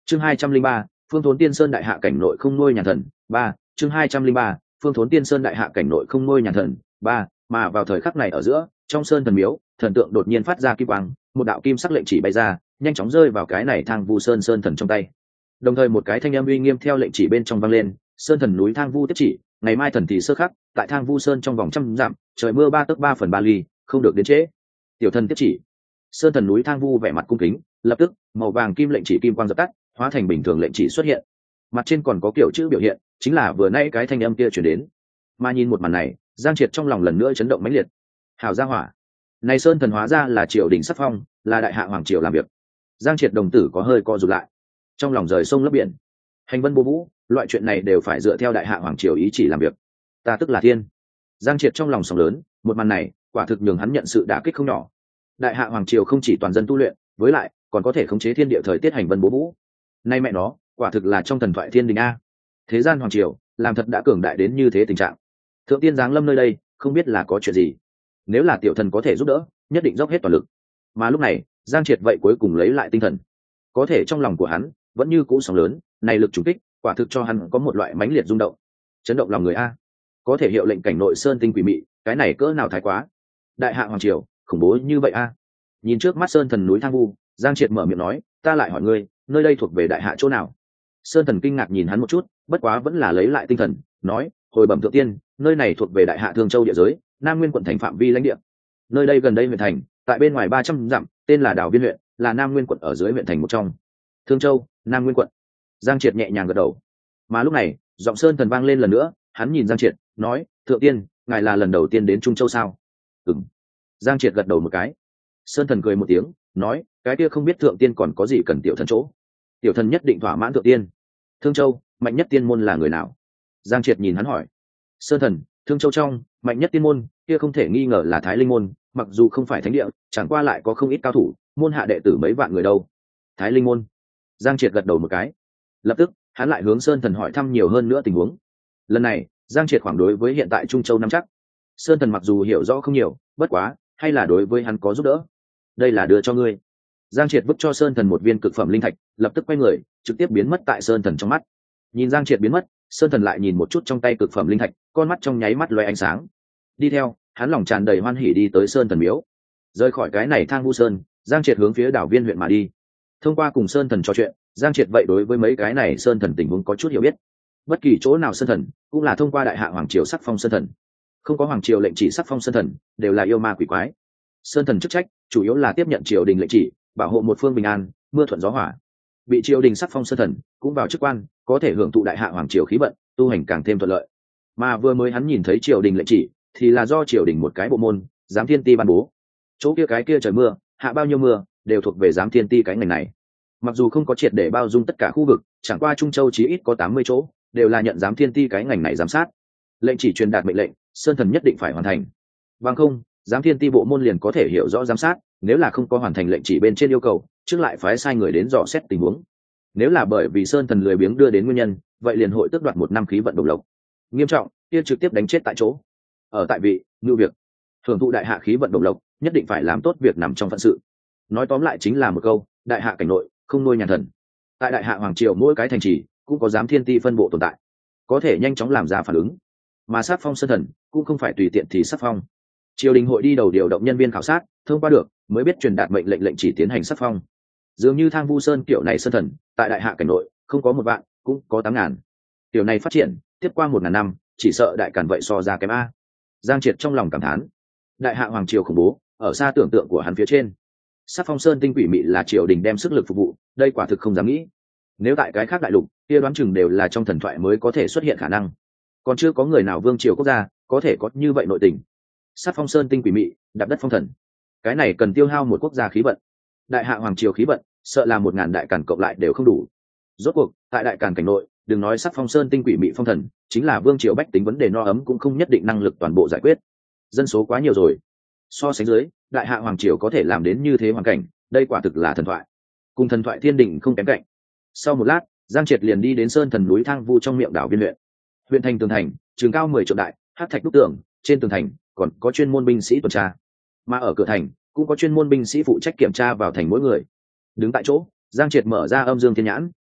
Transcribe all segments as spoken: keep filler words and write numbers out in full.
chương hai trăm linh ba phương thốn tiên sơn đại hạ cảnh nội không nuôi nhà thần ba chương hai trăm linh ba phương thốn tiên sơn đại hạ cảnh nội không nuôi nhà thần ba mà vào thời khắc này ở giữa trong sơn thần miếu thần tượng đột nhiên phát ra kim quang, một đạo kim sắc lệnh chỉ bay ra nhanh chóng rơi vào cái này thang vu sơn sơn thần trong tay. Đồng thời một cái thanh âm uy nghiêm theo lệnh chỉ bên trong vang lên: sơn thần núi thang vu tiếp chỉ, ngày mai thần thì sơ khắc tại thang vu sơn trong vòng trăm dặm, trời mưa ba tấc ba phần ba ly, không được đến trễ. Tiểu thần tiếp chỉ. Sơn thần núi thang vu vẻ mặt cung kính, lập tức màu vàng kim lệnh chỉ kim quang dập tắt, hóa thành bình thường lệnh chỉ xuất hiện. Mặt trên còn có kiểu chữ biểu hiện, chính là vừa nãy cái thanh âm kia truyền đến. Mà nhìn một màn này, Giang Triệt trong lòng lần nữa chấn động mãnh liệt. Hảo gia hỏa, này sơn thần hóa ra là triều đình sắc phong, là đại hạ hoàng triều làm việc. Giang Triệt đồng tử có hơi co rụt lại, trong lòng rời sông lấp biển. Hành vân bố vũ, loại chuyện này đều phải dựa theo đại hạ hoàng triều ý chỉ làm việc. Ta tức là thiên. Giang Triệt trong lòng sóng lớn, một màn này quả thực nhường hắn nhận sự đả kích không nhỏ. Đại hạ hoàng triều không chỉ toàn dân tu luyện, với lại còn có thể khống chế thiên địa thời tiết hành vân bố vũ. Nay mẹ nó, quả thực là trong thần thoại thiên đình a. Thế gian hoàng triều làm thật đã cường đại đến như thế tình trạng. Thượng tiên giáng lâm nơi đây, không biết là có chuyện gì. Nếu là tiểu thần có thể giúp đỡ, nhất định dốc hết toàn lực. Mà lúc này, Giang Triệt vậy cuối cùng lấy lại tinh thần. Có thể trong lòng của hắn vẫn như cũ sóng lớn, này lực trùng kích, quả thực cho hắn có một loại mãnh liệt rung động, chấn động lòng người a. Có thể hiệu lệnh cảnh nội sơn tinh quỷ mị, cái này cỡ nào thái quá. Đại hạ hoàng triều, khủng bố như vậy a. Nhìn trước mắt sơn thần núi thang vu, Giang Triệt mở miệng nói: ta lại hỏi ngươi, nơi đây thuộc về đại hạ chỗ nào? Sơn thần kinh ngạc nhìn hắn một chút, bất quá vẫn là lấy lại tinh thần, nói: hồi bẩm thượng tiên, nơi này thuộc về đại hạ thương châu địa giới, nam nguyên quận thành phạm vi lãnh địa. Nơi đây gần đây huyện thành, tại bên ngoài ba trăm dặm, tên là Đào Viên huyện, là nam nguyên quận ở dưới huyện thành một trong. Thương châu, nam nguyên quận. Giang Triệt nhẹ nhàng gật đầu. Mà lúc này, giọng sơn thần vang lên lần nữa, hắn nhìn Giang Triệt, nói: thượng tiên, ngài là lần đầu tiên đến Trung Châu sao? Ừm. Giang Triệt gật đầu một cái. Sơn thần cười một tiếng, nói: cái kia không biết thượng tiên còn có gì cần tiểu thần chỗ? Tiểu thần nhất định thỏa mãn thượng tiên. Thương châu, mạnh nhất tiên môn là người nào? Giang Triệt nhìn hắn hỏi. Sơn thần: Thương châu trong mạnh nhất tiên môn kia không thể nghi ngờ là Thái Linh môn, mặc dù không phải thánh địa, chẳng qua lại có không ít cao thủ, môn hạ đệ tử mấy vạn người đâu. Thái Linh môn. Giang Triệt gật đầu một cái. Lập tức hắn lại hướng Sơn thần hỏi thăm nhiều hơn nữa tình huống. Lần này Giang Triệt khoảng đối với hiện tại Trung Châu nắm chắc. Sơn thần mặc dù hiểu rõ không nhiều, bất quá hay là đối với hắn có giúp đỡ. Đây là đưa cho ngươi. Giang Triệt vứt cho Sơn thần một viên cực phẩm linh thạch, lập tức quay người trực tiếp biến mất tại Sơn thần trong mắt. Nhìn Giang Triệt biến mất, Sơn thần lại nhìn một chút trong tay cực phẩm linh thạch, con mắt trong nháy mắt loé ánh sáng. Đi theo hắn lòng tràn đầy hoan hỉ đi tới Sơn thần miếu. Rời khỏi cái này thang vu sơn, Giang Triệt hướng phía Đảo Viên huyện mà đi. Thông qua cùng Sơn thần trò chuyện, Giang Triệt vậy đối với mấy cái này Sơn thần tình huống có chút hiểu biết. Bất kỳ chỗ nào Sơn thần cũng là thông qua đại hạ hoàng triều sắc phong Sơn thần, không có hoàng triều lệnh chỉ sắc phong Sơn thần đều là yêu ma quỷ quái. Sơn thần chức trách chủ yếu là tiếp nhận triều đình lệnh chỉ, bảo hộ một phương bình an, mưa thuận gió hòa. Bị triều đình sắc phong Sơn thần cũng vào chức quan, có thể hưởng thụ đại hạ hoàng triều khí vận, tu hành càng thêm thuận lợi. Mà vừa mới hắn nhìn thấy triều đình lệnh chỉ thì là do triều đình một cái bộ môn giám thiên ti ban bố. Chỗ kia cái kia trời mưa hạ bao nhiêu mưa đều thuộc về giám thiên ti cái ngành này. Mặc dù không có triệt để bao dung tất cả khu vực, chẳng qua Trung Châu chí ít có tám mươi chỗ đều là nhận giám thiên ti cái ngành này giám sát. Lệnh chỉ truyền đạt mệnh lệnh, Sơn thần nhất định phải hoàn thành. Bằng không, giám thiên ti bộ môn liền có thể hiểu rõ giám sát, nếu là không có hoàn thành lệnh chỉ bên trên yêu cầu, trước lại phái sai người đến dò xét tình huống. Nếu là bởi vì Sơn thần lười biếng đưa đến nguyên nhân, vậy liền hội tước đoạt một năm khí vận đồng lộc. Nghiêm trọng, kia trực tiếp đánh chết tại chỗ. Ở tại vị, ngưu việc, hưởng thụ đại hạ khí vận đồng lộc, nhất định phải làm tốt việc nằm trong phận sự. Nói tóm lại chính là một câu, đại hạ cảnh nội không nuôi nhàn thần. Tại đại hạ hoàng triều mỗi cái thành trì cũng có giám thiên ti phân bộ tồn tại, có thể nhanh chóng làm ra phản ứng. Mà sát phong Sơn thần cũng không phải tùy tiện thì sát phong. Triều đình hội đi đầu điều động nhân viên khảo sát, thông qua được mới biết truyền đạt mệnh lệnh lệnh chỉ tiến hành sát phong. Dường như thang vu sơn kiểu này Sơn thần tại đại hạ cảnh nội không có một vạn cũng có tám ngàn. Kiểu này phát triển tiếp qua một ngàn năm, chỉ sợ đại càn vậy so ra kém a. Giang Triệt trong lòng cảm thán, đại hạ hoàng triều khủng bố ở xa tưởng tượng của hắn phía trên. Sát phong sơn tinh quỷ mị là triều đình đem sức lực phục vụ, đây quả thực không dám nghĩ. Nếu tại cái khác đại lục, kia đoán chừng đều là trong thần thoại mới có thể xuất hiện khả năng. Còn chưa có người nào vương triều quốc gia có thể có như vậy nội tình. Sát phong sơn tinh quỷ mị, đạp đất phong thần, cái này cần tiêu hao một quốc gia khí vận. Đại hạ hoàng triều khí vận, sợ là một ngàn đại càn cộng lại đều không đủ. Rốt cuộc, tại đại càn cảnh nội, đừng nói sát phong sơn tinh quỷ mị phong thần, chính là vương triều bách tính vấn đề no ấm cũng không nhất định năng lực toàn bộ giải quyết. Dân số quá nhiều rồi. So sánh dưới, đại hạ hoàng triều có thể làm đến như thế hoàn cảnh, đây quả thực là thần thoại. Cùng thần thoại thiên đình không kém cạnh. Sau một lát, Giang Triệt liền đi đến sơn thần núi thang vu trong miệng đảo Viên huyện. Huyện thành tường thành, trường cao mười trượng đại, hắc thạch đúc tường, trên tường thành còn có chuyên môn binh sĩ tuần tra. Mà ở cửa thành cũng có chuyên môn binh sĩ phụ trách kiểm tra vào thành mỗi người. Đứng tại chỗ, Giang Triệt mở ra âm dương thiên nhãn.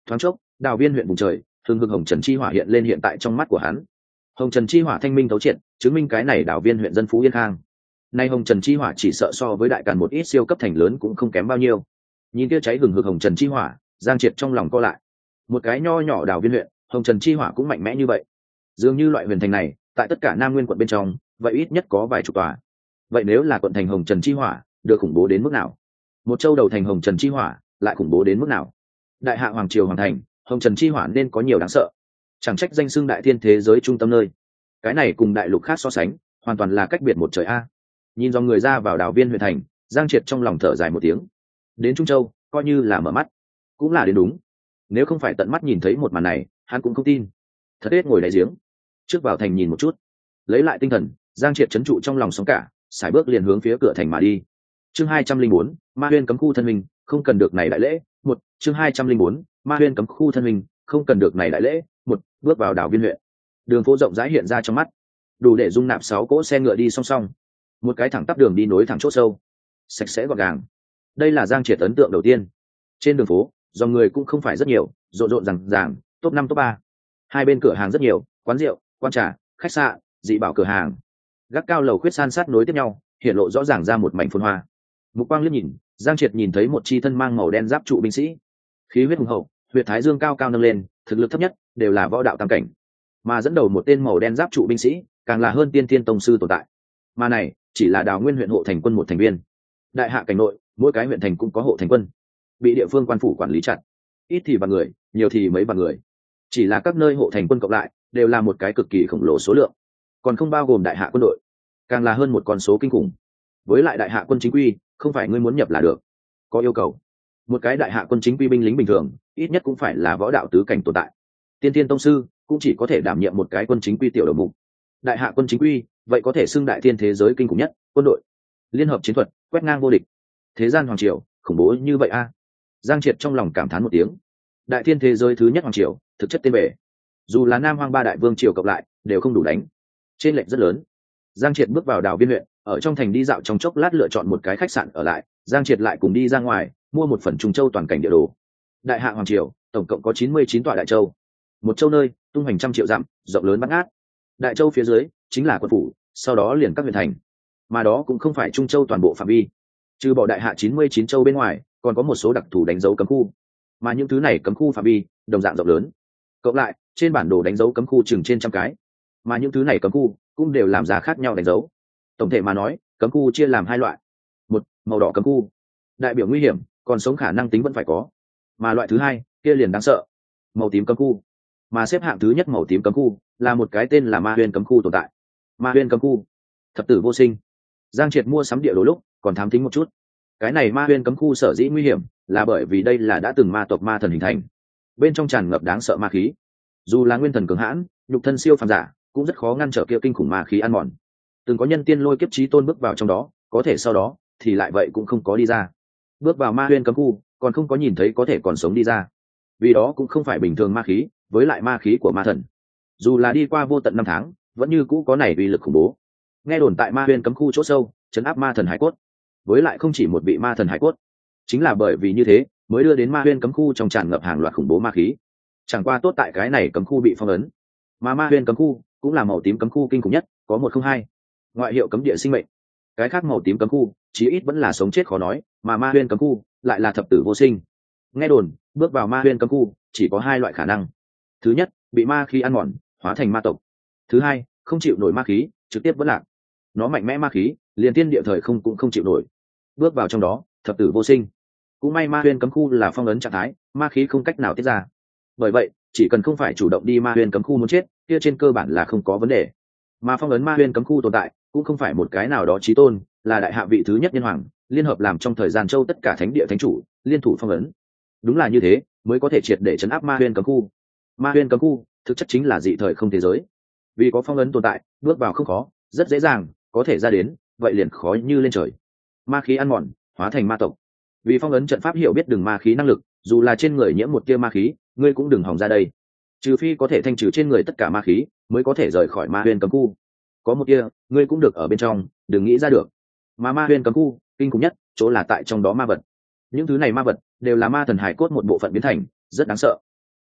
Thoáng chốc, đào viên huyện vùng trời hừng hực hồng trần chi hỏa hiện lên hiện tại trong mắt của hắn. Hồng trần chi hỏa thanh minh thấu triệt, chứng minh cái này đào viên huyện dân phú yên khang. Nay hồng trần chi hỏa chỉ sợ so với đại càn một ít siêu cấp thành lớn cũng không kém bao nhiêu. Nhìn kia cháy hừng hực hồng trần chi hỏa, Giang Triệt trong lòng co lại. Một cái nho nhỏ đào viên huyện, hồng trần chi hỏa cũng mạnh mẽ như vậy. Dường như loại huyền thành này, tại tất cả Nam Nguyên quận bên trong, vậy ít nhất có vài chục tòa. Vậy nếu là quận thành hồng trần chi hỏa, được khủng bố đến mức nào? Một châu đầu thành hồng trần chi hỏa, lại khủng bố đến mức nào? Đại hạ hoàng triều hoàng thành, hồng trần chi hỏa nên có nhiều đáng sợ. Chẳng trách danh xưng đại thiên thế giới trung tâm nơi. Cái này cùng đại lục khác so sánh, hoàn toàn là cách biệt một trời a. Nhìn dòng người ra vào đào viên huyện thành, Giang Triệt trong lòng thở dài một tiếng. Đến Trung Châu, coi như là mở mắt, cũng là đến đúng. Nếu không phải tận mắt nhìn thấy một màn này, hắn cũng không tin. Thật hết ngồi đáy giếng, trước vào thành nhìn một chút, lấy lại tinh thần, Giang Triệt trấn trụ trong lòng sóng cả, sải bước liền hướng phía cửa thành mà đi. Chương hai trăm linh bốn, Ma Huyên cấm khu thân hình, không cần được này đại lễ. Một, chương hai trăm linh bốn, Ma Huyên cấm khu thân hình, không cần được này đại lễ. Một, bước vào đảo viên huyện. Đường phố rộng rãi hiện ra trong mắt, đủ để dung nạp sáu cỗ xe ngựa đi song song. Một cái thẳng tắp đường đi nối thẳng chốt sâu, sạch sẽ gọn gàng. Đây là Giang Triệt ấn tượng đầu tiên. Trên đường phố, dòng người cũng không phải rất nhiều, rộn rộn ràng ràng, top năm top ba. Hai bên cửa hàng rất nhiều, quán rượu, quán trà, khách sạn, dị bảo cửa hàng. Gác cao lầu khuyết san sát nối tiếp nhau, hiện lộ rõ ràng ra một mảnh phồn hoa. Mục quang liếc nhìn, Giang Triệt nhìn thấy một chi thân mang màu đen giáp trụ binh sĩ, khí huyết hùng hậu, huyệt thái dương cao cao nâng lên, thực lực thấp nhất đều là võ đạo tam cảnh, mà dẫn đầu một tên màu đen giáp trụ binh sĩ, càng là hơn tiên thiên tông sư tồn tại. Mà này chỉ là Đào Nguyên huyện hộ thành quân một thành viên. Đại hạ cảnh nội, mỗi cái huyện thành cũng có hộ thành quân, bị địa phương quan phủ quản lý chặt, ít thì vài người, nhiều thì mấy vạn người. Chỉ là các nơi hộ thành quân cộng lại, đều là một cái cực kỳ khổng lồ số lượng, còn không bao gồm đại hạ quân đội, càng là hơn một con số kinh khủng. Với lại đại hạ quân chính quy, không phải ngươi muốn nhập là được, có yêu cầu. Một cái đại hạ quân chính quy binh lính bình thường, ít nhất cũng phải là võ đạo tứ cảnh tồn tại. Tiên tiên tông sư cũng chỉ có thể đảm nhiệm một cái quân chính quy tiểu đầu mục. Đại hạ quân chính quy, vậy có thể xưng đại thiên thế giới kinh khủng nhất, quân đội liên hợp chiến thuật, quét ngang vô địch. Thế gian hoàng triều khủng bố như vậy a. À. Giang Triệt trong lòng cảm thán một tiếng. Đại thiên thế giới thứ nhất hoàng triều, thực chất tên bể, dù là Nam Hoang ba đại vương triều cộng lại, đều không đủ đánh. Trên lệch rất lớn. Giang Triệt bước vào Đào Viên huyện, ở trong thành đi dạo trong chốc lát lựa chọn một cái khách sạn ở lại, Giang Triệt lại cùng đi ra ngoài, mua một phần Trung Châu toàn cảnh địa đồ. Đại hạ hoàng triều, tổng cộng có chín mươi chín tọa đại châu. Một châu nơi, tung hoành trăm triệu dặm, rộng lớn bát ngát. Đại châu phía dưới chính là quân phủ, sau đó liền các huyện thành. Mà đó cũng không phải Trung Châu toàn bộ phạm vi. Trừ bỏ đại hạ chín mươi chín châu bên ngoài, còn có một số đặc thù đánh dấu cấm khu. Mà những thứ này cấm khu phạm vi đồng dạng rộng lớn. Cộng lại, trên bản đồ đánh dấu cấm khu chừng trên trăm cái. Mà những thứ này cấm khu cũng đều làm giá khác nhau đánh dấu. Tổng thể mà nói, cấm khu chia làm hai loại. Một, màu đỏ cấm khu, đại biểu nguy hiểm, còn sống khả năng tính vẫn phải có. Mà loại thứ hai, kia liền đáng sợ, màu tím cấm khu. Mà xếp hạng thứ nhất màu tím cấm khu là một cái tên là Ma Huyên cấm khu tồn tại. Ma Huyên cấm khu, thập tử vô sinh. Giang Triệt mua sắm địa đồ lúc còn thám thính một chút. Cái này Ma Huyên cấm khu sở dĩ nguy hiểm là bởi vì đây là đã từng ma tộc ma thần hình thành, bên trong tràn ngập đáng sợ ma khí. Dù là nguyên thần cường hãn, nhục thân siêu phàm giả, cũng rất khó ngăn trở kia kinh khủng ma khí ăn mòn. Từng có nhân tiên lôi kiếp chí tôn bước vào trong đó, có thể sau đó thì lại vậy cũng không có đi ra. Bước vào Ma Huyên cấm khu, còn không có nhìn thấy có thể còn sống đi ra. Vì đó cũng không phải bình thường ma khí, với lại ma khí của ma thần, dù là đi qua vô tận năm tháng, vẫn như cũ có này uy lực khủng bố. Nghe đồn tại Ma Huyên cấm khu chỗ sâu, trấn áp ma thần hải cốt. Với lại không chỉ một vị ma thần hải cốt, chính là bởi vì như thế, mới đưa đến Ma Huyên cấm khu trong tràn ngập hàng loạt khủng bố ma khí. Chẳng qua tốt tại cái này cấm khu bị phong ấn, mà Ma Huyên cấm khu cũng là màu tím cấm khu kinh khủng nhất, có một không hai, ngoại hiệu cấm địa sinh mệnh. Cái khác màu tím cấm khu chí ít vẫn là sống chết khó nói, mà Ma Huyên cấm khu lại là thập tử vô sinh. Nghe đồn bước vào Ma Huyên cấm khu chỉ có hai loại khả năng. Thứ nhất, bị ma khí ăn mòn, hóa thành ma tộc. Thứ hai, không chịu nổi ma khí, trực tiếp vẫn lạc. Nó mạnh mẽ ma khí, liền tiên địa thời không cũng không chịu nổi. Bước vào trong đó, thập tử vô sinh. Cũng may Ma Huyên cấm khu là phong ấn trạng thái, ma khí không cách nào tiết ra. Bởi vậy, chỉ cần không phải chủ động đi Ma Huyên cấm khu muốn chết, kia trên cơ bản là không có vấn đề. Mà phong ấn Ma Huyên cấm khu tồn tại, cũng không phải một cái nào đó chí tôn, là đại hạ vị thứ nhất nhân hoàng, liên hợp làm trong thời gian châu tất cả thánh địa thánh chủ, liên thủ phong ấn. Đúng là như thế, mới có thể triệt để trấn áp Ma Huyên cấm khu. Ma Huyên cấm khu thực chất chính là dị thời không thế giới. Vì có phong ấn tồn tại, bước vào không khó, rất dễ dàng, có thể ra đến, vậy liền khó như lên trời. Ma khí ăn mòn, hóa thành ma tộc. Vì phong ấn trận pháp hiểu biết đừng ma khí năng lực, dù là trên người nhiễm một tia ma khí, ngươi cũng đừng hòng ra đây. Trừ phi có thể thanh trừ trên người tất cả ma khí, mới có thể rời khỏi Ma Huyên cấm khu. Có một tia, ngươi cũng được ở bên trong, đừng nghĩ ra được. Mà Ma Huyên cấm khu, kinh khủng nhất, chỗ là tại trong đó ma vật. Những thứ này ma vật đều là ma thần hải cốt một bộ phận biến thành, rất đáng sợ.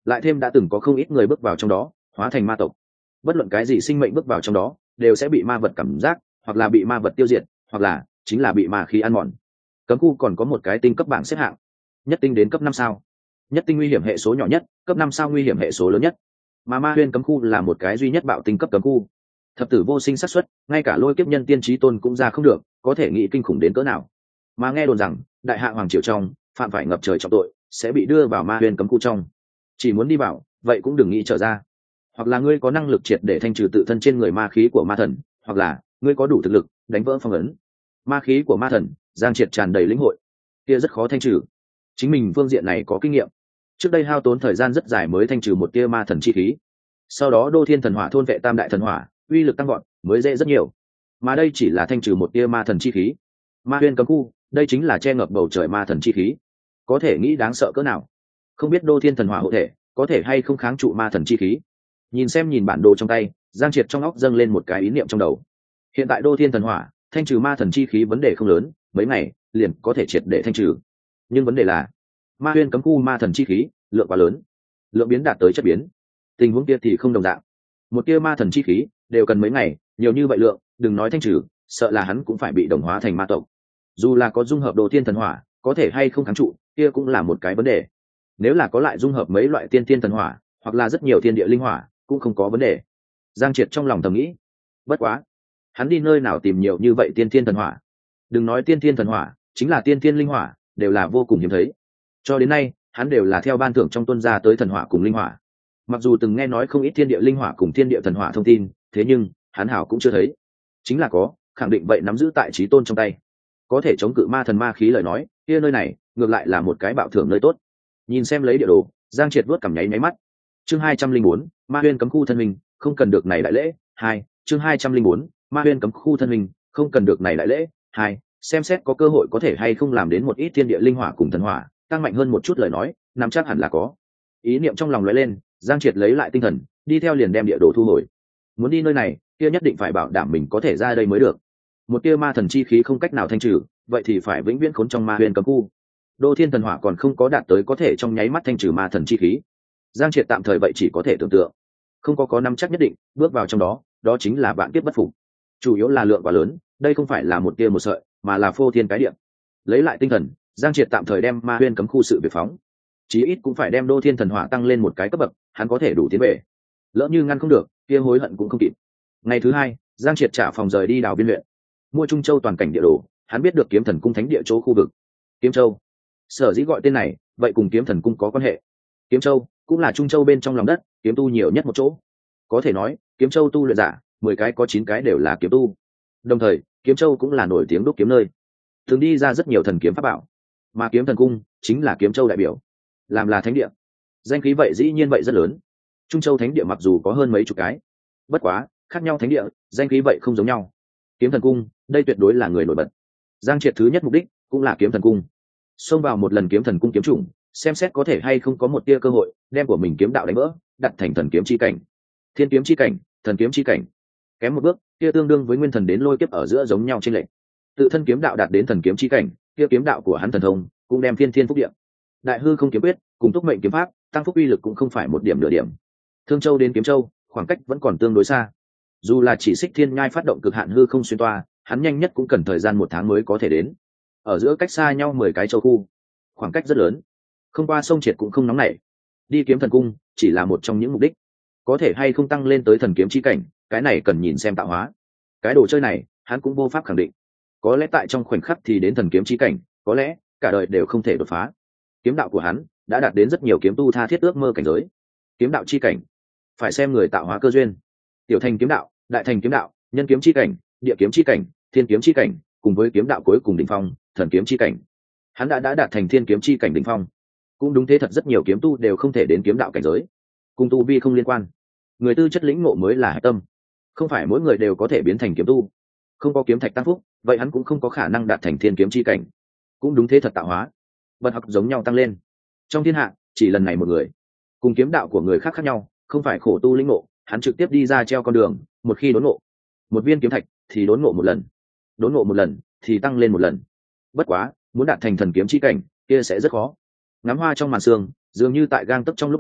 lại thêm đã từng có không ít người bước vào trong đó hóa thành ma tộc. Bất luận cái gì sinh mệnh bước vào trong đó đều sẽ bị ma vật cảm giác, hoặc là bị ma vật tiêu diệt, hoặc là chính là bị ma khí ăn mòn. Cấm khu còn có một cái tinh cấp bảng xếp hạng, nhất tinh đến cấp năm sao, nhất tinh nguy hiểm hệ số nhỏ nhất, cấp năm sao nguy hiểm hệ số lớn nhất. Mà Ma Huyên cấm khu là một cái duy nhất bạo tinh cấp cấm khu, thập tử vô sinh xác suất, ngay cả lôi kiếp nhân tiên trí tôn cũng ra không được, có thể nghĩ kinh khủng đến cỡ nào. Mà nghe đồn rằng đại hạ hoàng triều trong phạm phải ngập trời trọng tội sẽ bị đưa vào Ma Huyên cấm khu trong, chỉ muốn đi vào vậy cũng đừng nghĩ trở ra. Hoặc là ngươi có năng lực triệt để thanh trừ tự thân trên người ma khí của ma thần, hoặc là ngươi có đủ thực lực đánh vỡ phong ấn. Ma khí của ma thần Giang Triệt tràn đầy lĩnh hội, kia rất khó thanh trừ, chính mình phương diện này có kinh nghiệm, trước đây hao tốn thời gian rất dài mới thanh trừ một tia ma thần chi khí, sau đó đô thiên thần hỏa thôn vệ tam đại thần hỏa, uy lực tăng gọn mới dễ rất nhiều. Mà đây chỉ là thanh trừ một tia ma thần chi khí. Ma Huyên cấm khu đây chính là che ngập bầu trời ma thần chi khí, có thể nghĩ đáng sợ cỡ nào. Không biết đô thiên thần hỏa hộ thể có thể hay không kháng trụ ma thần chi khí. Nhìn xem nhìn bản đồ trong tay, Giang Triệt trong óc dâng lên một cái ý niệm trong đầu. Hiện tại đô thiên thần hỏa thanh trừ ma thần chi khí vấn đề không lớn, mấy ngày liền có thể triệt để thanh trừ. Nhưng vấn đề là Ma Huyên cấm khu ma thần chi khí lượng quá lớn, lượng biến đạt tới chất biến. Tình huống kia thì không đồng dạng, một tia ma thần chi khí đều cần mấy ngày, nhiều như vậy lượng đừng nói thanh trừ, sợ là hắn cũng phải bị đồng hóa thành ma tộc. Dù là có dung hợp đồ thiên thần hỏa có thể hay không kháng trụ, kia cũng là một cái vấn đề. Nếu là có lại dung hợp mấy loại tiên thiên thần hỏa hoặc là rất nhiều thiên địa linh hỏa cũng không có vấn đề. Giang Triệt trong lòng thầm nghĩ. Bất quá hắn đi nơi nào tìm nhiều như vậy tiên thiên thần hỏa? Đừng nói tiên thiên thần hỏa, chính là tiên thiên linh hỏa đều là vô cùng hiếm thấy. Cho đến nay hắn đều là theo ban thưởng trong tuân gia tới thần hỏa cùng linh hỏa. Mặc dù từng nghe nói không ít thiên địa linh hỏa cùng thiên địa thần hỏa thông tin, thế nhưng hắn hảo cũng chưa thấy. Chính là có, khẳng định vậy nắm giữ tại chí tôn trong tay, có thể chống cự ma thần ma khí lời nói, kia nơi này ngược lại là một cái bạo thưởng nơi tốt. Nhìn xem lấy địa đồ, Giang Triệt vuốt cằm nháy nháy mắt. Chương hai trăm linh bốn, Ma Huyên cấm khu thân mình, không cần được này đại lễ. Hai, chương hai trăm linh bốn, Ma Huyên cấm khu thân mình, không cần được này đại lễ. Hai, xem xét có cơ hội có thể hay không làm đến một ít thiên địa linh hỏa cùng thần hỏa, tăng mạnh hơn một chút lời nói, nắm chắc hẳn là có. Ý niệm trong lòng lóe lên, Giang Triệt lấy lại tinh thần, đi theo liền đem địa đồ thu hồi. Muốn đi nơi này, kia nhất định phải bảo đảm mình có thể ra đây mới được. Một tia ma thần chi khí không cách nào thanh trừ, vậy thì phải vĩnh viễn khốn trong Ma Huyên cấm khu. Đô thiên thần hỏa còn không có đạt tới có thể trong nháy mắt thanh trừ ma thần chi khí. Giang Triệt tạm thời vậy chỉ có thể tưởng tượng, không có có nắm chắc nhất định bước vào trong đó, đó chính là vạn kiếp bất phục. Chủ yếu là lượng quá lớn, đây không phải là một tia một sợi, mà là phô thiên cái địa. Lấy lại tinh thần, Giang Triệt tạm thời đem Ma Huyên cấm khu sự việc phóng, chí ít cũng phải đem đô thiên thần hỏa tăng lên một cái cấp bậc, hắn có thể đủ tiến về. Lỡ như ngăn không được, kia hối hận cũng không kịp. Ngày thứ hai, Giang Triệt trả phòng rời đi Đào Biên huyện, mua Trung Châu toàn cảnh địa đồ, hắn biết được Kiếm Thần cung thánh địa chỗ khu vực. Kiếm Châu, sở dĩ gọi tên này, vậy cùng Kiếm Thần cung có quan hệ. Kiếm Châu cũng là Trung Châu bên trong lòng đất, kiếm tu nhiều nhất một chỗ. Có thể nói, Kiếm Châu tu luyện giả, mười cái có chín cái đều là kiếm tu. Đồng thời, Kiếm Châu cũng là nổi tiếng đúc kiếm nơi, thường đi ra rất nhiều thần kiếm pháp bảo. Mà Kiếm Thần cung chính là Kiếm Châu đại biểu, làm là thánh địa, danh khí vậy dĩ nhiên vậy rất lớn. Trung Châu thánh địa mặc dù có hơn mấy chục cái, bất quá khác nhau thánh địa danh khí vậy không giống nhau. Kiếm Thần cung đây tuyệt đối là người nổi bật. Giang Triệt thứ nhất mục đích cũng là Kiếm Thần cung, xông vào một lần Kiếm Thần cung kiếm chủng, xem xét có thể hay không có một tia cơ hội đem của mình kiếm đạo đánh vỡ, đặt thành thần kiếm chi cảnh, thiên kiếm chi cảnh, thần kiếm chi cảnh. Kém một bước kia tương đương với nguyên thần đến lôi kiếp ở giữa giống nhau trên lệnh. Tự thân kiếm đạo đạt đến thần kiếm chi cảnh, kia kiếm đạo của hắn thần thông cũng đem thiên thiên phúc địa, đại hư không kiếm quyết cùng túc mệnh kiếm pháp tăng phúc uy lực cũng không phải một điểm nửa điểm. Thương Châu đến Kiếm Châu khoảng cách vẫn còn tương đối xa, dù là chỉ xích thiên nhai phát động cực hạn hư không xuyên toa, hắn nhanh nhất cũng cần thời gian một tháng mới có thể đến. Ở giữa cách xa nhau mười cái châu khu, khoảng cách rất lớn, không qua sông Triệt cũng không nóng nảy. Đi Kiếm Thần cung chỉ là một trong những mục đích, có thể hay không tăng lên tới thần kiếm chi cảnh, cái này cần nhìn xem tạo hóa. Cái đồ chơi này hắn cũng vô pháp khẳng định, có lẽ tại trong khoảnh khắc thì đến thần kiếm chi cảnh, có lẽ cả đời đều không thể đột phá. Kiếm đạo của hắn đã đạt đến rất nhiều kiếm tu tha thiết ước mơ cảnh giới. Kiếm đạo chi cảnh phải xem người tạo hóa cơ duyên, tiểu thành kiếm đạo, đại thành kiếm đạo, nhân kiếm chi cảnh, địa kiếm chi cảnh, thiên kiếm chi cảnh, cùng với kiếm đạo cuối cùng đỉnh phong, thần kiếm chi cảnh. Hắn đã đã đạt thành thiên kiếm chi cảnh đỉnh phong. Cũng đúng thế, thật rất nhiều kiếm tu đều không thể đến kiếm đạo cảnh giới, cùng tu vi không liên quan. Người tư chất lĩnh ngộ mới là hải tâm, không phải mỗi người đều có thể biến thành kiếm tu. Không có kiếm thạch tăng phúc, vậy hắn cũng không có khả năng đạt thành thiên kiếm chi cảnh. Cũng đúng thế, thật tạo hóa, bậc học giống nhau tăng lên. Trong thiên hạ chỉ lần này một người, cùng kiếm đạo của người khác khác nhau, không phải khổ tu lĩnh ngộ, hắn trực tiếp đi ra treo con đường. Một khi đốn ngộ một viên kiếm thạch thì đốn ngộ một lần, đốn ngộ một lần thì tăng lên một lần. Bất quá muốn đạt thành thần kiếm chi cảnh kia sẽ rất khó. Ngắm hoa trong màn sương, dường như tại gang tấc trong lúc đó,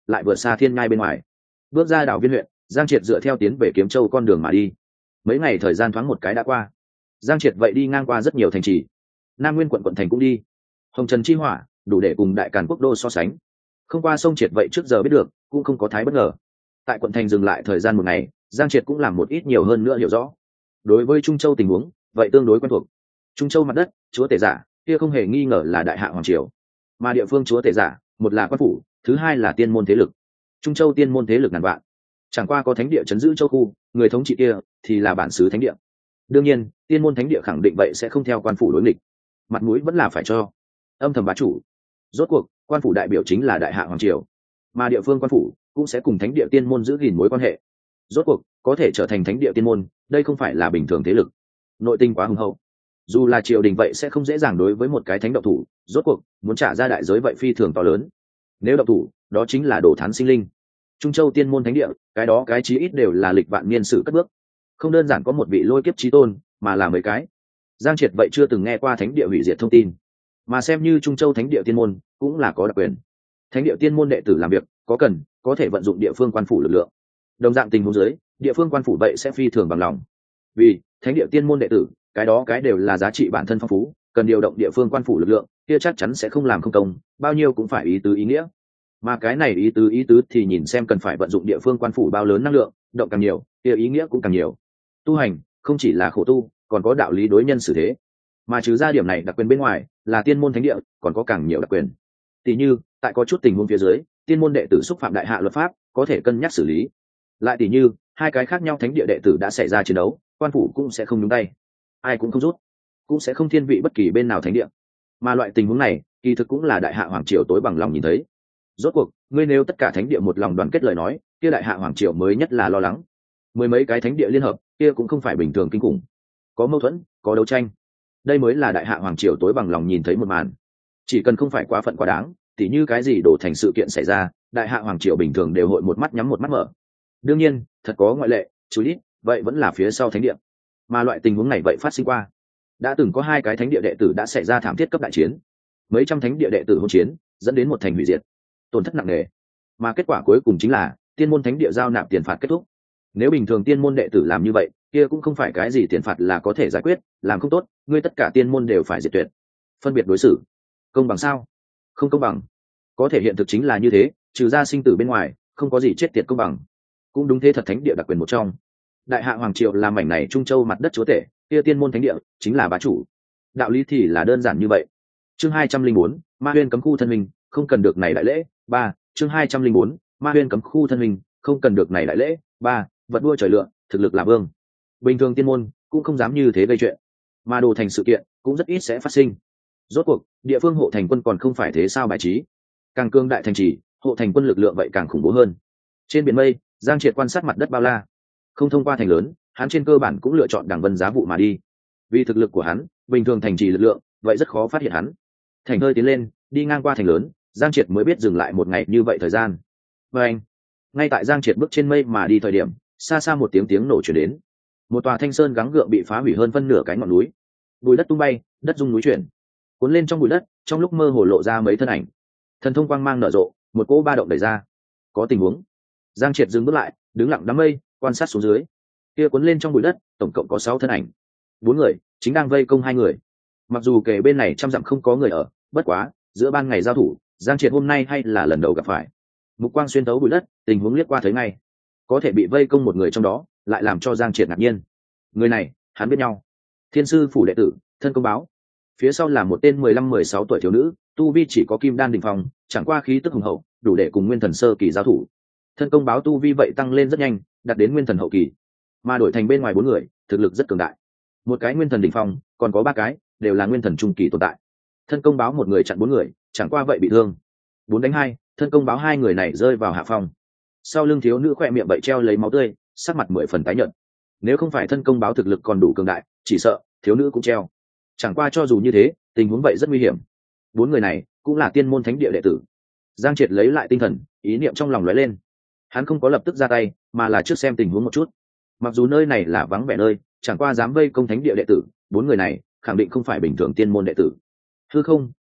lại vượt xa thiên nhai bên ngoài. Bước ra đảo Viên huyện, Giang Triệt dựa theo tiến về Kiếm Châu con đường mà đi. Mấy ngày thời gian thoáng một cái đã qua. Giang Triệt vậy đi ngang qua rất nhiều thành trì. Nam Nguyên quận quận thành cũng đi. Hồng Trần chi hỏa, đủ để cùng Đại Càn quốc đô so sánh. Không qua sông Triệt vậy trước giờ biết được, cũng không có thái bất ngờ. Tại quận thành dừng lại thời gian một ngày, Giang Triệt cũng làm một ít nhiều hơn nữa hiểu rõ. Đối với Trung Châu tình huống, vậy tương đối quen thuộc. Trung Châu mặt đất, chúa tể giả, kia không hề nghi ngờ là đại hạ hoàng triều. Mà địa phương chúa tể giả, một là quan phủ, thứ hai là tiên môn thế lực. Trung Châu tiên môn thế lực ngàn vạn, chẳng qua có thánh địa chấn giữ châu khu, người thống trị kia thì là bản xứ thánh địa. Đương nhiên, tiên môn thánh địa khẳng định vậy sẽ không theo quan phủ đối nghịch, mặt mũi vẫn là phải cho. Âm thầm bá chủ. Rốt cuộc, quan phủ đại biểu chính là đại hạ hoàng triều, mà địa phương quan phủ cũng sẽ cùng thánh địa tiên môn giữ gìn mối quan hệ. Rốt cuộc, có thể trở thành thánh địa tiên môn, đây không phải là bình thường thế lực. Nội tình quá hùng hậu, dù là triều đình vậy sẽ không dễ dàng đối với một cái thánh động thủ. Rốt cuộc, muốn trả ra đại giới vậy phi thường to lớn. Nếu động thủ, đó chính là đổ thán sinh linh. Trung Châu tiên môn thánh địa, cái đó cái chí ít đều là lịch vạn niên sử cất bước, không đơn giản có một vị lôi kiếp chí tôn, mà là mấy cái. Giang Triệt vậy chưa từng nghe qua thánh địa hủy diệt thông tin, mà xem như Trung Châu thánh địa tiên môn cũng là có đặc quyền. Thánh địa tiên môn đệ tử làm việc có cần, có thể vận dụng địa phương quan phủ lực lượng. Đồng dạng tình huống dưới, địa phương quan phủ vậy sẽ phi thường bằng lòng. Vì thánh địa tiên môn đệ tử, cái đó cái đều là giá trị bản thân phong phú, cần điều động địa phương quan phủ lực lượng, kia chắc chắn sẽ không làm không công, bao nhiêu cũng phải ý tứ ý nghĩa. Mà cái này ý tứ ý tứ thì nhìn xem cần phải vận dụng địa phương quan phủ bao lớn năng lượng, động càng nhiều, kia ý nghĩa cũng càng nhiều. Tu hành không chỉ là khổ tu, còn có đạo lý đối nhân xử thế. Mà trừ ra điểm này đặc quyền bên ngoài, là tiên môn thánh địa còn có càng nhiều đặc quyền. Tỷ như, tại có chút tình huống phía dưới, tiên môn đệ tử xúc phạm đại hạ luật pháp, có thể cân nhắc xử lý. Lại tỷ như, hai cái khác nhau thánh địa đệ tử đã xảy ra chiến đấu, quan phủ cũng sẽ không nhúng tay, ai cũng không rút, cũng sẽ không thiên vị bất kỳ bên nào thánh địa. Mà loại tình huống này, kỳ thực cũng là đại hạ hoàng triều tối bằng lòng nhìn thấy. Rốt cuộc, ngươi nếu tất cả thánh địa một lòng đoàn kết lời nói, kia đại hạ hoàng triều mới nhất là lo lắng. Mười mấy cái thánh địa liên hợp, kia cũng không phải bình thường kinh khủng. Có mâu thuẫn, có đấu tranh, đây mới là đại hạ hoàng triều tối bằng lòng nhìn thấy một màn. Chỉ cần không phải quá phận quá đáng, tỉ như cái gì đổ thành sự kiện xảy ra, đại hạ hoàng triều bình thường đều hội một mắt nhắm một mắt mở. Đương nhiên, thật có ngoại lệ, chú ít, vậy vẫn là phía sau thánh địa. Mà loại tình huống này vậy phát sinh qua. Đã từng có hai cái thánh địa đệ tử đã xảy ra thảm thiết cấp đại chiến, mấy trăm thánh địa đệ tử hỗn chiến, dẫn đến một thành hủy diệt, tổn thất nặng nề. Mà kết quả cuối cùng chính là tiên môn thánh địa giao nạp tiền phạt kết thúc. Nếu bình thường tiên môn đệ tử làm như vậy, kia cũng không phải cái gì tiền phạt là có thể giải quyết, làm không tốt, ngươi tất cả tiên môn đều phải diệt tuyệt. Phân biệt đối xử, công bằng sao? Không công bằng. Có thể hiện thực chính là như thế, trừ ra sinh tử bên ngoài, không có gì chết tiệt công bằng. Cũng đúng thế, thật thánh địa đặc quyền một trong. Đại hạ hoàng triều là mảnh này Trung Châu mặt đất chúa tể, kia tiên môn thánh địa chính là bá chủ. Đạo lý thì là đơn giản như vậy. Chương hai trăm linh bốn, Ma Huyên cấm khu thân mình, không cần được này đại lễ. Ba, chương hai trăm linh bốn, Ma Huyên cấm khu thân mình, không cần được này đại lễ. Ba, vật đua trời lựa, thực lực là vương. Bình thường tiên môn cũng không dám như thế gây chuyện, mà đồ thành sự kiện cũng rất ít sẽ phát sinh. Rốt cuộc, địa phương hộ thành quân còn không phải thế sao bài trí. Càng cương đại thành trì, hộ thành quân lực lượng vậy càng khủng bố hơn. Trên biển mây, Giang Triệt quan sát mặt đất bao la, không thông qua thành lớn, hắn trên cơ bản cũng lựa chọn đằng vân giá vụ mà đi. Vì thực lực của hắn, bình thường thành trì lực lượng vậy rất khó phát hiện hắn. Thành hơi tiến lên, đi ngang qua thành lớn, Giang Triệt mới biết dừng lại một ngày như vậy thời gian. Và anh, ngay tại Giang Triệt bước trên mây mà đi thời điểm, xa xa một tiếng tiếng nổ chuyển đến. Một tòa thanh sơn gắng gượng bị phá hủy hơn phân nửa cái ngọn núi, bụi đất tung bay, đất rung núi chuyển, cuốn lên trong bụi đất, trong lúc mơ hồ lộ ra mấy thân ảnh. Thần thông quang mang nở rộ, một cỗ ba động đẩy ra. Có tình huống. Giang Triệt dừng bước lại, đứng lặng đám mây, quan sát xuống dưới. Kia cuốn lên trong bụi đất, tổng cộng có sáu thân ảnh. Bốn người chính đang vây công hai người. Mặc dù kề bên này trăm dặm không có người ở, bất quá giữa ban ngày giao thủ, Giang Triệt hôm nay hay là lần đầu gặp phải. Mục quang xuyên tấu bụi đất, tình huống liếc qua thấy ngay. Có thể bị vây công một người trong đó, lại làm cho Giang Triệt ngạc nhiên. Người này, hắn biết nhau. Thiên sư phủ đệ tử, thân công báo. Phía sau là một tên mười lăm mười sáu tuổi thiếu nữ, tu vi chỉ có kim đan đỉnh phong, chẳng qua khí tức hùng hậu, đủ để cùng nguyên thần sơ kỳ giao thủ. Thân công báo tu vi vậy tăng lên rất nhanh, đạt đến nguyên thần hậu kỳ. Mà đổi thành bên ngoài bốn người, thực lực rất cường đại. Một cái nguyên thần đỉnh phong, còn có ba cái đều là nguyên thần trung kỳ tồn tại. Thân công báo một người chặn bốn người, chẳng qua vậy bị thương. Bốn đánh hai, thân công báo hai người này rơi vào hạ phong. Sau lưng thiếu nữ khỏe miệng vậy treo lấy máu tươi, sắc mặt mười phần tái nhợt. Nếu không phải thân công báo thực lực còn đủ cường đại, chỉ sợ thiếu nữ cũng treo. Chẳng qua cho dù như thế, tình huống vậy rất nguy hiểm. Bốn người này cũng là tiên môn thánh địa đệ tử. Giang Triệt lấy lại tinh thần, ý niệm trong lòng lóe lên. Hắn không có lập tức ra tay, mà là trước xem tình huống một chút. Mặc dù nơi này là vắng vẻ nơi, chẳng qua dám vây công thánh địa đệ tử, bốn người này khẳng định không phải bình thường tiên môn đệ tử. Hư không,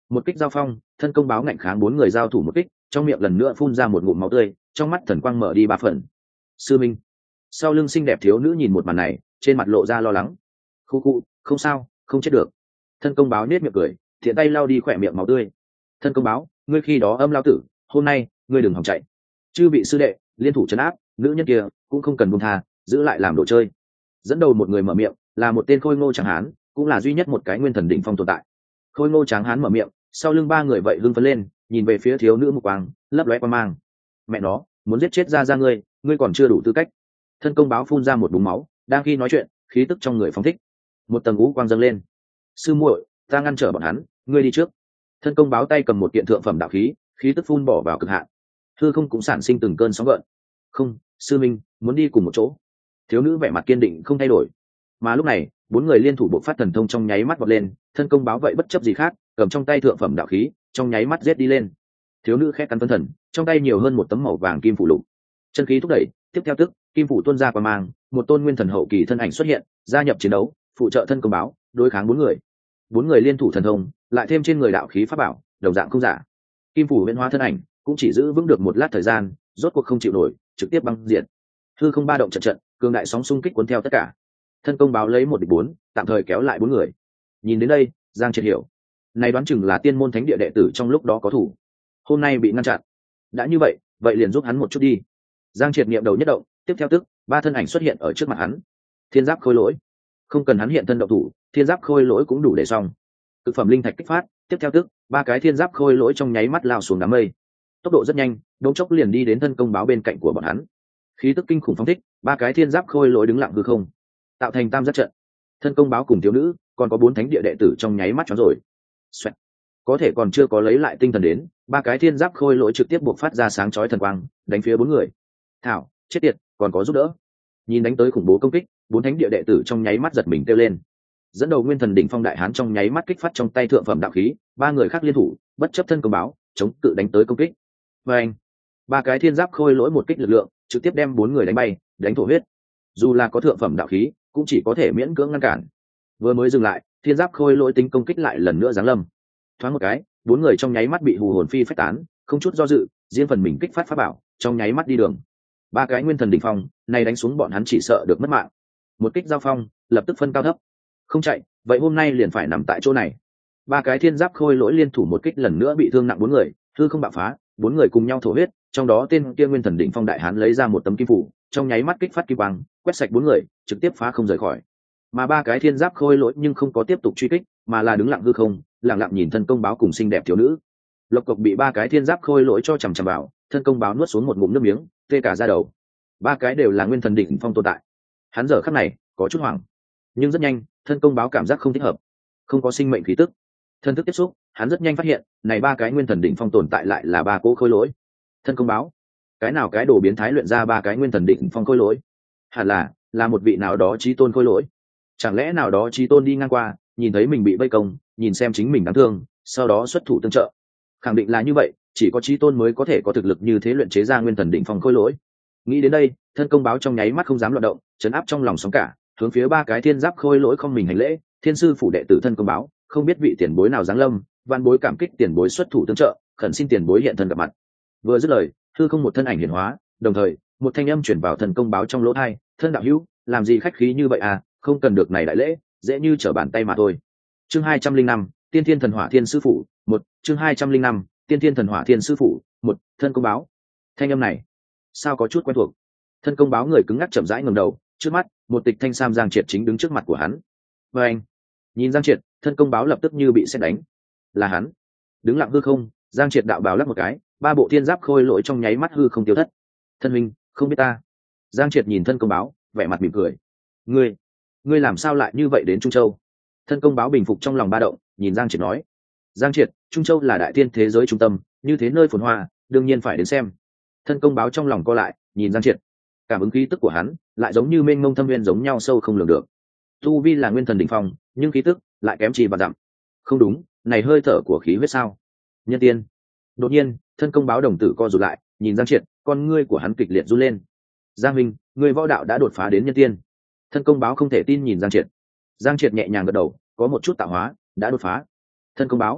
Một kích giao phong, thân công báo ngạnh kháng bốn người giao thủ một kích, trong miệng lần nữa phun ra một ngụm máu tươi, trong mắt thần quang mở đi ba phần. Sư minh. Sau lưng xinh đẹp thiếu nữ nhìn một màn này, trên mặt lộ ra lo lắng. Khu khu, không sao, không chết được. Thân công báo nết miệng cười, thiện tay lau đi khỏe miệng máu tươi. Thân công báo, ngươi khi đó âm lao tử, hôm nay ngươi đừng hòng chạy. Chư bị sư đệ liên thủ trấn áp, nữ nhân kia cũng không cần buông tha, giữ lại làm đồ chơi. Dẫn đầu một người mở miệng, là một tên khôi ngô tráng hán, cũng là duy nhất một cái nguyên thần đỉnh phong tồn tại. Khôi ngô tráng hán mở miệng, sau lưng ba người vậy hưng phấn lên, nhìn về phía thiếu nữ mục quang, lấp lóe qua mang. Mẹ nó, muốn giết chết ra ra ngươi, ngươi còn chưa đủ tư cách. Thân công báo phun ra một búng máu, đang khi nói chuyện, khí tức trong người phóng thích, một tầng ngũ quang dâng lên. Sư muội, ta ngăn trở bọn hắn, ngươi đi trước. Thân công báo tay cầm một kiện thượng phẩm đạo khí, khí tức phun bỏ vào cực hạn. Hư không cũng sản sinh từng cơn sóng gợn. Không, sư minh, muốn đi cùng một chỗ. Thiếu nữ vẻ mặt kiên định không thay đổi. Mà lúc này, bốn người liên thủ bộ phát thần thông trong nháy mắt vọt lên, thân công báo vậy bất chấp gì khác, cầm trong tay thượng phẩm đạo khí, trong nháy mắt giết đi lên. Thiếu nữ khẽ cắn phân thần, trong tay nhiều hơn một tấm màu vàng kim phủ lục. Chân khí thúc đẩy, tiếp theo tức, kim phủ tuôn ra qua mang, một tôn nguyên thần hậu kỳ thân ảnh xuất hiện, gia nhập chiến đấu, phụ trợ thân công báo, đối kháng bốn người. Bốn người liên thủ thần thông, lại thêm trên người đạo khí pháp bảo, đồng dạng không giả. Kim phủ huyễn hóa thân ảnh, cũng chỉ giữ vững được một lát thời gian, rốt cuộc không chịu nổi, trực tiếp băng diệt. Hư không ba động trận trận, cường đại sóng xung kích cuốn theo tất cả. Thân công báo lấy một địch bốn, tạm thời kéo lại bốn người. Nhìn đến đây, Giang Triệt hiểu, này đoán chừng là tiên môn thánh địa đệ tử trong lúc đó có thủ, hôm nay bị ngăn chặn. Đã như vậy, vậy liền giúp hắn một chút đi. Giang Triệt niệm đầu nhất động, tiếp theo tức, ba thân ảnh xuất hiện ở trước mặt hắn. Thiên giáp khôi lỗi, không cần hắn hiện thân động thủ, thiên giáp khôi lỗi cũng đủ để xong. Thực phẩm linh thạch kích phát, tiếp theo tức, ba cái thiên giáp khôi lỗi trong nháy mắt lao xuống đám mây. Tốc độ rất nhanh, đống chốc liền đi đến thân công báo bên cạnh của bọn hắn. Khí tức kinh khủng phóng thích, ba cái thiên giáp khôi lỗi đứng lặng hư không, tạo thành tam giác trận. Thân công báo cùng thiếu nữ, còn có bốn thánh địa đệ tử trong nháy mắt choáng rồi. Xoẹt. Có thể còn chưa có lấy lại tinh thần đến, ba cái thiên giáp khôi lỗi trực tiếp buộc phát ra sáng chói thần quang, đánh phía bốn người. Thảo, chết tiệt, còn có giúp đỡ. Nhìn đánh tới khủng bố công kích, bốn thánh địa đệ tử trong nháy mắt giật mình kêu lên. Dẫn đầu nguyên thần đỉnh phong đại hán trong nháy mắt kích phát trong tay thượng phẩm đạo khí, ba người khác liên thủ, bất chấp thân công báo, chống cự đánh tới công kích. Và anh, ba cái thiên giáp khôi lỗi một kích lực lượng, trực tiếp đem bốn người đánh bay, đánh thổ huyết. Dù là có thượng phẩm đạo khí, cũng chỉ có thể miễn cưỡng ngăn cản. Vừa mới dừng lại, thiên giáp khôi lỗi tính công kích lại lần nữa giáng lâm. Thoáng một cái, bốn người trong nháy mắt bị hù hồn phi phách tán, không chút do dự, riêng phần mình kích phát pháp bảo, trong nháy mắt đi đường. Ba cái nguyên thần đỉnh phong, này đánh xuống bọn hắn chỉ sợ được mất mạng. Một kích giao phong, lập tức phân cao thấp. Không chạy, vậy hôm nay liền phải nằm tại chỗ này. Ba cái thiên giáp khôi lỗi liên thủ một kích lần nữa bị thương nặng bốn người, hư không bạo phá, bốn người cùng nhau thổ huyết, trong đó tên kia nguyên thần đỉnh phong đại hán lấy ra một tấm kim phủ, trong nháy mắt kích phát kim quang, quét sạch bốn người, trực tiếp phá không rời khỏi. Mà ba cái thiên giáp khôi lỗi nhưng không có tiếp tục truy kích, mà là đứng lặng hư không, lặng lặng nhìn thân công báo cùng xinh đẹp thiếu nữ. Lộc cộc bị ba cái thiên giáp khôi lỗi cho chằm chằm vào, thân công báo nuốt xuống một ngụm nước miếng, tê cả da đầu. Ba cái đều là nguyên thần đỉnh phong tồn tại, hắn giờ khắc này có chút hoảng, nhưng rất nhanh, thân công báo cảm giác không thích hợp, không có sinh mệnh khí tức. Thân thức tiếp xúc, hắn rất nhanh phát hiện, này ba cái nguyên thần đỉnh phong tồn tại lại là ba cỗ khôi lỗi. Thân công báo, cái nào cái đồ biến thái luyện ra ba cái nguyên thần đỉnh phong khôi lỗi? Hẳn là là một vị nào đó chí tôn khôi lỗi. Chẳng lẽ nào đó chí tôn đi ngang qua, nhìn thấy mình bị vây công, nhìn xem chính mình đáng thương, sau đó xuất thủ tương trợ? Khẳng định là như vậy, chỉ có chí tôn mới có thể có thực lực như thế luyện chế ra nguyên thần đỉnh phong khôi lỗi. Nghĩ đến đây, thân công báo trong nháy mắt không dám loạn động, chấn áp trong lòng sóng cả, hướng phía ba cái thiên giáp khôi lỗi không mình hành lễ. Thiên sư phủ đệ tử thân công báo, không biết vị tiền bối nào giáng lâm, van bối cảm kích tiền bối xuất thủ tương trợ, khẩn xin tiền bối hiện thân gặp mặt. Vừa dứt lời, hư không một thân ảnh hiển hóa, đồng thời một thanh âm chuyển vào thần công báo trong lỗ tai. Thân đạo hữu, làm gì khách khí như vậy à, không cần được này đại lễ, dễ như trở bàn tay mà thôi. Chương hai trăm linh năm, tiên thiên thần hỏa thiên sư phủ một. Chương hai trăm linh năm, tiên thiên thần hỏa thiên sư phủ một. Thân công báo, thanh âm này sao có chút quen thuộc. Thân công báo người cứng ngắc chậm rãi ngẩng đầu, trước mắt một tịch thanh sam Giang Triệt chính đứng trước mặt của hắn. Và anh, nhìn Giang Triệt, thân công báo lập tức như bị sét đánh. Là hắn. Đứng lặng hư không, Giang Triệt đạo bào lắc một cái, ba bộ thiên giáp khôi lỗi trong nháy mắt hư không tiêu thất. Thân huynh, không biết ta. Giang Triệt nhìn thân công báo, vẻ mặt mỉm cười. Ngươi, ngươi làm sao lại như vậy đến Trung Châu? Thân công báo bình phục trong lòng ba động, nhìn Giang Triệt nói. Giang Triệt, Trung Châu là đại thiên thế giới trung tâm, như thế nơi phồn hoa, đương nhiên phải đến xem. Thân công báo trong lòng co lại, nhìn Giang Triệt. Cảm ứng khí tức của hắn, lại giống như mênh mông thâm nguyên giống nhau sâu không lường được. Tu vi là nguyên thần đỉnh phong, nhưng khí tức lại kém chi và dặm. Không đúng, này hơi thở của khí huyết sao? Nhân tiên. Đột nhiên, thân công báo đồng tử co rụt lại, nhìn Giang Triệt, con ngươi của hắn kịch liệt run lên. Giang Minh, người võ đạo đã đột phá đến nhân tiên. Thân công báo không thể tin nhìn Giang Triệt. Giang Triệt nhẹ nhàng gật đầu, có một chút tạo hóa, đã đột phá. Thân công báo,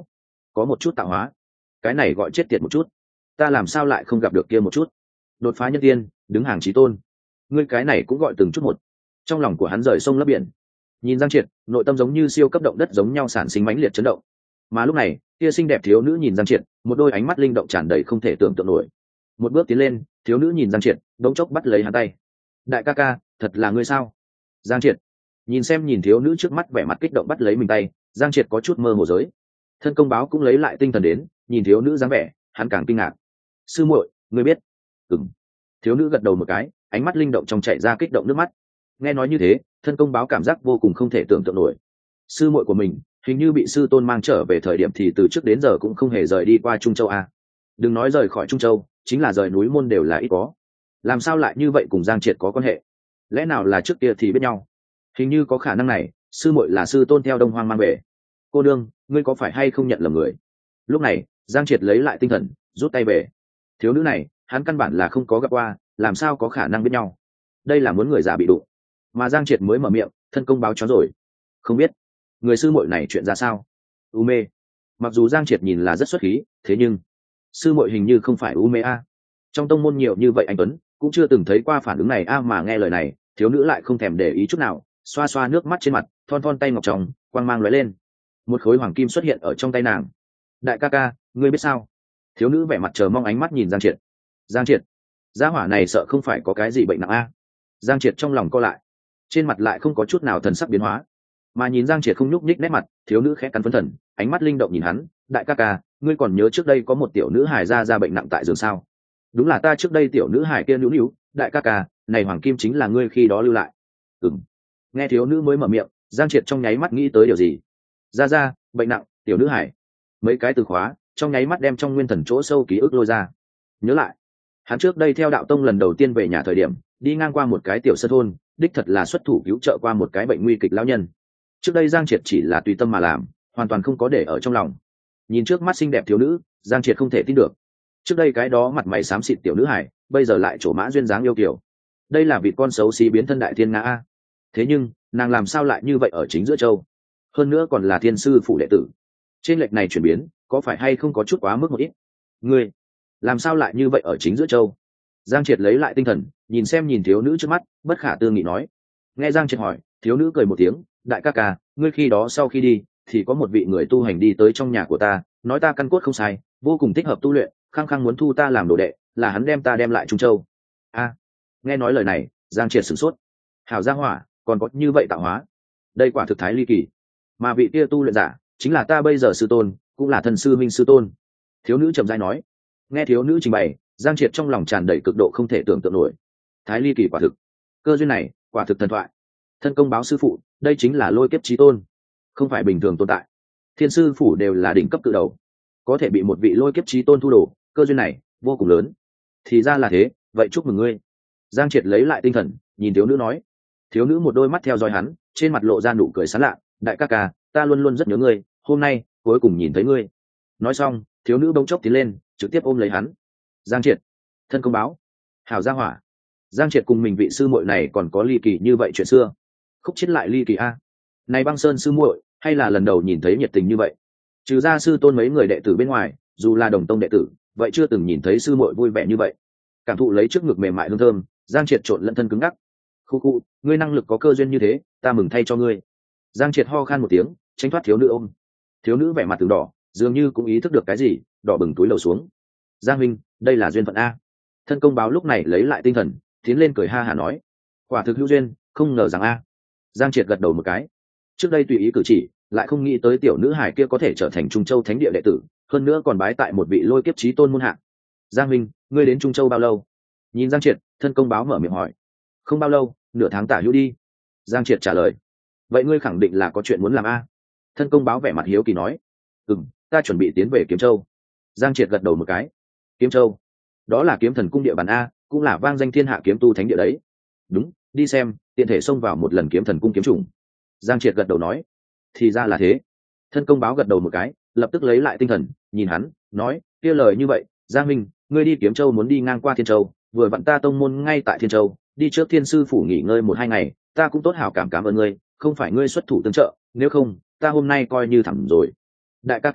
có một chút tạo hóa. Cái này gọi chết tiệt một chút. Ta làm sao lại không gặp được kia một chút? Đột phá nhân tiên, đứng hàng chí tôn. Ngươi cái này cũng gọi từng chút một. Trong lòng của hắn rời sông lấp biển. Nhìn Giang Triệt, nội tâm giống như siêu cấp động đất giống nhau sản sinh mãnh liệt chấn động. Mà lúc này, kia xinh đẹp thiếu nữ nhìn Giang Triệt, một đôi ánh mắt linh động tràn đầy không thể tưởng tượng nổi. Một bước tiến lên, thiếu nữ nhìn Giang Triệt, đống chốc bắt lấy hắn tay. Đại ca ca, thật là ngươi sao? Giang Triệt nhìn xem nhìn thiếu nữ trước mắt vẻ mặt kích động bắt lấy mình tay, Giang Triệt có chút mơ hồ giới. Thân công báo cũng lấy lại tinh thần đến, nhìn thiếu nữ dáng vẻ, hắn càng kinh ngạc. Sư muội, ngươi biết? Ừm. Thiếu nữ gật đầu một cái, ánh mắt linh động trong chảy ra kích động nước mắt. Nghe nói như thế, thân công báo cảm giác vô cùng không thể tưởng tượng nổi. Sư muội của mình, hình như bị sư tôn mang trở về thời điểm thì từ trước đến giờ cũng không hề rời đi qua Trung Châu a. Đừng nói rời khỏi Trung Châu, chính là rời núi môn đều là ít có. Làm sao lại như vậy cùng Giang Triệt có quan hệ? Lẽ nào là trước kia thì biết nhau? Hình như có khả năng này, sư muội là sư tôn theo Đông Hoang mang về. Cô đương, ngươi có phải hay không nhận lầm người? Lúc này, Giang Triệt lấy lại tinh thần, rút tay về. Thiếu nữ này, hắn căn bản là không có gặp qua, làm sao có khả năng biết nhau? Đây là muốn người già bị đụng. Mà Giang Triệt mới mở miệng, thân công báo chó rồi. Không biết, người sư muội này chuyện ra sao? U mê. Mặc dù Giang Triệt nhìn là rất xuất khí, thế nhưng sư muội hình như không phải u mê a. Trong tông môn nhiều như vậy anh tuấn, cũng chưa từng thấy qua phản ứng này a mà nghe lời này, thiếu nữ lại không thèm để ý chút nào, xoa xoa nước mắt trên mặt, thon thon tay ngọc tròng, quang mang lóe lên. Một khối hoàng kim xuất hiện ở trong tay nàng. Đại ca ca, ngươi biết sao? Thiếu nữ vẻ mặt chờ mong ánh mắt nhìn Giang Triệt. Giang Triệt, gia hỏa này sợ không phải có cái gì bệnh nặng a. Giang Triệt trong lòng co lại, trên mặt lại không có chút nào thần sắc biến hóa, mà nhìn Giang Triệt không nhúc nhích nét mặt, thiếu nữ khẽ cắn phấn thần, ánh mắt linh động nhìn hắn. Đại ca ca, ngươi còn nhớ trước đây có một tiểu nữ hài ra ra bệnh nặng tại giường sao? Đúng là ta trước đây tiểu nữ hài kia nữu nữu. Đại ca ca, này hoàng kim chính là ngươi khi đó lưu lại. Ừm. Nghe thiếu nữ mới mở miệng, Giang Triệt trong nháy mắt nghĩ tới điều gì. Ra ra, bệnh nặng, tiểu nữ hài. Mấy cái từ khóa, trong nháy mắt đem trong nguyên thần chỗ sâu ký ức lôi ra. Nhớ lại, hắn trước đây theo đạo tông lần đầu tiên về nhà thời điểm, đi ngang qua một cái tiểu sơn thôn, đích thật là xuất thủ cứu trợ qua một cái bệnh nguy kịch lão nhân. Trước đây Giang Triệt chỉ là tùy tâm mà làm, hoàn toàn không có để ở trong lòng. Nhìn trước mắt xinh đẹp thiếu nữ, Giang Triệt không thể tin được. Trước đây cái đó mặt mày xám xịt tiểu nữ hải, bây giờ lại trổ mã duyên dáng yêu kiều. Đây là vị con xấu xí biến thân đại thiên nga a. Thế nhưng, nàng làm sao lại như vậy ở chính giữa châu? Hơn nữa còn là thiên sư phụ đệ tử. Trên lệch này chuyển biến, có phải hay không có chút quá mức một ít? Ngươi, làm sao lại như vậy ở chính giữa châu? Giang Triệt lấy lại tinh thần, nhìn xem nhìn thiếu nữ trước mắt, bất khả tư nghị nói. Nghe Giang Triệt hỏi, thiếu nữ cười một tiếng, đại ca ca, ngươi khi đó sau khi đi, thì có một vị người tu hành đi tới trong nhà của ta, nói ta căn cốt không sai, vô cùng thích hợp tu luyện, khăng khăng muốn thu ta làm đồ đệ, là hắn đem ta đem lại Trung Châu. A, nghe nói lời này, Giang Triệt sửng sốt. Hảo gia hỏa, còn có như vậy tạo hóa, đây quả thực thái ly kỳ. Mà vị kia tu luyện giả, chính là ta bây giờ sư tôn, cũng là thần sư minh sư tôn. Thiếu nữ trầm rãi nói. Nghe thiếu nữ trình bày, Giang Triệt trong lòng tràn đầy cực độ không thể tưởng tượng nổi. Thái ly kỳ quả thực, cơ duyên này, quả thực thần thoại. Thân công báo sư phụ, đây chính là lôi kiếp chí tôn, không phải bình thường tồn tại. Thiên sư phủ đều là đỉnh cấp cự đầu, có thể bị một vị lôi kiếp chí tôn thu đồ, cơ duyên này vô cùng lớn. Thì ra là thế, vậy chúc mừng ngươi. Giang Triệt lấy lại tinh thần, nhìn thiếu nữ nói. Thiếu nữ một đôi mắt theo dõi hắn, trên mặt lộ ra nụ cười sán lạ. Đại ca ca, ta luôn luôn rất nhớ ngươi, hôm nay cuối cùng nhìn thấy ngươi. Nói xong, thiếu nữ bỗng chốc tiến lên, trực tiếp ôm lấy hắn. Giang Triệt, thân công báo, hảo gia hỏa. Giang Triệt cùng mình vị sư muội này còn có ly kỳ như vậy chuyện xưa. Khúc chết lại ly kỳ a. Này Băng Sơn sư muội, hay là lần đầu nhìn thấy nhiệt tình như vậy. Trừ ra sư tôn mấy người đệ tử bên ngoài, dù là đồng tông đệ tử, vậy chưa từng nhìn thấy sư muội vui vẻ như vậy. Cảm thụ lấy trước ngực mềm mại hương thơm, Giang Triệt trộn lẫn thân cứng ngắc. Khu khu, ngươi năng lực có cơ duyên như thế, ta mừng thay cho ngươi. Giang Triệt ho khan một tiếng, tránh thoát thiếu nữ ôm. Thiếu nữ vẻ mặt từng đỏ, dường như cũng ý thức được cái gì, đỏ bừng túi lầu xuống. Giang huynh, đây là duyên phận a. Thân công báo lúc này lấy lại tinh thần, tiến lên cười ha hả nói. Quả thực hữu duyên, không ngờ rằng a. Giang Triệt gật đầu một cái. Trước đây tùy ý cử chỉ, lại không nghĩ tới tiểu nữ hải kia có thể trở thành Trung Châu thánh địa đệ tử, hơn nữa còn bái tại một vị lôi kiếp chí tôn môn hạ. Giang huynh, ngươi đến Trung Châu bao lâu? Nhìn Giang Triệt, thân công báo mở miệng hỏi. Không bao lâu, nửa tháng tả hữu đi. Giang Triệt trả lời. Vậy ngươi khẳng định là có chuyện muốn làm a? Thân công báo vẻ mặt hiếu kỳ nói. Ừm, ta chuẩn bị tiến về Kiếm Châu. Giang Triệt gật đầu một cái. Kiếm Châu, đó là kiếm thần cung địa bàn a, cũng là vang danh thiên hạ kiếm tu thánh địa đấy. Đúng, đi xem, tiện thể xông vào một lần kiếm thần cung kiếm trùng. Giang Triệt gật đầu nói. Thì ra là thế. Thân công báo gật đầu một cái, lập tức lấy lại tinh thần, nhìn hắn, nói, kia lời như vậy, Giang minh, ngươi đi Kiếm Châu muốn đi ngang qua Thiên Châu, vừa vặn ta tông môn ngay tại Thiên Châu, đi trước Thiên sư phủ nghỉ ngơi một hai ngày, ta cũng tốt hảo cảm cảm ơn ngươi, không phải ngươi xuất thủ tương trợ, nếu không, ta hôm nay coi như thẳng rồi. Đại ca ca,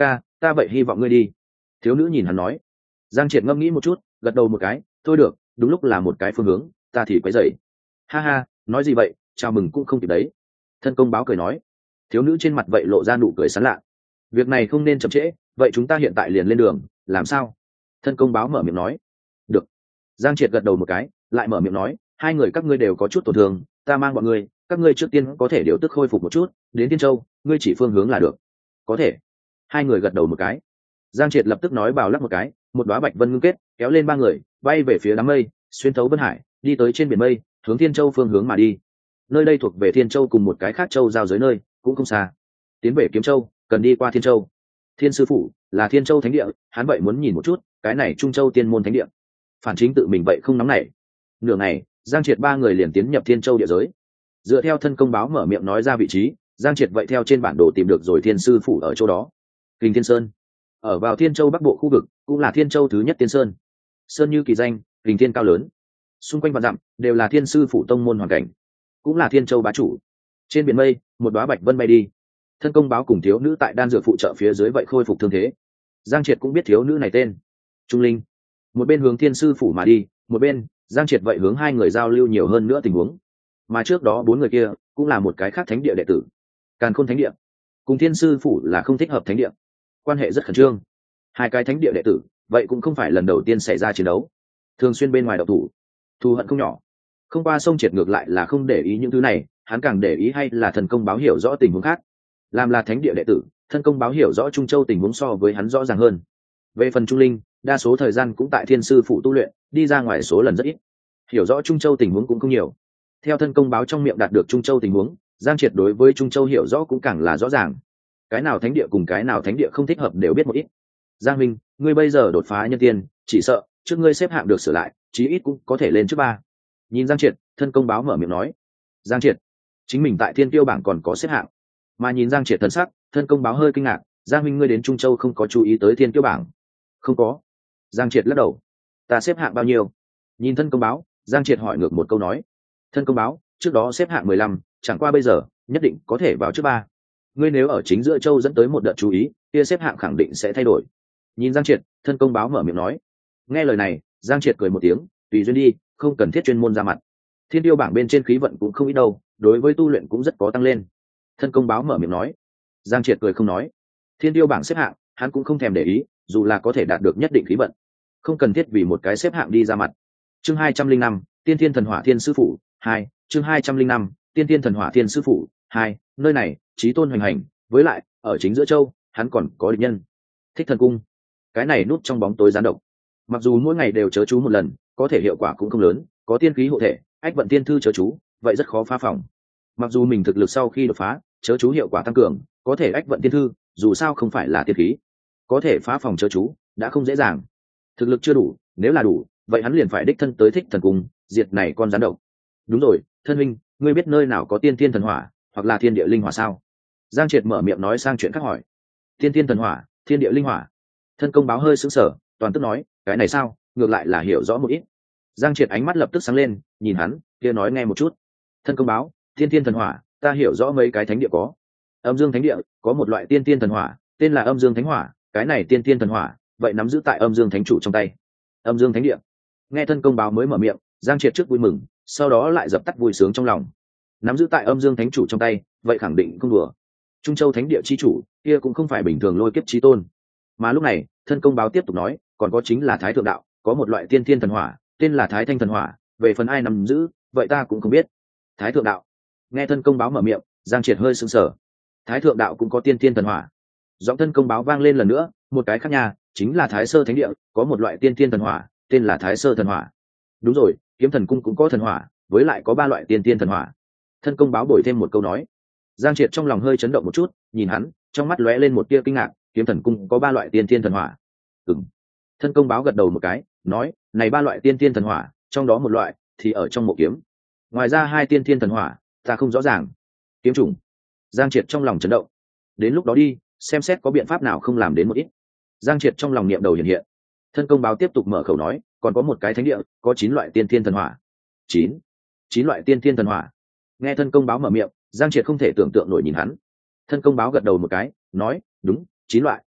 ta vậy hy vọng ngươi đi. Thiếu nữ nhìn hắn nói. Giang Triệt ngẫm nghĩ một chút, gật đầu một cái, thôi được, đúng lúc là một cái phương hướng, ta thì quấy rầy. Ha ha, nói gì vậy, chào mừng cũng không kịp đấy. Thân công báo cười nói. Thiếu nữ trên mặt vậy lộ ra nụ cười sán lạ. Việc này không nên chậm trễ, vậy chúng ta hiện tại liền lên đường, làm sao? Thân công báo mở miệng nói. Được. Giang Triệt gật đầu một cái, lại mở miệng nói, hai người các ngươi đều có chút tổn thương, ta mang bọn ngươi, các ngươi trước tiên có thể điều tức khôi phục một chút, đến Thiên Châu, ngươi chỉ phương hướng là được. Có thể. Hai người gật đầu một cái. Giang Triệt lập tức nói bào lắc một cái, một đóa bạch vân ngưng kết, kéo lên ba người, bay về phía đám mây, xuyên thấu vân hải, đi tới trên biển mây, hướng Thiên Châu phương hướng mà đi. Nơi đây thuộc về Thiên Châu cùng một cái khác châu giao giới nơi, cũng không xa. Tiến về Kiếm Châu, cần đi qua Thiên Châu. Thiên sư phụ là Thiên Châu thánh địa, hắn vậy muốn nhìn một chút, cái này Trung Châu Tiên môn thánh địa. Phản chính tự mình vậy không nóng nảy. Nửa ngày, Giang Triệt ba người liền tiến nhập Thiên Châu địa giới. Dựa theo thân công báo mở miệng nói ra vị trí, Giang Triệt vậy theo trên bản đồ tìm được rồi Thiên sư phụ ở chỗ đó. Kình Thiên Sơn, ở vào Thiên Châu bắc bộ khu vực, cũng là Thiên Châu thứ nhất tiên sơn. Sơn như kỳ danh, Kình Thiên cao lớn, xung quanh vạn dặm đều là Thiên sư phụ tông môn hoàn cảnh, cũng là Thiên Châu bá chủ. Trên biển mây, một đóa bạch vân bay đi. Thân công báo cùng thiếu nữ tại đan dược phụ trợ phía dưới vậy khôi phục thương thế. Giang Triệt cũng biết thiếu nữ này tên Trung Linh. Một bên hướng Thiên sư phủ mà đi, một bên Giang Triệt vậy hướng hai người giao lưu nhiều hơn nữa tình huống. Mà trước đó bốn người kia cũng là một cái khác thánh địa đệ tử, Càn Khôn thánh địa cùng Thiên sư phủ là không thích hợp thánh địa, quan hệ rất khẩn trương. Hai cái thánh địa đệ tử vậy cũng không phải lần đầu tiên xảy ra chiến đấu, thường xuyên bên ngoài độc thủ, thù hận không nhỏ. Không qua sông Triệt ngược lại là không để ý những thứ này, hắn càng để ý hay là thần công báo hiểu rõ tình huống khác. Làm là thánh địa đệ tử, thân công báo hiểu rõ Trung Châu tình huống so với hắn rõ ràng hơn. Về phần Trung Linh, đa số thời gian cũng tại Thiên sư phụ tu luyện, đi ra ngoài số lần rất ít, hiểu rõ Trung Châu tình huống cũng không nhiều. Theo thân công báo trong miệng đạt được Trung Châu tình huống, Giang Triệt đối với Trung Châu hiểu rõ cũng càng là rõ ràng. Cái nào thánh địa cùng cái nào thánh địa không thích hợp đều biết một ít. Giang Minh, ngươi bây giờ đột phá nhân tiên, chỉ sợ trước ngươi xếp hạng được sửa lại, chí ít cũng có thể lên trước ba. Nhìn Giang Triệt, thân công báo mở miệng nói. Giang Triệt, chính mình tại Thiên Tiêu bảng còn có xếp hạng. Mà nhìn Giang Triệt thần sắc, thân công báo hơi kinh ngạc, Giang Minh ngươi đến Trung Châu không có chú ý tới Thiên Tiêu bảng? Không có. Giang Triệt lắc đầu. Ta xếp hạng bao nhiêu? Nhìn thân công báo, Giang Triệt hỏi ngược một câu nói. Thân công báo, trước đó xếp hạng mười lăm, chẳng qua bây giờ nhất định có thể vào trước ba. Ngươi nếu ở chính giữa châu dẫn tới một đợt chú ý, kia xếp hạng khẳng định sẽ thay đổi. Nhìn Giang Triệt, thân công báo mở miệng nói. Nghe lời này, Giang Triệt cười một tiếng, tùy duyên đi, không cần thiết chuyên môn ra mặt. Thiên Tiêu bảng bên trên khí vận cũng không ít đâu, đối với tu luyện cũng rất có tăng lên. Thân công báo mở miệng nói. Giang Triệt cười không nói. Thiên Tiêu bảng xếp hạng, hắn cũng không thèm để ý, dù là có thể đạt được nhất định khí vận, không cần thiết vì một cái xếp hạng đi ra mặt. Chương hai trăm linh năm, Tiên Thiên Thần Hỏa Thiên sư phụ hai. Chương hai trăm linh năm, Tiên Thiên Thần Hỏa Thiên sư phụ hai. Nơi này chí tôn hoành hành, với lại ở chính giữa châu, hắn còn có địch nhân. Thích Thần Cung, cái này núp trong bóng tối gián độc, mặc dù mỗi ngày đều chớ chú một lần, có thể hiệu quả cũng không lớn, có tiên khí hộ thể, ách vận tiên thư chớ chú, vậy rất khó phá phòng. Mặc dù mình thực lực sau khi đột phá, chớ chú hiệu quả tăng cường, có thể ách vận tiên thư, dù sao không phải là tiên khí, có thể phá phòng chớ chú đã không dễ dàng. Thực lực chưa đủ, nếu là đủ, vậy hắn liền phải đích thân tới Thích Thần Cung, diệt này con gián độc. Đúng rồi, thân huynh, ngươi biết nơi nào có tiên thiên thần hỏa hoặc là thiên địa linh hỏa sao? Giang Triệt mở miệng nói sang chuyện khác hỏi. Tiên thiên thần hỏa, thiên địa linh hỏa. Thân công báo hơi sững sờ, toàn tức nói, cái này sao, ngược lại là hiểu rõ một ít. Giang Triệt ánh mắt lập tức sáng lên, nhìn hắn, kia nói nghe một chút. Thân công báo, tiên thiên thần hỏa, ta hiểu rõ mấy cái thánh địa có. Âm Dương thánh địa có một loại tiên thiên thần hỏa, tên là Âm Dương thánh hỏa, cái này tiên thiên thần hỏa, vậy nắm giữ tại Âm Dương thánh chủ trong tay. Âm Dương thánh địa. Nghe thân công báo mới mở miệng, Giang Triệt trước vui mừng, sau đó lại dập tắt vui sướng trong lòng. Nắm giữ tại Âm Dương thánh chủ trong tay, vậy khẳng định không đùa. Trung Châu thánh địa chi chủ, kia cũng không phải bình thường lôi kiếp chí tôn. Mà lúc này, thân công báo tiếp tục nói, còn có chính là Thái thượng đạo, có một loại tiên thiên thần hỏa, tên là Thái thanh thần hỏa, về phần ai nắm giữ, vậy ta cũng không biết. Thái thượng đạo. Nghe thân công báo mở miệng, Giang Triệt hơi sững sờ. Thái thượng đạo cũng có tiên thiên thần hỏa. Giọng thân công báo vang lên lần nữa, một cái khác nha, chính là Thái sơ thánh địa, có một loại tiên thiên thần hỏa, tên là Thái sơ thần hỏa. Đúng rồi, Kiếm Thần cung cũng có thần hỏa, với lại có ba loại tiên thiên thần hỏa. Thân công báo bổ thêm một câu nói. Giang Triệt trong lòng hơi chấn động một chút, nhìn hắn, trong mắt lóe lên một tia kinh ngạc, Kiếm Thần cung có ba loại tiên thiên thần hỏa. Ừm. Thân công báo gật đầu một cái, nói, này ba loại tiên thiên thần hỏa, trong đó một loại thì ở trong mộ kiếm. Ngoài ra hai tiên thiên thần hỏa, ta không rõ ràng. Kiếm trùng. Giang Triệt trong lòng chấn động. Đến lúc đó đi, xem xét có biện pháp nào không làm đến một ít. Giang Triệt trong lòng niệm đầu hiện hiện. Thân công báo tiếp tục mở khẩu nói, còn có một cái thánh địa, có chín loại tiên thiên thần hỏa. Chín. Chín loại tiên thiên thần hỏa. Nghe thân công báo mở miệng, Giang Triệt không thể tưởng tượng nổi nhìn hắn. Thân công báo gật đầu một cái, nói, đúng, chín loại.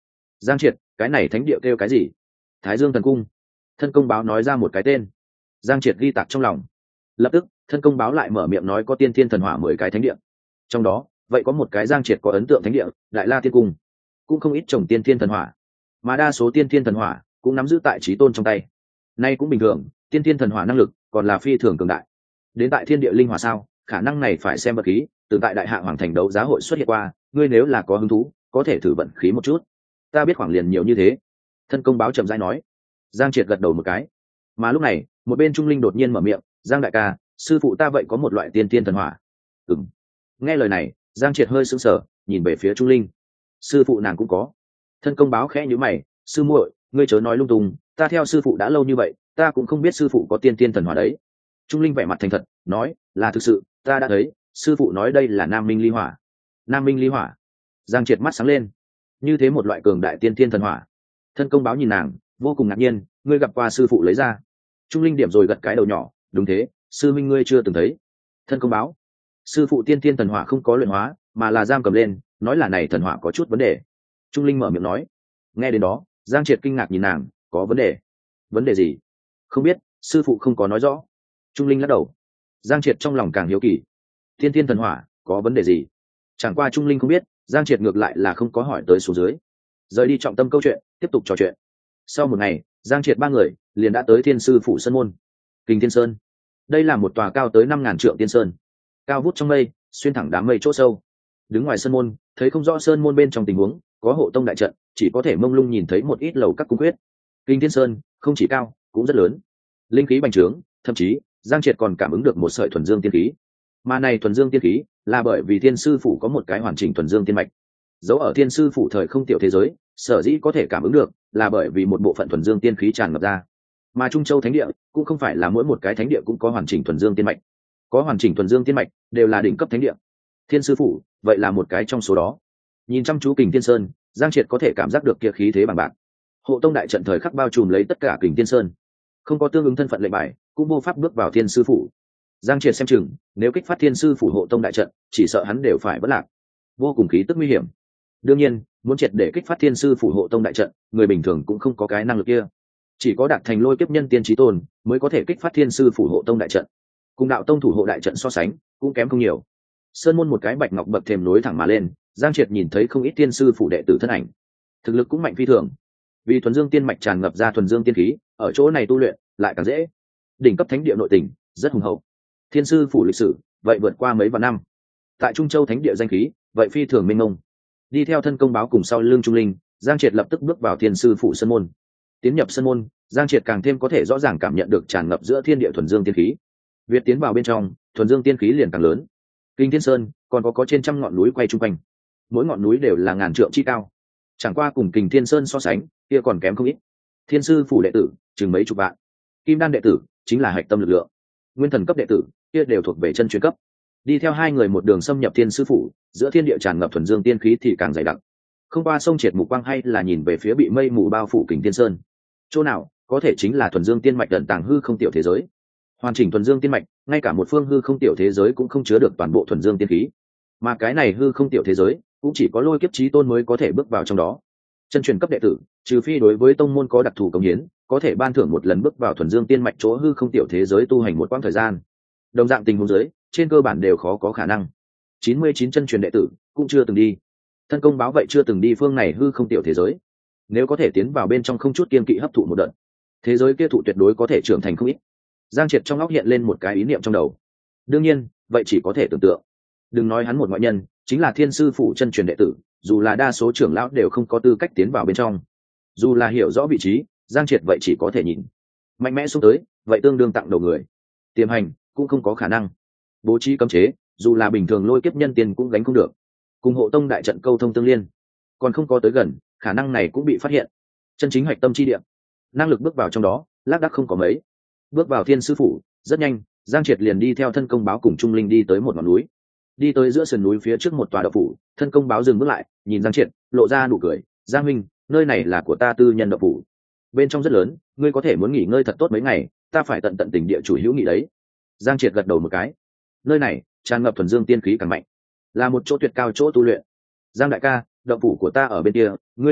Giang Triệt, cái này thánh địa kêu cái gì? Thái Dương Thần Cung. Thân công báo nói ra một cái tên. Giang Triệt ghi tạc trong lòng. Lập tức thân công báo lại mở miệng nói có tiên thiên thần hỏa mười cái thánh địa, trong đó vậy có một cái Giang Triệt có ấn tượng thánh địa Đại La Tiên Cung, cũng không ít trồng tiên thiên thần hỏa, mà đa số tiên thiên thần hỏa cũng nắm giữ tại Chí Tôn trong tay. Nay cũng bình thường, tiên thiên thần hỏa năng lực còn là phi thường cường đại. Đến tại thiên địa linh hỏa sao, khả năng này phải xem vật khí, từ tại đại hạ hoàng thành đấu giá hội xuất hiện qua, ngươi nếu là có hứng thú có thể thử vận khí một chút. Ta biết khoảng liền nhiều như thế. Thân công báo chậm rãi nói. Giang Triệt gật đầu một cái. Mà lúc này một bên Trung Linh đột nhiên mở miệng, Giang đại ca, sư phụ ta vậy có một loại tiên tiên thần hỏa. Ừm. Nghe lời này Giang Triệt hơi sững sờ, nhìn về phía Trung Linh. Sư phụ nàng cũng có. Thân công báo khẽ nhíu mày, sư muội, ngươi chớ nói lung tung, ta theo sư phụ đã lâu như vậy, ta cũng không biết sư phụ có tiên tiên thần hỏa đấy. Trung Linh vẻ mặt thành thật nói, là thực sự, ta đã thấy, sư phụ nói đây là Nam Minh ly hỏa. Nam Minh ly hỏa. Giang Triệt mắt sáng lên. Như thế một loại cường đại tiên tiên thần hỏa. Thân công báo nhìn nàng vô cùng ngạc nhiên, ngươi gặp qua sư phụ lấy ra? Trung Linh điểm rồi gật cái đầu nhỏ, đúng thế, sư minh ngươi chưa từng thấy. Thân công báo, sư phụ tiên tiên thần hỏa không có luyện hóa mà là giam cầm lên, nói là này thần hỏa có chút vấn đề. Trung Linh mở miệng nói. Nghe đến đó Giang Triệt kinh ngạc nhìn nàng, có vấn đề? Vấn đề gì? Không biết, sư phụ không có nói rõ. Trung Linh lắc đầu. Giang Triệt trong lòng càng hiếu kỳ, tiên tiên thần hỏa có vấn đề gì? Chẳng qua Trung Linh không biết, Giang Triệt ngược lại là không có hỏi tới số dưới, rời đi trọng tâm câu chuyện, tiếp tục trò chuyện. Sau một ngày Giang Triệt ba người liền đã tới Thiên Sư Phủ Sơn Môn. Kình Thiên Sơn, đây là một tòa cao tới năm ngàn trượng tiên sơn, cao vút trong mây, xuyên thẳng đám mây chỗ sâu. Đứng ngoài sơn môn thấy không rõ sơn môn bên trong tình huống, có hộ tông đại trận, chỉ có thể mông lung nhìn thấy một ít lầu các cung quyết. Kình Thiên Sơn không chỉ cao cũng rất lớn, linh khí bành trướng, thậm chí Giang Triệt còn cảm ứng được một sợi thuần dương tiên khí. Mà này thuần dương tiên khí là bởi vì Thiên Sư Phủ có một cái hoàn chỉnh thuần dương tiên mạch, giấu ở Thiên Sư Phủ thời không tiểu thế giới, sở dĩ có thể cảm ứng được là bởi vì một bộ phận thuần dương tiên khí tràn ngập ra. Mà Trung Châu thánh địa cũng không phải là mỗi một cái thánh địa cũng có hoàn chỉnh thuần dương tiên mạch, có hoàn chỉnh thuần dương tiên mạch đều là đỉnh cấp thánh địa. Thiên Sư Phủ vậy là một cái trong số đó. Nhìn chăm chú Kình Thiên Sơn, Giang Triệt có thể cảm giác được kia khí thế bằng bạc. Hộ tông đại trận thời khắc bao trùm lấy tất cả Kình Thiên Sơn, không có tương ứng thân phận lệnh bài cũng vô pháp bước vào Thiên Sư Phủ. Giang Triệt xem chừng nếu kích phát Thiên Sư Phủ hộ tông đại trận, chỉ sợ hắn đều phải vỡ lạc, vô cùng khí tức nguy hiểm. Đương nhiên muốn triệt để kích phát Thiên Sư Phủ hộ tông đại trận, người bình thường cũng không có cái năng lực kia, chỉ có đạt thành lôi kiếp nhân tiên chí tôn mới có thể kích phát Thiên Sư Phủ hộ tông đại trận. Cùng đạo tông thủ hộ đại trận so sánh cũng kém không nhiều. Sơn môn một cái bạch ngọc bậc thềm nối thẳng mà lên, Giang Triệt nhìn thấy không ít Thiên Sư Phủ đệ tử thân ảnh, thực lực cũng mạnh phi thường. Vì thuần dương tiên mạch tràn ngập ra thuần dương tiên khí, ở chỗ này tu luyện lại càng dễ. Đỉnh cấp thánh địa nội tình rất hùng hậu. Thiên Sư Phủ lịch sử vậy vượt qua mấy vạn năm, tại Trung Châu thánh địa danh khí vậy phi thường mênh mông. Đi theo thân công báo cùng sau lưng Trung Linh, Giang Triệt lập tức bước vào Thiên Sư Phủ sơn môn. Tiến nhập sơn môn, Giang Triệt càng thêm có thể rõ ràng cảm nhận được tràn ngập giữa thiên địa thuần dương tiên khí. Việt tiến vào bên trong, thuần dương tiên khí liền càng lớn. Kinh Thiên Sơn còn có có trên trăm ngọn núi quay chung quanh, mỗi ngọn núi đều là ngàn trượng chi cao. Chẳng qua cùng Kình Thiên Sơn so sánh, kia còn kém không ít. Thiên Sư Phủ đệ tử chừng mấy chục vạn, kim đan đệ tử chính là hạch tâm lực lượng, nguyên thần cấp đệ tử kia đều thuộc về chân truyền cấp. Đi theo hai người một đường xâm nhập Thiên Sư Phủ, giữa thiên địa tràn ngập thuần dương tiên khí thì càng dày đặc. Không qua sông Triệt mục quang hay là nhìn về phía bị mây mù bao phủ Kình Thiên Sơn. Chỗ nào có thể chính là thuần dương tiên mạch ẩn tàng hư không tiểu thế giới. Hoàn chỉnh thuần dương tiên mạch, ngay cả một phương hư không tiểu thế giới cũng không chứa được toàn bộ thuần dương tiên khí. Mà cái này hư không tiểu thế giới cũng chỉ có lôi kiếp chí tôn mới có thể bước vào trong đó. Chân truyền cấp đệ tử, trừ phi đối với tông môn có đặc thù công hiến, có thể ban thưởng một lần bước vào thuần dương tiên mạch chỗ hư không tiểu thế giới tu hành một quãng thời gian. Đồng dạng tình huống giới, trên cơ bản đều khó có khả năng. chín mươi chín chân truyền đệ tử cũng chưa từng đi. Thân công báo vậy chưa từng đi phương này hư không tiểu thế giới. Nếu có thể tiến vào bên trong không chút kiên kỵ hấp thụ một đợt, thế giới kia thụ tuyệt đối có thể trưởng thành không ít. Giang Triệt trong óc hiện lên một cái ý niệm trong đầu. Đương nhiên, vậy chỉ có thể tưởng tượng. Đừng nói hắn một ngoại nhân, chính là Thiên Sư Phủ chân truyền đệ tử, dù là đa số trưởng lão đều không có tư cách tiến vào bên trong. Dù là hiểu rõ vị trí, Giang Triệt vậy chỉ có thể nhìn. Mạnh mẽ xuống tới, vậy tương đương tặng đầu người. Tiềm hành cũng không có khả năng. Bố trí cấm chế, dù là bình thường lôi kiếp nhân tiền cũng gánh không được. Cùng hộ tông đại trận câu thông tương liên, còn không có tới gần, khả năng này cũng bị phát hiện. Chân chính hoạch tâm chi địa, năng lực bước vào trong đó lác đác không có mấy. Bước vào Thiên Sư Phủ, rất nhanh Giang Triệt liền đi theo thân công báo cùng Trung Linh đi tới một ngọn núi. Đi tới giữa sườn núi phía trước một tòa động phủ, thân công báo dừng bước lại, nhìn Giang Triệt, lộ ra nụ cười, "Giang huynh, nơi này là của ta tư nhân động phủ. Bên trong rất lớn, ngươi có thể muốn nghỉ ngơi thật tốt mấy ngày, ta phải tận tận tình địa chủ hữu nghị đấy." Giang Triệt gật đầu một cái. Nơi này tràn ngập thuần dương tiên khí càng mạnh, là một chỗ tuyệt cao chỗ tu luyện. "Giang đại ca, động phủ của ta ở bên kia, ngươi cũng được,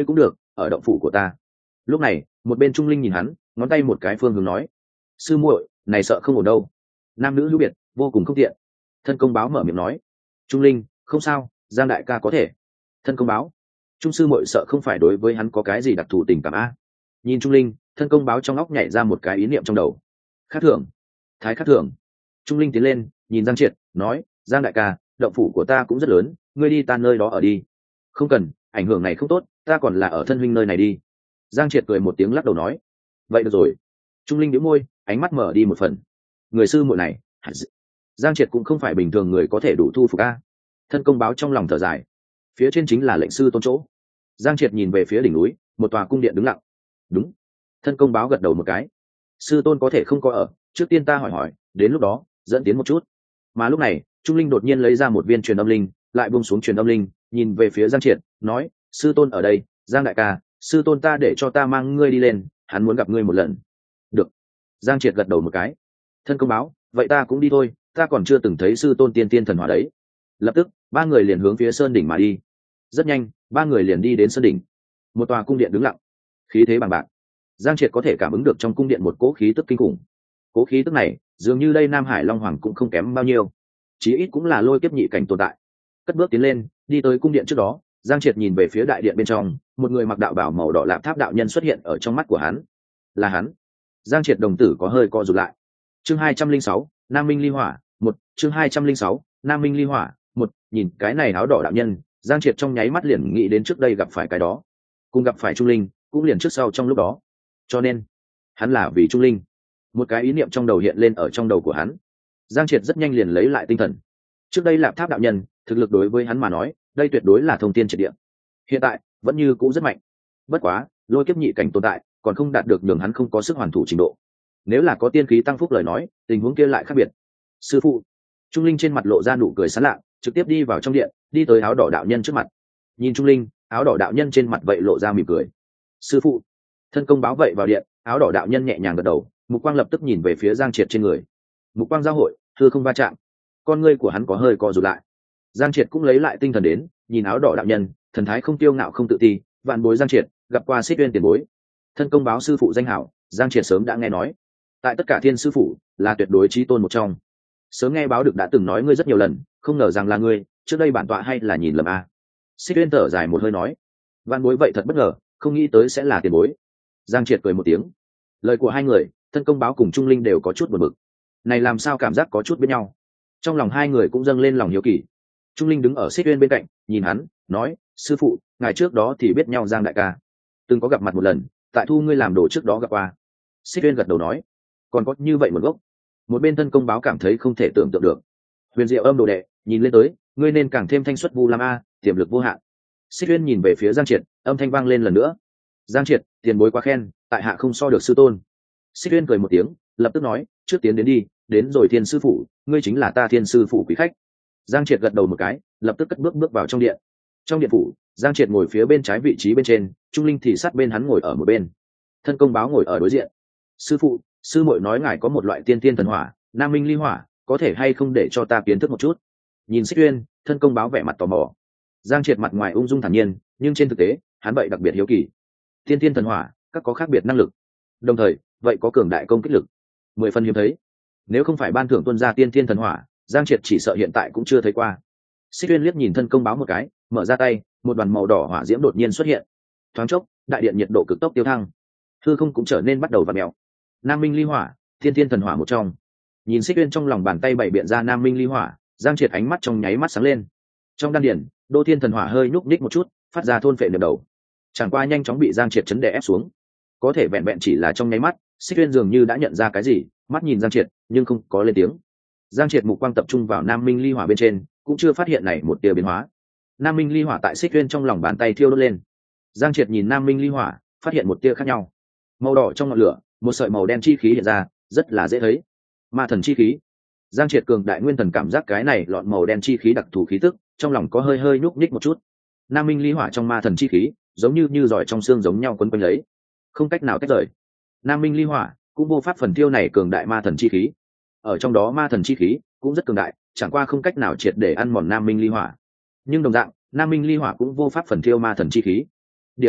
ở động phủ của ta. Lúc này một bên Trung Linh nhìn hắn, ngón tay một cái phương hướng nói: sư muội, này sợ không ổn đâu, nam nữ hữu biệt vô cùng không tiện. Thân công báo mở miệng nói: Trung Linh, không sao, Giang đại ca có thể. Thân công báo: Trung sư muội sợ không phải đối với hắn có cái gì đặc thù tình cảm a? Nhìn Trung Linh, thân công báo trong óc nhảy ra một cái ý niệm trong đầu. Khác thường, thái khác thường. Trung Linh tiến lên nhìn Giang Triệt nói: Giang đại ca, động phủ của ta cũng rất lớn, ngươi đi ta nơi đó ở đi. Không cần, ảnh hưởng này không tốt, ta còn là ở thân huynh nơi này đi. Giang Triệt cười một tiếng lắc đầu nói: vậy được rồi. Trung Linh nhíu môi, ánh mắt mở đi một phần. Người sư muội này, Giang Triệt cũng không phải bình thường người có thể đủ thu phục a. Thân công báo trong lòng thở dài. Phía trên chính là lệnh sư tôn chỗ. Giang Triệt nhìn về phía đỉnh núi, một tòa cung điện đứng lặng. Đúng. Thân công báo gật đầu một cái. Sư tôn có thể không có ở, trước tiên ta hỏi hỏi, đến lúc đó dẫn tiến một chút. Mà lúc này Trung Linh đột nhiên lấy ra một viên truyền âm linh, lại buông xuống truyền âm linh, nhìn về phía Giang Triệt nói: sư tôn ở đây, Giang đại ca, sư tôn ta để cho ta mang ngươi đi lên, hắn muốn gặp ngươi một lần. Được. Giang Triệt gật đầu một cái. Thân công báo, vậy ta cũng đi thôi, ta còn chưa từng thấy sư tôn tiên tiên thần hỏa đấy. Lập tức ba người liền hướng phía sơn đỉnh mà đi. Rất nhanh ba người liền đi đến sơn đỉnh. Một tòa cung điện đứng lặng, khí thế bằng bạc. Giang Triệt có thể cảm ứng được trong cung điện một cỗ khí tức kinh khủng. Cỗ khí tức này dường như đây Nam Hải Long Hoàng cũng không kém bao nhiêu, chí ít cũng là lôi kiếp nhị cảnh tồn tại. Cất bước tiến lên, đi tới cung điện trước đó, Giang Triệt nhìn về phía đại điện bên trong, một người mặc đạo bào màu đỏ lạp tháp đạo nhân xuất hiện ở trong mắt của hắn. Là hắn. Giang Triệt đồng tử có hơi co rụt lại. Chương hai trăm linh sáu, Nam Minh Ly Hỏa, một, chương hai trăm linh sáu, Nam Minh Ly Hỏa, một, nhìn cái này áo đỏ đạo nhân, Giang Triệt trong nháy mắt liền nghĩ đến trước đây gặp phải cái đó, cùng gặp phải Trung Linh, cũng liền trước sau trong lúc đó. Cho nên, hắn là vì Trung Linh. Một cái ý niệm trong đầu hiện lên ở trong đầu của hắn. Giang Triệt rất nhanh liền lấy lại tinh thần. Trước đây lạp tháp đạo nhân, thực lực đối với hắn mà nói, đây tuyệt đối là thông tiên triệt địa. Hiện tại, vẫn như cũ rất mạnh. Bất quá, lôi kiếp nhị cảnh tồn tại, còn không đạt được nhường hắn không có sức hoàn thủ trình độ. Nếu là có tiên khí tăng phúc lời nói, tình huống kia lại khác biệt. Sư phụ. Trung Linh trên mặt lộ ra nụ cười sán lạ, trực tiếp đi vào trong điện, đi tới áo đỏ đạo nhân trước mặt. Nhìn Trung Linh, áo đỏ đạo nhân trên mặt vậy lộ ra mỉm cười. Sư phụ. Thân công báo vậy vào điện, áo đỏ đạo nhân nhẹ nhàng gật đầu, mục quang lập tức nhìn về phía Giang Triệt trên người. Mục quang giao hội, thưa không va chạm. Con ngươi của hắn có hơi co rụt lại. Giang Triệt cũng lấy lại tinh thần đến, nhìn áo đỏ đạo nhân, thần thái không tiêu ngạo không tự ti. Vạn bối Giang Triệt, gặp qua Xích Uyên tiền bối. Thân công báo sư phụ danh hảo, Giang Triệt sớm đã nghe nói. Tại tất cả thiên sư phụ, là tuyệt đối chí tôn một trong. Sớm nghe báo được đã từng nói ngươi rất nhiều lần, không ngờ rằng là ngươi, trước đây bản tọa hay là nhìn lầm a. Xích Uyên thở dài một hơi nói: Vạn bối vậy thật bất ngờ, không nghĩ tới sẽ là tiền bối. Giang Triệt cười một tiếng. Lời của hai người, thân công báo cùng Trung Linh đều có chút buồn bực. Này làm sao cảm giác có chút biết nhau. Trong lòng hai người cũng dâng lên lòng hiếu kỳ. Trung Linh đứng ở Xích Uyên bên cạnh, nhìn hắn, nói: sư phụ, ngày trước đó thì biết nhau Giang đại ca, từng có gặp mặt một lần, tại thu ngươi làm đồ trước đó gặp qua. Xích Uyên gật đầu nói: còn có như vậy một gốc. Một bên thân công báo cảm thấy không thể tưởng tượng được. Huyền Diệu Âm đồ đệ, nhìn lên tới, ngươi nên càng thêm thanh xuất vu lam a, tiềm lực vô hạn. Xích Uyên nhìn về phía Giang Triệt, âm thanh vang lên lần nữa. Giang Triệt, tiền bối quá khen, tại hạ không so được sư tôn. Xích Uyên cười một tiếng, lập tức nói: trước tiến đến đi, đến rồi thiên sư phụ, ngươi chính là ta thiên sư phụ quý khách. Giang Triệt gật đầu một cái, lập tức cất bước bước vào trong điện. Trong điện phủ, Giang Triệt ngồi phía bên trái vị trí bên trên, Trung Linh thì sát bên hắn ngồi ở một bên. Thân công báo ngồi ở đối diện. Sư phụ, sư muội nói ngài có một loại tiên tiên thần hỏa, Nam Minh Ly Hỏa, có thể hay không để cho ta kiến thức một chút? Nhìn Xích Uyên, thân công báo vẻ mặt tò mò. Giang Triệt mặt ngoài ung dung thản nhiên, nhưng trên thực tế, hắn vậy đặc biệt hiếu kỳ. Tiên tiên thần hỏa, các có khác biệt năng lực, đồng thời vậy có cường đại công kích lực, mười phần hiếm thấy. Nếu không phải ban thưởng tuân ra tiên tiên thần hỏa, Giang Triệt chỉ sợ hiện tại cũng chưa thấy qua. Xích Uyên liếc nhìn thân công báo một cái, mở ra tay, một đoàn màu đỏ hỏa diễm đột nhiên xuất hiện. Thoáng chốc, đại điện nhiệt độ cực tốc tiêu thăng, hư không cũng trở nên bắt đầu vặn mèo. Nam Minh Ly Hỏa, tiên tiên thần hỏa một trong. Nhìn Xích Uyên trong lòng bàn tay bày biện ra Nam Minh Ly Hỏa, Giang Triệt ánh mắt trong nháy mắt sáng lên. Trong đan điển, Đô Thiên thần hỏa hơi nhúc nhích một chút, phát ra thôn phệ niệm đầu. Chẳng qua nhanh chóng bị Giang Triệt chấn đè ép xuống. Có thể vẹn vẹn chỉ là trong nháy mắt, Xích Uyên dường như đã nhận ra cái gì, mắt nhìn Giang Triệt, nhưng không có lên tiếng. Giang Triệt mục quang tập trung vào Nam Minh Ly Hỏa bên trên, cũng chưa phát hiện này một tia biến hóa. Nam Minh Ly Hỏa tại Xích Uyên trong lòng bàn tay thiêu đốt lên. Giang Triệt nhìn Nam Minh Ly Hỏa, phát hiện một tia khác nhau. Màu đỏ trong ngọn lửa, một sợi màu đen chi khí hiện ra, rất là dễ thấy. Ma thần chi khí. Giang Triệt cường đại nguyên thần cảm giác cái này lọn màu đen chi khí đặc thù khí tức, trong lòng có hơi hơi nhúc nhích một chút. Nam Minh Ly Hỏa trong ma thần chi khí, giống như như giỏi trong xương giống nhau quấn quanh lấy, không cách nào tách rời. Nam Minh Ly Hỏa cũng vô pháp phần tiêu này cường đại ma thần chi khí. Ở trong đó ma thần chi khí cũng rất cường đại, chẳng qua không cách nào triệt để ăn mòn Nam Minh Ly Hỏa. Nhưng đồng dạng, Nam Minh Ly Hỏa cũng vô pháp phần tiêu ma thần chi khí. Điểm này,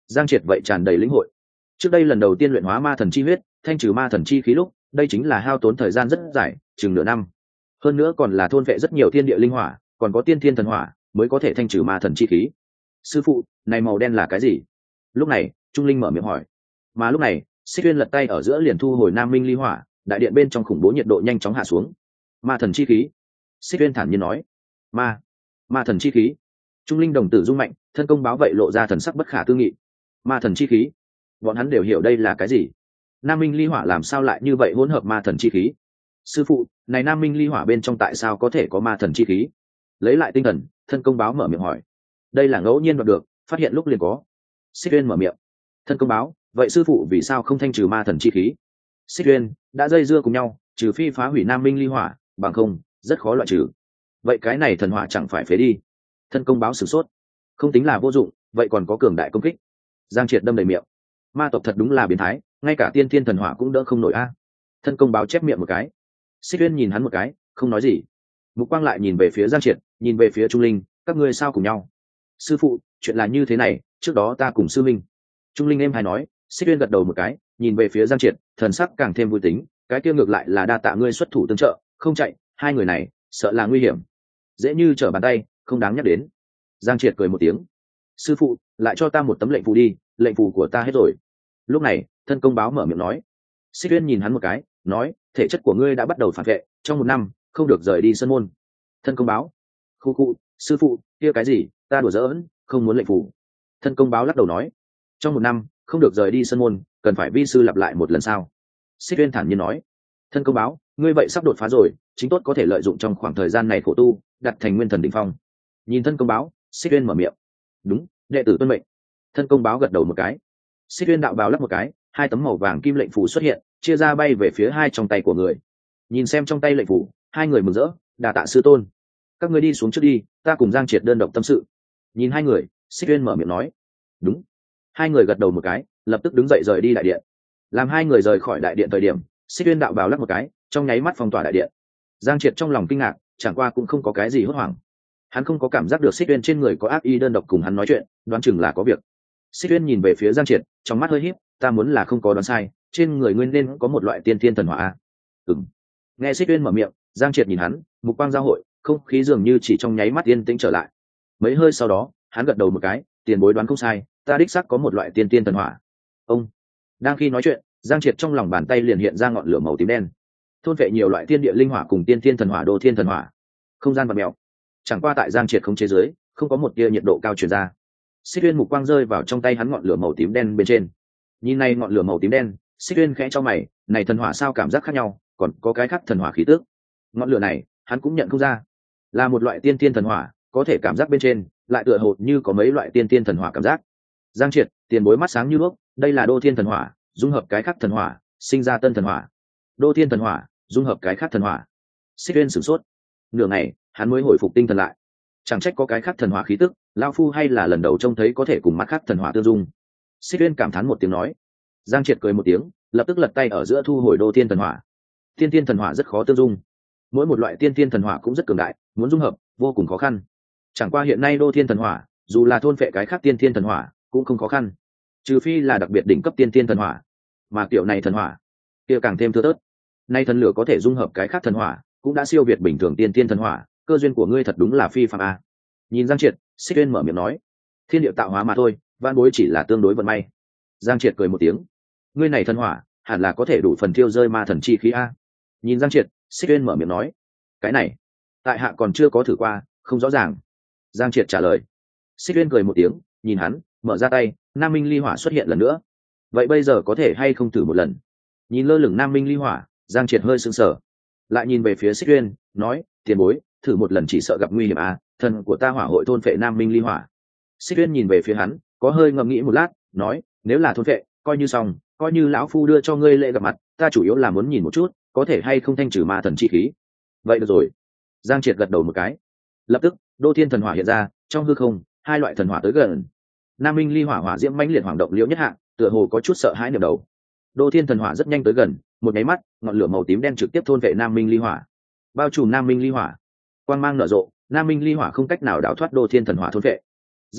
Giang Triệt vậy tràn đầy lĩnh hội. Trước đây lần đầu tiên luyện hóa ma thần chi huyết, thanh trừ ma thần chi khí lúc, đây chính là hao tốn thời gian rất dài, chừng nửa năm. Hơn nữa còn là thôn vệ rất nhiều thiên địa linh hỏa, còn có tiên thiên thần hỏa, mới có thể thanh trừ ma thần chi khí. Sư phụ, này màu đen là cái gì? Lúc này, Trung Linh mở miệng hỏi. Mà lúc này, Xích Uyên lật tay ở giữa liền thu hồi Nam Minh ly hỏa, đại điện bên trong khủng bố nhiệt độ nhanh chóng hạ xuống. Ma thần chi khí. Xích Uyên thản nhiên nói. Ma, ma thần chi khí. Trung Linh đồng tử rung mạnh, thân công báo vậy lộ ra thần sắc bất khả tư nghị. Ma thần chi khí, bọn hắn đều hiểu đây là cái gì. Nam Minh ly hỏa làm sao lại như vậy hỗn hợp ma thần chi khí? Sư phụ, này Nam Minh ly hỏa bên trong tại sao có thể có ma thần chi khí? Lấy lại tinh thần, thân công báo mở miệng hỏi. Đây là ngẫu nhiên đoạt được, phát hiện lúc liền có. Xích Uyên mở miệng. Thân công báo, vậy sư phụ vì sao không thanh trừ ma thần chi khí? Xích Uyên, đã dây dưa cùng nhau, trừ phi phá hủy Nam Minh ly hỏa, bằng không rất khó loại trừ. Vậy cái này thần hỏa chẳng phải phế đi? Thân công báo sửng sốt. Không tính là vô dụng, vậy còn có cường đại công kích. Giang Triệt đâm đầy miệng. Ma tộc thật đúng là biến thái, ngay cả tiên thiên thần hỏa cũng đỡ không nổi a. Thân công báo chép miệng một cái. Xích Uyên nhìn hắn một cái, không nói gì. Mục quang lại nhìn về phía Giang Triệt, nhìn về phía Trung Linh, các ngươi sao cùng nhau? Sư phụ, chuyện là như thế này, trước đó ta cùng sư minh. Trung Linh em hay nói. Xích Uyên gật đầu một cái, nhìn về phía Giang Triệt, thần sắc càng thêm vui tính, cái kia ngược lại là đa tạ ngươi xuất thủ tương trợ, không chạy, hai người này, sợ là nguy hiểm. Dễ như trở bàn tay, không đáng nhắc đến. Giang Triệt cười một tiếng. Sư phụ, lại cho ta một tấm lệnh phù đi, lệnh phù của ta hết rồi. Lúc này, thân công báo mở miệng nói. Xích Uyên nhìn hắn một cái, nói, thể chất của ngươi đã bắt đầu phản vệ, trong một năm, không được rời đi sân môn. Thân công báo. Khu khu, sư phụ, kia cái gì, ta đùa giỡn, không muốn lệnh phù. Thân công báo lắc đầu nói. Trong một năm, không được rời đi sân môn, cần phải vi sư lặp lại một lần sao? Xích Uyên thản nhiên nói. Thân công báo, ngươi vậy sắp đột phá rồi, chính tốt có thể lợi dụng trong khoảng thời gian này khổ tu, đặt thành nguyên thần đỉnh phong. Nhìn thân công báo, Xích Uyên mở miệng. Đúng, đệ tử tuân mệnh. Thân công báo gật đầu một cái. Xích Uyên đạo bào lắc một cái, hai tấm màu vàng kim lệnh phù xuất hiện, chia ra bay về phía hai trong tay của người. Nhìn xem trong tay lệnh phù, hai người mừng rỡ, đà tạ sư tôn. Các ngươi đi xuống trước đi, ta cùng Giang Triệt đơn độc tâm sự. Nhìn hai người, Xích Uyên mở miệng nói. Đúng. Hai người gật đầu một cái, lập tức đứng dậy rời đi đại điện. Làm hai người rời khỏi đại điện thời điểm, Xích Uyên đạo bào lắc một cái, trong nháy mắt phong tỏa đại điện. Giang Triệt trong lòng kinh ngạc, chẳng qua cũng không có cái gì hốt hoảng. Hắn không có cảm giác được Xích Uyên trên người có ác ý đơn độc cùng hắn nói chuyện, đoán chừng là có việc. Xích Uyên nhìn về phía Giang Triệt, trong mắt hơi híp, ta muốn là không có đoán sai, trên người nguyên nên có một loại tiên thiên thần hỏa. Ừm. Nghe Xích Uyên mở miệng, Giang Triệt nhìn hắn, mục quang giao hội, không khí dường như chỉ trong nháy mắt yên tĩnh trở lại. Mấy hơi sau đó, hắn gật đầu một cái, tiền bối đoán không sai, ta đích xác có một loại tiên thiên thần hỏa. Ông. Đang khi nói chuyện, Giang Triệt trong lòng bàn tay liền hiện ra ngọn lửa màu tím đen. Thôn vệ nhiều loại thiên địa linh hỏa cùng tiên thiên thần hỏa đô thiên thần hỏa. Không gian bạt mèo. Chẳng qua tại Giang Triệt không chế giới, không có một tia nhiệt độ cao truyền ra. Xích Uyên mục quang rơi vào trong tay hắn ngọn lửa màu tím đen bên trên. Nhìn này ngọn lửa màu tím đen, Xích Uyên khẽ cho mày, này thần hỏa sao cảm giác khác nhau, còn có cái khác thần hỏa khí tức. Ngọn lửa này, hắn cũng nhận không ra, là một loại tiên tiên thần hỏa, có thể cảm giác bên trên, lại tựa hồ như có mấy loại tiên tiên thần hỏa cảm giác. Giang Triệt, tiền bối mắt sáng như đuốc, đây là đô thiên thần hỏa, dung hợp cái khác thần hỏa, sinh ra tân thần hỏa. Đô thiên thần hỏa, dung hợp cái khác thần hỏa. Xích Uyên sửng sốt. Nửa ngày, hắn mới hồi phục tinh thần lại. Chẳng trách có cái khác thần hỏa khí tức, lão phu hay là lần đầu trông thấy có thể cùng mắt khác thần hỏa tương dung. Xích Uyên cảm thán một tiếng nói. Giang Triệt cười một tiếng, lập tức lật tay ở giữa thu hồi đô thiên thần hỏa. Tiên tiên thần hỏa rất khó tương dung, mỗi một loại tiên tiên thần hỏa cũng rất cường đại, muốn dung hợp vô cùng khó khăn. Chẳng qua hiện nay đô thiên thần hỏa, dù là thôn phệ cái khác tiên tiên thần hỏa, cũng không khó khăn, trừ phi là đặc biệt đỉnh cấp tiên tiên thần hỏa, mà kiểu này thần hỏa, kia càng thêm thưa thớt. Nay thần lửa có thể dung hợp cái khác thần hỏa, cũng đã siêu việt bình thường tiên tiên thần hỏa, cơ duyên của ngươi thật đúng là phi phàm a. Nhìn Giang Triệt, Xích Uyên mở miệng nói, thiên địa tạo hóa mà thôi, vạn bối chỉ là tương đối vận may. Giang Triệt cười một tiếng, ngươi này thần hỏa, hẳn là có thể đủ phần thiêu rơi ma thần chi khí a. Nhìn Giang Triệt, Xích Uyên mở miệng nói, cái này, tại hạ còn chưa có thử qua, không rõ ràng. Giang Triệt trả lời. Xích Uyên cười một tiếng, nhìn hắn, mở ra tay, Nam Minh ly hỏa xuất hiện lần nữa. Vậy bây giờ có thể hay không thử một lần? Nhìn lơ lửng Nam Minh ly hỏa, Giang Triệt hơi sững sờ, lại nhìn về phía Xích Uyên, nói, tiền bối, thử một lần chỉ sợ gặp nguy hiểm à, thần của ta hỏa hội thôn phệ Nam Minh ly hỏa. Xích Uyên nhìn về phía hắn, có hơi ngẫm nghĩ một lát, nói, nếu là thôn phệ, coi như xong, coi như lão phu đưa cho ngươi lễ gặp mặt, ta chủ yếu là muốn nhìn một chút, có thể hay không thanh trừ ma thần chi khí. Vậy được rồi. Giang Triệt gật đầu một cái. Lập tức, đô thiên thần hỏa hiện ra, trong hư không, hai loại thần hỏa tới gần. Nam Minh ly hỏa hỏa diễm mãnh liệt hoàng động liễu nhất hạ, tựa hồ có chút sợ hãi niệm đầu. Đô thiên thần hỏa rất nhanh tới gần, một cái mắt, ngọn lửa màu tím đen trực tiếp thôn vệ Nam Minh ly hỏa, bao trùm Nam Minh ly hỏa. Quang mang nở rộ, Nam Minh ly hỏa không cách nào đào thoát đô thiên thần hỏa thôn vệ. Rất nhanh,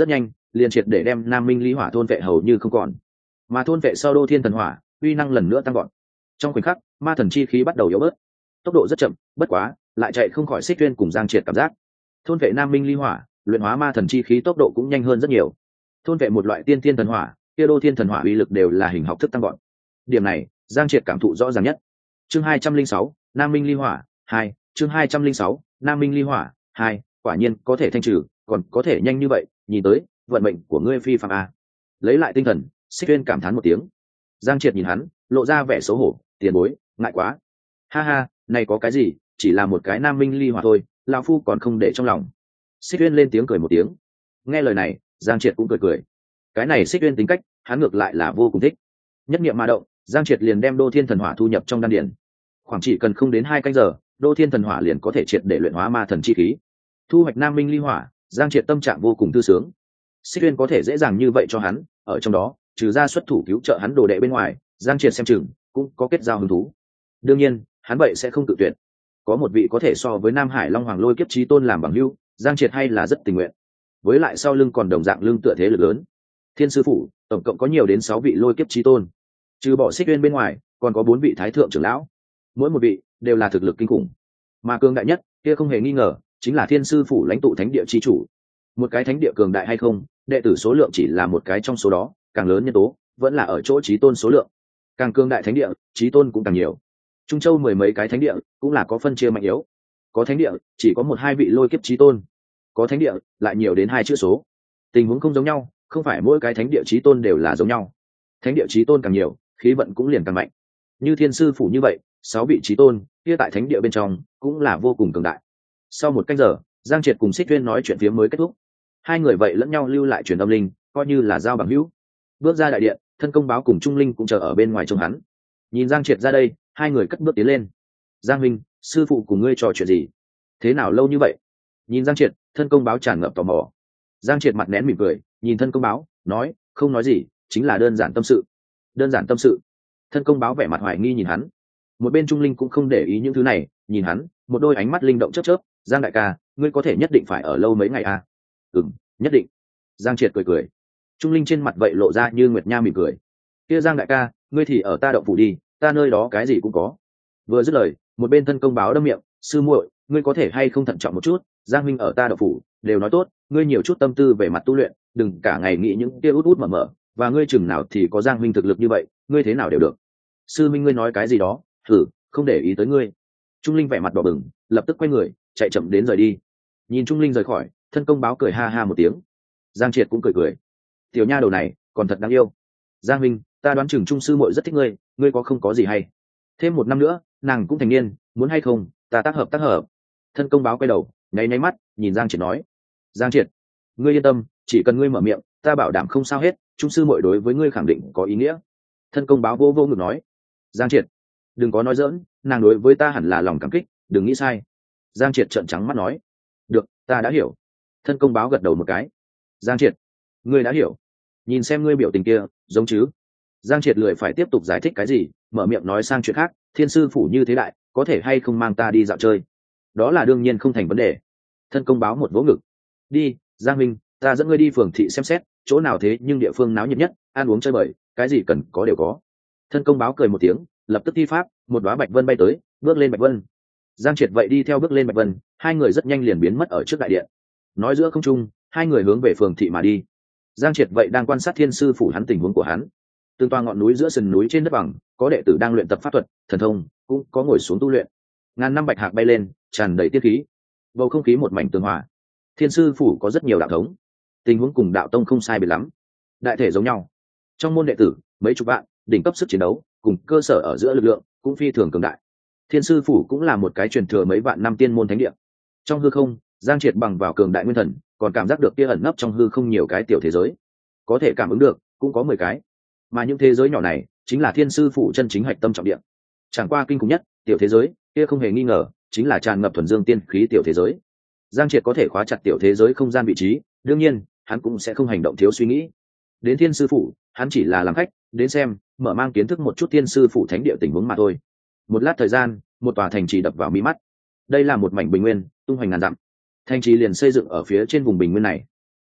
liền triệt để đem Nam Minh ly hỏa thôn vệ hầu như không còn, mà thôn vệ sau đô thiên thần hỏa uy năng lần nữa tăng gọn. Trong khoảnh khắc ma thần chi khí bắt đầu yếu bớt, tốc độ rất chậm, bất quá lại chạy không khỏi Xích Tuyên cùng Giang Triệt cảm giác. Thôn vệ Nam Minh ly hỏa, luyện hóa ma thần chi khí tốc độ cũng nhanh hơn rất nhiều. Thôn vệ một loại tiên thiên thần hỏa, kia đô thiên thần hỏa uy lực đều là hình học thức tăng gọn. Điểm này Giang Triệt cảm thụ rõ ràng nhất. Chương hai trăm linh sáu, Nam Minh ly hỏa hai. Chương hai trăm linh sáu, Nam Minh ly hỏa hai. Quả nhiên có thể thanh trừ, còn có thể nhanh như vậy, nhìn tới vận mệnh của ngươi phi phàm a. Lấy lại tinh thần, Xích Tuyên cảm thán một tiếng. Giang Triệt nhìn hắn, lộ ra vẻ xấu hổ, tiền bối, ngại quá. Ha ha, này có cái gì, chỉ là một cái Nam Minh ly hỏa thôi, lão phu còn không để trong lòng. Xích Tuyên lên tiếng cười một tiếng. Nghe lời này, Giang Triệt cũng cười cười. Cái này Xích Tuyên tính cách, hắn ngược lại là vô cùng thích. Nhất niệm mà động, Giang Triệt liền đem đô thiên thần hỏa thu nhập trong đan điển. Khoảng chỉ cần không đến hai canh giờ, đô thiên thần hỏa liền có thể triệt để luyện hóa ma thần chi khí. Thu hoạch Nam Minh ly hỏa, Giang Triệt tâm trạng vô cùng thư sướng. Xích Tuyên có thể dễ dàng như vậy cho hắn, ở trong đó, trừ ra xuất thủ cứu trợ hắn đồ đệ bên ngoài, Giang Triệt xem chừng cũng có kết giao hứng thú. Đương nhiên, hắn vậy sẽ không tự tuyệt. Có một vị có thể so với Nam Hải Long Hoàng Lôi Kiếp Chí Tôn làm bằng hữu, Giang Triệt hay là rất tình nguyện. Với lại sau lưng còn đồng dạng lưng tựa thế lực lớn. Thiên sư phủ, tổng cộng có nhiều đến sáu vị Lôi Kiếp Chí Tôn. Trừ bỏ Xích Tuyên bên ngoài, còn có bốn vị thái thượng trưởng lão. Mỗi một vị đều là thực lực kinh khủng. Mà cường đại nhất, kia không hề nghi ngờ, chính là Thiên sư phủ lãnh tụ thánh địa chi chủ. Một cái thánh địa cường đại hay không, đệ tử số lượng chỉ là một cái trong số đó, càng lớn nhân tố vẫn là ở chỗ chí tôn số lượng. Càng cường đại thánh địa, chí tôn cũng càng nhiều. Trung Châu mười mấy cái thánh địa cũng là có phân chia mạnh yếu. Có thánh địa chỉ có một hai vị lôi kiếp chí tôn, có thánh địa lại nhiều đến hai chữ số. Tình huống không giống nhau, không phải mỗi cái thánh địa chí tôn đều là giống nhau. Thánh địa chí tôn càng nhiều, khí vận cũng liền càng mạnh. Như Thiên sư phủ như vậy, sáu vị chí tôn, kia tại thánh địa bên trong cũng là vô cùng cường đại. Sau một canh giờ, Giang Triệt cùng Xích Tuyên nói chuyện phía mới kết thúc. Hai người vậy lẫn nhau lưu lại truyền âm linh, coi như là giao bằng hữu. Bước ra đại điện, Thân Công Báo cùng Trung Linh cũng chờ ở bên ngoài trông hắn. Nhìn Giang Triệt ra đây, hai người cất bước tiến lên. Giang Minh, sư phụ cùng ngươi trò chuyện gì? Thế nào lâu như vậy? Nhìn Giang Triệt, Thân Công Báo tràn ngập tò mò. Giang Triệt mặt nén mỉm cười, nhìn Thân Công Báo, nói, không nói gì, chính là đơn giản tâm sự. Đơn giản tâm sự. Thân Công Báo vẻ mặt hoài nghi nhìn hắn. Một bên Trung Linh cũng không để ý những thứ này, nhìn hắn, một đôi ánh mắt linh động chớp chớp. Giang đại ca, ngươi có thể nhất định phải ở lâu mấy ngày à? Ừm, nhất định. Giang Triệt cười cười. Trung Linh trên mặt vậy lộ ra như nguyệt nha mỉm cười. Kia Giang đại ca, ngươi thì ở ta động phủ đi, ta nơi đó cái gì cũng có. Vừa dứt lời, một bên Thân Công Báo đâm miệng, sư muội, ngươi có thể hay không thận trọng một chút, Giang huynh ở ta động phủ, đều nói tốt, ngươi nhiều chút tâm tư về mặt tu luyện, đừng cả ngày nghĩ những kia út út mở mở, và ngươi chừng nào thì có Giang huynh thực lực như vậy, ngươi thế nào đều được. Sư minh ngươi nói cái gì đó, thử, không để ý tới ngươi. Trung Linh vẻ mặt đỏ bừng, lập tức quay người, chạy chậm đến rời đi. Nhìn Trung Linh rời khỏi, Thân Công Báo cười ha ha một tiếng. Giang Triệt cũng cười cười. Tiểu nha đầu này, còn thật đáng yêu. Giang huynh, ta đoán chừng Trung sư muội rất thích ngươi, ngươi có không có gì hay? Thêm một năm nữa, nàng cũng thành niên, muốn hay không, ta tác hợp tác hợp. Thân Công Báo quay đầu, nháy nháy mắt, nhìn Giang Triệt nói. Giang Triệt, ngươi yên tâm, chỉ cần ngươi mở miệng, ta bảo đảm không sao hết, Trung sư muội đối với ngươi khẳng định có ý nghĩa. Thân Công Báo vô vô ngực nói. Giang Triệt, đừng có nói giỡn, nàng đối với ta hẳn là lòng cảm kích, đừng nghĩ sai. Giang Triệt trợn trắng mắt nói. Được, ta đã hiểu. Thân Công Báo gật đầu một cái. Giang Triệt, ngươi đã hiểu. Nhìn xem ngươi biểu tình kia, giống chứ. Giang Triệt lười phải tiếp tục giải thích cái gì, mở miệng nói sang chuyện khác. Thiên sư phủ như thế đại, có thể hay không mang ta đi dạo chơi? Đó là đương nhiên không thành vấn đề. Thân Công Báo một vỗ ngực. Đi, Giang Minh, ta dẫn ngươi đi phường thị xem xét, chỗ nào thế nhưng địa phương náo nhiệt nhất, ăn uống chơi bời, cái gì cần có đều có. Thân Công Báo cười một tiếng, lập tức thi pháp, một đóa bạch vân bay tới, bước lên bạch vân. Giang Triệt vậy đi theo bước lên bạch vân, hai người rất nhanh liền biến mất ở trước đại điện. Nói giữa không trung, hai người hướng về phường thị mà đi. Giang Triệt vậy đang quan sát Thiên sư phủ hắn tình huống của hắn. Tương toa ngọn núi giữa sườn núi trên đất bằng, có đệ tử đang luyện tập pháp thuật, thần thông, cũng có ngồi xuống tu luyện. Ngàn năm bạch hạc bay lên, tràn đầy tiết khí. Bầu không khí một mảnh tường hòa. Thiên sư phủ có rất nhiều đạo thống, tình huống cùng đạo tông không sai biệt lắm, đại thể giống nhau. Trong môn đệ tử, mấy chục vạn, đỉnh cấp sức chiến đấu, cùng cơ sở ở giữa lực lượng cũng phi thường cường đại. Thiên sư phủ cũng là một cái truyền thừa mấy vạn năm tiên môn thánh địa. Trong hư không, Giang Triệt bằng vào cường đại nguyên thần, còn cảm giác được kia ẩn nấp trong hư không nhiều cái tiểu thế giới. Có thể cảm ứng được, cũng có mười cái. Mà những thế giới nhỏ này, chính là Thiên sư phủ chân chính hạch tâm trọng địa. Chẳng qua kinh khủng nhất, tiểu thế giới, kia không hề nghi ngờ, chính là tràn ngập thuần dương tiên khí tiểu thế giới. Giang Triệt có thể khóa chặt tiểu thế giới không gian vị trí, đương nhiên, hắn cũng sẽ không hành động thiếu suy nghĩ. Đến Thiên sư phủ, hắn chỉ là làm khách, đến xem, mở mang kiến thức một chút Thiên sư phủ thánh địa tình huống mà thôi. Một lát thời gian, một tòa thành trì đập vào mi mắt. Đây là một mảnh bình nguyên, tung hoành ngàn dặm. Thành trì liền xây dựng ở phía trên vùng bình nguyên này.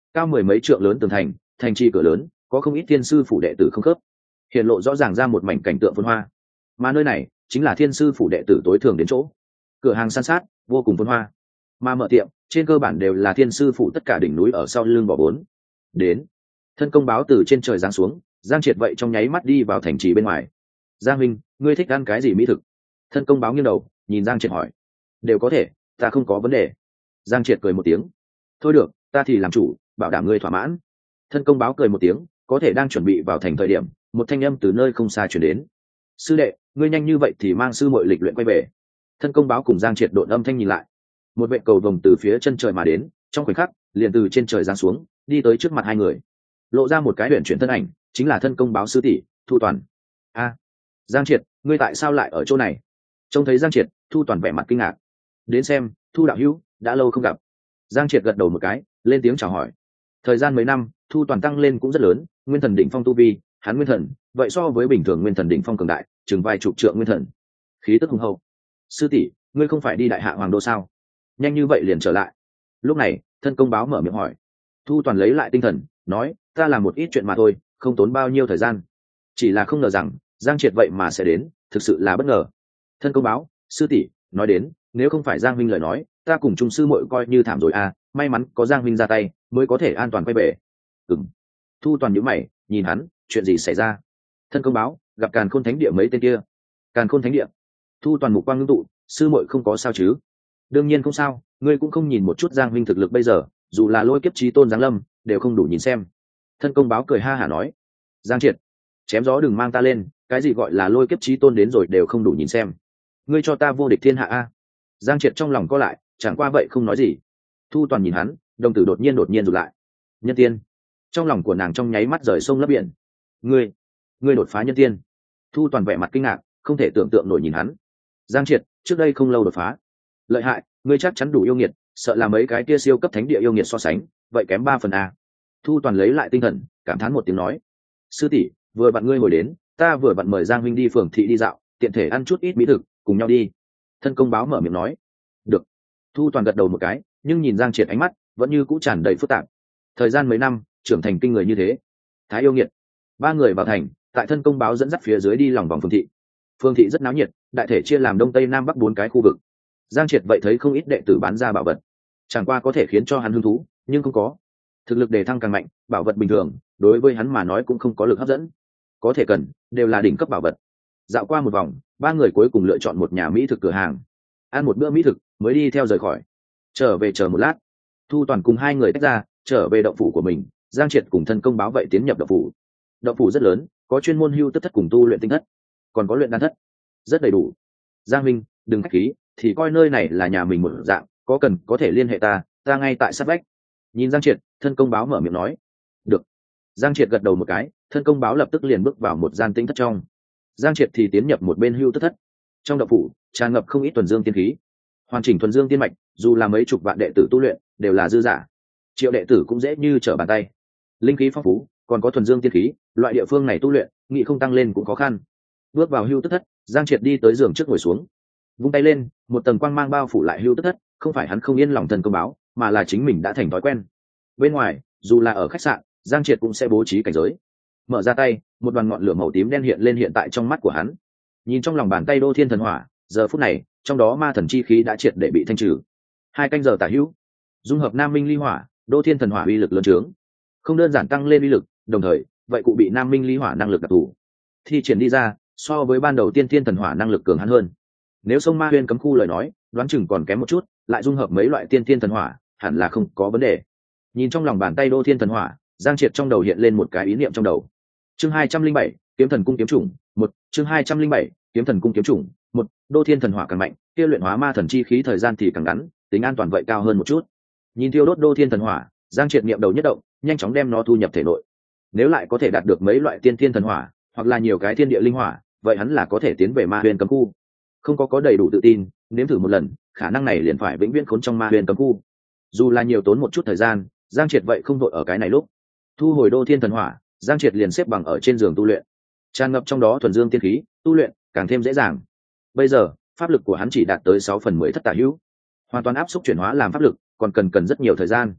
cao mười mấy trượng lớn tường thành, thành trì cửa lớn, có không ít thiên sư phủ đệ tử không khớp, hiện lộ rõ ràng ra một mảnh cảnh tượng phồn hoa. Mà nơi này chính là thiên sư phủ đệ tử tối thường đến chỗ, cửa hàng san sát, vô cùng phồn hoa. Mà mở tiệm trên cơ bản đều là thiên sư phủ tất cả đỉnh núi ở sau lưng bỏ vốn. Đến, thân công báo từ trên trời giáng xuống, Giang Triệt vậy trong nháy mắt đi vào thành trì bên ngoài. Giang Minh, ngươi thích ăn cái gì mỹ thực? Thân công báo nghiêng đầu nhìn Giang Triệt hỏi. Đều có thể, ta không có vấn đề. Giang Triệt cười một tiếng. Thôi được, ta thì làm chủ, bảo đảm ngươi thỏa mãn. Thân công báo cười một tiếng, có thể đang chuẩn bị vào thành thời điểm, một thanh âm từ nơi không xa truyền đến. Sư đệ, ngươi nhanh như vậy thì mang sư muội lịch luyện quay về. Thân công báo cùng Giang Triệt độn âm thanh nhìn lại, một vệ cầu vồng từ phía chân trời mà đến, trong khoảnh khắc liền từ trên trời giáng xuống, đi tới trước mặt hai người, lộ ra một cái huyền chuyển thân ảnh, chính là thân công báo sư tỷ Thu Toàn. A, Giang Triệt, ngươi tại sao lại ở chỗ này? Trông thấy Giang Triệt, Thu Toàn vẻ mặt kinh ngạc. Đến xem, Thu đạo hữu, đã lâu không gặp. Giang Triệt gật đầu một cái, lên tiếng chào hỏi. Thời gian mấy năm, Thu Toàn tăng lên cũng rất lớn, nguyên thần đỉnh phong tu vi, hắn nguyên thần, vậy so với bình thường nguyên thần đỉnh phong cường đại, chừng vài chục trượng nguyên thần, khí tức hùng hậu. Sư tỷ, ngươi không phải đi đại hạ hoàng đô sao? Nhanh như vậy liền trở lại? Lúc này, thân công báo mở miệng hỏi. Thu Toàn lấy lại tinh thần, nói, ta làm một ít chuyện mà thôi, không tốn bao nhiêu thời gian. Chỉ là không ngờ rằng Giang Triệt vậy mà sẽ đến, thực sự là bất ngờ. Thân công báo, sư tỷ, nói đến, nếu không phải Giang Minh lời nói, ta cùng trung sư muội coi như thảm rồi à, may mắn có Giang Minh ra tay, mới có thể an toàn quay về. Ừm. Thu Toàn nhíu mày, nhìn hắn, chuyện gì xảy ra? Thân công báo, gặp Càn Khôn Thánh Địa mấy tên kia. Càn Khôn Thánh Địa? Thu Toàn mục quang ngưng tụ, sư muội không có sao chứ? Đương nhiên không sao, ngươi cũng không nhìn một chút Giang Minh thực lực bây giờ, dù là lôi kiếp chí tôn giáng lâm, đều không đủ nhìn xem. Thân công báo cười ha hả nói. Giang Triệt, chém gió đừng mang ta lên, cái gì gọi là lôi kiếp chí tôn đến rồi đều không đủ nhìn xem. Ngươi cho ta vô địch thiên hạ a. Giang Triệt trong lòng co lại, chẳng qua vậy không nói gì. Thu Toàn nhìn hắn, đồng tử đột nhiên đột nhiên rụt lại. Nhân tiên. Trong lòng của nàng trong nháy mắt rời sông lấp biển. Ngươi, ngươi đột phá nhân tiên? Thu Toàn vẻ mặt kinh ngạc, không thể tưởng tượng nổi nhìn hắn. Giang Triệt, trước đây không lâu đột phá. Lợi hại, ngươi chắc chắn đủ yêu nghiệt, sợ là mấy cái kia siêu cấp thánh địa yêu nghiệt so sánh, vậy kém ba phần a. Thu Toàn lấy lại tinh thần, cảm thán một tiếng nói. Sư tỷ, vừa bạn ngươi ngồi đến, ta vừa bạn mời Giang huynh đi phường thị đi dạo, tiện thể ăn chút ít mỹ thực, cùng nhau đi. Thân công báo mở miệng nói. Được. Thu Toàn gật đầu một cái, nhưng nhìn Giang Triệt ánh mắt vẫn như cũ tràn đầy phức tạp. Thời gian mấy năm, trưởng thành kinh người như thế. Thái yêu nghiệt. Ba người vào thành, tại thân công báo dẫn dắt phía dưới đi lòng vòng phường thị. Phường thị rất náo nhiệt, đại thể chia làm đông tây nam bắc bốn cái khu vực. Giang Triệt vậy thấy không ít đệ tử bán ra bảo vật, chẳng qua có thể khiến cho hắn hứng thú, nhưng không có. Thực lực đề thăng càng mạnh, bảo vật bình thường đối với hắn mà nói cũng không có lực hấp dẫn. Có thể cần đều là đỉnh cấp bảo vật. Dạo qua một vòng, ba người cuối cùng lựa chọn một nhà mỹ thực cửa hàng, ăn một bữa mỹ thực mới đi theo rời khỏi. Trở về chờ một lát, Thu Toàn cùng hai người tách ra, trở về động phủ của mình. Giang Triệt cùng thân công báo vậy tiến nhập động phủ. Động phủ rất lớn, có chuyên môn hưu tất thất cùng tu luyện tinh thất, còn có luyện đan thất, rất đầy đủ. Giang Minh, đừng khách khí, thì coi nơi này là nhà mình một dạng, có cần có thể liên hệ ta, ta ngay tại sát vách. Nhìn Giang Triệt, thân công báo mở miệng nói. Được. Giang Triệt gật đầu một cái, thân công báo lập tức liền bước vào một gian tinh thất trong. Giang Triệt thì tiến nhập một bên hưu tất thất. Trong động phủ tràn ngập không ít thuần dương tiên khí, hoàn chỉnh thuần dương tiên mạch, dù là mấy chục vạn đệ tử tu luyện đều là dư giả, triệu đệ tử cũng dễ như trở bàn tay. Linh khí phong phú, còn có thuần dương tiên khí, loại địa phương này tu luyện nghị không tăng lên cũng khó khăn. Bước vào hưu tất thất, Giang Triệt đi tới giường trước ngồi xuống, vung tay lên, một tầng quang mang bao phủ lại hưu tất thất. Không phải hắn không yên lòng thân công báo, mà là chính mình đã thành thói quen. Bên ngoài, dù là ở khách sạn, Giang Triệt cũng sẽ bố trí cảnh giới. Mở ra tay, một đoàn ngọn lửa màu tím đen hiện lên hiện tại trong mắt của hắn. Nhìn trong lòng bàn tay đô thiên thần hỏa, giờ phút này trong đó ma thần chi khí đã triệt để bị thanh trừ. Hai canh giờ tả hữu, dung hợp nam minh ly hỏa, đô thiên thần hỏa uy lực lớn trướng, không đơn giản tăng lên uy lực, đồng thời vậy cụ bị nam minh ly hỏa năng lực đặc thù, thi triển đi ra so với ban đầu tiên thiên thần hỏa năng lực cường hắn hơn. Nếu sông ma huyên cấm khu lời nói, đoán chừng còn kém một chút, lại dung hợp mấy loại tiên thiên thần hỏa, hẳn là không có vấn đề. Nhìn trong lòng bàn tay đô thiên thần hỏa, Giang Triệt trong đầu hiện lên một cái ý niệm trong đầu. Chương hai trăm linh bảy, kiếm thần cung kiếm chủng, một, chương hai trăm linh bảy, kiếm thần cung kiếm chủng, một, đô thiên thần hỏa càng mạnh, kia luyện hóa ma thần chi khí thời gian thì càng ngắn, tính an toàn vậy cao hơn một chút. Nhìn thiêu đốt đô thiên thần hỏa, Giang Triệt niệm đầu nhất động, nhanh chóng đem nó thu nhập thể nội. Nếu lại có thể đạt được mấy loại tiên thiên thần hỏa, hoặc là nhiều cái thiên địa linh hỏa, vậy hắn là có thể tiến về ma huyền cấm khu. Không có có đầy đủ tự tin, nếm thử một lần, khả năng này liền phải vĩnh viễn khốn trong ma huyền cấm khu. Dù là nhiều tốn một chút thời gian, Giang Triệt vậy không đội ở cái này lúc. Thu hồi đô thiên thần hỏa, Giang Triệt liền xếp bằng ở trên giường tu luyện, tràn ngập trong đó thuần dương tiên khí, tu luyện càng thêm dễ dàng. Bây giờ pháp lực của hắn chỉ đạt tới sáu phần mười thất tả hữu, hoàn toàn áp xúc chuyển hóa làm pháp lực còn cần cần rất nhiều thời gian.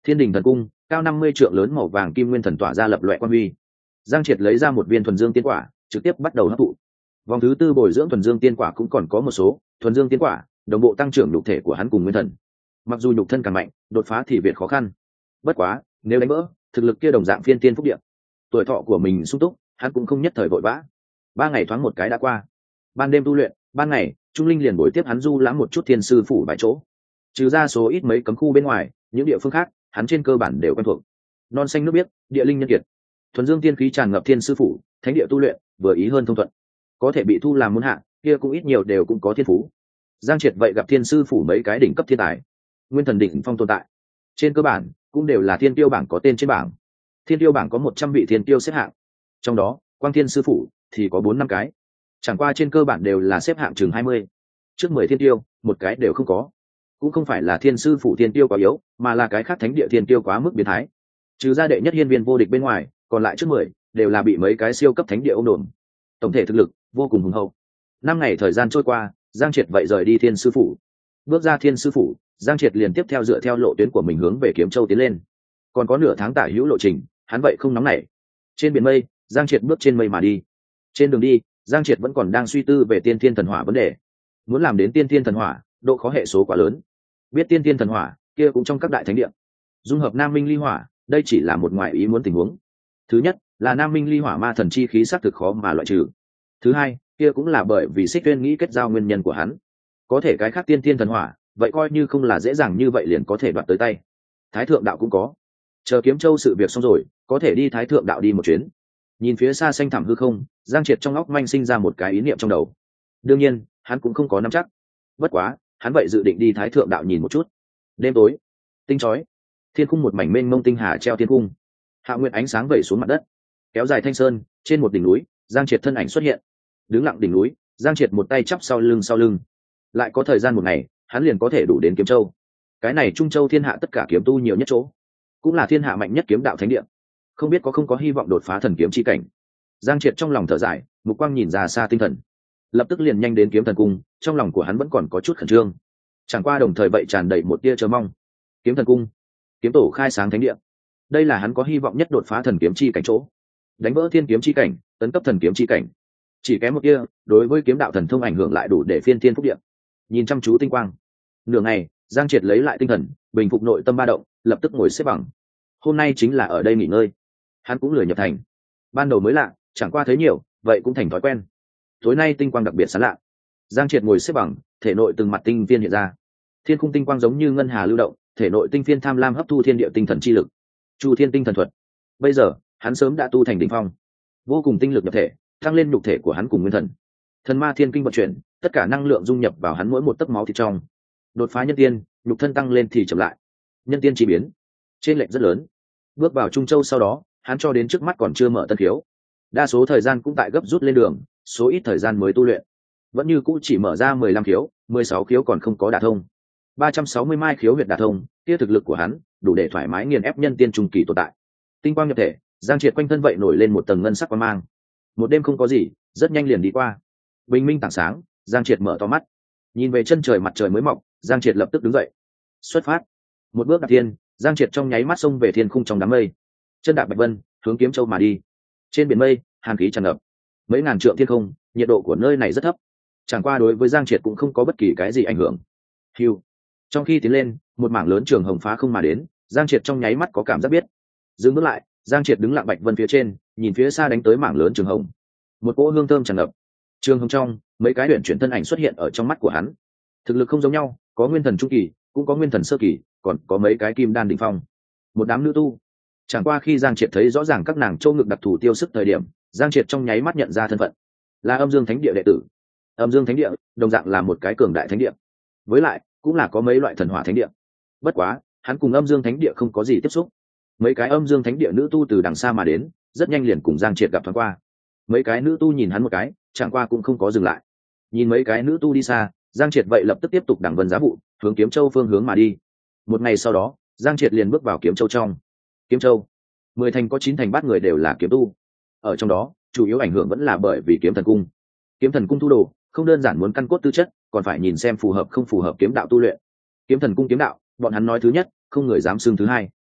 Thiên đình thần cung cao năm mươi trượng lớn màu vàng kim nguyên thần tỏa ra lập loè quan huy. Giang Triệt lấy ra một viên thuần dương tiên quả, trực tiếp bắt đầu hấp thụ. Vòng thứ tư bồi dưỡng thuần dương tiên quả cũng còn có một số thuần dương tiên quả đồng bộ tăng trưởng nhục thể của hắn cùng nguyên thần. Mặc dù nhục thân càng mạnh, đột phá thì việc khó khăn. Bất quá, nếu đánh vỡ, thực lực kia đồng dạng phiên tiên phúc địa. Tuổi thọ của mình sung túc, hắn cũng không nhất thời vội vã. Ba ngày thoáng một cái đã qua. Ban đêm tu luyện, ban ngày, Trung Linh liền buổi tiếp hắn du lãm một chút thiên sư phủ vài chỗ. Trừ ra số ít mấy cấm khu bên ngoài, những địa phương khác, hắn trên cơ bản đều quen thuộc. Non xanh nước biếc, địa linh nhân kiệt. Thuần dương tiên khí tràn ngập thiên sư phủ, thánh địa tu luyện, vừa ý hơn thông thuận. Có thể bị thu làm môn hạ, kia cũng ít nhiều đều cũng có thiên phú. Giang Triệt vậy gặp thiên sư phủ mấy cái đỉnh cấp thiên tài, nguyên thần đỉnh phong tồn tại. Trên cơ bản, cũng đều là thiên tiêu bảng có tên trên bảng. Thiên tiêu bảng có một trăm vị thiên tiêu xếp hạng, trong đó quang thiên sư phủ thì có bốn năm cái, chẳng qua trên cơ bản đều là xếp hạng chừng hai mươi, trước mười thiên tiêu một cái đều không có. Cũng không phải là thiên sư phủ thiên tiêu quá yếu, mà là cái khác thánh địa thiên tiêu quá mức biến thái. Trừ ra đệ nhất hiên viên vô địch bên ngoài, còn lại trước mười đều là bị mấy cái siêu cấp thánh địa ôm đồn. Tổng thể thực lực vô cùng hùng hậu. Năm ngày thời gian trôi qua, Giang Triệt vậy rời đi thiên sư phủ. Bước ra thiên sư phủ, Giang Triệt liền tiếp theo dựa theo lộ tuyến của mình hướng về Kiếm Châu tiến lên. Còn có nửa tháng tả hữu lộ trình, hắn vậy không nóng nảy. Trên biển mây, Giang Triệt bước trên mây mà đi. Trên đường đi, Giang Triệt vẫn còn đang suy tư về tiên thiên thần hỏa vấn đề. Muốn làm đến tiên thiên thần hỏa, độ khó hệ số quá lớn. Biết tiên thiên thần hỏa, kia cũng trong các đại thánh địa. Dung hợp Nam Minh ly hỏa, đây chỉ là một ngoại ý muốn tình huống. Thứ nhất, là Nam Minh ly hỏa ma thần chi khí xác thực khó mà loại trừ. Thứ hai, kia cũng là bởi vì Xích Tuyên nghĩ kết giao nguyên nhân của hắn. Có thể cái khác tiên thiên thần hỏa, vậy coi như không là dễ dàng như vậy liền có thể đoạt tới tay. Thái thượng đạo cũng có. Chờ Kiếm Châu sự việc xong rồi, có thể đi Thái thượng đạo đi một chuyến. Nhìn phía xa xanh thẳm hư không, Giang Triệt trong óc manh sinh ra một cái ý niệm trong đầu. Đương nhiên, hắn cũng không có nắm chắc. Bất quá, hắn vậy dự định đi Thái thượng đạo nhìn một chút. Đêm tối, tinh chói, thiên khung một mảnh mênh mông tinh hà treo thiên khung. Hạ nguyệt ánh sáng vẩy xuống mặt đất, kéo dài thanh sơn. Trên một đỉnh núi, Giang Triệt thân ảnh xuất hiện. Đứng lặng đỉnh núi, Giang Triệt một tay chắp sau lưng sau lưng. Lại có thời gian một ngày, hắn liền có thể đủ đến Kiếm Châu. Cái này Trung Châu thiên hạ tất cả kiếm tu nhiều nhất chỗ, cũng là thiên hạ mạnh nhất kiếm đạo thánh địa. Không biết có không có hy vọng đột phá thần kiếm chi cảnh. Giang Triệt trong lòng thở dài, mục quang nhìn ra xa tinh thần, lập tức liền nhanh đến Kiếm Thần Cung. Trong lòng của hắn vẫn còn có chút khẩn trương, chẳng qua đồng thời vậy tràn đầy một tia chờ mong. Kiếm Thần Cung, kiếm tổ khai sáng thánh địa, đây là hắn có hy vọng nhất đột phá thần kiếm chi cảnh chỗ. Đánh vỡ thiên kiếm chi cảnh, tấn cấp thần kiếm chi cảnh, chỉ kém một tia, đối với kiếm đạo thần thông ảnh hưởng lại đủ để phiên thiên phúc địa. Nhìn chăm chú tinh quang, nửa ngày, Giang Triệt lấy lại tinh thần, bình phục nội tâm ba động, lập tức ngồi xếp bằng. Hôm nay chính là ở đây nghỉ ngơi. Hắn cũng lười nhập thành. Ban đầu mới lạ, chẳng qua thấy nhiều, vậy cũng thành thói quen. Tối nay tinh quang đặc biệt sáng lạ. Giang Triệt ngồi xếp bằng, thể nội từng mặt tinh viên hiện ra. Thiên khung tinh quang giống như ngân hà lưu động, thể nội tinh viên tham lam hấp thu thiên địa tinh thần chi lực. Chu Thiên tinh thần thuật. Bây giờ, hắn sớm đã tu thành đỉnh phong. Vô cùng tinh lực nhập thể, tăng lên nhục thể của hắn cùng nguyên thần. Thần ma thiên kinh vận chuyển, tất cả năng lượng dung nhập vào hắn mỗi một tấc máu thịt trong. Đột phá nhân tiên, nhục thân tăng lên thì chậm lại. Nhân tiên chỉ biến, trên lệch rất lớn. Bước vào Trung Châu sau đó, hắn cho đến trước mắt còn chưa mở tân khiếu, đa số thời gian cũng tại gấp rút lên đường, số ít thời gian mới tu luyện. Vẫn như cũ chỉ mở ra mười lăm khiếu, mười sáu khiếu còn không có đả thông. ba trăm sáu mươi mai khiếu huyệt đả thông, kia thực lực của hắn đủ để thoải mái nghiền ép nhân tiên trung kỳ tồn tại. Tinh quang nhập thể, Giang Triệt quanh thân vậy nổi lên một tầng ngân sắc quang mang. Một đêm không có gì, rất nhanh liền đi qua. Bình minh tảng sáng, Giang Triệt mở to mắt, nhìn về chân trời mặt trời mới mọc, Giang Triệt lập tức đứng dậy. Xuất phát. Một bước đạp thiên, Giang Triệt trong nháy mắt xông về thiên khung trong đám mây. Chân đạp bạch vân, hướng Kiếm Châu mà đi. Trên biển mây, hàn khí tràn ngập. Mấy ngàn trượng thiên không, nhiệt độ của nơi này rất thấp. Chẳng qua đối với Giang Triệt cũng không có bất kỳ cái gì ảnh hưởng. Hưu. Trong khi tiến lên, một mảng lớn trường hồng phá không mà đến, Giang Triệt trong nháy mắt có cảm giác biết. Dừng bước lại, Giang Triệt đứng lặng bạch vân phía trên, nhìn phía xa đánh tới mảng lớn trường hồng. Một cỗ hương thơm tràn ngập. Trường hồng trong, mấy cái huyền chuyển thân ảnh xuất hiện ở trong mắt của hắn. Thực lực không giống nhau, có nguyên thần trung kỳ, cũng có nguyên thần sơ kỳ, còn có mấy cái kim đan đỉnh phong. Một đám nữ tu. Chẳng qua khi Giang Triệt thấy rõ ràng các nàng châu ngực đặc thù tiêu sức thời điểm, Giang Triệt trong nháy mắt nhận ra thân phận, là Âm Dương Thánh Địa đệ tử. Âm Dương Thánh Địa đồng dạng là một cái cường đại thánh địa, với lại cũng là có mấy loại thần hỏa thánh địa. Bất quá, hắn cùng Âm Dương Thánh Địa không có gì tiếp xúc. Mấy cái Âm Dương Thánh Địa nữ tu từ đằng xa mà đến, rất nhanh liền cùng Giang Triệt gặp thoáng qua. Mấy cái nữ tu nhìn hắn một cái, chẳng qua cũng không có dừng lại. Nhìn mấy cái nữ tu đi xa, Giang Triệt vậy lập tức tiếp tục đẳng vân giá vụ, hướng Kiếm Châu phương hướng mà đi. Một ngày sau đó, Giang Triệt liền bước vào Kiếm Châu trong. Kiếm Châu, mười thành có chín thành bát người đều là kiếm tu. Ở trong đó, chủ yếu ảnh hưởng vẫn là bởi vì Kiếm Thần Cung. Kiếm Thần Cung thu đồ, không đơn giản muốn căn cốt tư chất, còn phải nhìn xem phù hợp không phù hợp kiếm đạo tu luyện. Kiếm Thần Cung kiếm đạo, bọn hắn nói thứ nhất, không người dám xưng thứ hai.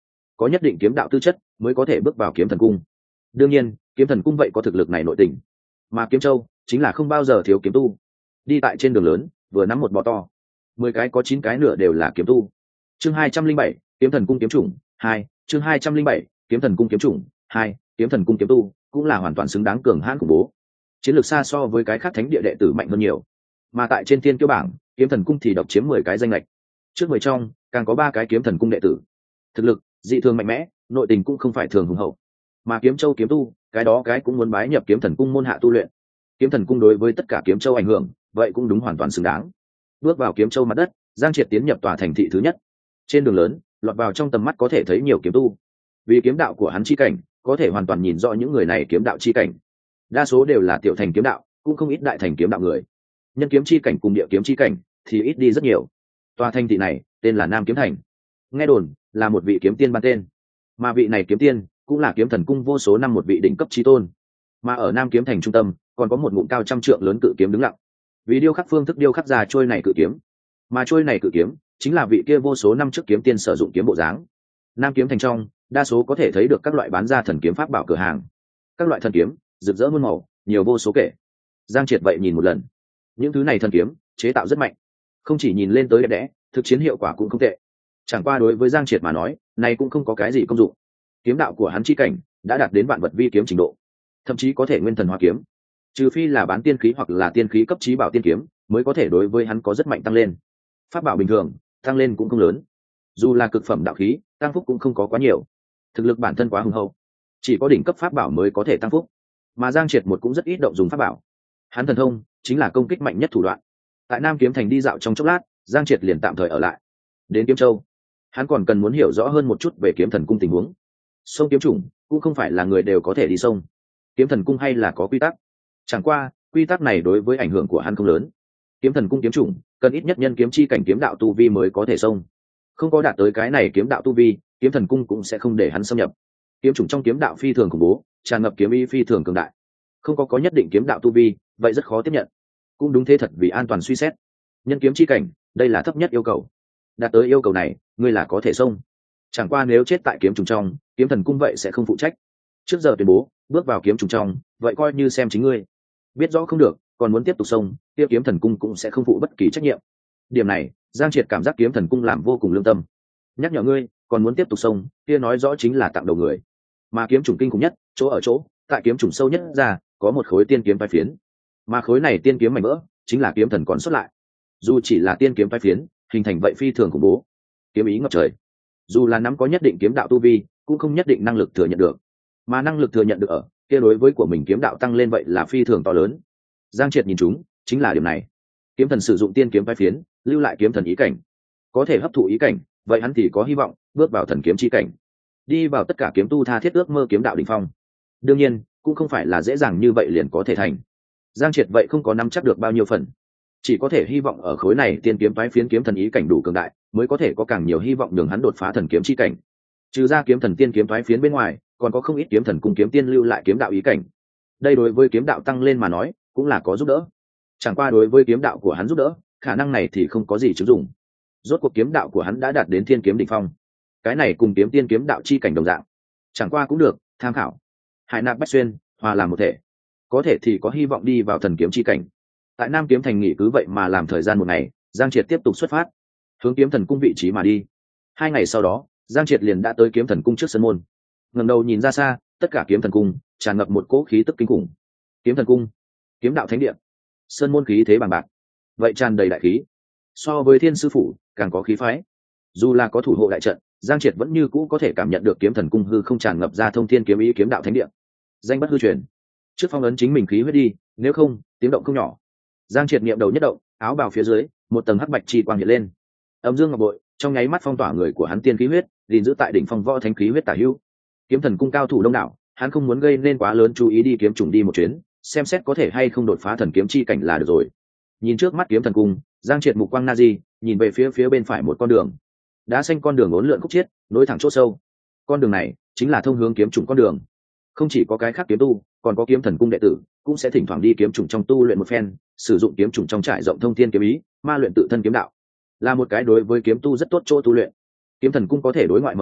có nhất định kiếm đạo tư chất mới có thể bước vào kiếm thần cung. Đương nhiên kiếm thần cung vậy có thực lực này nội tình, mà kiếm châu chính là không bao giờ thiếu kiếm tu. Đi tại trên đường lớn vừa nắm một bò to, mười cái có chín cái nửa đều là kiếm tu. Chương hai trăm linh bảy kiếm thần cung kiếm chủng hai. Chương hai trăm linh bảy kiếm thần cung kiếm chủng hai. Kiếm thần cung kiếm tu cũng là hoàn toàn xứng đáng cường hãn khủng bố, chiến lược xa so với cái khác thánh địa đệ tử mạnh hơn nhiều. Mà tại trên thiên kiêu bảng, kiếm thần cung thì độc chiếm mười cái danh lệch, trước mười trong càng có ba cái kiếm thần cung đệ tử, thực lực dị thường mạnh mẽ, nội tình cũng không phải thường hùng hậu. Mà kiếm châu kiếm tu cái đó cái cũng muốn bái nhập kiếm thần cung môn hạ tu luyện. Kiếm thần cung đối với tất cả kiếm châu ảnh hưởng vậy cũng đúng hoàn toàn xứng đáng. Bước vào kiếm châu mặt đất, Giang Triệt tiến nhập tòa thành thị thứ nhất. Trên đường lớn lọt vào trong tầm mắt có thể thấy nhiều kiếm tu, vì kiếm đạo của hắn chi cảnh có thể hoàn toàn nhìn rõ những người này kiếm đạo chi cảnh, đa số đều là tiểu thành kiếm đạo, cũng không ít đại thành kiếm đạo người. Nhân kiếm chi cảnh cùng địa kiếm chi cảnh thì ít đi rất nhiều. Tòa thành thị này tên là Nam Kiếm Thành, nghe đồn là một vị kiếm tiên ban tên, mà vị này kiếm tiên cũng là kiếm thần cung vô số năm một vị đỉnh cấp chí tôn. Mà ở Nam Kiếm Thành trung tâm còn có một ngụm cao trăm trượng lớn cự kiếm đứng lặng, vì điêu khắc phương thức điêu khắc ra trôi này cự kiếm, mà trôi này cự kiếm chính là vị kia vô số năm trước kiếm tiên sử dụng kiếm bộ dáng. Nam Kiếm Thành trong đa số có thể thấy được các loại bán ra thần kiếm pháp bảo cửa hàng, các loại thần kiếm rực rỡ muôn màu, nhiều vô số kể. Giang Triệt vậy nhìn một lần, những thứ này thần kiếm chế tạo rất mạnh, không chỉ nhìn lên tới đẹp đẽ, thực chiến hiệu quả cũng không tệ. Chẳng qua đối với Giang Triệt mà nói, này cũng không có cái gì công dụng. Kiếm đạo của hắn chi cảnh đã đạt đến vạn vật vi kiếm trình độ, thậm chí có thể nguyên thần hóa kiếm, trừ phi là bán tiên khí hoặc là tiên khí cấp chí bảo tiên kiếm mới có thể đối với hắn có rất mạnh tăng lên. Pháp bảo bình thường tăng lên cũng không lớn, dù là cực phẩm đạo khí tăng phúc cũng không có quá nhiều. Thực lực bản thân quá hùng hậu, chỉ có đỉnh cấp pháp bảo mới có thể tăng phúc, mà Giang Triệt một cũng rất ít động dùng pháp bảo. Hắn thần thông chính là công kích mạnh nhất thủ đoạn. Tại Nam Kiếm Thành đi dạo trong chốc lát, Giang Triệt liền tạm thời ở lại. Đến Kiếm Châu, hắn còn cần muốn hiểu rõ hơn một chút về kiếm thần cung tình huống. Sông kiếm chủng cũng không phải là người đều có thể đi sông, kiếm thần cung hay là có quy tắc, chẳng qua quy tắc này đối với ảnh hưởng của hắn không lớn. Kiếm thần cung kiếm chủng cần ít nhất nhân kiếm chi cảnh kiếm đạo tu vi mới có thể sông, không có đạt tới cái này kiếm đạo tu vi, kiếm thần cung cũng sẽ không để hắn xâm nhập. Kiếm chủng trong kiếm đạo phi thường khủng bố, tràn ngập kiếm ý phi thường cường đại, không có có nhất định kiếm đạo tu vi vậy rất khó tiếp nhận. Cũng đúng thế thật, vì an toàn suy xét, nhân kiếm chi cảnh đây là thấp nhất yêu cầu, đạt tới yêu cầu này ngươi là có thể xông. Chẳng qua nếu chết tại kiếm trùng trong, kiếm thần cung vậy sẽ không phụ trách. Trước giờ tuyên bố bước vào kiếm trùng trong, vậy coi như xem chính ngươi. Biết rõ không được còn muốn tiếp tục xông, kia kiếm thần cung cũng sẽ không phụ bất kỳ trách nhiệm. Điểm này Giang Triệt cảm giác kiếm thần cung làm vô cùng lương tâm, nhắc nhở ngươi còn muốn tiếp tục xông, kia nói rõ chính là tặng đầu người. Mà kiếm trùng kinh khủng nhất chỗ ở chỗ, tại kiếm trùng sâu nhất ra có một khối tiên kiếm vai phiến, mà khối này tiên kiếm mảnh vỡ chính là kiếm thần còn xuất lại. Dù chỉ là tiên kiếm vai phiến, hình thành vậy phi thường khủng bố, kiếm ý ngập trời, dù là nắm có nhất định kiếm đạo tu vi cũng không nhất định năng lực thừa nhận được, mà năng lực thừa nhận được ở kia đối với của mình kiếm đạo tăng lên vậy là phi thường to lớn. Giang Triệt nhìn chúng chính là điểm này. Kiếm thần sử dụng tiên kiếm vai phiến lưu lại kiếm thần ý cảnh, có thể hấp thụ ý cảnh, vậy hắn thì có hy vọng bước vào thần kiếm chi cảnh, đi vào tất cả kiếm tu tha thiết ước mơ kiếm đạo đỉnh phong. Đương nhiên cũng không phải là dễ dàng như vậy liền có thể thành. Giang Triệt vậy không có nắm chắc được bao nhiêu phần, chỉ có thể hy vọng ở khối này tiên kiếm vai phiến kiếm thần ý cảnh đủ cường đại mới có thể có càng nhiều hy vọng đường hắn đột phá thần kiếm chi cảnh. Trừ ra kiếm thần tiên kiếm vai phiến bên ngoài, còn có không ít kiếm thần cùng kiếm tiên lưu lại kiếm đạo ý cảnh, đây đối với kiếm đạo tăng lên mà nói cũng là có giúp đỡ. Chẳng qua đối với kiếm đạo của hắn giúp đỡ, khả năng này thì không có gì chứng dụng. Rốt cuộc kiếm đạo của hắn đã đạt đến thiên kiếm đỉnh phong, cái này cùng kiếm tiên kiếm đạo chi cảnh đồng dạng, chẳng qua cũng được tham khảo. Hải nạp bách xuyên, hòa làm một thể, có thể thì có hy vọng đi vào thần kiếm chi cảnh. Tại Nam Kiếm Thành nghỉ cứ vậy mà làm thời gian một ngày, Giang Triệt tiếp tục xuất phát hướng kiếm thần cung vị trí mà đi. Hai ngày sau đó Giang Triệt liền đã tới kiếm thần cung trước sân môn. Ngẩng đầu nhìn ra xa, tất cả kiếm thần cung tràn ngập một cỗ khí tức kinh khủng. Kiếm thần cung, kiếm đạo thánh địa, sơn môn khí thế bằng bạc, vậy tràn đầy đại khí, so với thiên sư phủ càng có khí phái. Dù là có thủ hộ đại trận, Giang Triệt vẫn như cũ có thể cảm nhận được kiếm thần cung hư không tràn ngập ra thông thiên kiếm ý kiếm đạo thánh địa, danh bất hư truyền. Trước phong ấn chính mình khí huyết đi, nếu không tiếng động không nhỏ. Giang Triệt niệm đầu nhất động, áo bào phía dưới một tầng hắc bạch chi quang hiện lên, âm dương ngọc bội trong nháy mắt phong tỏa người của hắn tiên khí huyết, gìn giữ tại đỉnh phong võ thánh khí huyết tả hữu. Kiếm thần cung cao thủ đông đảo, hắn không muốn gây nên quá lớn chú ý, đi kiếm trùng đi một chuyến, xem xét có thể hay không đột phá thần kiếm chi cảnh là được rồi. Nhìn trước mắt kiếm thần cung, Giang Triệt mục quang na di, nhìn về phía phía bên phải một con đường đá xanh, con đường uốn lượn khúc chiết nối thẳng chỗ sâu. Con đường này chính là thông hướng kiếm trùng con đường. Không chỉ có cái khác kiếm tu, còn có kiếm thần cung đệ tử cũng sẽ thỉnh thoảng đi kiếm trùng trong tu luyện một phen, sử dụng kiếm trùng trong trải rộng thông thiên kiếm ý, ma luyện tự thân kiếm đạo, là một cái đối với kiếm tu rất tốt chỗ tu luyện. Kiếm thần cung có thể đối ngoại mở ra,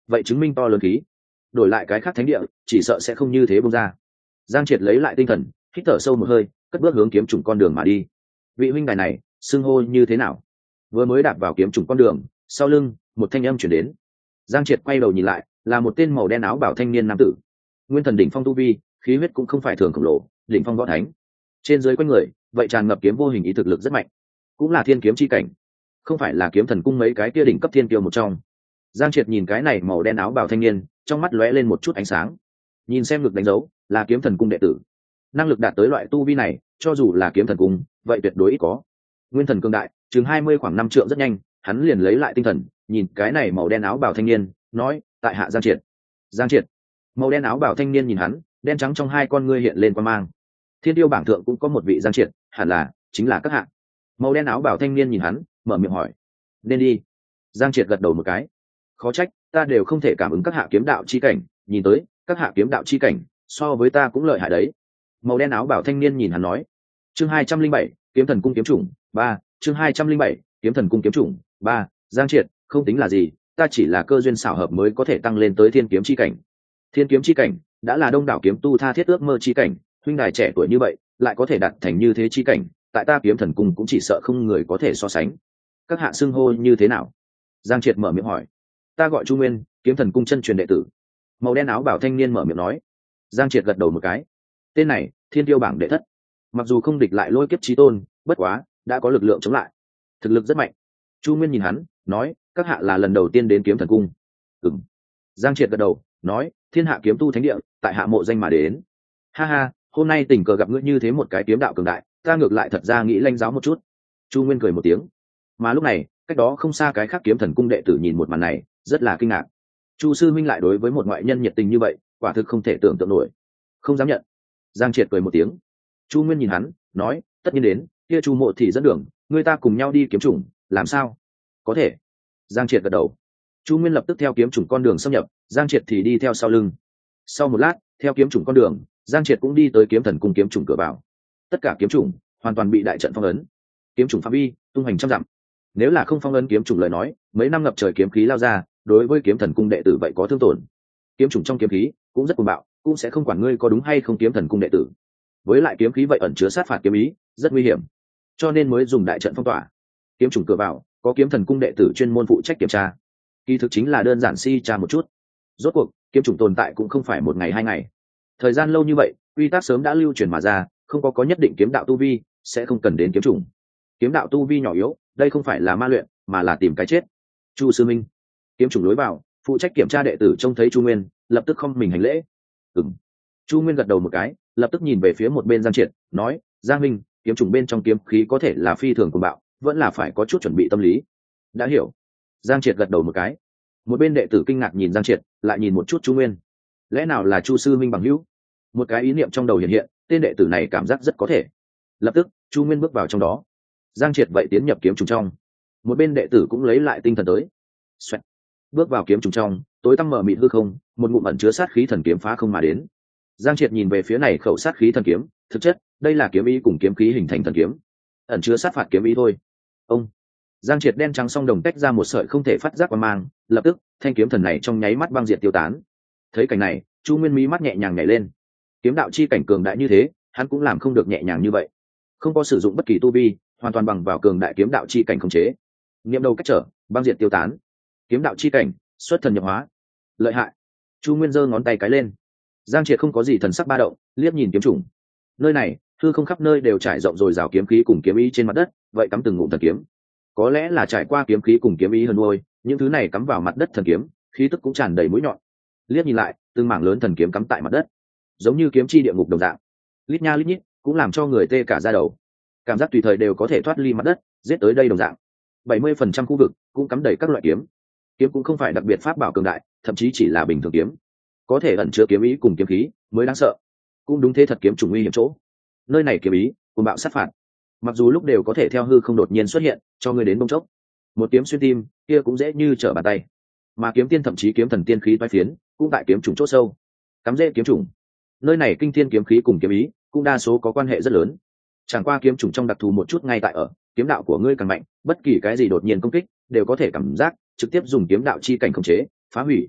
vậy chứng minh to lớn khí. Đổi lại cái khác thánh địa chỉ sợ sẽ không như thế bông ra. Giang Triệt lấy lại tinh thần, hít thở sâu một hơi, cất bước hướng kiếm trùng con đường mà đi. Vị huynh đài này xưng hô như thế nào? Vừa mới đạp vào kiếm trùng con đường, sau lưng một thanh âm chuyển đến. Giang Triệt quay đầu nhìn lại, là một tên màu đen áo bảo thanh niên nam tử. Nguyên thần đỉnh phong tu vi, khí huyết cũng không phải thường khổng lồ, đỉnh phong võ thánh. Trên dưới quanh người vậy tràn ngập kiếm vô hình ý thực lực rất mạnh, cũng là thiên kiếm chi cảnh, không phải là kiếm thần cung mấy cái kia đỉnh cấp thiên kiêu một trong. Giang Triệt nhìn cái này màu đen áo bào thanh niên, trong mắt lóe lên một chút ánh sáng. Nhìn xem ngực đánh dấu, là kiếm thần cung đệ tử. Năng lực đạt tới loại tu vi này, cho dù là kiếm thần cung, vậy tuyệt đối ít có. Nguyên thần cường đại, chừng hai mươi khoảng năm trượng rất nhanh, hắn liền lấy lại tinh thần, nhìn cái này màu đen áo bào thanh niên, nói, tại hạ Giang Triệt. Giang Triệt. Màu đen áo bào thanh niên nhìn hắn, đen trắng trong hai con ngươi hiện lên quang mang. Thiên tiêu bảng thượng cũng có một vị Giang Triệt, hẳn là chính là các hạ. Màu đen áo bào thanh niên nhìn hắn, mở miệng hỏi, nên đi. Giang Triệt gật đầu một cái. Khó trách ta đều không thể cảm ứng các hạ kiếm đạo chi cảnh, nhìn tới các hạ kiếm đạo chi cảnh so với ta cũng lợi hại đấy. Màu đen áo bảo thanh niên nhìn hắn nói. Chương hai trăm linh bảy, kiếm thần cung kiếm chủng ba. Chương hai trăm linh bảy, kiếm thần cung kiếm chủng ba. Giang Triệt, không tính là gì, ta chỉ là cơ duyên xảo hợp mới có thể tăng lên tới thiên kiếm chi cảnh. Thiên kiếm chi cảnh đã là đông đảo kiếm tu tha thiết ước mơ chi cảnh, huynh đài trẻ tuổi như vậy lại có thể đạt thành như thế chi cảnh, tại ta kiếm thần cung cũng chỉ sợ không người có thể so sánh. Các hạ xưng hô như thế nào? Giang Triệt mở miệng hỏi. Ta gọi Chu Nguyên, kiếm thần cung chân truyền đệ tử. Màu đen áo bảo thanh niên mở miệng nói. Giang Triệt gật đầu một cái. Tên này thiên tiêu bảng đệ thất, mặc dù không địch lại lôi kiếp chí tôn, bất quá đã có lực lượng chống lại, thực lực rất mạnh. Chu Nguyên nhìn hắn, nói, các hạ là lần đầu tiên đến kiếm thần cung? Ừm. Giang Triệt gật đầu, nói, thiên hạ kiếm tu thánh địa, tại hạ mộ danh mà đến. Ha ha, hôm nay tình cờ gặp ngươi như thế một cái kiếm đạo cường đại, ta ngược lại thật ra nghĩ lanh giáo một chút. Chu Nguyên cười một tiếng. Mà lúc này, cách đó không xa cái khác kiếm thần cung đệ tử nhìn một màn này, rất là kinh ngạc. Chu sư minh lại đối với một ngoại nhân nhiệt tình như vậy, quả thực không thể tưởng tượng nổi. Không dám nhận. Giang Triệt cười một tiếng. Chu Nguyên nhìn hắn, nói, tất nhiên đến, kia Chu mộ thì dẫn đường, người ta cùng nhau đi kiếm chủng, làm sao? Có thể. Giang Triệt gật đầu. Chu Nguyên lập tức theo kiếm chủng con đường xâm nhập, Giang Triệt thì đi theo sau lưng. Sau một lát, theo kiếm chủng con đường, Giang Triệt cũng đi tới kiếm thần cung kiếm chủng cửa vào. Tất cả kiếm chủng hoàn toàn bị đại trận phong ấn. Kiếm chủng phạm vi tung hành trăm dặm. Nếu là không phong ấn kiếm chủng lời nói, mấy năm ngập trời kiếm khí lao ra, đối với kiếm thần cung đệ tử vậy có thương tổn. Kiếm chủng trong kiếm khí cũng rất cuồng bạo, cũng sẽ không quản ngươi có đúng hay không kiếm thần cung đệ tử. Với lại kiếm khí vậy ẩn chứa sát phạt kiếm ý, rất nguy hiểm, cho nên mới dùng đại trận phong tỏa. Kiếm chủng cửa vào có kiếm thần cung đệ tử chuyên môn phụ trách kiểm tra, kỳ thực chính là đơn giản si tra một chút. Rốt cuộc kiếm chủng tồn tại cũng không phải một ngày hai ngày, thời gian lâu như vậy, quy tắc sớm đã lưu truyền mà ra, không có có nhất định kiếm đạo tu vi sẽ không cần đến kiếm chủng. Kiếm đạo tu vi nhỏ yếu, đây không phải là ma luyện, mà là tìm cái chết. Chu sư minh. Kiếm chủng lối vào, phụ trách kiểm tra đệ tử trông thấy Chu Nguyên, lập tức không mình hành lễ. Ừm. Chu Nguyên gật đầu một cái, lập tức nhìn về phía một bên Giang Triệt, nói, Giang minh, kiếm chủng bên trong kiếm khí có thể là phi thường cuồng bạo, vẫn là phải có chút chuẩn bị tâm lý. Đã hiểu. Giang Triệt gật đầu một cái. Một bên đệ tử kinh ngạc nhìn Giang Triệt, lại nhìn một chút Chu Nguyên. Lẽ nào là Chu sư minh bằng hữu? Một cái ý niệm trong đầu hiện hiện, tên đệ tử này cảm giác rất có thể. Lập tức, Chu Nguyên bước vào trong đó. Giang Triệt vậy tiến nhập kiếm trùng trong. Một bên đệ tử cũng lấy lại tinh thần tới. Xoẹt. Bước vào kiếm trùng trong, tối tăm mở mịt hư không, một ngụm ẩn chứa sát khí thần kiếm phá không mà đến. Giang Triệt nhìn về phía này khẩu sát khí thần kiếm, thực chất, đây là kiếm ý cùng kiếm khí hình thành thần kiếm, ẩn chứa sát phạt kiếm ý thôi. Ông. Giang Triệt đen trắng song đồng tách ra một sợi không thể phát giác qua mang, lập tức, thanh kiếm thần này trong nháy mắt băng diệt tiêu tán. Thấy cảnh này, Chu Nguyên mí mắt nhẹ nhàng nhảy lên. Kiếm đạo chi cảnh cường đại như thế, hắn cũng làm không được nhẹ nhàng như vậy. Không có sử dụng bất kỳ tu vi, hoàn toàn bằng vào cường đại kiếm đạo chi cảnh khống chế. Niệm đầu cách trở, băng diệt tiêu tán. Kiếm đạo chi cảnh, xuất thần nhập hóa. Lợi hại. Chu Nguyên giơ ngón tay cái lên. Giang Triệt không có gì thần sắc ba động, liếc nhìn kiếm trùng. Nơi này, hư không khắp nơi đều trải rộng rồi rào kiếm khí cùng kiếm ý trên mặt đất, vậy cắm từng ngụm thần kiếm. Có lẽ là trải qua kiếm khí cùng kiếm ý hơn nuôi, những thứ này cắm vào mặt đất thần kiếm, khí tức cũng tràn đầy mũi nhọn. Liếc nhìn lại, từng mảng lớn thần kiếm cắm tại mặt đất, giống như kiếm chi địa ngục đồng dạng. Lít nha lít nhít, cũng làm cho người tê cả da đầu. Cảm giác tùy thời đều có thể thoát ly mặt đất, giết tới đây đồng dạng. bảy mươi phần trăm khu vực cũng cắm đầy các loại kiếm. Kiếm cũng không phải đặc biệt pháp bảo cường đại, thậm chí chỉ là bình thường kiếm, có thể ẩn chứa kiếm ý cùng kiếm khí, mới đáng sợ. Cũng đúng thế thật, kiếm trùng nguy hiểm chỗ. Nơi này kiếm ý, cuồng bạo sát phạt. Mặc dù lúc đều có thể theo hư không đột nhiên xuất hiện, cho ngươi đến bông chốc. Một kiếm xuyên tim, kia cũng dễ như trở bàn tay. Mà kiếm tiên thậm chí kiếm thần tiên khí toái phiến, cũng tại kiếm trùng chỗ sâu. Cắm rễ kiếm trùng. Nơi này kinh thiên kiếm khí cùng kiếm ý, cũng đa số có quan hệ rất lớn. Chẳng qua kiếm trùng trong đặc thù một chút ngay tại ở, kiếm đạo của ngươi càng mạnh, bất kỳ cái gì đột nhiên công kích, đều có thể cảm giác trực tiếp dùng kiếm đạo chi cảnh khống chế, phá hủy.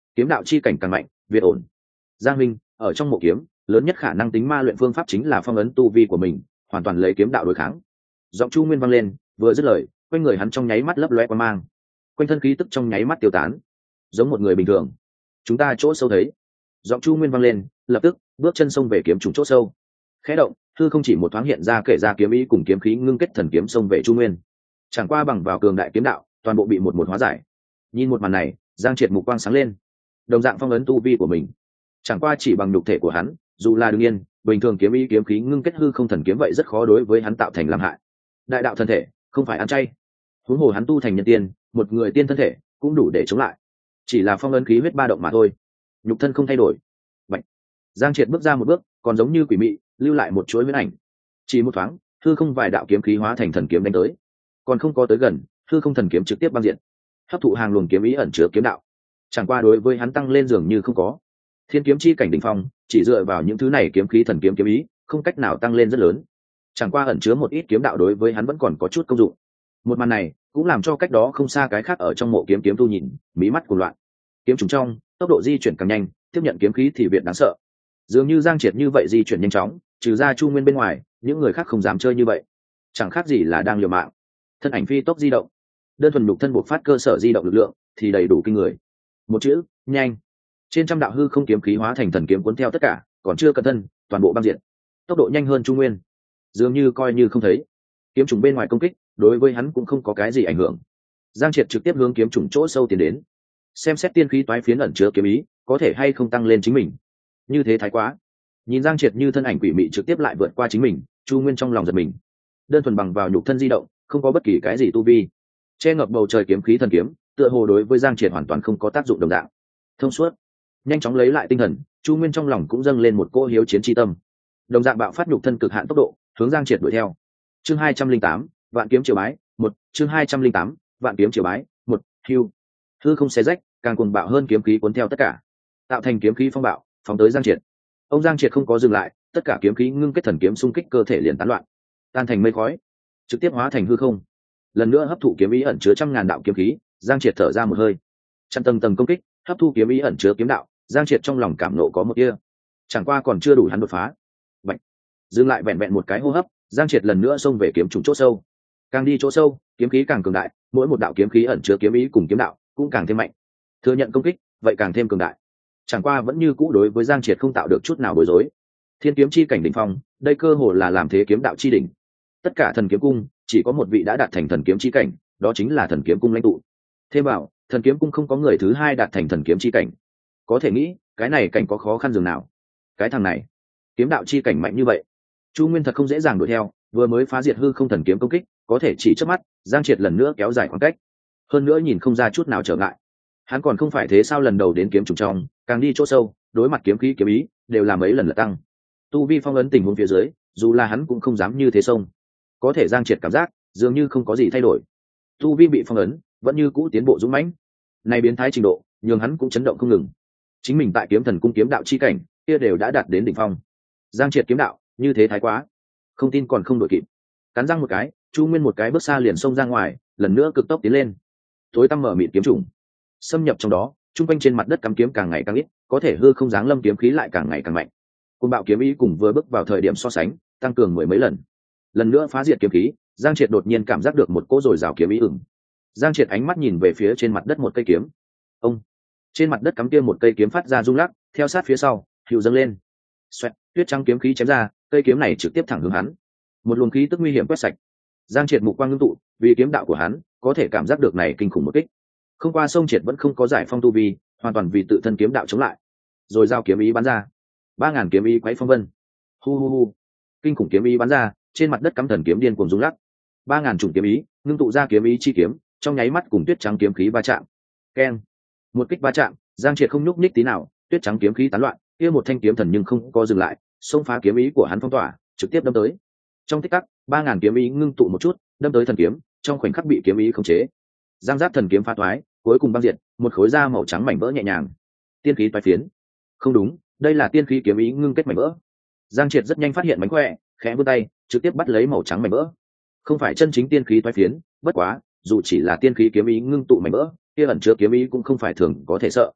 kiếm đạo chi cảnh càng mạnh việt ổn. Giang minh ở trong mộ kiếm lớn nhất khả năng tính ma luyện phương pháp chính là phong ấn tu vi của mình, hoàn toàn lấy kiếm đạo đối kháng. Giọng Chu Nguyên vang lên, vừa dứt lời quanh người hắn trong nháy mắt lấp loe qua mang, quanh thân khí tức trong nháy mắt tiêu tán, giống một người bình thường. Chúng ta chỗ sâu thấy. Giọng Chu Nguyên vang lên, lập tức bước chân xông về kiếm trùng chỗ sâu. Khẽ động, thư không chỉ một thoáng hiện ra kể ra kiếm ý cùng kiếm khí ngưng kết thần kiếm xông về Chu Nguyên. Chẳng qua bằng vào cường đại kiếm đạo, toàn bộ bị một một hóa giải. Nhìn một màn này, Giang Triệt mục quang sáng lên. Đồng dạng phong ấn tu vi của mình, chẳng qua chỉ bằng nhục thể của hắn, dù là đương nhiên, bình thường kiếm ý kiếm khí ngưng kết hư không thần kiếm vậy rất khó đối với hắn tạo thành làm hại. Đại đạo thân thể, không phải ăn chay. Huống hồ hắn tu thành nhân tiên, một người tiên thân thể cũng đủ để chống lại. Chỉ là phong ấn khí huyết ba động mà thôi, nhục thân không thay đổi. Bạch. Giang Triệt bước ra một bước, còn giống như quỷ mị, lưu lại một chuỗi huyễn ảnh. Chỉ một thoáng, hư không vài đạo kiếm khí hóa thành thần kiếm đánh tới. Còn không có tới gần, hư không thần kiếm trực tiếp băng diện, hấp thụ hàng luồng kiếm ý ẩn chứa kiếm đạo. Chẳng qua đối với hắn tăng lên dường như không có. Thiên kiếm chi cảnh đỉnh phong, chỉ dựa vào những thứ này kiếm khí thần kiếm kiếm ý, không cách nào tăng lên rất lớn. Chẳng qua ẩn chứa một ít kiếm đạo đối với hắn vẫn còn có chút công dụng. Một màn này cũng làm cho cách đó không xa cái khác ở trong mộ kiếm kiếm tu nhìn, mí mắt cuồng loạn. Kiếm trùng trong, tốc độ di chuyển càng nhanh, tiếp nhận kiếm khí thì việt đáng sợ. Dường như Giang Triệt như vậy di chuyển nhanh chóng, trừ ra Chu Nguyên bên ngoài, những người khác không dám chơi như vậy. Chẳng khác gì là đang liều mạng. Thân ảnh phi tốc di động, đơn thuần nhục thân buộc phát cơ sở di động lực lượng thì đầy đủ kinh người. Một chữ, nhanh. Trên trăm đạo hư không kiếm khí hóa thành thần kiếm cuốn theo tất cả, còn chưa cẩn thân, toàn bộ băng diện. Tốc độ nhanh hơn Chu Nguyên, dường như coi như không thấy. Kiếm trùng bên ngoài công kích, đối với hắn cũng không có cái gì ảnh hưởng. Giang Triệt trực tiếp hướng kiếm trùng chỗ sâu tiến đến, xem xét tiên khí toái phiến ẩn chứa kiếm ý, có thể hay không tăng lên chính mình. Như thế thái quá. Nhìn Giang Triệt như thân ảnh quỷ mị trực tiếp lại vượt qua chính mình, Chu Nguyên trong lòng giật mình. Đơn thuần bằng vào nhục thân di động, không có bất kỳ cái gì tu vi, che ngập bầu trời kiếm khí thần kiếm, tựa hồ đối với Giang Triệt hoàn toàn không có tác dụng đồng dạng. Thông suốt, nhanh chóng lấy lại tinh thần, Chu Nguyên trong lòng cũng dâng lên một cỗ hiếu chiến chi tâm. Đồng dạng bạo phát nhục thân cực hạn tốc độ, hướng Giang Triệt đuổi theo. Chương hai trăm linh tám, Vạn kiếm triều bái, một, chương hai trăm linh tám, Vạn kiếm triều bái, một, hưu. Hư không xé rách, càng cuồng bạo hơn kiếm khí cuốn theo tất cả, tạo thành kiếm khí phong bạo, phóng tới Giang Triệt. Ông Giang Triệt không có dừng lại, tất cả kiếm khí ngưng kết thần kiếm xung kích cơ thể liền tán loạn, tan thành mây khói, trực tiếp hóa thành hư không. Lần nữa hấp thụ kiếm ý ẩn chứa trăm ngàn đạo kiếm khí, Giang Triệt thở ra một hơi. Trăm tầng tầng công kích, hấp thu kiếm ý ẩn chứa kiếm đạo, Giang Triệt trong lòng cảm nộ có một tia, chẳng qua còn chưa đủ hắn đột phá. Bạch. Dừng lại vẹn vẹn một cái hô hấp, Giang Triệt lần nữa xông về kiếm trùng chỗ sâu. Càng đi chỗ sâu, kiếm khí càng cường đại, mỗi một đạo kiếm khí ẩn chứa kiếm ý cùng kiếm đạo cũng càng thêm mạnh. Thừa nhận công kích, vậy càng thêm cường đại. Chẳng qua vẫn như cũ đối với Giang Triệt không tạo được chút nào bối rối. Thiên kiếm chi cảnh đỉnh phong, đây cơ hồ là làm thế kiếm đạo chi đỉnh. Tất cả thần kiếm cung chỉ có một vị đã đạt thành thần kiếm chi cảnh, đó chính là thần kiếm cung lãnh tụ. Thêm vào, thần kiếm cung không có người thứ hai đạt thành thần kiếm chi cảnh. Có thể nghĩ, cái này cảnh có khó khăn dường nào. Cái thằng này, kiếm đạo chi cảnh mạnh như vậy, Chu Nguyên thật không dễ dàng đuổi theo, vừa mới phá diệt hư không thần kiếm công kích, có thể chỉ chớp mắt, Giang Triệt lần nữa kéo dài khoảng cách. Hơn nữa nhìn không ra chút nào trở ngại. Hắn còn không phải thế sao, lần đầu đến kiếm trùng trong, càng đi chỗ sâu, đối mặt kiếm khí kiếm ý, đều là mấy lần lượt tăng. Tu vi phong ấn tình huống phía dưới, dù là hắn cũng không dám như thế xông. Có thể Giang Triệt cảm giác, dường như không có gì thay đổi. Tu vi bị phong ấn, vẫn như cũ tiến bộ dũng mãnh. Này biến thái trình độ, nhường hắn cũng chấn động không ngừng. Chính mình tại kiếm thần cung kiếm đạo chi cảnh, kia đều đã đạt đến đỉnh phong. Giang Triệt kiếm đạo, như thế thái quá. Không tin còn không đổi kịp. Cắn răng một cái, Chu Nguyên một cái bước xa liền xông ra ngoài, lần nữa cực tốc tiến lên. Tối tăm mở mịt kiếm trùng, xâm nhập trong đó, trung quanh trên mặt đất cắm kiếm càng ngày càng ít, có thể hư không dáng lâm kiếm khí lại càng ngày càng mạnh. Côn bạo kiếm ý cùng vừa bước vào thời điểm so sánh, tăng cường mười mấy lần. Lần nữa phá diệt kiếm khí, Giang Triệt đột nhiên cảm giác được một cỗ dồi dào kiếm ý ửng. Giang Triệt ánh mắt nhìn về phía trên mặt đất một cây kiếm. Ông, trên mặt đất cắm kia một cây kiếm phát ra rung lắc, theo sát phía sau, hữu dâng lên. Xoẹt, tuyết trắng kiếm khí chém ra, cây kiếm này trực tiếp thẳng hướng hắn. Một luồng khí tức nguy hiểm quét sạch. Giang Triệt mục quang ngưng tụ, vì kiếm đạo của hắn, có thể cảm giác được này kinh khủng một kích. Không qua sông Triệt vẫn không có giải phong tu vi, hoàn toàn vì tự thân kiếm đạo chống lại. Rồi giao kiếm ý bắn ra, ba ngàn kiếm ý quấy phong vân. Hu hu hu, kinh khủng kiếm ý bắn ra, trên mặt đất cắm thần kiếm điên cuồng rung lắc. Ba ngàn chủng kiếm ý, ngưng tụ ra kiếm ý chi kiếm, trong nháy mắt cùng tuyết trắng kiếm khí va chạm. Keng, một kích va chạm, Giang Triệt không nhúc nhích tí nào, tuyết trắng kiếm khí tán loạn, kia một thanh kiếm thần nhưng không có dừng lại, xông phá kiếm ý của hắn phong tỏa, trực tiếp đâm tới. Trong tích tắc, ba ngàn kiếm ý ngưng tụ một chút, đâm tới thần kiếm, trong khoảnh khắc bị kiếm ý khống chế. Giang giáp thần kiếm phá toái, cuối cùng băng diệt, một khối da màu trắng mảnh vỡ nhẹ nhàng. Tiên khí toái phiến. Không đúng, đây là tiên khí kiếm ý ngưng kết mảnh vỡ. Giang Triệt rất nhanh phát hiện mánh khỏe, khẽ vươn tay, trực tiếp bắt lấy màu trắng mảnh vỡ. Không phải chân chính tiên khí toái phiến, bất quá, dù chỉ là tiên khí kiếm ý ngưng tụ mảnh vỡ, kia ẩn chứa kiếm ý cũng không phải thường có thể sợ.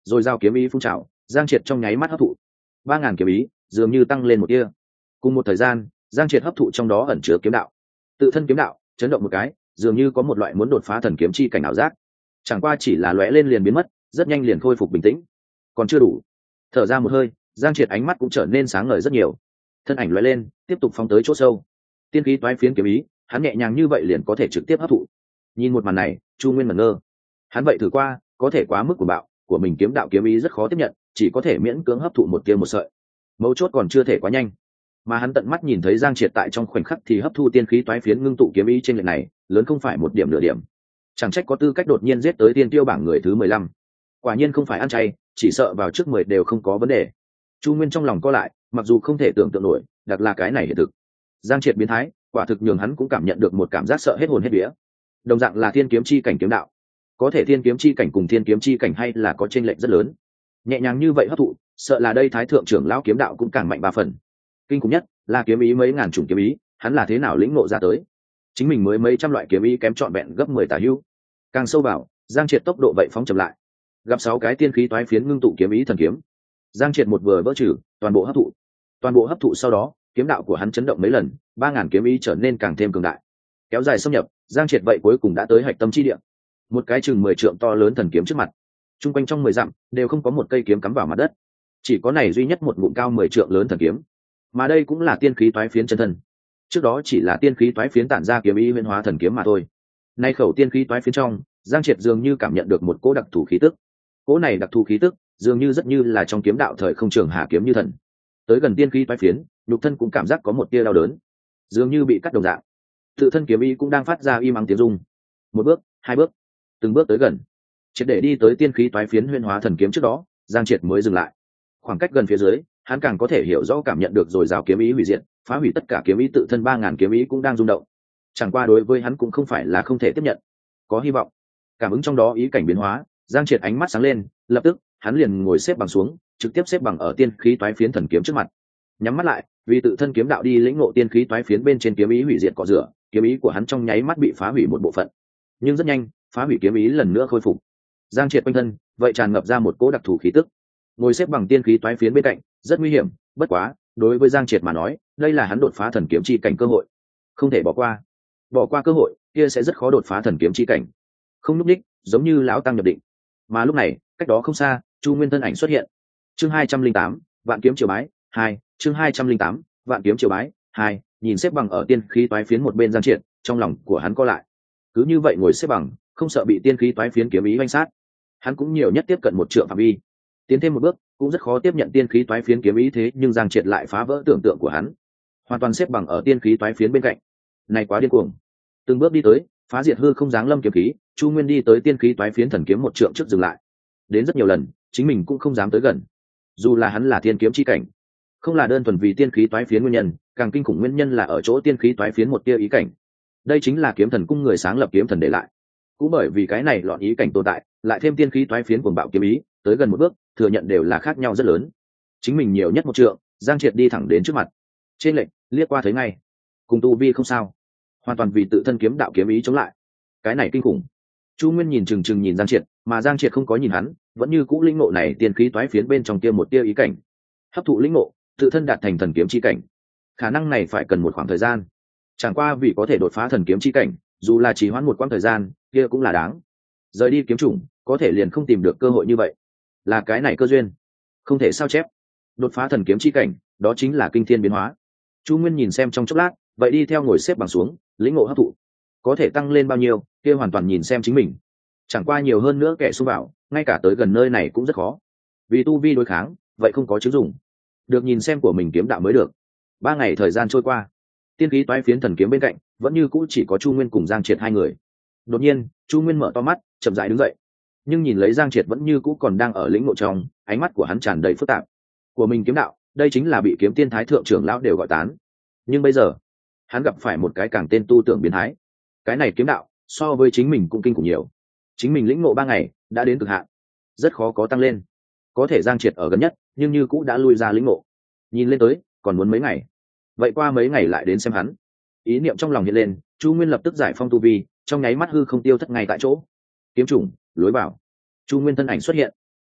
rồi giao kiếm ý phun trào, Giang Triệt trong nháy mắt hấp thụ ba ngàn kiếm ý, dường như tăng lên một tia. Cùng một thời gian, Giang Triệt hấp thụ trong đó ẩn chứa kiếm đạo, tự thân kiếm đạo chấn động một cái, dường như có một loại muốn đột phá thần kiếm chi cảnh ảo giác. Chẳng qua chỉ là lóe lên liền biến mất, rất nhanh liền khôi phục bình tĩnh. Còn chưa đủ. Thở ra một hơi, Giang Triệt ánh mắt cũng trở nên sáng ngời rất nhiều. Thân ảnh lóe lên, tiếp tục phóng tới chỗ sâu. Tiên khí toái phiến kiếm ý, hắn nhẹ nhàng như vậy liền có thể trực tiếp hấp thụ. Nhìn một màn này, Chu Nguyên ngẩn ngơ. Hắn vậy thử qua, có thể quá mức của bạo, của mình kiếm đạo kiếm ý rất khó tiếp nhận, chỉ có thể miễn cưỡng hấp thụ một tia một sợi. Mấu chốt còn chưa thể quá nhanh. Mà hắn tận mắt nhìn thấy Giang Triệt tại trong khoảnh khắc thì hấp thu tiên khí toái phiến ngưng tụ kiếm ý trên lệnh này, lớn không phải một điểm nửa điểm. Chẳng trách có tư cách đột nhiên giết tới tiên tiêu bảng người thứ mười lăm. Quả nhiên không phải ăn chay, chỉ sợ vào trước mười đều không có vấn đề. Chu Nguyên trong lòng co lại, mặc dù không thể tưởng tượng nổi, đặc là cái này hiện thực. Giang Triệt biến thái, quả thực nhường hắn cũng cảm nhận được một cảm giác sợ hết hồn hết vía. Đồng dạng là thiên kiếm chi cảnh kiếm đạo, có thể thiên kiếm chi cảnh cùng thiên kiếm chi cảnh hay là có chênh lệch rất lớn. Nhẹ nhàng như vậy hấp thụ, sợ là đây Thái thượng trưởng lão kiếm đạo cũng càng mạnh ba phần. Kinh khủng nhất là kiếm ý mấy ngàn chủng kiếm ý, hắn là thế nào lĩnh ngộ ra tới? Chính mình mới mấy trăm loại kiếm ý kém trọn vẹn gấp mười tả hữu. Càng sâu vào, Giang Triệt tốc độ vậy phóng chậm lại. Gặp sáu cái tiên khí toái phiến ngưng tụ kiếm ý thần kiếm, Giang Triệt một vừa vỡ trừ, toàn bộ hấp thụ. Toàn bộ hấp thụ sau đó, kiếm đạo của hắn chấn động mấy lần, ba ngàn kiếm ý trở nên càng thêm cường đại. Kéo dài xâm nhập, Giang Triệt vậy cuối cùng đã tới hạch tâm chi địa. Một cái chừng mười trượng to lớn thần kiếm trước mặt. Trung quanh trong mười dặm đều không có một cây kiếm cắm vào mặt đất, chỉ có này duy nhất một ngụm cao mười trượng lớn thần kiếm. Mà đây cũng là tiên khí toái phiến chân thân. Trước đó chỉ là tiên khí toái phiến tản ra kiếm ý huyễn hóa thần kiếm mà thôi. Nay khẩu tiên khí toái phiến trong, Giang Triệt dường như cảm nhận được một cỗ đặc thù khí tức. Cỗ này đặc thù khí tức, dường như rất như là trong kiếm đạo thời không trường hạ kiếm như thần. Tới gần tiên khí toái phiến, nhục thân cũng cảm giác có một tia đau đớn, dường như bị cắt đồng dạng. Tự thân kiếm ý cũng đang phát ra im ắng tiếng rung. Một bước, hai bước, từng bước tới gần. Triệt để đi tới tiên khí toái phiến huyễn hóa thần kiếm trước đó, Giang Triệt mới dừng lại. Khoảng cách gần phía dưới, hắn càng có thể hiểu rõ cảm nhận được rồi rào kiếm ý hủy diệt, phá hủy tất cả kiếm ý tự thân ba ngàn kiếm ý cũng đang rung động. Chẳng qua đối với hắn cũng không phải là không thể tiếp nhận, có hy vọng. Cảm ứng trong đó ý cảnh biến hóa, Giang Triệt ánh mắt sáng lên, lập tức hắn liền ngồi xếp bằng xuống, trực tiếp xếp bằng ở tiên khí toái phiến thần kiếm trước mặt. Nhắm mắt lại, vì tự thân kiếm đạo đi lĩnh ngộ tiên khí toái phiến bên trên kiếm ý hủy diệt cọ rửa, kiếm ý của hắn trong nháy mắt bị phá hủy một bộ phận. Nhưng rất nhanh, phá hủy kiếm ý lần nữa khôi phục. Giang Triệt quanh thân vậy tràn ngập ra một cỗ đặc thù khí tức. Ngồi xếp bằng tiên khí toái phiến bên cạnh, rất nguy hiểm, bất quá, đối với Giang Triệt mà nói, đây là hắn đột phá thần kiếm chi cảnh cơ hội, không thể bỏ qua. Bỏ qua cơ hội, kia sẽ rất khó đột phá thần kiếm chi cảnh. Không lúc đích, giống như lão tăng nhập định. Mà lúc này, cách đó không xa, Chu Nguyên thân ảnh xuất hiện. Chương hai trăm linh tám, Vạn kiếm triều bái, hai, chương hai trăm linh tám, Vạn kiếm triều bái, hai, nhìn xếp bằng ở tiên khí toái phiến một bên Giang Triệt, trong lòng của hắn co lại. Cứ như vậy ngồi xếp bằng, không sợ bị tiên khí toái phiến kiếm ý vanh sát. Hắn cũng nhiều nhất tiếp cận một trượng phạm vi. Tiến thêm một bước, cũng rất khó tiếp nhận tiên khí toái phiến kiếm ý thế, nhưng Giang Triệt lại phá vỡ tưởng tượng của hắn, hoàn toàn xếp bằng ở tiên khí toái phiến bên cạnh. Này quá điên cuồng. Từng bước đi tới, phá diệt hư không dáng lâm kiếm khí, Chu Nguyên đi tới tiên khí toái phiến thần kiếm một trượng trước dừng lại. Đến rất nhiều lần, chính mình cũng không dám tới gần. Dù là hắn là thiên kiếm chi cảnh, không là đơn thuần vì tiên khí toái phiến nguyên nhân, càng kinh khủng nguyên nhân là ở chỗ tiên khí toái phiến một tia ý cảnh. Đây chính là kiếm thần cung người sáng lập kiếm thần để lại. Cũng bởi vì cái này lọn ý cảnh tồn tại, lại thêm tiên khí toái phiến cuồng bạo kiếm ý, tới gần một bước, thừa nhận đều là khác nhau rất lớn. Chính mình nhiều nhất một trượng, Giang Triệt đi thẳng đến trước mặt. Trên lệnh, liếc qua thấy ngay. Cùng tu vi không sao, hoàn toàn vì tự thân kiếm đạo kiếm ý chống lại. Cái này kinh khủng. Chu Nguyên nhìn chừng chừng nhìn Giang Triệt, mà Giang Triệt không có nhìn hắn, vẫn như cũ linh ngộ này tiên khí toái phiến bên trong kia một tia ý cảnh. Hấp thụ linh ngộ, tự thân đạt thành thần kiếm chi cảnh. Khả năng này phải cần một khoảng thời gian. Chẳng qua vì có thể đột phá thần kiếm chi cảnh, dù là trì hoãn một quãng thời gian, kia cũng là đáng. Rời đi kiếm chủng, có thể liền không tìm được cơ hội như vậy. Là cái này cơ duyên, không thể sao chép. Đột phá thần kiếm chi cảnh, đó chính là kinh thiên biến hóa. Chu Nguyên nhìn xem trong chốc lát, vậy đi theo ngồi xếp bằng xuống, lĩnh ngộ hấp thụ. Có thể tăng lên bao nhiêu, kia hoàn toàn nhìn xem chính mình. Chẳng qua nhiều hơn nữa kẻ xung vào, ngay cả tới gần nơi này cũng rất khó. Vì tu vi đối kháng, vậy không có chứng dụng. Được nhìn xem của mình kiếm đạo mới được. Ba ngày thời gian trôi qua, tiên khí toái phiến thần kiếm bên cạnh, vẫn như cũ chỉ có Chu Nguyên cùng Giang Triệt hai người. Đột nhiên, Chu Nguyên mở to mắt, chậm rãi đứng dậy. Nhưng nhìn lấy Giang Triệt vẫn như cũ còn đang ở lĩnh ngộ trong, ánh mắt của hắn tràn đầy phức tạp. Của mình kiếm đạo, đây chính là bị kiếm tiên thái thượng trưởng lão đều gọi tán. Nhưng bây giờ, hắn gặp phải một cái càng tên tu tưởng biến thái. Cái này kiếm đạo, so với chính mình cũng kinh khủng nhiều. Chính mình lĩnh ngộ ba ngày, đã đến cực hạn, rất khó có tăng lên. Có thể Giang Triệt ở gần nhất, nhưng như cũ đã lui ra lĩnh ngộ. Nhìn lên tới, còn muốn mấy ngày. Vậy qua mấy ngày lại đến xem hắn. Ý niệm trong lòng hiện lên, Chu Nguyên lập tức giải phong tu vi, trong nháy mắt hư không tiêu thất ngay tại chỗ. Kiếm chủng, lối vào. Chu Nguyên thân ảnh xuất hiện.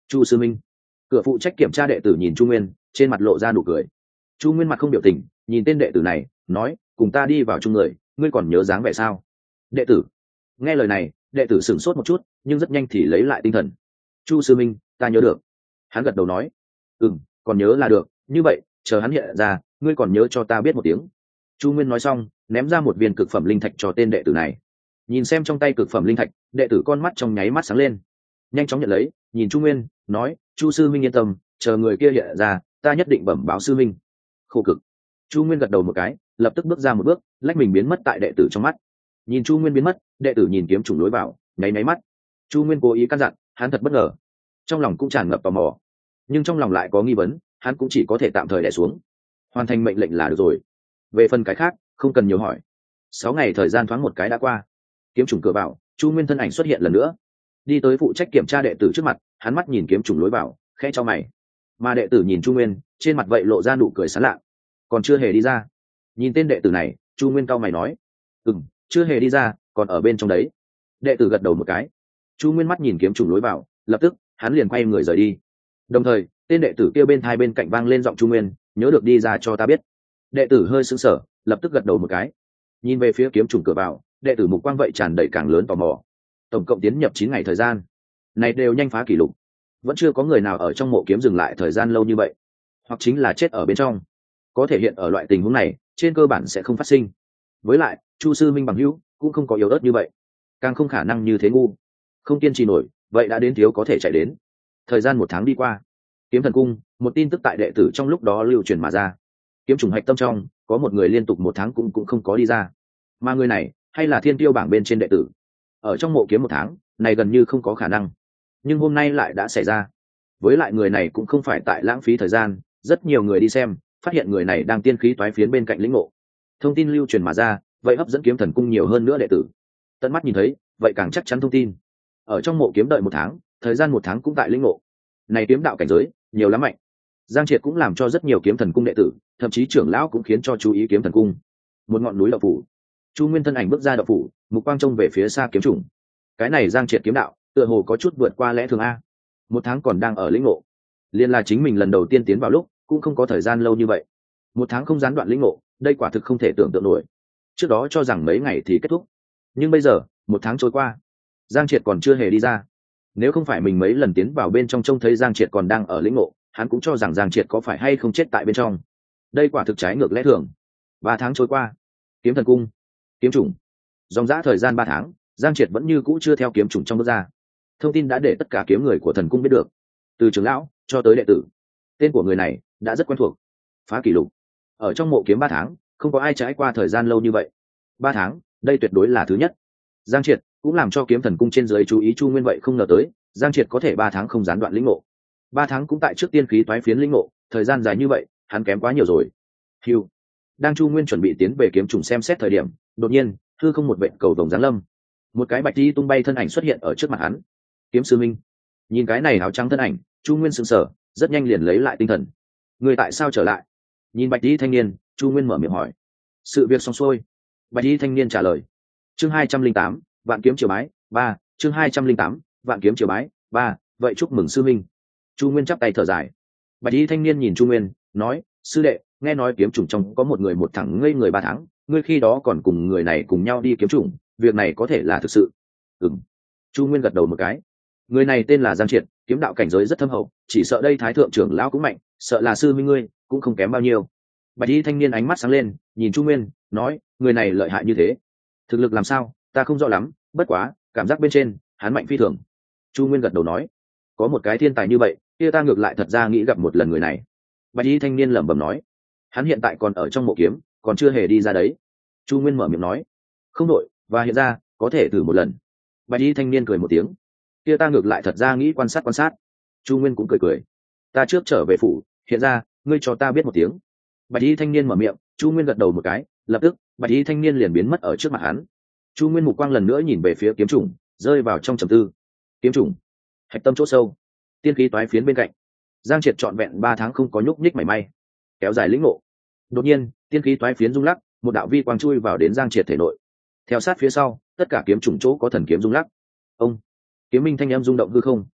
Chu sư minh. Cửa phụ trách kiểm tra đệ tử nhìn Chu Nguyên, trên mặt lộ ra nụ cười. Chu Nguyên mặt không biểu tình, nhìn tên đệ tử này, nói, cùng ta đi vào chung người, ngươi còn nhớ dáng vẻ sao? Đệ tử. Nghe lời này, đệ tử sửng sốt một chút, nhưng rất nhanh thì lấy lại tinh thần. Chu sư minh, ta nhớ được. Hắn gật đầu nói, ừm, còn nhớ là được, như vậy, chờ hắn hiện ra, ngươi còn nhớ cho ta biết một tiếng. Chu Nguyên nói xong, ném ra một viên cực phẩm linh thạch cho tên đệ tử này. Nhìn xem trong tay cực phẩm linh thạch, đệ tử con mắt trong nháy mắt sáng lên, nhanh chóng nhận lấy, nhìn Chu Nguyên, nói, Chu sư minh yên tâm, chờ người kia hiện ra, ta nhất định bẩm báo sư minh. Khổ cực. Chu Nguyên gật đầu một cái, lập tức bước ra một bước, lách mình biến mất tại đệ tử trong mắt. Nhìn Chu Nguyên biến mất, đệ tử nhìn kiếm trùng lối vào, nháy nháy mắt. Chu Nguyên cố ý căn dặn, hắn thật bất ngờ, trong lòng cũng tràn ngập tò mò, nhưng trong lòng lại có nghi vấn, hắn cũng chỉ có thể tạm thời đè xuống, hoàn thành mệnh lệnh là được rồi. Về phần cái khác, không cần nhiều hỏi. Sáu ngày thời gian thoáng một cái đã qua, kiếm trùng cửa vào, Chu Nguyên thân ảnh xuất hiện lần nữa, đi tới phụ trách kiểm tra đệ tử trước mặt, hắn mắt nhìn kiếm trùng lối vào, khẽ cho mày. Mà đệ tử nhìn Chu Nguyên, trên mặt vậy lộ ra nụ cười sảng lạ. Còn chưa hề đi ra. Nhìn tên đệ tử này, Chu Nguyên cau mày nói, ừm, chưa hề đi ra, còn ở bên trong đấy. Đệ tử gật đầu một cái. Chu Nguyên mắt nhìn kiếm trùng lối vào, lập tức hắn liền quay người rời đi. Đồng thời, tên đệ tử kia bên thai bên cạnh vang lên giọng Chu Nguyên, nhớ được đi ra cho ta biết. Đệ tử hơi sững sờ, lập tức gật đầu một cái. Nhìn về phía kiếm trùng cửa vào, đệ tử mục quang vậy tràn đầy càng lớn tò mò. Tổng cộng tiến nhập chín ngày thời gian, này đều nhanh phá kỷ lục. Vẫn chưa có người nào ở trong mộ kiếm dừng lại thời gian lâu như vậy, hoặc chính là chết ở bên trong. Có thể hiện ở loại tình huống này, trên cơ bản sẽ không phát sinh. Với lại, Chu sư minh bằng hữu cũng không có yếu ớt như vậy, càng không khả năng như thế ngu, không kiên trì nổi, vậy đã đến thiếu có thể chạy đến. Thời gian một tháng đi qua, kiếm thần cung, một tin tức tại đệ tử trong lúc đó lưu truyền mà ra. Kiếm trùng hạch tâm trong có một người liên tục một tháng cũng cũng không có đi ra, mà người này hay là thiên tiêu bảng bên trên đệ tử, ở trong mộ kiếm một tháng này gần như không có khả năng, nhưng hôm nay lại đã xảy ra. Với lại người này cũng không phải tại lãng phí thời gian, rất nhiều người đi xem, phát hiện người này đang tiên khí toái phiến bên cạnh lĩnh ngộ. Thông tin lưu truyền mà ra, vậy hấp dẫn kiếm thần cung nhiều hơn nữa đệ tử. Tận mắt nhìn thấy, vậy càng chắc chắn thông tin. Ở trong mộ kiếm đợi một tháng, thời gian một tháng cũng tại lĩnh ngộ. Này kiếm đạo cảnh giới, nhiều lắm mạnh. Giang Triệt cũng làm cho rất nhiều kiếm thần cung đệ tử, thậm chí trưởng lão cũng khiến cho chú ý kiếm thần cung. Một ngọn núi đậu phủ, Chu Nguyên thân ảnh bước ra đậu phủ, mục quang trông về phía xa kiếm trùng. Cái này Giang Triệt kiếm đạo, tựa hồ có chút vượt qua lẽ thường a. Một tháng còn đang ở lĩnh ngộ, liên là chính mình lần đầu tiên tiến vào lúc, cũng không có thời gian lâu như vậy. Một tháng không gián đoạn lĩnh ngộ, đây quả thực không thể tưởng tượng nổi. Trước đó cho rằng mấy ngày thì kết thúc, nhưng bây giờ một tháng trôi qua, Giang Triệt còn chưa hề đi ra. Nếu không phải mình mấy lần tiến vào bên trong trông thấy Giang Triệt còn đang ở lĩnh ngộ, hắn cũng cho rằng Giang Triệt có phải hay không chết tại bên trong. Đây quả thực trái ngược lẽ thường. Ba tháng trôi qua, kiếm thần cung, kiếm chủng, dòng dã thời gian ba tháng, Giang Triệt vẫn như cũ chưa theo kiếm chủng trong bước ra. Thông tin đã để tất cả kiếm người của thần cung biết được, từ trưởng lão cho tới đệ tử, tên của người này đã rất quen thuộc. Phá kỷ lục, ở trong mộ kiếm ba tháng, không có ai trải qua thời gian lâu như vậy. Ba tháng, đây tuyệt đối là thứ nhất. Giang Triệt cũng làm cho kiếm thần cung trên dưới chú ý. Chu Nguyên vậy không ngờ tới, Giang Triệt có thể ba tháng không gián đoạn lĩnh ngộ. Ba tháng cũng tại trước tiên khí toái phiến lĩnh ngộ, thời gian dài như vậy, hắn kém quá nhiều rồi. Hưu. Đang Chu Nguyên chuẩn bị tiến về kiếm trùng xem xét thời điểm, đột nhiên, hư không một vệt cầu vồng giáng lâm. Một cái bạch y tung bay thân ảnh xuất hiện ở trước mặt hắn. Kiếm sư minh. Nhìn cái này áo trắng thân ảnh, Chu Nguyên sững sờ, rất nhanh liền lấy lại tinh thần. Người tại sao trở lại? Nhìn bạch y thanh niên, Chu Nguyên mở miệng hỏi. Sự việc xong xuôi. Bạch y thanh niên trả lời. Chương hai trăm linh tám, vạn kiếm triều bái, ba, chương hai trăm linh tám, vạn kiếm triều bái, ba, vậy chúc mừng sư minh. Chu Nguyên chắp tay thở dài. Bạch y thanh niên nhìn Chu Nguyên, nói, sư đệ, nghe nói kiếm trùng trong có một người một thẳng ngây người ba tháng, ngươi khi đó còn cùng người này cùng nhau đi kiếm trùng, việc này có thể là thực sự? Ừm. Chu Nguyên gật đầu một cái. Người này tên là Giang Triệt, kiếm đạo cảnh giới rất thâm hậu, chỉ sợ đây thái thượng trưởng lão cũng mạnh, sợ là sư minh ngươi cũng không kém bao nhiêu. Bạch y thanh niên ánh mắt sáng lên, nhìn Chu Nguyên, nói, người này lợi hại như thế, thực lực làm sao, ta không rõ lắm, bất quá cảm giác bên trên hắn mạnh phi thường. Chu Nguyên gật đầu nói, có một cái thiên tài như vậy, kia ta ngược lại thật ra nghĩ gặp một lần người này. Bạch y thanh niên lẩm bẩm nói, hắn hiện tại còn ở trong mộ kiếm, còn chưa hề đi ra đấy. Chu Nguyên mở miệng nói, không đội, và hiện ra có thể thử một lần. Bạch y thanh niên cười một tiếng, kia ta ngược lại thật ra nghĩ quan sát quan sát. Chu Nguyên cũng cười cười, ta trước trở về phủ, hiện ra ngươi cho ta biết một tiếng. Bạch y thanh niên mở miệng, Chu Nguyên gật đầu một cái, lập tức bạch y thanh niên liền biến mất ở trước mặt hắn. Chu Nguyên mục quang lần nữa nhìn về phía kiếm trùng, rơi vào trong trầm tư. Kiếm trùng, hạch tâm chỗ sâu, tiên khí toái phiến bên cạnh, Giang Triệt trọn vẹn ba tháng không có nhúc nhích mảy may, kéo dài lĩnh ngộ. Đột nhiên, tiên khí toái phiến rung lắc, một đạo vi quang chui vào đến Giang Triệt thể nội. Theo sát phía sau, tất cả kiếm trùng chỗ có thần kiếm rung lắc. Ông, kiếm minh thanh âm rung động hư không.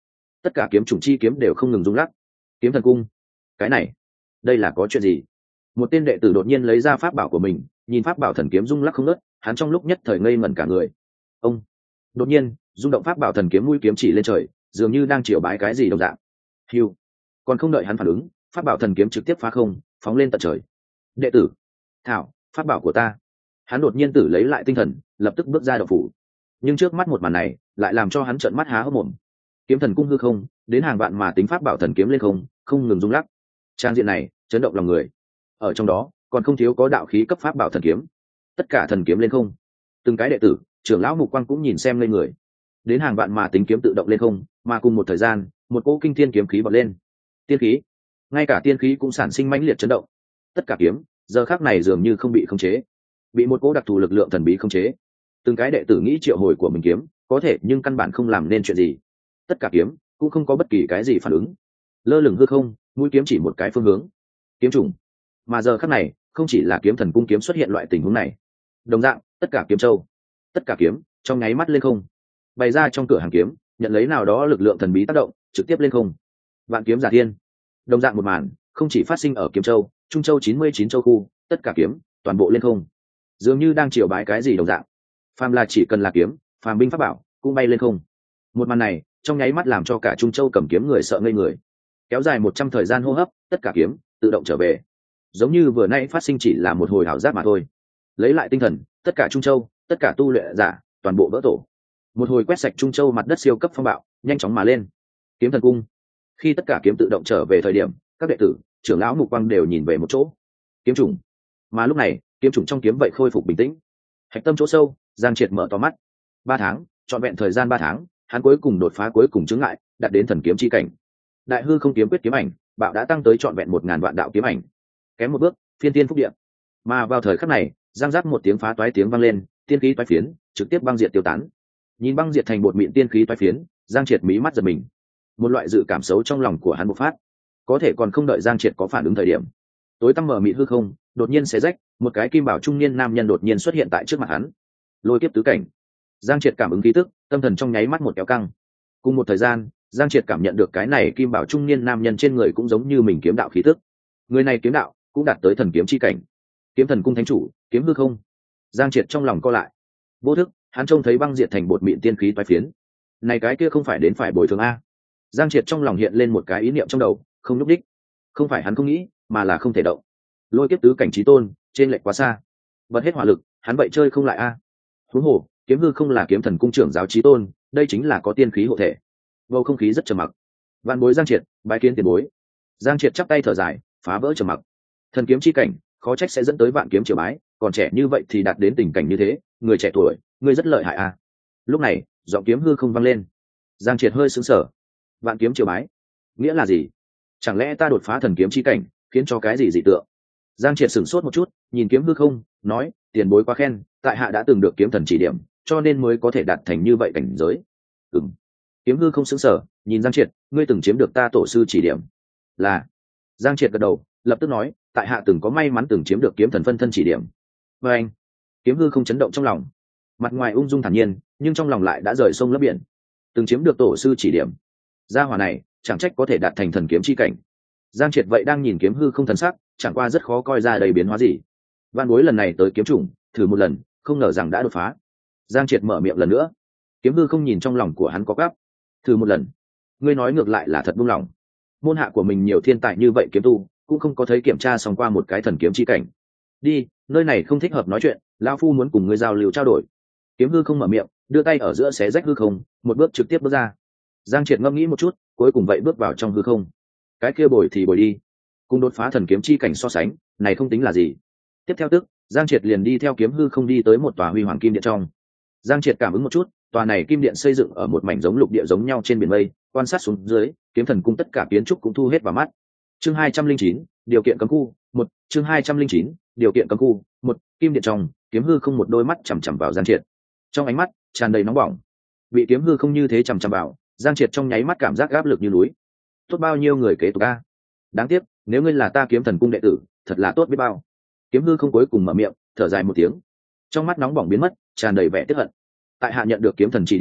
tất cả kiếm chủng chi kiếm đều không ngừng rung lắc. Kiếm thần cung, cái này đây là có chuyện gì? Một tên đệ tử đột nhiên lấy ra pháp bảo của mình, nhìn pháp bảo thần kiếm rung lắc không ngớt, hắn trong lúc nhất thời ngây ngẩn cả người. Ông đột nhiên rung động pháp bảo thần kiếm mũi kiếm chỉ lên trời, dường như đang chiều bái cái gì đồng dạng. Hiu, còn không đợi hắn phản ứng, pháp bảo thần kiếm trực tiếp phá không, phóng lên tận trời. Đệ tử, thảo, pháp bảo của ta. Hắn đột nhiên tử lấy lại tinh thần, lập tức bước ra động phủ. Nhưng trước mắt một màn này lại làm cho hắn trợn mắt há hốc mồm. Kiếm thần cung hư không, đến hàng vạn mà tính pháp bảo thần kiếm lên không, không ngừng rung lắc. Trang diện này chấn động lòng người. Ở trong đó còn không thiếu có đạo khí cấp pháp bảo thần kiếm. Tất cả thần kiếm lên không, từng cái đệ tử, trưởng lão mục quang cũng nhìn xem lên người. Đến hàng vạn mà tính kiếm tự động lên không, mà cùng một thời gian, một cỗ kinh thiên kiếm khí bật lên. Tiên khí, ngay cả tiên khí cũng sản sinh mãnh liệt chấn động. Tất cả kiếm giờ khắc này dường như không bị khống chế, bị một cỗ đặc thù lực lượng thần bí khống chế. Từng cái đệ tử nghĩ triệu hồi của mình kiếm có thể, nhưng căn bản không làm nên chuyện gì. Tất cả kiếm cũng không có bất kỳ cái gì phản ứng, lơ lửng hư không, mũi kiếm chỉ một cái phương hướng, kiếm trùng. Mà giờ khắc này không chỉ là kiếm thần cung kiếm xuất hiện loại tình huống này, đồng dạng tất cả kiếm châu, tất cả kiếm trong nháy mắt lên không, bày ra trong cửa hàng kiếm, nhận lấy nào đó lực lượng thần bí tác động, trực tiếp lên không. Vạn kiếm giả thiên, đồng dạng một màn không chỉ phát sinh ở kiếm châu, trung châu chín mươi chín châu khu, tất cả kiếm toàn bộ lên không, dường như đang triều bái cái gì đồng dạng. Phàm là chỉ cần là kiếm, phàm binh pháp bảo cũng bay lên không. Một màn này trong nháy mắt làm cho cả trung châu cầm kiếm người sợ ngây người. Kéo dài một trăm thời gian hô hấp, tất cả kiếm tự động trở về, giống như vừa nãy phát sinh chỉ là một hồi ảo giác mà thôi. Lấy lại tinh thần, tất cả trung châu, tất cả tu luyện giả toàn bộ vỡ tổ. Một hồi quét sạch trung châu mặt đất siêu cấp phong bạo nhanh chóng mà lên. Kiếm thần cung, khi tất cả kiếm tự động trở về thời điểm, các đệ tử, trưởng lão mục quang đều nhìn về một chỗ. Kiếm trùng. Mà lúc này kiếm trùng trong kiếm vậy khôi phục bình tĩnh. Hạch tâm chỗ sâu, Giang Triệt mở to mắt. Ba tháng, trọn vẹn thời gian ba tháng, hắn cuối cùng đột phá cuối cùng chứng ngại, đạt đến thần kiếm chi cảnh. Đại hư không kiếm quyết kiếm ảnh bạo đã tăng tới trọn vẹn một ngàn vạn đạo kiếm ảnh. Kém một bước, phiên tiên phúc địa. Mà vào thời khắc này, giang giác một tiếng phá toái tiếng vang lên, tiên khí toái phiến trực tiếp băng diệt tiêu tán. Nhìn băng diệt thành bột mịn tiên khí toái phiến, Giang Triệt mí mắt giật mình. Một loại dự cảm xấu trong lòng của hắn bộc phát. Có thể còn không đợi Giang Triệt có phản ứng thời điểm, tối tăm mở mịt hư không đột nhiên xé rách, một cái kim bảo trung niên nam nhân đột nhiên xuất hiện tại trước mặt hắn. Lôi kiếp tứ cảnh. Giang Triệt cảm ứng khí tức, tâm thần trong nháy mắt một kéo căng. Cùng một thời gian, Giang Triệt cảm nhận được cái này kim bảo trung niên nam nhân trên người cũng giống như mình kiếm đạo khí tức. Người này kiếm đạo cũng đạt tới thần kiếm chi cảnh. Kiếm thần cung thánh chủ, kiếm hư không. Giang Triệt trong lòng co lại. Vô thức, hắn trông thấy băng diệt thành bột mịn tiên khí toái phiến. Này cái kia không phải đến phải bồi thường a? Giang Triệt trong lòng hiện lên một cái ý niệm trong đầu, không nhúc đích. Không phải hắn không nghĩ, mà là không thể động. Lôi kiếp tứ cảnh chí tôn, trên lệch quá xa. Bật hết hỏa lực, hắn vậy chơi không lại a. Huống hồ, kiếm hư không là kiếm thần cung trưởng giáo chí tôn, đây chính là có tiên khí hộ thể. Bầu không khí rất trầm mặc. Vạn bối Giang Triệt, bái kiến tiền bối. Giang Triệt chắp tay thở dài, phá vỡ trầm mặc. Thần kiếm chi cảnh, khó trách sẽ dẫn tới vạn kiếm triều bái, còn trẻ như vậy thì đạt đến tình cảnh như thế, người trẻ tuổi, ngươi rất lợi hại a. Lúc này, giọng kiếm hư không vang lên. Giang Triệt hơi sững sờ. Vạn kiếm triều bái, nghĩa là gì? Chẳng lẽ ta đột phá thần kiếm chi cảnh, khiến cho cái gì dị tượng? Giang Triệt sửng sốt một chút, nhìn kiếm hư không, nói, tiền bối quá khen, tại hạ đã từng được kiếm thần chỉ điểm, cho nên mới có thể đạt thành như vậy cảnh giới. Ừm. Kiếm hư không sững sờ, nhìn Giang Triệt, ngươi từng chiếm được ta tổ sư chỉ điểm. Là. Giang Triệt gật đầu, lập tức nói, tại hạ từng có may mắn từng chiếm được kiếm thần phân thân chỉ điểm. Và anh. Kiếm hư không chấn động trong lòng, mặt ngoài ung dung thản nhiên, nhưng trong lòng lại đã rời sông lấp biển. Từng chiếm được tổ sư chỉ điểm, gia hỏa này chẳng trách có thể đạt thành thần kiếm chi cảnh. Giang Triệt vậy đang nhìn kiếm hư không thần sắc, chẳng qua rất khó coi ra đầy biến hóa gì. Văn bối lần này tới kiếm chủng, thử một lần, không ngờ rằng đã đột phá. Giang Triệt mở miệng lần nữa. Kiếm hư không nhìn trong lòng của hắn có gấp. Thử một lần, ngươi nói ngược lại là thật buông lòng. Môn hạ của mình nhiều thiên tài như vậy kiếm tu, cũng không có thấy kiểm tra xong qua một cái thần kiếm chi cảnh. Đi, nơi này không thích hợp nói chuyện, lão phu muốn cùng ngươi giao lưu trao đổi. Kiếm hư không mở miệng, đưa tay ở giữa xé rách hư không, một bước trực tiếp bước ra. Giang Triệt ngẫm nghĩ một chút, cuối cùng vậy bước vào trong hư không. Cái kia bồi thì bồi đi, cùng đột phá thần kiếm chi cảnh so sánh, này không tính là gì. Tiếp theo tức, Giang Triệt liền đi theo kiếm hư không đi tới một tòa huy hoàng kim điện trong. Giang Triệt cảm ứng một chút, tòa này kim điện xây dựng ở một mảnh giống lục địa giống nhau trên biển mây, quan sát xuống dưới, kiếm thần cung tất cả kiến trúc cũng thu hết vào mắt. Chương hai trăm linh chín, điều kiện cấm khu, một, chương hai trăm linh chín, điều kiện cấm khu, một, kim điện trong, kiếm hư không một đôi mắt chằm chằm vào Giang Triệt. Trong ánh mắt tràn đầy nóng bỏng. Bị kiếm hư không như thế chằm chằm vào, Giang Triệt trong nháy mắt cảm giác áp lực như núi. Tốt bao nhiêu người kế tục a. Đáng tiếc, nếu ngươi là ta kiếm thần cung đệ tử, thật là tốt biết bao. Kiếm hư không cuối cùng mở miệng, thở dài một tiếng. Trong mắt nóng bỏng biến mất, tràn đầy vẻ tức hận. Tại hạ nhận được kiếm thần chỉ điểm,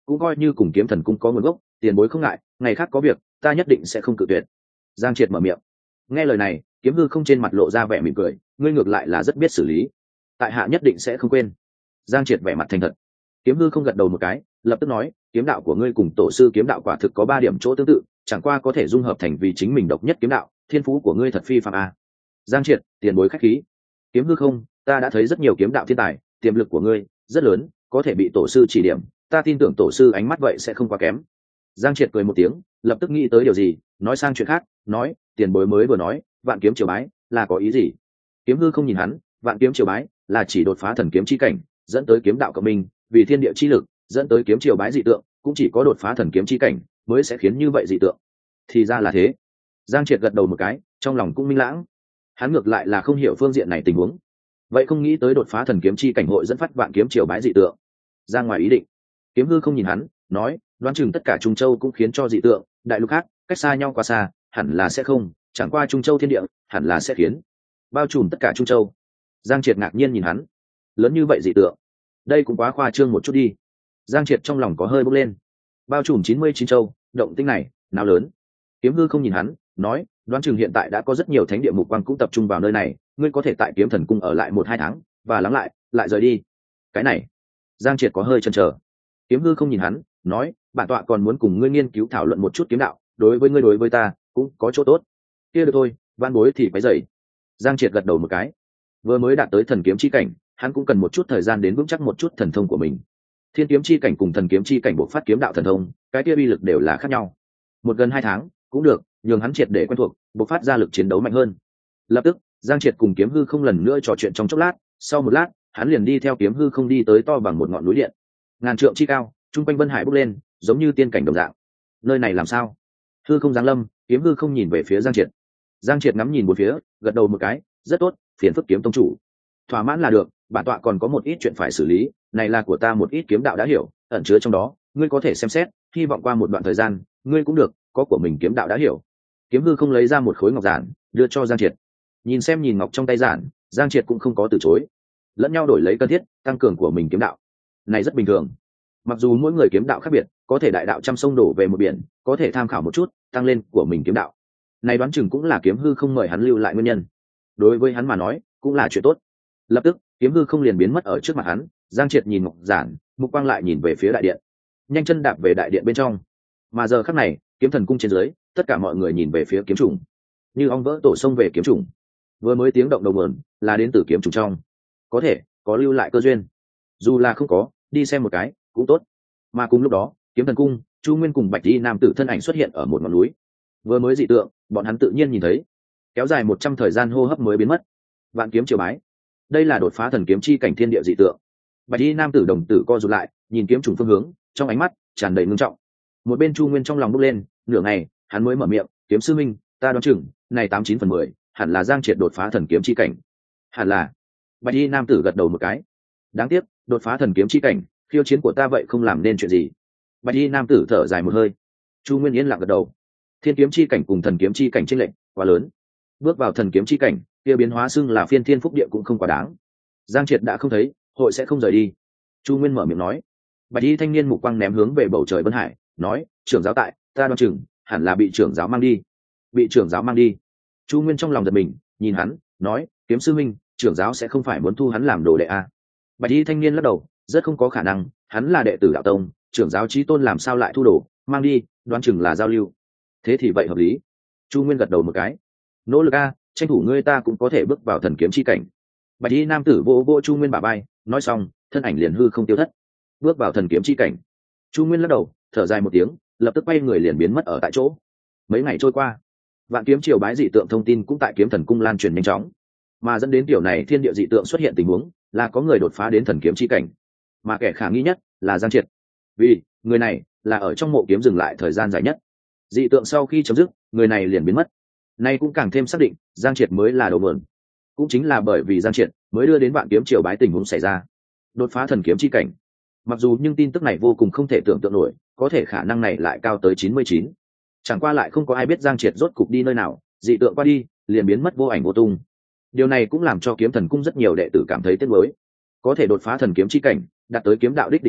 cũng coi như cùng kiếm thần cung có nguồn gốc, tiền bối không ngại, ngày khác có việc ta nhất định sẽ không cự tuyệt. Giang Triệt mở miệng. Nghe lời này, kiếm hư không trên mặt lộ ra vẻ mỉm cười, ngươi ngược lại là rất biết xử lý, tại hạ nhất định sẽ không quên. Giang Triệt vẻ mặt thành thật. Kiếm hư không gật đầu một cái, lập tức nói, kiếm đạo của ngươi cùng tổ sư kiếm đạo quả thực có ba điểm chỗ tương tự, chẳng qua có thể dung hợp thành vì chính mình độc nhất kiếm đạo, thiên phú của ngươi thật phi phàm a. Giang Triệt, tiền bối khách khí. Kiếm hư không, ta đã thấy rất nhiều kiếm đạo thiên tài, tiềm lực của ngươi rất lớn, có thể bị tổ sư chỉ điểm, ta tin tưởng tổ sư ánh mắt vậy sẽ không quá kém. Giang Triệt cười một tiếng, lập tức nghĩ tới điều gì, nói sang chuyện khác, nói, tiền bối mới vừa nói, vạn kiếm triều bái là có ý gì? Kiếm hư không nhìn hắn, vạn kiếm triều bái là chỉ đột phá thần kiếm chi cảnh, dẫn tới kiếm đạo cộng minh, vì thiên địa chi lực, dẫn tới kiếm triều bái dị tượng, cũng chỉ có đột phá thần kiếm chi cảnh mới sẽ khiến như vậy dị tượng. Thì ra là thế. Giang Triệt gật đầu một cái, trong lòng cũng minh lãng. Hắn ngược lại là không hiểu phương diện này tình huống, vậy không nghĩ tới đột phá thần kiếm chi cảnh hội dẫn phát vạn kiếm triều bái dị tượng. Ra ngoài ý định. Kiếm hư không nhìn hắn, nói, đoán chừng tất cả Trung Châu cũng khiến cho dị tượng, đại lục khác cách xa nhau quá xa, hẳn là sẽ không, chẳng qua Trung Châu thiên địa hẳn là sẽ khiến bao trùm tất cả Trung Châu. Giang Triệt ngạc nhiên nhìn hắn, lớn như vậy dị tượng, đây cũng quá khoa trương một chút đi. Giang Triệt trong lòng có hơi bốc lên, bao trùm chín mươi chín châu, động tĩnh này nào lớn. Kiếm hư không nhìn hắn, nói, đoán chừng hiện tại đã có rất nhiều thánh địa mục quang cũng tập trung vào nơi này, ngươi có thể tại Kiếm Thần cung ở lại một hai tháng và lắng lại lại rời đi. Cái này Giang Triệt có hơi chần chờ. Kiếm hư không nhìn hắn, nói, bản tọa còn muốn cùng ngươi nghiên cứu thảo luận một chút kiếm đạo, đối với ngươi đối với ta cũng có chỗ tốt. Kia được thôi, van bối thì phải dậy. Giang Triệt gật đầu một cái. Vừa mới đạt tới thần kiếm chi cảnh, hắn cũng cần một chút thời gian đến vững chắc một chút thần thông của mình. Thiên kiếm chi cảnh cùng thần kiếm chi cảnh bộc phát kiếm đạo thần thông, cái kia uy lực đều là khác nhau. Một gần hai tháng cũng được, nhường hắn triệt để quen thuộc, bộc phát ra lực chiến đấu mạnh hơn. Lập tức, Giang Triệt cùng Kiếm hư không lần nữa trò chuyện trong chốc lát, sau một lát, hắn liền đi theo Kiếm hư không đi tới to bằng một ngọn núi điện, ngàn trượng chi cao, trung quanh vân hải bốc lên, giống như tiên cảnh đồng dạng. Nơi này làm sao? Hư không giáng lâm, Kiếm hư không nhìn về phía Giang Triệt. Giang Triệt ngắm nhìn một phía, gật đầu một cái, rất tốt, phiền phức Kiếm tông chủ. Thỏa mãn là được, bản tọa còn có một ít chuyện phải xử lý, này là của ta một ít kiếm đạo đã hiểu, ẩn chứa trong đó, ngươi có thể xem xét, hy vọng qua một đoạn thời gian, ngươi cũng được, có của mình kiếm đạo đã hiểu. Kiếm hư không lấy ra một khối ngọc giản, đưa cho Giang Triệt. Nhìn xem nhìn ngọc trong tay giản, Giang Triệt cũng không có từ chối. Lẫn nhau đổi lấy cần thiết, tăng cường của mình kiếm đạo. Này rất bình thường. Mặc dù mỗi người kiếm đạo khác biệt, có thể đại đạo trăm sông đổ về một biển, có thể tham khảo một chút, tăng lên của mình kiếm đạo. Này đoán chừng cũng là Kiếm hư không mời hắn lưu lại nguyên nhân. Đối với hắn mà nói, cũng là chuyện tốt. Lập tức, Kiếm hư không liền biến mất ở trước mặt hắn. Giang Triệt nhìn ngọc giản, mục quang lại nhìn về phía đại điện, nhanh chân đạp về đại điện bên trong. Mà giờ khắc này, Kiếm Thần cung trên dưới, tất cả mọi người nhìn về phía kiếm trùng, như ong vỡ tổ sông về kiếm trùng. Vừa mới tiếng động đầu nguồn là đến từ kiếm trùng trong, có thể có lưu lại cơ duyên, dù là không có, đi xem một cái cũng tốt. Mà cùng lúc đó, Kiếm Thần cung, Chu Nguyên cùng Bạch Y nam tử thân ảnh xuất hiện ở một ngọn núi. Vừa mới dị tượng, bọn hắn tự nhiên nhìn thấy, kéo dài một trăm thời gian hô hấp mới biến mất. Vạn kiếm triều bái, đây là đột phá thần kiếm chi cảnh thiên địa dị tượng. Bạch Y nam tử đồng tử co rụt lại, nhìn kiếm trùng phương hướng, trong ánh mắt tràn đầy ngưng trọng. Một bên Chu Nguyên trong lòng bốc lên, nửa ngày hắn mới mở miệng, Kiếm sư minh, ta đoán chừng này tám chín phần mười hẳn là Giang Triệt đột phá thần kiếm chi cảnh. Hẳn là. Bạch Y nam tử gật đầu một cái. Đáng tiếc, đột phá thần kiếm chi cảnh, khiêu chiến của ta vậy không làm nên chuyện gì. Bạch Y nam tử thở dài một hơi. Chu Nguyên yên lặng gật đầu. Thiên kiếm chi cảnh cùng thần kiếm chi cảnh chênh lệch quá lớn. Bước vào thần kiếm chi cảnh, kia biến hóa xưng là phiên thiên phúc địa cũng không quá đáng. Giang Triệt đã không thấy, hội sẽ không rời đi. Chu Nguyên mở miệng nói. Bạch Y thanh niên mục quang ném hướng về bầu trời vân hải, nói, trưởng giáo tại, ta đoán chừng hẳn là bị trưởng giáo mang đi. Bị trưởng giáo mang đi. Chu Nguyên trong lòng giật mình, nhìn hắn, nói, Kiếm sư minh, trưởng giáo sẽ không phải muốn thu hắn làm đồ đệ à? Bạch Y thanh niên lắc đầu, rất không có khả năng, hắn là đệ tử đạo tông, trưởng giáo chí tôn làm sao lại thu đồ, mang đi, đoán chừng là giao lưu. Thế thì vậy hợp lý. Chu Nguyên gật đầu một cái. Nỗ lực a, tranh thủ ngươi ta cũng có thể bước vào thần kiếm chi cảnh. Bạch Y nam tử vỗ vỗ Chu Nguyên bả vai, nói xong, thân ảnh liền hư không tiêu thất. Bước vào thần kiếm chi cảnh. Chu Nguyên lắc đầu, thở dài một tiếng, lập tức quay người liền biến mất ở tại chỗ. Mấy ngày trôi qua, vạn kiếm triều bái dị tượng thông tin cũng tại Kiếm Thần cung lan truyền nhanh chóng, mà dẫn đến tiểu này thiên địa dị tượng xuất hiện tình huống là có người đột phá đến thần kiếm chi cảnh, mà kẻ khả nghi nhất là Giang Triệt, vì người này là ở trong mộ kiếm dừng lại thời gian dài nhất. Dị tượng sau khi chấm dứt, người này liền biến mất. Nay cũng càng thêm xác định Giang Triệt mới là đầu mượn. Cũng chính là bởi vì Giang Triệt mới đưa đến vạn kiếm triều bái tình huống xảy ra, đột phá thần kiếm chi cảnh. Mặc dù nhưng tin tức này vô cùng không thể tưởng tượng nổi, có thể khả năng này lại cao tới chín mươi chín. Chẳng qua lại không có ai biết Giang Triệt rốt cục đi nơi nào, dị tượng qua đi, liền biến mất vô ảnh vô tung. Điều này cũng làm cho Kiếm Thần cung rất nhiều đệ tử cảm thấy tiếc nuối. Có thể đột phá thần kiếm chi cảnh, đạt tới kiếm đạo đích đỉnh phong,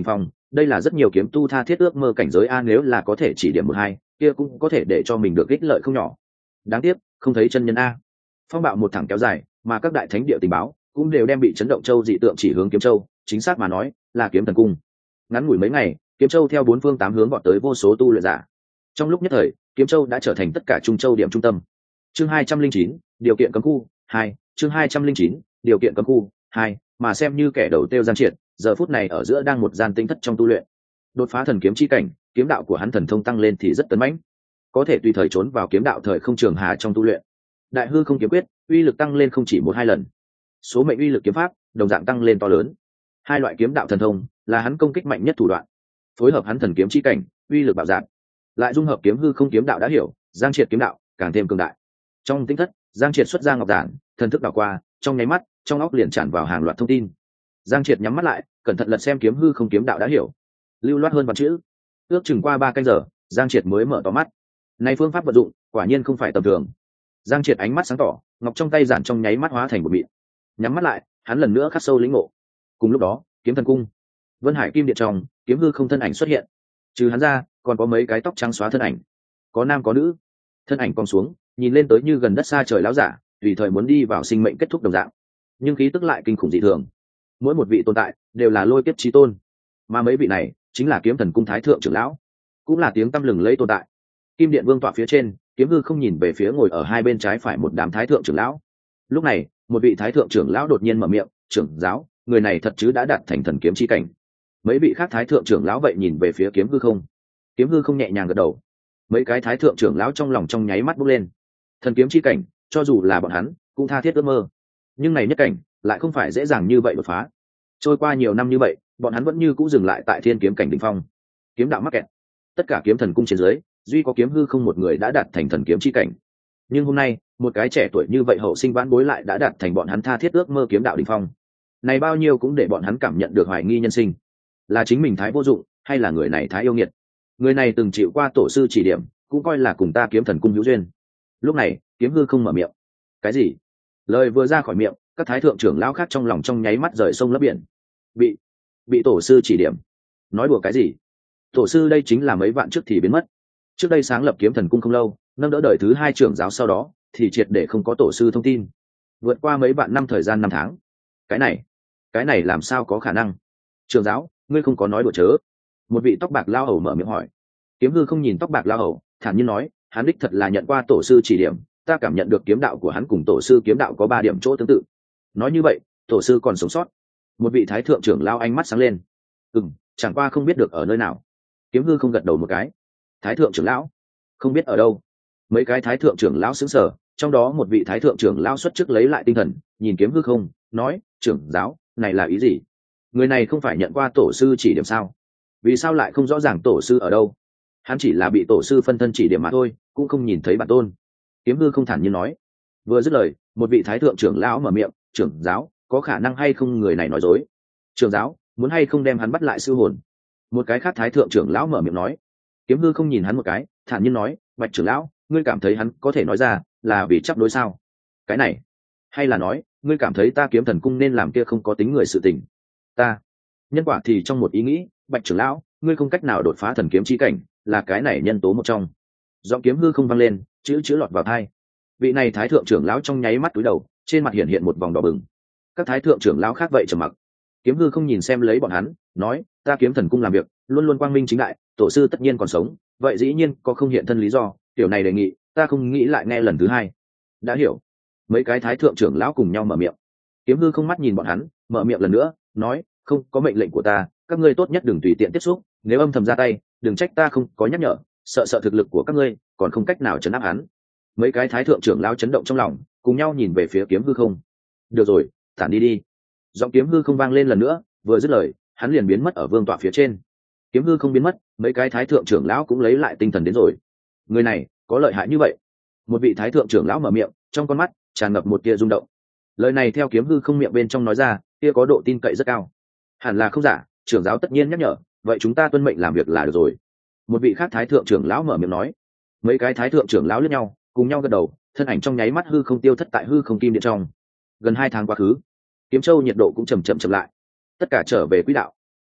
đây là rất nhiều kiếm tu tha thiết ước mơ cảnh giới a, nếu là có thể chỉ điểm một hai kia cũng có thể để cho mình được ích lợi không nhỏ. Đáng tiếc không thấy chân nhân a. Phong bạo một thẳng kéo dài, mà các đại thánh địa tình báo cũng đều đem bị chấn động châu dị tượng chỉ hướng kiếm châu, chính xác mà nói là kiếm thần cung. Ngắn ngủi mấy ngày, kiếm châu theo bốn phương tám hướng bọn tới vô số tu luyện giả. Trong lúc nhất thời, kiếm châu đã trở thành tất cả trung châu điểm trung tâm. Chương hai trăm linh chín, điều kiện cấm khu hai. Chương hai trăm linh chín, điều kiện cấm khu hai. Mà xem như kẻ đầu tiêu Giang Triệt, giờ phút này ở giữa đang một gian tinh thất trong tu luyện. Đột phá thần kiếm chi cảnh, kiếm đạo của hắn thần thông tăng lên thì rất tấn mãnh, có thể tùy thời trốn vào kiếm đạo thời không trường hà trong tu luyện. Đại hư không kiếm quyết uy lực tăng lên không chỉ một hai lần, số mệnh uy lực kiếm pháp đồng dạng tăng lên to lớn. Hai loại kiếm đạo thần thông là hắn công kích mạnh nhất thủ đoạn, phối hợp hắn thần kiếm chi cảnh uy lực bạo dạn, lại dung hợp kiếm hư không kiếm đạo đã hiểu, Giang Triệt kiếm đạo càng thêm cường đại. Trong tinh thất, Giang Triệt xuất ra ngọc giản, thần thức đảo qua, trong nháy mắt trong óc liền tràn vào hàng loạt thông tin. Giang Triệt nhắm mắt lại, cẩn thận lật xem kiếm hư không kiếm đạo đã hiểu, lưu loát hơn vạn chữ. Ước chừng qua ba canh giờ, Giang Triệt mới mở to mắt. Này phương pháp vận dụng quả nhiên không phải tầm thường. Giang Triệt ánh mắt sáng tỏ, ngọc trong tay giản trong nháy mắt hóa thành một mịn. Nhắm mắt lại, hắn lần nữa khắc sâu lĩnh ngộ. Cùng lúc đó, kiếm thần cung, Vân Hải Kim Điện trong, kiếm hư không thân ảnh xuất hiện. Trừ hắn ra, còn có mấy cái tóc trắng xóa thân ảnh, có nam có nữ. Thân ảnh cong xuống, nhìn lên tới như gần đất xa trời láo giả, tùy thời muốn đi vào sinh mệnh kết thúc đồng dạng. Nhưng khí tức lại kinh khủng dị thường. Mỗi một vị tồn tại đều là lôi kiếp chí tôn, mà mấy vị này chính là kiếm thần cung thái thượng trưởng lão, cũng là tiếng tăm lừng lẫy tồn tại. Kim Điện vương tọa phía trên, kiếm hư không nhìn về phía ngồi ở hai bên trái phải một đám thái thượng trưởng lão. Lúc này, một vị thái thượng trưởng lão đột nhiên mở miệng, "Trưởng giáo, người này thật chứ đã đạt thành thần kiếm chi cảnh?" Mấy vị khác thái thượng trưởng lão vậy nhìn về phía kiếm hư không. Kiếm hư không nhẹ nhàng gật đầu. Mấy cái thái thượng trưởng lão trong lòng trong nháy mắt bốc lên. Thần kiếm chi cảnh, cho dù là bọn hắn cũng tha thiết ước mơ, nhưng này nhất cảnh lại không phải dễ dàng như vậy đột phá. Trôi qua nhiều năm như vậy, bọn hắn vẫn như cũ dừng lại tại thiên kiếm cảnh đỉnh phong, kiếm đạo mắc kẹt. Tất cả kiếm thần cung trên dưới, duy có kiếm hư không một người đã đạt thành thần kiếm chi cảnh. Nhưng hôm nay, một cái trẻ tuổi như vậy hậu sinh vãn bối lại đã đạt thành bọn hắn tha thiết ước mơ kiếm đạo đỉnh phong. Này bao nhiêu cũng để bọn hắn cảm nhận được hoài nghi nhân sinh, là chính mình thái vô dụng, hay là người này thái yêu nghiệt. Người này từng chịu qua tổ sư chỉ điểm, cũng coi là cùng ta kiếm thần cung hữu duyên. Lúc này, kiếm hư không mở miệng. Cái gì? Lời vừa ra khỏi miệng, các thái thượng trưởng lão khác trong lòng trong nháy mắt rời sông lấp biển. Bị bị tổ sư chỉ điểm? Nói đùa cái gì? Tổ sư đây chính là mấy vạn trước thì biến mất. Trước đây sáng lập kiếm thần cung không lâu, nâng đỡ đời thứ hai trưởng giáo sau đó thì triệt để không có tổ sư thông tin. Vượt qua mấy vạn năm thời gian năm tháng. Cái này, cái này làm sao có khả năng? Trưởng giáo, ngươi không có nói đùa chớ? Một vị tóc bạc lao hầu mở miệng hỏi. Kiếm hư không nhìn tóc bạc lao hầu, thản nhiên nói, hắn đích thật là nhận qua tổ sư chỉ điểm, ta cảm nhận được kiếm đạo của hắn cùng tổ sư kiếm đạo có ba điểm chỗ tương tự. Nói như vậy, tổ sư còn sống sót. Một vị thái thượng trưởng lao ánh mắt sáng lên. Ừm, chẳng qua không biết được ở nơi nào. Kiếm hư không gật đầu một cái. Thái thượng trưởng lão không biết ở đâu. Mấy cái thái thượng trưởng lão sững sờ, trong đó một vị thái thượng trưởng lão xuất chức lấy lại tinh thần, nhìn kiếm hư không, nói, trưởng giáo, này là ý gì? Người này không phải nhận qua tổ sư chỉ điểm sao? Vì sao lại không rõ ràng tổ sư ở đâu? Hắn chỉ là bị tổ sư phân thân chỉ điểm mà thôi, cũng không nhìn thấy bản tôn. Kiếm hư không thản nhiên nói. Vừa dứt lời, một vị thái thượng trưởng lão mở miệng, trưởng giáo, có khả năng hay không người này nói dối? Trưởng giáo, muốn hay không đem hắn bắt lại siêu hồn? Một cái khác thái thượng trưởng lão mở miệng nói. Kiếm hư không nhìn hắn một cái, thản nhiên nói, bạch trưởng lão, ngươi cảm thấy hắn có thể nói ra là vì chấp đối sao? Cái này, hay là nói ngươi cảm thấy ta kiếm thần cung nên làm kia không có tính người sự tình? Ta nhân quả thì trong một ý nghĩ, bạch trưởng lão, ngươi không cách nào đột phá thần kiếm chi cảnh, là cái này nhân tố một trong. Giọng kiếm hư không vang lên, chữ chữ lọt vào tai. Vị này thái thượng trưởng lão trong nháy mắt túi đầu, trên mặt hiện hiện một vòng đỏ bừng. Các thái thượng trưởng lão khác vậy trầm mặc. Kiếm hư không nhìn xem lấy bọn hắn, nói, ta kiếm thần cung làm việc luôn luôn quang minh chính đại, tổ sư tất nhiên còn sống, vậy dĩ nhiên có không hiện thân lý do, kiểu này đề nghị ta không nghĩ lại nghe lần thứ hai. Đã hiểu. Mấy cái thái thượng trưởng lão cùng nhau mở miệng. Kiếm hư không mắt nhìn bọn hắn, mở miệng lần nữa, nói, không có mệnh lệnh của ta, các ngươi tốt nhất đừng tùy tiện tiếp xúc, nếu âm thầm ra tay, đừng trách ta không có nhắc nhở, sợ sợ thực lực của các ngươi còn không cách nào trấn áp hắn. Mấy cái thái thượng trưởng lão chấn động trong lòng, cùng nhau nhìn về phía kiếm hư không. Được rồi, tản đi đi. Giọng kiếm hư không vang lên lần nữa, vừa dứt lời, hắn liền biến mất ở vương tọa phía trên. Kiếm hư không biến mất, mấy cái thái thượng trưởng lão cũng lấy lại tinh thần đến rồi. Người này có lợi hại như vậy? Một vị thái thượng trưởng lão mở miệng, trong con mắt tràn ngập một tia rung động. Lời này theo kiếm hư không miệng bên trong nói ra, kia có độ tin cậy rất cao. Hẳn là không giả, trưởng giáo tất nhiên nhắc nhở, vậy chúng ta tuân mệnh làm việc là được rồi. Một vị khác thái thượng trưởng lão mở miệng nói. Mấy cái thái thượng trưởng lão liếc nhau, cùng nhau gật đầu, thân ảnh trong nháy mắt hư không tiêu thất tại hư không kim điện trong. Gần hai tháng quá khứ, kiếm châu nhiệt độ cũng chầm chậm chậm lại, tất cả trở về quỹ đạo.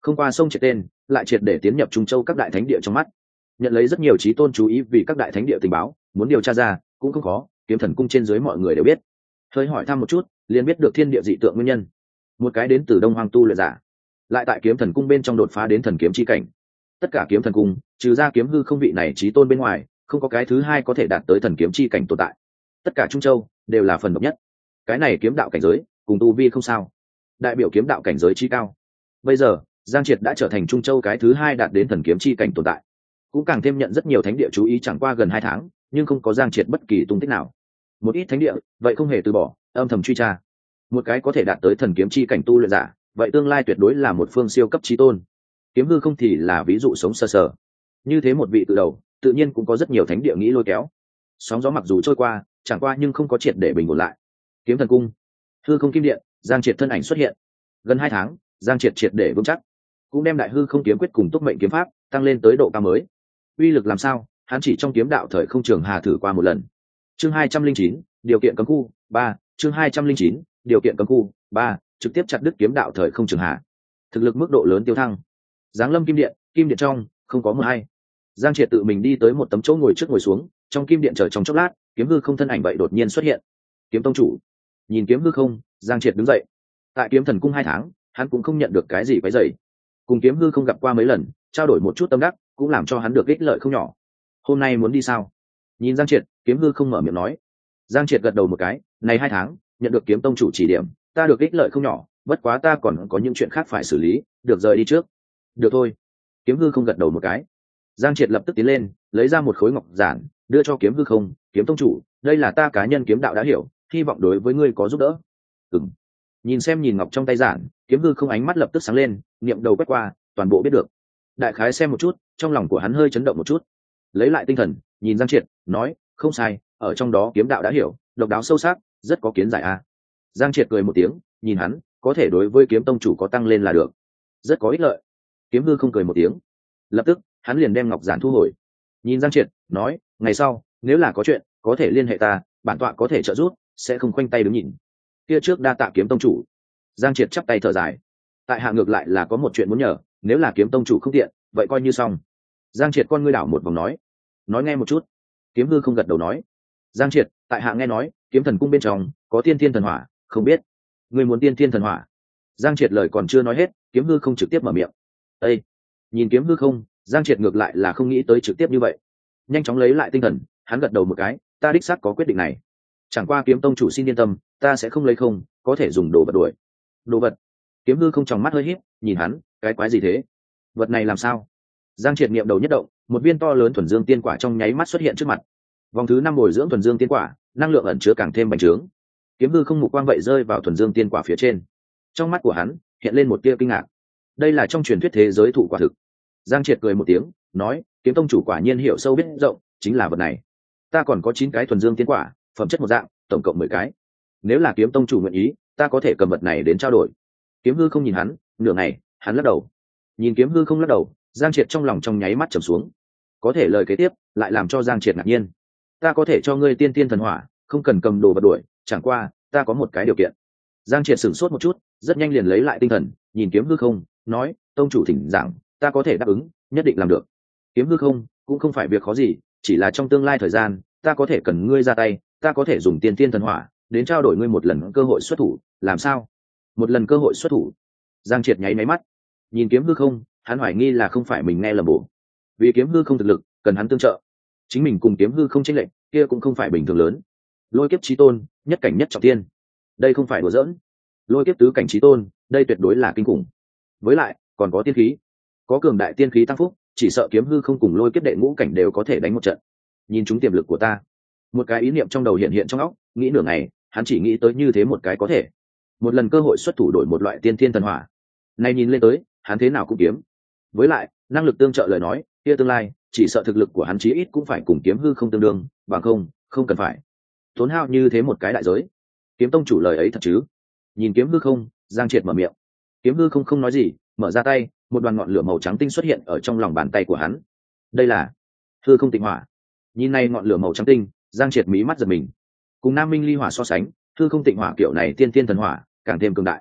không qua sông triệt tên lại triệt để tiến nhập trung châu các đại thánh địa trong mắt. Nhận lấy rất nhiều chí tôn chú ý vì các đại thánh địa tình báo, muốn điều tra ra cũng không khó, kiếm thần cung trên dưới mọi người đều biết. Hơi hỏi thăm một chút liền biết được thiên địa dị tượng nguyên nhân. Một cái đến từ đông hoang tu luyện giả, lại tại kiếm thần cung bên trong đột phá đến thần kiếm chi cảnh. Tất cả kiếm thần cung trừ ra kiếm hư không vị này chí tôn bên ngoài, không có cái thứ hai có thể đạt tới thần kiếm chi cảnh tồn tại. Tất cả trung châu đều là phần độc nhất. Cái này kiếm đạo cảnh giới cùng tu vi không sao, đại biểu kiếm đạo cảnh giới chi cao. Bây giờ Giang Triệt đã trở thành trung châu cái thứ hai đạt đến thần kiếm chi cảnh tồn tại, cũng càng thêm nhận rất nhiều thánh địa chú ý. Chẳng qua gần hai tháng nhưng không có Giang Triệt bất kỳ tung tích nào. Một ít thánh địa vậy không hề từ bỏ, âm thầm truy tra. Một cái có thể đạt tới thần kiếm chi cảnh tu luyện giả, vậy tương lai tuyệt đối là một phương siêu cấp chí tôn. Kiếm hư không thì là ví dụ sống sơ sờ. Như thế một vị từ đầu, tự nhiên cũng có rất nhiều thánh địa nghĩ lôi kéo. Sóng gió mặc dù trôi qua, chẳng qua nhưng không có triệt để bình ổn lại. Kiếm thần cung, hư không kim điện, Giang Triệt thân ảnh xuất hiện. Gần hai tháng, Giang Triệt triệt để vững chắc, cũng đem đại hư không kiếm quyết cùng túc mệnh kiếm pháp tăng lên tới độ cao mới. Uy lực làm sao, hắn chỉ trong kiếm đạo thời không trường hà thử qua một lần. Chương hai trăm linh chín, điều kiện cấm khu ba. Chương hai trăm linh chín, điều kiện cấm khu ba, trực tiếp chặt đứt kiếm đạo thời không trường hà. Thực lực mức độ lớn tiêu thăng. Giáng lâm kim điện, kim điện trong không có mưa hay. Giang Triệt tự mình đi tới một tấm chỗ ngồi trước ngồi xuống, trong kim điện chờ trong chốc lát, kiếm hư không thân ảnh vậy đột nhiên xuất hiện. Kiếm tông chủ. Nhìn kiếm hư không, Giang Triệt đứng dậy. Tại kiếm thần cung hai tháng, hắn cũng không nhận được cái gì quấy rầy. Cùng kiếm hư không gặp qua mấy lần, trao đổi một chút tâm đắc, cũng làm cho hắn được ích lợi không nhỏ. Hôm nay muốn đi sao? Nhìn Giang Triệt, kiếm hư không mở miệng nói. Giang Triệt gật đầu một cái, này hai tháng nhận được kiếm tông chủ chỉ điểm, ta được ích lợi không nhỏ, bất quá ta còn có những chuyện khác phải xử lý, được rời đi trước. Được thôi. Kiếm hư không gật đầu một cái. Giang Triệt lập tức tiến lên, lấy ra một khối ngọc giản, đưa cho kiếm hư không. Kiếm tông chủ, đây là ta cá nhân kiếm đạo đã hiểu, hy vọng đối với ngươi có giúp đỡ. Ừm. Nhìn xem nhìn ngọc trong tay giản, kiếm hư không ánh mắt lập tức sáng lên, niệm đầu quét qua, toàn bộ biết được. Đại khái xem một chút, trong lòng của hắn hơi chấn động một chút. Lấy lại tinh thần, nhìn Giang Triệt, nói, không sai, ở trong đó kiếm đạo đã hiểu, độc đáo sâu sắc, rất có kiến giải a. Giang Triệt cười một tiếng, nhìn hắn, có thể đối với kiếm tông chủ có tăng lên là được, rất có ích lợi. Kiếm hư không cười một tiếng, lập tức hắn liền đem ngọc giản thu hồi. Nhìn Giang Triệt, nói, ngày sau nếu là có chuyện có thể liên hệ ta, bản tọa có thể trợ giúp, sẽ không khoanh tay đứng nhìn. Kia trước đa tạ kiếm tông chủ. Giang Triệt chắp tay thở dài, tại hạ ngược lại là có một chuyện muốn nhờ, nếu là kiếm tông chủ không tiện, vậy coi như xong. Giang Triệt con ngươi đảo một vòng nói, nói nghe một chút. Kiếm hư không gật đầu nói, Giang Triệt, tại hạ nghe nói kiếm thần cung bên trong có tiên thiên thần hỏa, không biết ngươi muốn tiên thiên thần hỏa? Giang Triệt lời còn chưa nói hết, kiếm hư không trực tiếp mở miệng. Ê! Nhìn kiếm hư không, Giang Triệt ngược lại là không nghĩ tới trực tiếp như vậy, nhanh chóng lấy lại tinh thần, hắn gật đầu một cái, ta đích xác có quyết định này. Chẳng qua kiếm tông chủ xin yên tâm, ta sẽ không lấy không, có thể dùng đồ vật đuổi. Đồ vật? Kiếm hư không tròng mắt hơi híp, nhìn hắn, cái quái gì thế? Vật này làm sao? Giang Triệt niệm đầu nhất động, một viên to lớn thuần dương tiên quả trong nháy mắt xuất hiện trước mặt. Vòng thứ năm bồi dưỡng thuần dương tiên quả, năng lượng ẩn chứa càng thêm bành trướng. Kiếm hư không mục quang vậy rơi vào thuần dương tiên quả phía trên, trong mắt của hắn hiện lên một tia kinh ngạc. Đây là trong truyền thuyết thế giới thụ quả thực. Giang Triệt cười một tiếng, nói, kiếm tông chủ quả nhiên hiểu sâu biết rộng, chính là vật này. Ta còn có chín cái thuần dương tiên quả, phẩm chất một dạng, tổng cộng mười cái. Nếu là kiếm tông chủ nguyện ý, ta có thể cầm vật này đến trao đổi. Kiếm hư không nhìn hắn, nửa ngày, hắn lắc đầu. Nhìn kiếm hư không lắc đầu, Giang Triệt trong lòng trong nháy mắt trầm xuống. Có thể lời kế tiếp lại làm cho Giang Triệt ngạc nhiên. Ta có thể cho ngươi tiên tiên thần hỏa, không cần cầm đồ vật đuổi, chẳng qua ta có một cái điều kiện. Giang Triệt sửng sốt một chút, rất nhanh liền lấy lại tinh thần, nhìn kiếm hư không, nói, tông chủ thỉnh giảng, ta có thể đáp ứng, nhất định làm được. Kiếm hư không cũng không phải việc khó gì, chỉ là trong tương lai thời gian, ta có thể cần ngươi ra tay, ta có thể dùng tiên tiên thần hỏa đến trao đổi ngươi một lần cơ hội xuất thủ, làm sao? Một lần cơ hội xuất thủ? Giang Triệt nháy máy mắt, nhìn kiếm hư không, hắn hoài nghi là không phải mình nghe lầm bổ. Vì kiếm hư không thực lực, cần hắn tương trợ. Chính mình cùng kiếm hư không chênh lệch, kia cũng không phải bình thường lớn. Lôi kiếp chí tôn, nhất cảnh nhất trọng thiên. Đây không phải đùa giỡn. Lôi kiếp tứ cảnh chí tôn, đây tuyệt đối là kinh khủng. Với lại, còn có tiên khí. Có cường đại tiên khí tăng phúc, chỉ sợ kiếm hư không cùng lôi kiếp đệ ngũ cảnh đều có thể đánh một trận. Nhìn chúng tiềm lực của ta. Một cái ý niệm trong đầu hiện hiện trong óc, nghĩ nửa ngày, hắn chỉ nghĩ tới như thế một cái có thể. Một lần cơ hội xuất thủ đổi một loại tiên thiên thần hỏa. Này nhìn lên tới, hắn thế nào cũng kiếm. Với lại, năng lực tương trợ lời nói, kia tương lai, chỉ sợ thực lực của hắn chí ít cũng phải cùng kiếm hư không tương đương, bằng không, không cần phải tốn hao như thế một cái đại giới. Kiếm tông chủ lời ấy thật chứ? Nhìn kiếm hư không, Giang Triệt mở miệng. Kiếm hư không không nói gì, mở ra tay, một đoàn ngọn lửa màu trắng tinh xuất hiện ở trong lòng bàn tay của hắn. Đây là hư không tịnh hỏa. Nhìn này ngọn lửa màu trắng tinh, Giang Triệt mí mắt giật mình. Cùng Nam Minh ly hỏa so sánh, hư không tịnh hỏa kiểu này tiên tiên thần hỏa càng thêm cường đại.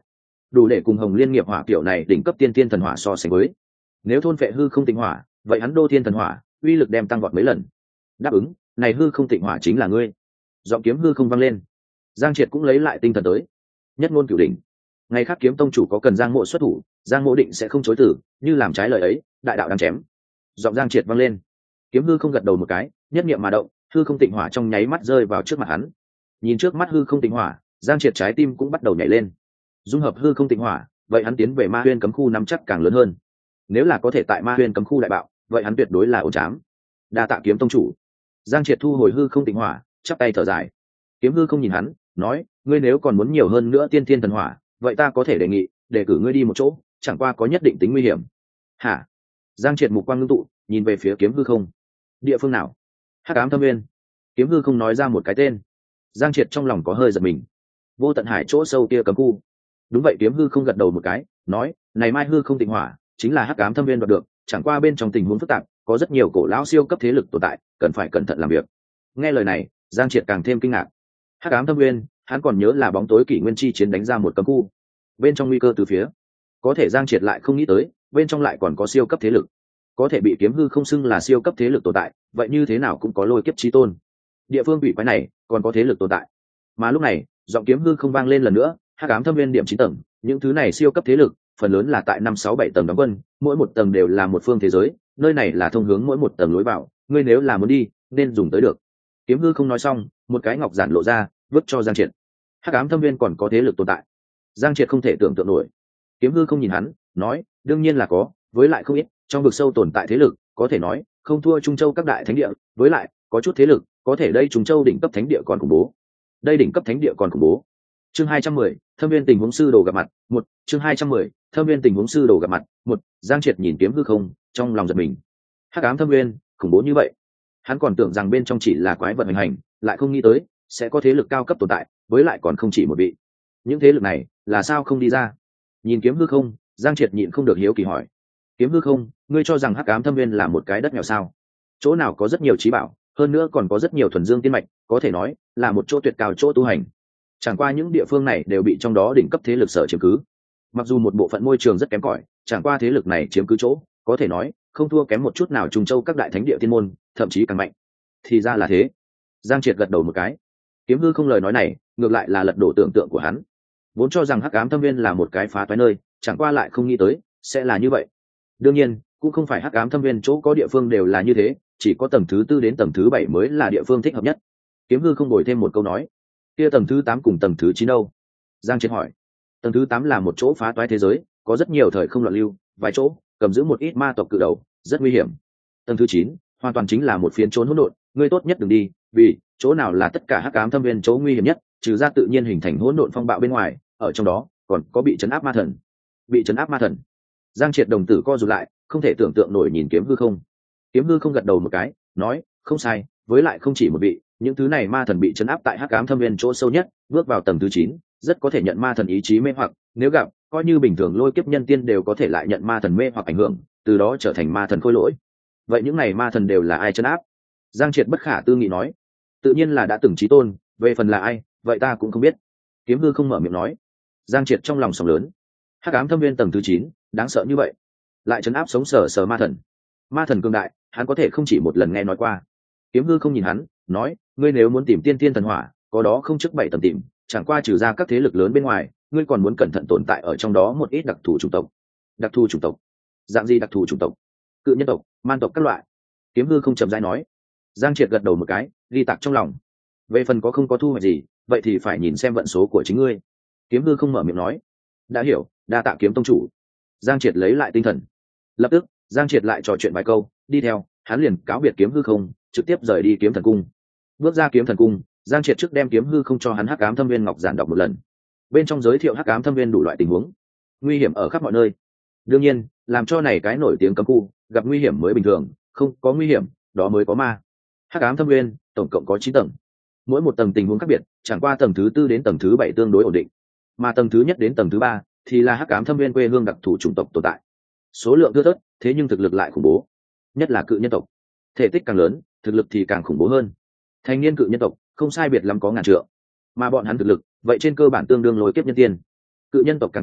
đủ để cùng hồng liên nghiệp hỏa kiểu này đỉnh cấp tiên tiên thần hỏa so sánh với. Nếu thôn vệ hư không tịnh hỏa, vậy hắn đô thiên thần hỏa uy lực đem tăng vọt mấy lần. Đáp ứng, này hư không tịnh hỏa chính là ngươi. Giọng kiếm hư không vang lên. Giang Triệt cũng lấy lại tinh thần tới. Nhất ngôn cửu đỉnh. Ngày khác kiếm tông chủ có cần Giang Mộ xuất thủ, Giang Mộ định sẽ không chối từ, như làm trái lời ấy, đại đạo đang chém. Giọng Giang Triệt vang lên. Kiếm hư không gật đầu một cái, nhất niệm mà động, hư không tịnh hỏa trong nháy mắt rơi vào trước mặt hắn. Nhìn trước mắt hư không tịnh hỏa, Giang Triệt trái tim cũng bắt đầu nhảy lên. Dung hợp hư không tịnh hỏa, vậy hắn tiến về Ma Huyên cấm khu nắm chắc càng lớn hơn. Nếu là có thể tại Ma Huyên cấm khu đại bạo, vậy hắn tuyệt đối là ổn chám. Đa tạ kiếm tông chủ. Giang Triệt thu hồi hư không tịnh hỏa, chắp tay thở dài. Kiếm hư không nhìn hắn, nói, ngươi nếu còn muốn nhiều hơn nữa tiên thiên thần hỏa, vậy ta có thể đề nghị để cử ngươi đi một chỗ, chẳng qua có nhất định tính nguy hiểm. Hả? Giang Triệt mục quang ngưng tụ, nhìn về phía kiếm hư không. Địa phương nào? Hắc ám thâm nguyên. Kiếm hư không nói ra một cái tên. Giang Triệt trong lòng có hơi giật mình. Vô tận hải chỗ sâu kia cấm khu. Đúng vậy, kiếm hư không gật đầu một cái, nói, này mai hư không tịnh hỏa chính là hắc ám thâm nguyên đoạt được, chẳng qua bên trong tình huống phức tạp, có rất nhiều cổ lão siêu cấp thế lực tồn tại, cần phải cẩn thận làm việc. Nghe lời này, Giang Triệt càng thêm kinh ngạc. Hắc ám thâm nguyên, hắn còn nhớ là bóng tối kỷ nguyên chi chiến đánh ra một cấm khu, bên trong nguy cơ từ phía, có thể Giang Triệt lại không nghĩ tới, bên trong lại còn có siêu cấp thế lực, có thể bị kiếm hư không xưng là siêu cấp thế lực tồn tại, vậy như thế nào cũng có lôi kiếp chí tôn. Địa phương quỷ quái này còn có thế lực tồn tại. Mà lúc này, giọng kiếm hư không vang lên lần nữa, hắc ám thâm nguyên điểm chín tầng, những thứ này siêu cấp thế lực, phần lớn là tại năm sáu bảy tầng đóng quân, mỗi một tầng đều là một phương thế giới, nơi này là thông hướng mỗi một tầng lối vào, ngươi nếu là muốn đi, nên dùng tới được. Kiếm hư không nói xong, một cái ngọc giản lộ ra, vứt cho Giang Triệt. Hắc ám thâm nguyên còn có thế lực tồn tại. Giang Triệt không thể tưởng tượng nổi. Kiếm hư không nhìn hắn, nói, đương nhiên là có, với lại không ít, trong vực sâu tồn tại thế lực, có thể nói không thua Trung Châu các đại thánh địa, với lại có chút thế lực, có thể đây Trung Châu đỉnh cấp thánh địa còn khủng bố. Đây đỉnh cấp thánh địa còn khủng bố. Chương hai trăm mười, Thâm Viên tình huống sư đồ gặp mặt, một, chương hai trăm mười, Thâm Viên tình huống sư đồ gặp mặt, một. Giang Triệt nhìn kiếm hư không, trong lòng giật mình. Hắc ám thâm viên, khủng bố như vậy. Hắn còn tưởng rằng bên trong chỉ là quái vật hành hành, lại không nghĩ tới sẽ có thế lực cao cấp tồn tại, với lại còn không chỉ một vị. Những thế lực này, là sao không đi ra? Nhìn kiếm hư không, Giang Triệt nhịn không được hiếu kỳ hỏi. Kiếm hư không, ngươi cho rằng hắc ám thâm viên là một cái đất nghèo sao? Chỗ nào có rất nhiều trí bảo, hơn nữa còn có rất nhiều thuần dương tiên mạch, có thể nói là một chỗ tuyệt cao chỗ tu hành. Chẳng qua những địa phương này đều bị trong đó đỉnh cấp thế lực sở chiếm cứ. Mặc dù một bộ phận môi trường rất kém cỏi, chẳng qua thế lực này chiếm cứ chỗ, có thể nói không thua kém một chút nào Trung Châu các đại thánh địa tiên môn, thậm chí càng mạnh. Thì ra là thế. Giang Triệt gật đầu một cái. Kiếm hư không lời nói này, ngược lại là lật đổ tưởng tượng của hắn. Vốn cho rằng hắc ám thâm viên là một cái phá toái nơi, chẳng qua lại không nghĩ tới sẽ là như vậy. Đương nhiên, cũng không phải hắc ám thâm viên chỗ có địa phương đều là như thế, chỉ có tầng thứ tư đến tầng thứ bảy mới là địa phương thích hợp nhất. Kiếm hư không bồi thêm một câu nói. Kia tầng thứ tám cùng tầng thứ chín đâu? Giang Triệt hỏi. Tầng thứ tám là một chỗ phá toái thế giới, có rất nhiều thời không loạn lưu, vài chỗ cầm giữ một ít ma tộc cự đầu, rất nguy hiểm. Tầng thứ chín hoàn toàn chính là một phiến trốn hỗn độn, ngươi tốt nhất đừng đi, vì chỗ nào là tất cả hắc ám thâm viên chỗ nguy hiểm nhất, trừ ra tự nhiên hình thành hỗn độn phong bạo bên ngoài, ở trong đó còn có bị trấn áp ma thần. Bị trấn áp ma thần? Giang Triệt đồng tử co rụt lại, không thể tưởng tượng nổi nhìn kiếm hư không. Kiếm hư không gật đầu một cái, nói, không sai, với lại không chỉ một vị, những thứ này ma thần bị trấn áp tại hắc ám thâm viên chỗ sâu nhất, bước vào tầng thứ chín, rất có thể nhận ma thần ý chí mê hoặc, nếu gặp, coi như bình thường lôi kiếp nhân tiên đều có thể lại nhận ma thần mê hoặc ảnh hưởng, từ đó trở thành ma thần khôi lỗi. Vậy những này ma thần đều là ai trấn áp? Giang Triệt bất khả tư nghị nói. Tự nhiên là đã từng chí tôn, về phần là ai, vậy ta cũng không biết. Kiếm hư không mở miệng nói. Giang Triệt trong lòng sóng lớn. Hắc ám thâm viên tầng thứ chín, đáng sợ như vậy, lại trấn áp sống sờ sờ ma thần. Ma thần cường đại, hắn có thể không chỉ một lần nghe nói qua. Kiếm hư không nhìn hắn, nói, ngươi nếu muốn tìm tiên tiên thần hỏa, có đó không trước bảy tầng tìm, chẳng qua trừ ra các thế lực lớn bên ngoài, ngươi còn muốn cẩn thận tồn tại ở trong đó một ít đặc thù chủng tộc. Đặc thù chủng tộc? Dạng gì đặc thù chủng tộc? Cự nhân tộc, man tộc các loại. Kiếm hư không chậm rãi nói. Giang Triệt gật đầu một cái, ghi tạc trong lòng. Về phần có không có thu hoạch gì, vậy thì phải nhìn xem vận số của chính ngươi. Kiếm hư không mở miệng nói. Đã hiểu, đa tạ kiếm tông chủ. Giang Triệt lấy lại tinh thần. Lập tức, Giang Triệt lại trò chuyện vài câu, đi theo, hắn liền cáo biệt kiếm hư không, trực tiếp rời đi kiếm thần cung. Bước ra kiếm thần cung, Giang Triệt trước đem kiếm hư không cho hắn hắc ám thâm viên ngọc giản đọc một lần. Bên trong giới thiệu hắc ám thâm viên đủ loại tình huống, nguy hiểm ở khắp mọi nơi. Đương nhiên, làm cho này cái nổi tiếng cấm khu, gặp nguy hiểm mới bình thường, không có nguy hiểm, đó mới có ma. Hắc ám thâm viên tổng cộng có chín tầng, mỗi một tầng tình huống khác biệt, chẳng qua tầng thứ tư đến tầng thứ bảy tương đối ổn định, mà tầng thứ nhất đến tầng thứ ba thì là hắc ám thâm viên quê hương đặc thù chủng tộc tồn tại. Số lượng thưa thớt, thế nhưng thực lực lại khủng bố, nhất là cự nhân tộc, thể tích càng lớn, thực lực thì càng khủng bố hơn. Thành niên cự nhân tộc không sai biệt lắm có ngàn trượng, mà bọn hắn thực lực vậy trên cơ bản tương đương lôi kiếp nhân tiên. Cự nhân tộc càng cao,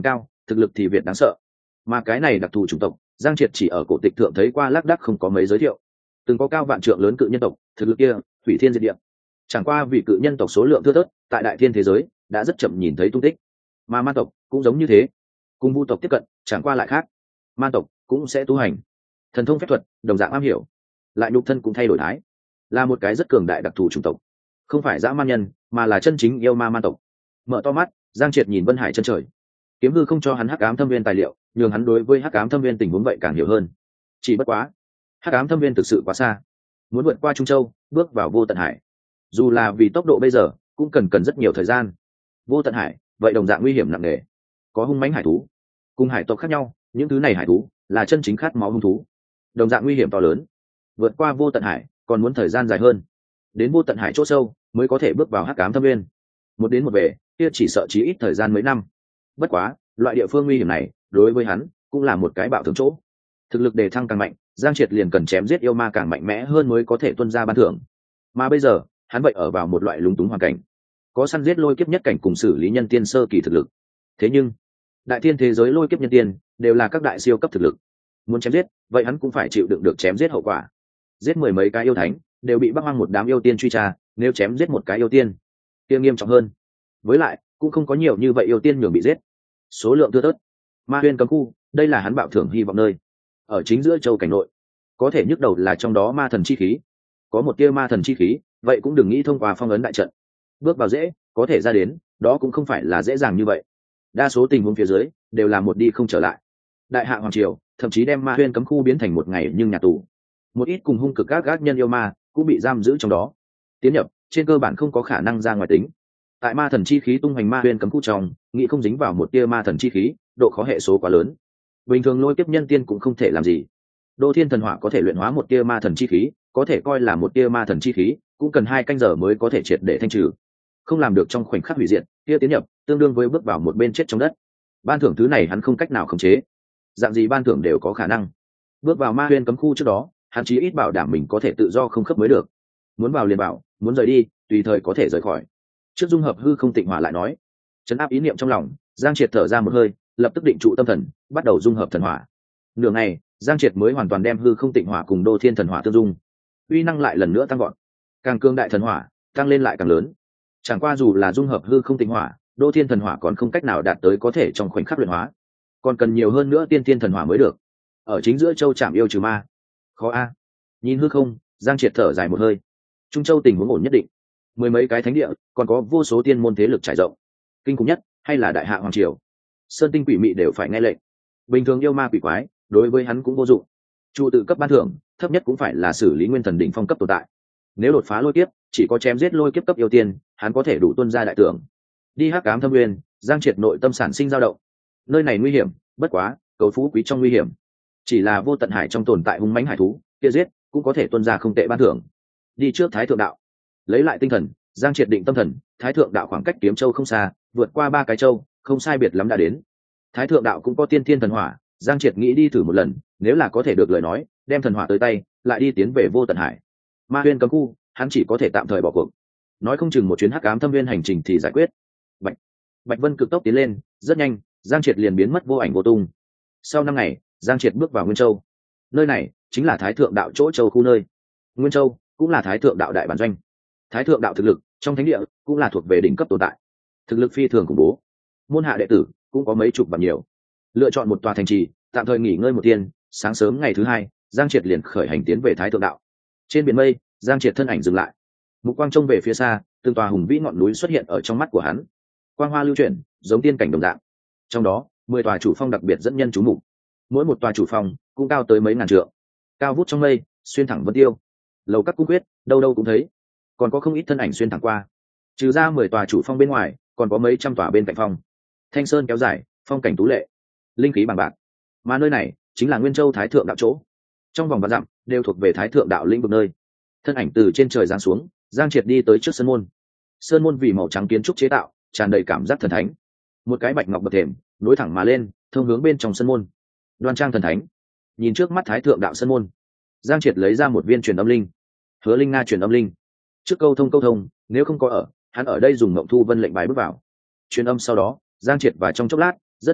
thực lực thì việt đáng sợ. Mà cái này đặc thù chủng tộc, Giang Triệt chỉ ở cổ tịch thượng thấy qua lác đác không có mấy giới thiệu. Từng có cao vạn trượng lớn cự nhân tộc, thực lực kia hủy thiên diệt địa. Chẳng qua vì cự nhân tộc số lượng thưa thớt, tại đại thiên thế giới đã rất chậm nhìn thấy tung tích. Mà ma tộc cũng giống như thế, cùng vu tộc tiếp cận, chẳng qua lại khác. Ma tộc cũng sẽ tu hành, thần thông phép thuật đồng dạng am hiểu, lại nhục thân cũng thay đổi thái, là một cái rất cường đại đặc thù chủng tộc, không phải dã man nhân mà là chân chính yêu ma man tộc. Mở to mắt, Giang Triệt nhìn vân hải chân trời, kiếm hư không cho hắn hắc ám thâm viên tài liệu, nhường hắn đối với hắc ám thâm viên tình huống vậy càng hiểu hơn. Chỉ bất quá hắc ám thâm viên thực sự quá xa, muốn vượt qua Trung Châu bước vào vô tận hải, dù là vì tốc độ bây giờ cũng cần cần rất nhiều thời gian. Vô tận hải vậy đồng dạng nguy hiểm nặng nề, có hung mãnh hải thú cùng hải tộc khác nhau, những thứ này hải thú là chân chính khát máu hung thú, đồng dạng nguy hiểm to lớn. Vượt qua vô tận hải còn muốn thời gian dài hơn, đến vô tận hải chỗ sâu mới có thể bước vào hắc ám thâm viên. Một đến một về kia chỉ sợ chí ít thời gian mấy năm. Bất quá loại địa phương nguy hiểm này đối với hắn cũng là một cái bạo thưởng chỗ. Thực lực đề thăng càng mạnh, Giang Triệt liền cần chém giết yêu ma càng mạnh mẽ hơn mới có thể tuân ra ban thưởng. Mà bây giờ hắn vậy ở vào một loại lúng túng hoàn cảnh, có săn giết lôi kiếp nhất cảnh cùng xử lý nhân tiên sơ kỳ thực lực. Thế nhưng đại thiên thế giới lôi kiếp nhân tiên đều là các đại siêu cấp thực lực, muốn chém giết vậy hắn cũng phải chịu đựng được chém giết hậu quả. Giết mười mấy cái yêu thánh đều bị bắc hoang một đám yêu tiên truy tra, nếu chém giết một cái yêu tiên kia nghiêm trọng hơn. Với lại cũng không có nhiều như vậy yêu tiên nhường bị giết, số lượng thưa thớt. Ma Huyên cấm khu, đây là hắn bạo thưởng hy vọng nơi, ở chính giữa châu cảnh nội. Có thể nhức đầu là trong đó ma thần chi khí, có một tia ma thần chi khí vậy cũng đừng nghĩ thông qua phong ấn đại trận bước vào dễ, có thể ra đến đó cũng không phải là dễ dàng như vậy. Đa số tình huống phía dưới đều là một đi không trở lại. Đại hạ hoàng triều thậm chí đem Ma Huyên cấm khu biến thành một ngày nhưng nhà tù, một ít cùng hung cực các gác nhân yêu ma cũng bị giam giữ trong đó, tiến nhập trên cơ bản không có khả năng ra ngoài tính. Tại ma thần chi khí tung hoành Ma Huyên cấm khu trong, nghĩ không dính vào một tia ma thần chi khí, độ khó hệ số quá lớn, bình thường lôi kiếp nhân tiên cũng không thể làm gì. Đô Thiên thần hỏa có thể luyện hóa một tia ma thần chi khí, có thể coi là một tia ma thần chi khí cũng cần hai canh giờ mới có thể triệt để thanh trừ, không làm được trong khoảnh khắc hủy diệt, tia tiến nhập tương đương với bước vào một bên chết trong đất. Ban thưởng thứ này hắn không cách nào khống chế, dạng gì ban thưởng đều có khả năng. Bước vào Ma Huyên cấm khu trước đó, hắn chí ít bảo đảm mình có thể tự do không khớp mới được. Muốn vào liền bảo, muốn rời đi tùy thời có thể rời khỏi. Trước dung hợp hư không tịnh hỏa lại nói, chấn áp ý niệm trong lòng, Giang Triệt thở ra một hơi, lập tức định trụ tâm thần, bắt đầu dung hợp thần hỏa. Nửa ngày, Giang Triệt mới hoàn toàn đem hư không tịnh hỏa cùng Đô Thiên thần hỏa tương dung, uy năng lại lần nữa tăng vọt, càng cương đại thần hỏa tăng lên lại càng lớn. Chẳng qua dù là dung hợp hư không tịnh hỏa, Đô Thiên thần hỏa còn không cách nào đạt tới có thể trong khoảnh khắc luyện hóa, còn cần nhiều hơn nữa tiên thiên thần hỏa mới được. Ở chính giữa châu chạm yêu trừ ma, khó a. Nhìn hư không, Giang Triệt thở dài một hơi. Trung Châu tình huống ổn nhất định, mười mấy cái thánh địa, còn có vô số tiên môn thế lực trải rộng. Kinh khủng nhất hay là đại hạ hoàng triều, sơn tinh quỷ mị đều phải nghe lệnh. Bình thường yêu ma quỷ quái đối với hắn cũng vô dụng, trụ tự cấp ban thưởng thấp nhất cũng phải là xử lý nguyên thần đỉnh phong cấp tồn tại. Nếu đột phá lôi kiếp, chỉ có chém giết lôi kiếp cấp yêu tiên, hắn có thể đủ tuân ra đại tưởng. Đi hắc ám thâm nguyên, Giang Triệt nội tâm sản sinh dao động. Nơi này nguy hiểm, bất quá cầu phú quý trong nguy hiểm, chỉ là vô tận hải trong tồn tại hung mãnh hải thú kia giết cũng có thể tuân ra không tệ ban thưởng. Đi trước Thái Thượng đạo, lấy lại tinh thần, Giang Triệt định tâm thần. Thái Thượng đạo khoảng cách Kiếm Châu không xa, vượt qua ba cái châu không sai biệt lắm đã đến. Thái Thượng đạo cũng có tiên thiên thần hỏa, Giang Triệt nghĩ đi thử một lần, nếu là có thể được lời nói, đem thần hỏa tới tay, lại đi tiến về vô tận hải. Ma Huyên cấm khu, hắn chỉ có thể tạm thời bỏ cuộc, nói không chừng một chuyến hắc ám thâm viên hành trình thì giải quyết. Bạch Bạch Vân cực tốc tiến lên, rất nhanh, Giang Triệt liền biến mất vô ảnh vô tung. Sau năm ngày, Giang Triệt bước vào Nguyên Châu. Nơi này chính là Thái Thượng đạo chỗ châu khu nơi. Nguyên Châu cũng là Thái Thượng đạo đại bản doanh. Thái Thượng đạo thực lực trong thánh địa cũng là thuộc về đỉnh cấp tồn tại, thực lực phi thường khủng bố. Môn hạ đệ tử cũng có mấy chục và nhiều. Lựa chọn một tòa thành trì, tạm thời nghỉ ngơi một tiên. Sáng sớm ngày thứ hai, Giang Triệt liền khởi hành tiến về Thái Thượng đạo. Trên biển mây, Giang Triệt thân ảnh dừng lại, mục quang trông về phía xa, từng tòa hùng vĩ ngọn núi xuất hiện ở trong mắt của hắn, quang hoa lưu chuyển, giống tiên cảnh đồng dạng. Trong đó, mười tòa chủ phong đặc biệt dẫn nhân chú mục, mỗi một tòa chủ phong cũng cao tới mấy ngàn trượng, cao vút trong mây, xuyên thẳng vân tiêu. Lầu các cung quyết, đâu đâu cũng thấy, còn có không ít thân ảnh xuyên thẳng qua. Trừ ra mười tòa chủ phong bên ngoài, còn có mấy trăm tòa bên cạnh phong. Thanh sơn kéo dài, phong cảnh tú lệ, linh khí bằng bạc. Mà nơi này chính là Nguyên Châu Thái Thượng đạo chỗ. Trong vòng vạn dặm đều thuộc về Thái Thượng đạo lĩnh vực nơi. Thân ảnh từ trên trời giáng xuống, Giang Triệt đi tới trước sơn môn. Sơn môn vì màu trắng kiến trúc chế tạo, tràn đầy cảm giác thần thánh. Một cái bạch ngọc bậc thềm nối thẳng mà lên, thông hướng bên trong sơn môn. Đoan trang thần thánh. Nhìn trước mắt Thái Thượng đạo sơn môn, Giang Triệt lấy ra một viên truyền âm linh. Hứa Linh Nga truyền âm linh. Trước câu thông câu thông, nếu không có ở, hắn ở đây dùng Ngộng Thu Vân lệnh bài bước vào. Truyền âm sau đó, Giang Triệt và trong chốc lát, rất nhanh,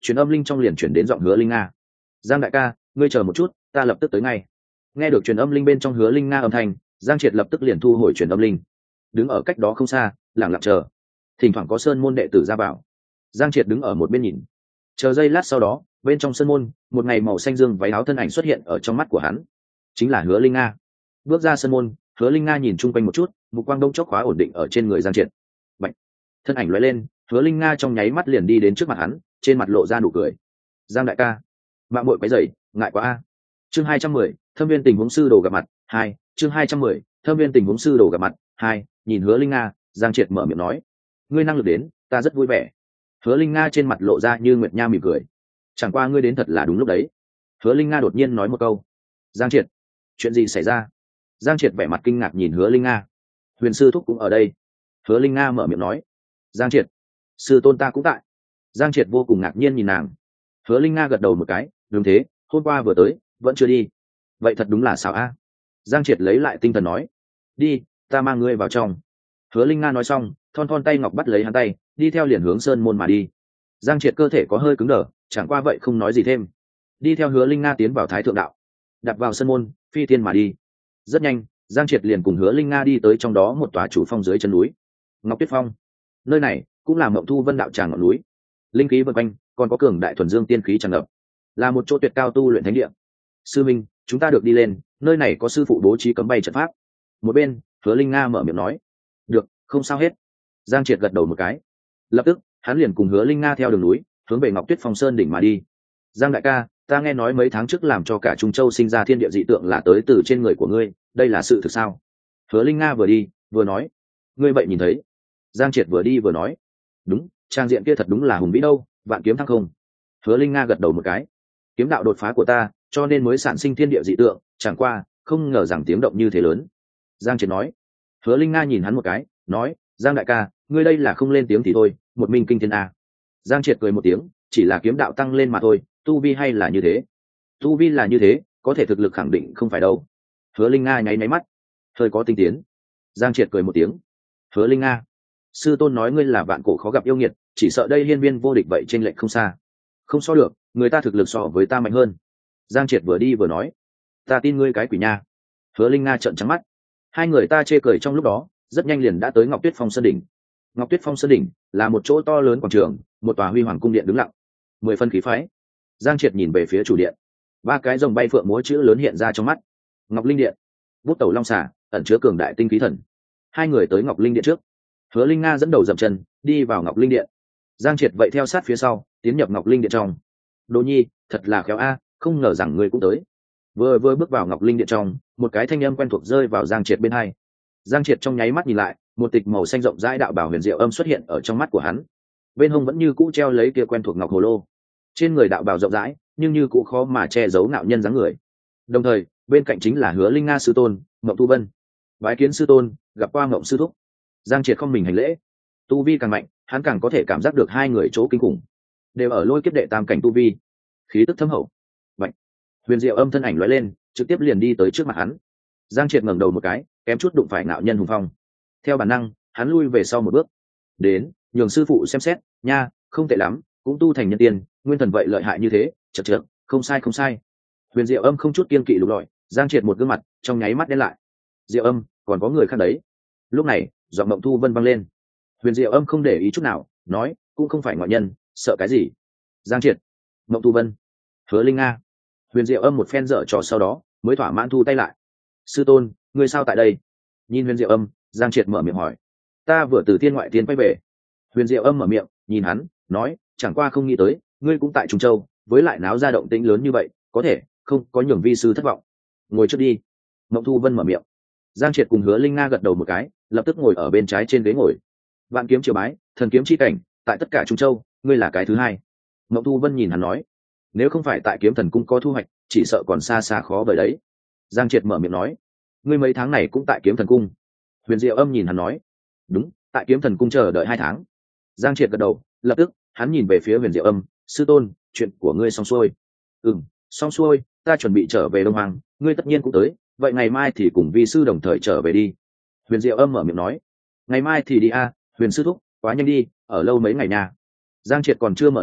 truyền âm linh trong liền chuyển đến giọng Hứa Linh Nga. Giang đại ca, ngươi chờ một chút, ta lập tức tới ngay. Nghe được truyền âm linh bên trong Hứa Linh Nga âm thanh, Giang Triệt lập tức liền thu hồi truyền âm linh, đứng ở cách đó không xa, lặng lặng chờ. Thỉnh thoảng có sơn môn đệ tử ra vào, Giang Triệt đứng ở một bên nhìn. Chờ giây lát sau đó, bên trong sơn môn, một ngày màu xanh dương váy áo thân ảnh xuất hiện ở trong mắt của hắn, chính là Hứa Linh Nga. Bước ra sơn môn, Hứa Linh Nga nhìn chung quanh một chút, mục quang đông chốc khóa ổn định ở trên người Giang Triệt. Bạch, thân ảnh lóe lên, Hứa Linh Nga trong nháy mắt liền đi đến trước mặt hắn, trên mặt lộ ra nụ cười. Giang đại ca, mạng muội quấy rầy, ngại quá a. Chương hai trăm mười, Thâm Viên tình huống sư đồ gặp mặt hai. Chương hai trăm mười, Thâm Viên tình huống sư đồ gặp mặt hai. Nhìn Hứa Linh Nga, Giang Triệt mở miệng nói, ngươi năng lực đến, ta rất vui vẻ. Hứa Linh Nga trên mặt lộ ra như nguyệt nha mỉm cười. Chẳng qua ngươi đến thật là đúng lúc đấy. Hứa Linh Nga đột nhiên nói một câu. Giang Triệt, chuyện gì xảy ra? Giang Triệt vẻ mặt kinh ngạc nhìn Hứa Linh Nga. Huyền sư thúc cũng ở đây. Hứa Linh Nga mở miệng nói. Giang Triệt, sư tôn ta cũng tại. Giang Triệt vô cùng ngạc nhiên nhìn nàng. Hứa Linh Nga gật đầu một cái, đúng thế, hôm qua vừa tới, vẫn chưa đi. Vậy thật đúng là xảo a. Giang Triệt lấy lại tinh thần nói. Đi, ta mang ngươi vào trong. Hứa Linh Nga nói xong, thon thon tay ngọc bắt lấy hắn tay, đi theo liền hướng sơn môn mà đi. Giang Triệt cơ thể có hơi cứng đờ, chẳng qua vậy không nói gì thêm, đi theo Hứa Linh Nga tiến vào Thái Thượng Đạo, đặt vào sân môn, phi thiên mà đi. Rất nhanh, Giang Triệt liền cùng Hứa Linh Nga đi tới trong đó một tòa chủ phong dưới chân núi, Ngọc Tuyết Phong. Nơi này cũng là Mộng Thu Vân đạo tràng ngọn núi, linh khí vần quanh, còn có cường đại thuần dương tiên khí tràn ngập, là một chỗ tuyệt cao tu luyện thánh địa. Sư minh, chúng ta được đi lên, nơi này có sư phụ bố trí cấm bay trận pháp. Một bên, Hứa Linh Nga mở miệng nói. Được, không sao hết. Giang Triệt gật đầu một cái, lập tức hắn liền cùng Hứa Linh Nga theo đường núi hướng về Ngọc Tuyết Phong sơn đỉnh mà đi. Giang đại ca, ta nghe nói mấy tháng trước làm cho cả Trung Châu sinh ra thiên địa dị tượng là tới từ trên người của ngươi, đây là sự thực sao? Hứa Linh Nga vừa đi vừa nói. Ngươi vậy nhìn thấy? Giang Triệt vừa đi vừa nói. Đúng, trang diện kia thật đúng là hùng vĩ đâu, vạn kiếm thăng không. Hứa Linh Nga gật đầu một cái. Kiếm đạo đột phá của ta, cho nên mới sản sinh thiên địa dị tượng, chẳng qua không ngờ rằng tiếng động như thế lớn. Giang Triệt nói. Hứa Linh Nga nhìn hắn một cái, nói, Giang đại ca, ngươi đây là không lên tiếng thì thôi, một minh kinh thiên a. Giang Triệt cười một tiếng, chỉ là kiếm đạo tăng lên mà thôi, tu vi hay là như thế. Tu vi là như thế, có thể thực lực khẳng định không phải đâu. Hứa Linh Nga nháy nháy mắt, hơi có tinh tiến. Giang Triệt cười một tiếng. Hứa Linh Nga, sư tôn nói ngươi là vạn cổ khó gặp yêu nghiệt, chỉ sợ đây hiên viên vô địch vậy trên lệnh không xa. Không so được, người ta thực lực so với ta mạnh hơn. Giang Triệt vừa đi vừa nói. Ta tin ngươi cái quỷ nha. Hứa Linh Nga trợn trắng mắt. Hai người ta chê cười trong lúc đó, rất nhanh liền đã tới Ngọc Tuyết Phong sơn đỉnh. Ngọc Tuyết Phong sơn đỉnh là một chỗ to lớn quảng trường, một tòa huy hoàng cung điện đứng lặng, mười phân khí phái. Giang Triệt nhìn về phía chủ điện, ba cái rồng bay phượng múa chữ lớn hiện ra trong mắt. Ngọc Linh Điện, bút tẩu long xà, ẩn chứa cường đại tinh khí thần. Hai người tới Ngọc Linh Điện trước, Hứa Linh Nga dẫn đầu dậm chân đi vào Ngọc Linh Điện. Giang Triệt vậy theo sát phía sau tiến nhập Ngọc Linh Điện trong. Đỗ Nhi, thật là khéo a, không ngờ rằng ngươi cũng tới. Vừa vừa bước vào Ngọc Linh Điện trong, một cái thanh âm quen thuộc rơi vào Giang Triệt bên hai. Giang Triệt trong nháy mắt nhìn lại, một tịch màu xanh rộng rãi đạo bảo huyền diệu âm xuất hiện ở trong mắt của hắn. Bên hông vẫn như cũ treo lấy kia quen thuộc ngọc hồ lô. Trên người đạo bảo rộng rãi, nhưng như cũ khó mà che giấu nạo nhân dáng người. Đồng thời, bên cạnh chính là Hứa Linh Nga sư tôn, Mộng Tu Vân. Bái kiến sư tôn, gặp qua Mộng sư thúc. Giang Triệt không mình hành lễ. Tu vi càng mạnh, hắn càng có thể cảm giác được hai người chỗ kinh khủng, đều ở lôi kiếp đệ tam cảnh tu vi, khí tức thâm hậu. Vậy, huyền diệu âm thân ảnh lóe lên, trực tiếp liền đi tới trước mặt hắn. Giang Triệt ngẩng đầu một cái, kém chút đụng phải nạo nhân hùng phong. Theo bản năng, hắn lui về sau một bước. Đến, nhường sư phụ xem xét, nha, không tệ lắm, cũng tu thành nhân tiên, nguyên thần vậy lợi hại như thế, chật chật, không sai không sai. Huyền diệu âm không chút kiên kỵ lục lọi, Giang Triệt một gương mặt trong nháy mắt đen lại. Diệu âm, còn có người khác đấy. Lúc này, giọng Mộng Thu Vân vang lên. Huyền diệu âm không để ý chút nào, nói, cũng không phải ngoại nhân, sợ cái gì. Giang Triệt, Mộng Thu Vân, Hứa Linh Nga. Huyền diệu âm một phen dở trò sau đó, mới thỏa mãn thu tay lại. Sư tôn, ngươi sao tại đây? Nhìn huyền diệu âm, Giang Triệt mở miệng hỏi. Ta vừa từ thiên ngoại tiên quay về. Huyền diệu âm mở miệng, nhìn hắn, nói, chẳng qua không nghĩ tới, ngươi cũng tại Trung Châu, với lại náo ra động tĩnh lớn như vậy, có thể không có nhường vi sư thất vọng. Ngồi trước đi. Mộng Thu Vân mở miệng. Giang Triệt cùng Hứa Linh Nga gật đầu một cái, lập tức ngồi ở bên trái trên ghế ngồi. Vạn kiếm triều bái, thần kiếm chi cảnh, tại tất cả Trung Châu, ngươi là cái thứ hai. Mộng Thu Vân nhìn hắn nói, nếu không phải tại Kiếm Thần Cung có thu hoạch, chỉ sợ còn xa xa khó bởi đấy. Giang Triệt mở miệng nói, ngươi mấy tháng này cũng tại Kiếm Thần Cung. Huyền diệu âm nhìn hắn nói, đúng, tại Kiếm Thần Cung chờ đợi hai tháng. Giang Triệt gật đầu, lập tức hắn nhìn về phía huyền diệu âm, sư tôn, chuyện của ngươi xong xuôi? Ừm, xong xuôi, ta chuẩn bị trở về Đông Hoàng, ngươi tất nhiên cũng tới, vậy ngày mai thì cùng vi sư đồng thời trở về đi. Huyền diệu âm mở miệng nói, ngày mai thì đi a, Huyền sư thúc, quá nhanh đi, ở lâu mấy ngày nha. Giang Triệt còn chưa mở lời,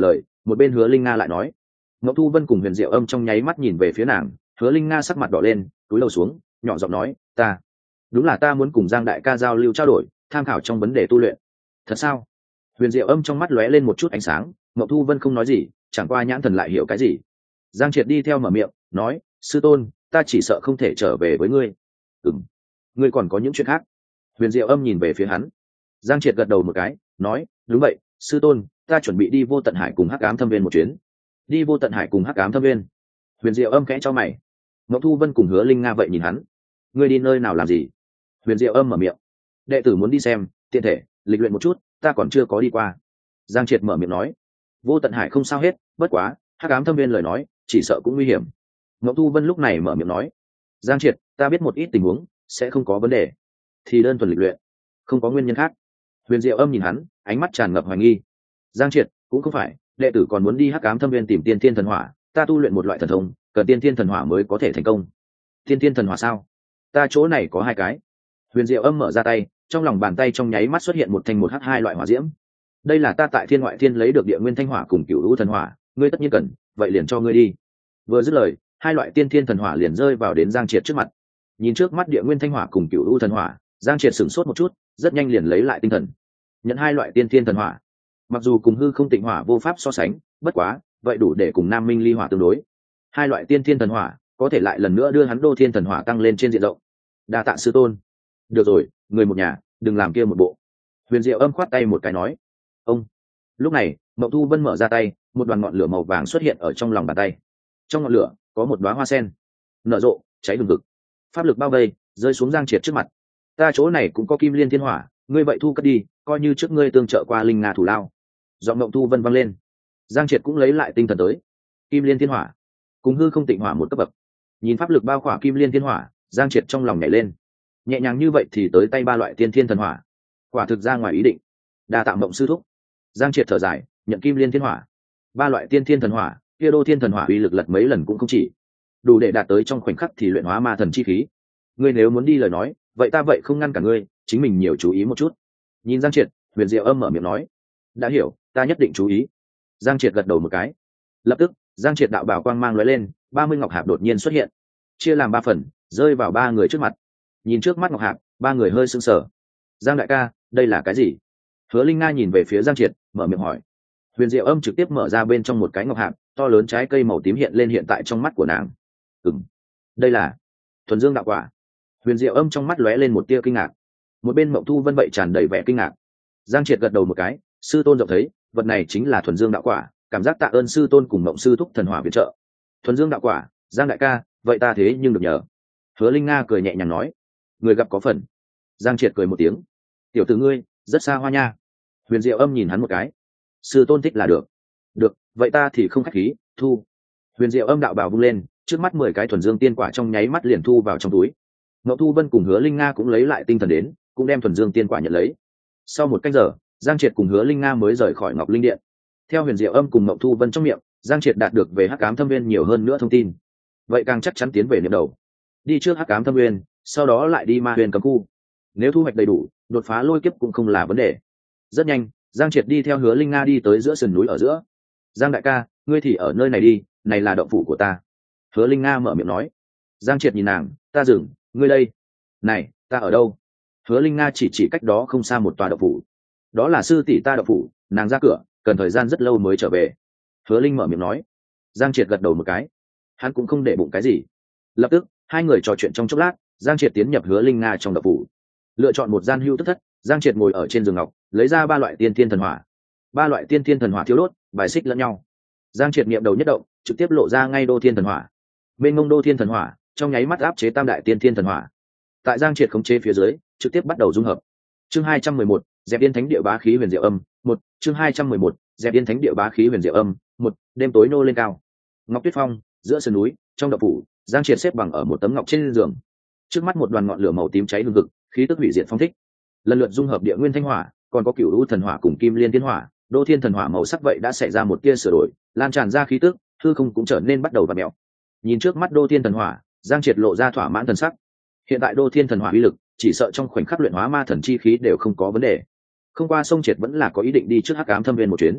một bên Hứa Linh Nga lại nói. Ngọc Thu Vân cùng Huyền Diệu Âm trong nháy mắt nhìn về phía nàng. Hứa Linh Nga sắc mặt đỏ lên, cúi đầu xuống, nhỏ giọng nói, ta đúng là ta muốn cùng Giang đại ca giao lưu trao đổi, tham khảo trong vấn đề tu luyện. Thật sao? Huyền Diệu Âm trong mắt lóe lên một chút ánh sáng. Ngọc Thu Vân không nói gì, chẳng qua nhãn thần lại hiểu cái gì. Giang Triệt đi theo mở miệng nói, sư tôn, ta chỉ sợ không thể trở về với ngươi. Ừm, ngươi còn có những chuyện khác? Huyền Diệu Âm nhìn về phía hắn. Giang Triệt gật đầu một cái, nói, đúng vậy, sư tôn, ta chuẩn bị đi Vô Tận Hải cùng Hắc Ám Thâm Viên một chuyến. Đi Vô Tận Hải cùng Hắc Ám Thâm Viên? Huyền Diệu Âm khẽ cho mày. Ngọc Thu Vân cùng Hứa Linh Nga vậy nhìn hắn. Ngươi đi nơi nào làm gì? Huyền Diệu Âm mở miệng. Đệ tử muốn đi xem, tiện thể lịch luyện một chút, ta còn chưa có đi qua. Giang Triệt mở miệng nói. Vô Tận Hải không sao hết, bất quá Hắc Ám Thâm Viên lời nói, chỉ sợ cũng nguy hiểm. Ngọc Thu Vân lúc này mở miệng nói. Giang Triệt, ta biết một ít tình huống, sẽ không có vấn đề. Thì đơn thuần lịch luyện, không có nguyên nhân khác. Huyền Diệu Âm nhìn hắn, ánh mắt tràn ngập hoài nghi. Giang Triệt, cũng không phải, đệ tử còn muốn đi Hắc Ám Thâm Viên tìm Tiên Thiên Thần Hỏa, ta tu luyện một loại thần thông, cần Tiên Thiên Thần Hỏa mới có thể thành công. Tiên Thiên Thần Hỏa sao? Ta chỗ này có hai cái. Huyền Diệu Âm mở ra tay, trong lòng bàn tay trong nháy mắt xuất hiện một thanh một hắc hai loại hỏa diễm. Đây là ta tại Thiên Ngoại Thiên lấy được Địa Nguyên Thanh Hỏa cùng Cửu Lũ Thần Hỏa, ngươi tất nhiên cần, vậy liền cho ngươi đi. Vừa dứt lời, hai loại Tiên Thiên Thần Hỏa liền rơi vào đến Giang Triệt trước mặt. Nhìn trước mắt Địa Nguyên Thanh Hỏa cùng Cửu Lũ Thần Hỏa, Giang Triệt sửng sốt một chút, rất nhanh liền lấy lại tinh thần. Nhận hai loại Tiên Thiên Thần Hỏa, mặc dù cùng hư không tịnh hỏa vô pháp so sánh, bất quá vậy đủ để cùng Nam Minh ly hỏa tương đối. Hai loại Tiên Thiên Thần Hỏa có thể lại lần nữa đưa hắn Đô Thiên Thần Hỏa tăng lên trên diện rộng. Đa tạ sư tôn. Được rồi, người một nhà, đừng làm kia một bộ. Huyền Diệu Âm khoát tay một cái nói. Ông. Lúc này, Mộng Thu Vân mở ra tay, một đoàn ngọn lửa màu vàng xuất hiện ở trong lòng bàn tay. Trong ngọn lửa có một đóa hoa sen nở rộ, cháy hừng hực. Pháp lực bao vây, rơi xuống Giang Triệt trước mặt. Ta chỗ này cũng có Kim Liên Thiên Hỏa, ngươi vậy thu cất đi, coi như trước ngươi tương trợ qua Linh Nga thủ lao. Giọng Mộng Thu Vân vang lên. Giang Triệt cũng lấy lại tinh thần tới. Kim Liên Thiên Hỏa cùng hư không tịnh hỏa một cấp bậc. Nhìn pháp lực bao khỏa Kim Liên Thiên Hỏa, Giang Triệt trong lòng nhảy lên. Nhẹ nhàng như vậy thì tới tay ba loại Tiên Thiên Thần Hỏa, quả thực ra ngoài ý định. Đa tạ Mộng sư thúc. Giang Triệt thở dài, nhận Kim Liên Thiên Hỏa. Ba loại Tiên Thiên Thần Hỏa, kia Đô Thiên Thần Hỏa uy lực lật mấy lần cũng không chỉ, đủ để đạt tới trong khoảnh khắc thì luyện hóa ma thần chi khí. Ngươi nếu muốn đi lời nói, vậy ta vậy không ngăn cả ngươi, chính mình nhiều chú ý một chút. Nhìn Giang Triệt, Huyền Diệu Âm mở miệng nói. Đã hiểu, ta nhất định chú ý. Giang Triệt gật đầu một cái. Lập tức, Giang Triệt đạo bào quang mang lóe lên, ba mươi ngọc hạp đột nhiên xuất hiện, chia làm ba phần, rơi vào ba người trước mặt. Nhìn trước mắt ngọc hạp, ba người hơi sững sờ. Giang đại ca, đây là cái gì? Hứa Linh Nga nhìn về phía Giang Triệt, mở miệng hỏi. Huyền Diệu Âm trực tiếp mở ra bên trong một cái ngọc hạp, to lớn trái cây màu tím hiện lên hiện tại trong mắt của nàng. Ừm, đây là thuần dương đạo quả. Huyền Diệu Âm trong mắt lóe lên một tia kinh ngạc. Một bên Mộng Thu Vân vậy tràn đầy vẻ kinh ngạc. Giang Triệt gật đầu một cái, sư tôn rộng thấy, vật này chính là thuần dương đạo quả, cảm giác tạ ơn sư tôn cùng Mộng sư thúc thần hỏa viện trợ. Thuần dương đạo quả, Giang đại ca, vậy ta thế nhưng được nhờ. Hứa Linh Nga cười nhẹ nhàng nói. Người gặp có phần. Giang Triệt cười một tiếng. Tiểu tử ngươi rất xa hoa nha. Huyền Diệu Âm nhìn hắn một cái. Sư tôn thích là được. Được, vậy ta thì không khách khí, thu. Huyền Diệu Âm đạo bào vung lên, trước mắt mười cái thuần dương tiên quả trong nháy mắt liền thu vào trong túi. Ngọc Thu Vân cùng Hứa Linh Nga cũng lấy lại tinh thần đến, cũng đem thuần dương tiên quả nhận lấy. Sau một canh giờ, Giang Triệt cùng Hứa Linh Nga mới rời khỏi Ngọc Linh Điện. Theo Huyền Diệu Âm cùng Ngọc Thu Vân trong miệng, Giang Triệt đạt được về Hắc Ám Thâm Viên nhiều hơn nữa thông tin. Vậy càng chắc chắn tiến về niệm đầu. Đi trước Hắc Ám Thâm Viên, sau đó lại đi Ma Huyền Cấm Khu. Nếu thu hoạch đầy đủ, đột phá lôi kiếp cũng không là vấn đề. Rất nhanh, Giang Triệt đi theo Hứa Linh Nga đi tới giữa sườn núi ở giữa. Giang đại ca, ngươi thì ở nơi này đi, này là động phủ của ta. Hứa Linh Nga mở miệng nói. Giang Triệt nhìn nàng, ta dừng, ngươi đây. Này, ta ở đâu? Hứa Linh Nga chỉ chỉ cách đó không xa một tòa động phủ. Đó là sư tỷ ta động phủ, nàng ra cửa, cần thời gian rất lâu mới trở về. Hứa Linh mở miệng nói. Giang Triệt gật đầu một cái. Hắn cũng không để bụng cái gì. Lập tức, hai người trò chuyện trong chốc lát, Giang Triệt tiến nhập Hứa Linh Nga trong động phủ. Lựa chọn một gian hưu tức thất, Giang Triệt ngồi ở trên giường ngọc, lấy ra ba loại tiên thiên thần hỏa. Ba loại tiên thiên thần hỏa thiêu đốt, bài xích lẫn nhau. Giang Triệt niệm đầu nhất động, trực tiếp lộ ra ngay Đô Thiên Thần Hỏa. Bên ngông Đô Thiên Thần Hỏa, trong nháy mắt áp chế Tam đại tiên thiên thần hỏa. Tại Giang Triệt khống chế phía dưới, trực tiếp bắt đầu dung hợp. Chương hai trăm mười một, Dẹp Yên Thánh Địa Bá Khí Huyền Diệu Âm, một, chương hai trăm mười một, Dẹp Yên Thánh Địa Bá Khí Huyền Diệu Âm, một, đêm tối nô lên cao. Ngọc Tuyết Phong, giữa sườn núi, trong động phủ, Giang Triệt xếp bằng ở một tấm ngọc trên giường. Trước mắt một đoàn ngọn lửa màu tím cháy hừng hực, khí tức hủy diệt phong thích. Lần lượt dung hợp Địa Nguyên Thanh Hỏa, còn có Cửu Lũ Thần Hỏa cùng Kim Liên Thiên Hỏa, Đô Thiên Thần Hỏa màu sắc vậy đã xảy ra một tia sửa đổi, lan tràn ra khí tức, hư không cũng trở nên bắt đầu vặn mèo. Nhìn trước mắt Đô Thiên Thần Hỏa, Giang Triệt lộ ra thỏa mãn thần sắc. Hiện tại Đô Thiên Thần Hỏa uy lực, chỉ sợ trong khoảnh khắc luyện hóa ma thần chi khí đều không có vấn đề. Không qua sông Triệt vẫn là có ý định đi trước Hắc Ám Thâm Viên một chuyến.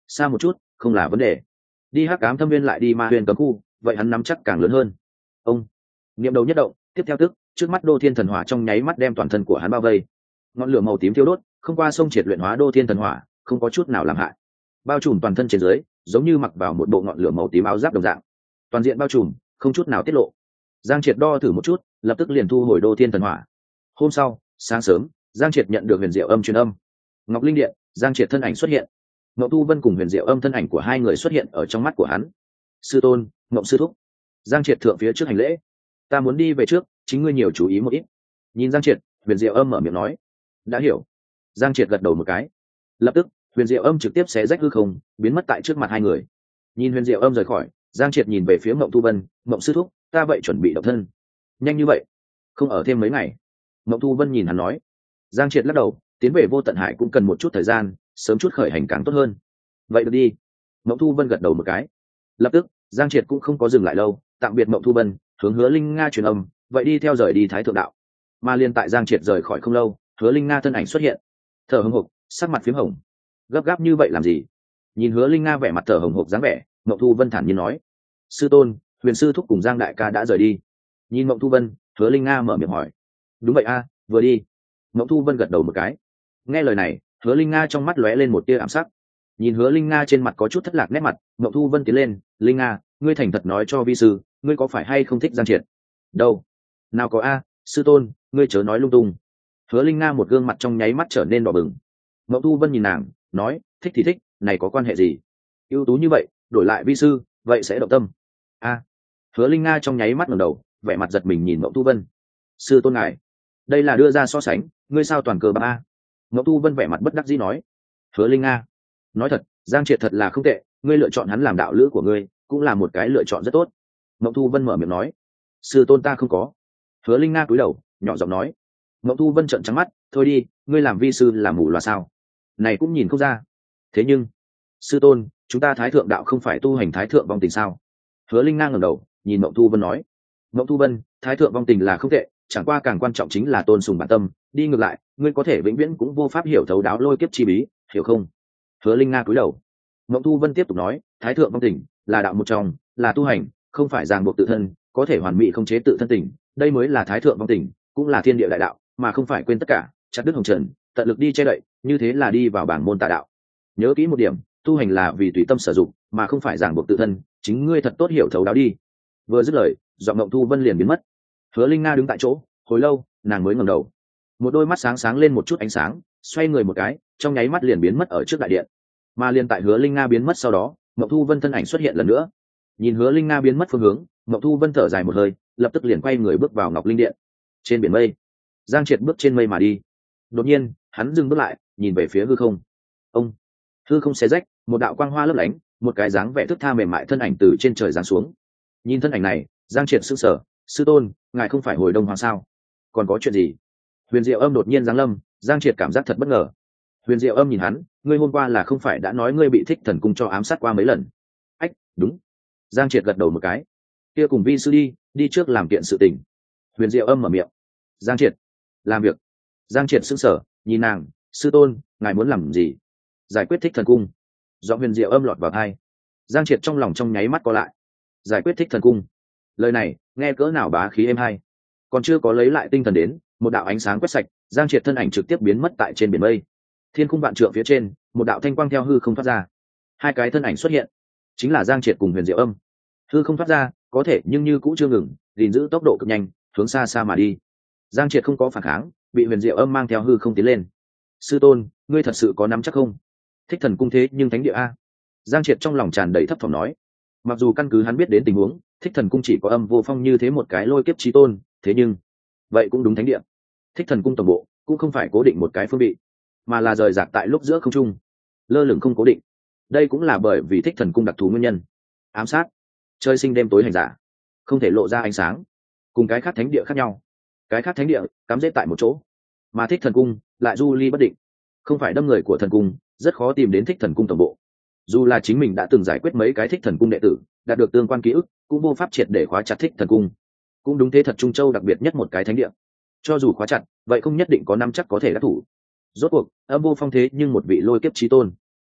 xa một chút không là vấn đề. Đi hắc ám thâm viên lại đi ma huyền cấm khu, vậy hắn nắm chắc càng lớn hơn. Ông niệm đầu nhất động, tiếp theo tức trước mắt đô thiên thần hỏa trong nháy mắt đem toàn thân của hắn bao vây. Ngọn lửa màu tím thiêu đốt không qua sông triệt luyện hóa đô thiên thần hỏa, không có chút nào làm hại, bao trùm toàn thân trên dưới, giống như mặc vào một bộ ngọn lửa màu tím áo giáp đồng dạng, toàn diện bao trùm, không chút nào tiết lộ. Giang Triệt đo thử một chút, lập tức liền thu hồi đô thiên thần hỏa. Hôm sau sáng sớm, Giang Triệt nhận được huyền diệu âm truyền âm. Ngọc Linh Điện, Giang Triệt thân ảnh xuất hiện. Ngọc Tu Vân cùng huyền diệu âm thân ảnh của hai người xuất hiện ở trong mắt của hắn. Sư tôn, Ngọc sư thúc. Giang Triệt thượng phía trước hành lễ. Ta muốn đi về trước, chính ngươi nhiều chú ý một ít. Nhìn Giang Triệt, huyền diệu âm mở miệng nói. Đã hiểu. Giang Triệt gật đầu một cái. Lập tức huyền diệu âm trực tiếp xé rách hư không, biến mất tại trước mặt hai người. Nhìn huyền diệu âm rời khỏi, Giang Triệt nhìn về phía Mộng Tu Vân. Mộng sư thúc, ta vậy chuẩn bị động thân. Nhanh như vậy? Không ở thêm mấy ngày? Mộng Tu Vân nhìn hắn nói. Giang Triệt lắc đầu, tiến về vô tận hải cũng cần một chút thời gian, sớm chút khởi hành càng tốt hơn. Vậy được đi. Mộng Thu Vân gật đầu một cái. Lập tức Giang Triệt cũng không có dừng lại lâu, tạm biệt Mộng Thu Vân, hướng Hứa Linh Nga truyền âm, vậy đi theo rời đi Thái Thượng Đạo. Mà liên tại Giang Triệt rời khỏi không lâu, Hứa Linh Nga thân ảnh xuất hiện, thở hổn hộc, sắc mặt phím hồng. Gấp gáp như vậy làm gì? Nhìn Hứa Linh Nga vẻ mặt thở hổn hộc dáng vẻ, Mộng Thu Vân thản nhiên nói: sư tôn, huyền sư thúc cùng Giang đại ca đã rời đi. Nhìn Mộng Thu Vân, Hứa Linh Nga mở miệng hỏi: đúng vậy a, vừa đi. Mộng Thu Vân gật đầu một cái. Nghe lời này, Hứa Linh Nga trong mắt lóe lên một tia ảm sắc. Nhìn Hứa Linh Nga trên mặt có chút thất lạc nét mặt, Mộng Thu Vân tiến lên: Linh Nga, ngươi thành thật nói cho vi sư, ngươi có phải hay không thích Giang Triệt? Đâu? Nào có a, sư tôn, ngươi chớ nói lung tung. Hứa Linh Nga một gương mặt trong nháy mắt trở nên đỏ bừng. Mộng Thu Vân nhìn nàng, nói: thích thì thích, này có quan hệ gì? Ưu tú như vậy, đổi lại vi sư, vậy sẽ động tâm. A. Hứa Linh Nga trong nháy mắt ngẩng đầu, vẻ mặt giật mình nhìn Mộng Thu Vân. Sư tôn ngài, đây là đưa ra so sánh, ngươi sao toàn cơ bạc a? Mộng Tu Vân vẻ mặt bất đắc dĩ nói. Hứa Linh Nga, nói thật, Giang Triệt thật là không tệ, ngươi lựa chọn hắn làm đạo lữ của ngươi, cũng là một cái lựa chọn rất tốt. Mộng Tu Vân mở miệng nói. Sư tôn ta không có. Hứa Linh Nga cúi đầu, nhỏ giọng nói. Mộng Tu Vân trợn trắng mắt, thôi đi, ngươi làm vi sư là mù loà sao? Này cũng nhìn không ra. Thế nhưng, sư tôn, chúng ta Thái Thượng Đạo không phải tu hành Thái Thượng vong tình sao? Hứa Linh Nga ngẩng đầu, nhìn Mộng Tu Vân nói. Mộng Tu Vân, Thái Thượng vong tình là không tệ, chẳng qua càng quan trọng chính là tôn sùng bản tâm, đi ngược lại ngươi có thể vĩnh viễn cũng vô pháp hiểu thấu đáo lôi kiếp chi bí, hiểu không? Hứa Linh Nga cúi đầu. Mộng Thu Vân tiếp tục nói: Thái Thượng vong tình là đạo một trong, là tu hành, không phải ràng buộc tự thân, có thể hoàn mỹ không chế tự thân tình, đây mới là Thái Thượng vong tình, cũng là thiên địa đại đạo, mà không phải quên tất cả, chặt đứt hồng trần, tận lực đi che đậy, như thế là đi vào bảng môn tà đạo. Nhớ kỹ một điểm, tu hành là vì tùy tâm sử dụng, mà không phải ràng buộc tự thân, chính ngươi thật tốt hiểu thấu đáo đi. Vừa dứt lời, giọng Mộng Thu Vân liền biến mất. Hứa Linh Nga đứng tại chỗ, hồi lâu nàng mới ngẩng đầu, một đôi mắt sáng sáng lên một chút ánh sáng, xoay người một cái, trong nháy mắt liền biến mất ở trước đại điện. Mà liền tại Hứa Linh Nga biến mất sau đó, Mộng Thu Vân thân ảnh xuất hiện lần nữa. Nhìn Hứa Linh Nga biến mất phương hướng, Mộng Thu Vân thở dài một hơi, lập tức liền quay người bước vào Ngọc Linh Điện. Trên biển mây, Giang Triệt bước trên mây mà đi. Đột nhiên hắn dừng bước lại, nhìn về phía hư không. Ông hư không xé rách, một đạo quang hoa lấp lánh, một cái dáng vẻ thướt tha mềm mại thân ảnh từ trên trời giáng xuống. Nhìn thân ảnh này, Giang Triệt sững sờ: sư tôn, ngài không phải hồi Đông Hoàng sao? Còn có chuyện gì? Huyền Diệu Âm đột nhiên giáng lâm, Giang Triệt cảm giác thật bất ngờ. Huyền Diệu Âm nhìn hắn: ngươi hôm qua là không phải đã nói ngươi bị Thích Thần Cung cho ám sát qua mấy lần? Ách, đúng. Giang Triệt gật đầu một cái. Kia cùng vi sư đi, đi trước làm kiện sự tình. Huyền Diệu Âm mở miệng. Giang Triệt, làm việc. Giang Triệt sững sờ, nhìn nàng: sư tôn, ngài muốn làm gì? Giải quyết Thích Thần Cung. Giọng Huyền Diệu Âm lọt vào tai. Giang Triệt trong lòng trong nháy mắt co lại. Giải quyết Thích Thần Cung, lời này nghe cỡ nào bá khí êm hay. Còn chưa có lấy lại tinh thần đến, một đạo ánh sáng quét sạch, Giang Triệt thân ảnh trực tiếp biến mất tại trên biển mây. Thiên khung vạn trượng phía trên, một đạo thanh quang theo hư không thoát ra. Hai cái thân ảnh xuất hiện, chính là Giang Triệt cùng Huyền Diệu Âm. Hư không thoát ra, có thể nhưng như cũng chưa ngừng, gìn giữ tốc độ cực nhanh, hướng xa xa mà đi. Giang Triệt không có phản kháng, bị Huyền Diệu Âm mang theo hư không tiến lên. Sư tôn, ngươi thật sự có nắm chắc không? Thích Thần Cung thế nhưng thánh địa a. Giang Triệt trong lòng tràn đầy thấp thỏm nói. Mặc dù căn cứ hắn biết đến tình huống, Thích Thần Cung chỉ có Âm Vô Phong như thế một cái lôi kiếp chí tôn, thế nhưng vậy cũng đúng thánh địa. Thích Thần Cung tổng bộ cũng không phải cố định một cái phương vị, mà là rời rạc tại lúc giữa không trung, lơ lửng không cố định. Đây cũng là bởi vì Thích Thần Cung đặc thù nguyên nhân. Ám sát, chơi sinh đêm tối hành giả, không thể lộ ra ánh sáng. Cùng cái khác thánh địa khác nhau, cái khác thánh địa cắm rễ tại một chỗ, mà Thích Thần Cung lại du ly bất định. Không phải đâm người của thần cung, rất khó tìm đến Thích Thần Cung tổng bộ. Dù là chính mình đã từng giải quyết mấy cái Thích Thần Cung đệ tử, đạt được tương quan ký ức, cũng vô pháp triệt để khóa chặt Thích Thần Cung. Cũng đúng thế thật, Trung Châu đặc biệt nhất một cái thánh địa, cho dù khóa chặt vậy không nhất định có năm chắc có thể đắc thủ. Rốt cuộc Âm Vô Phong thế nhưng một vị lôi kiếp chí tôn,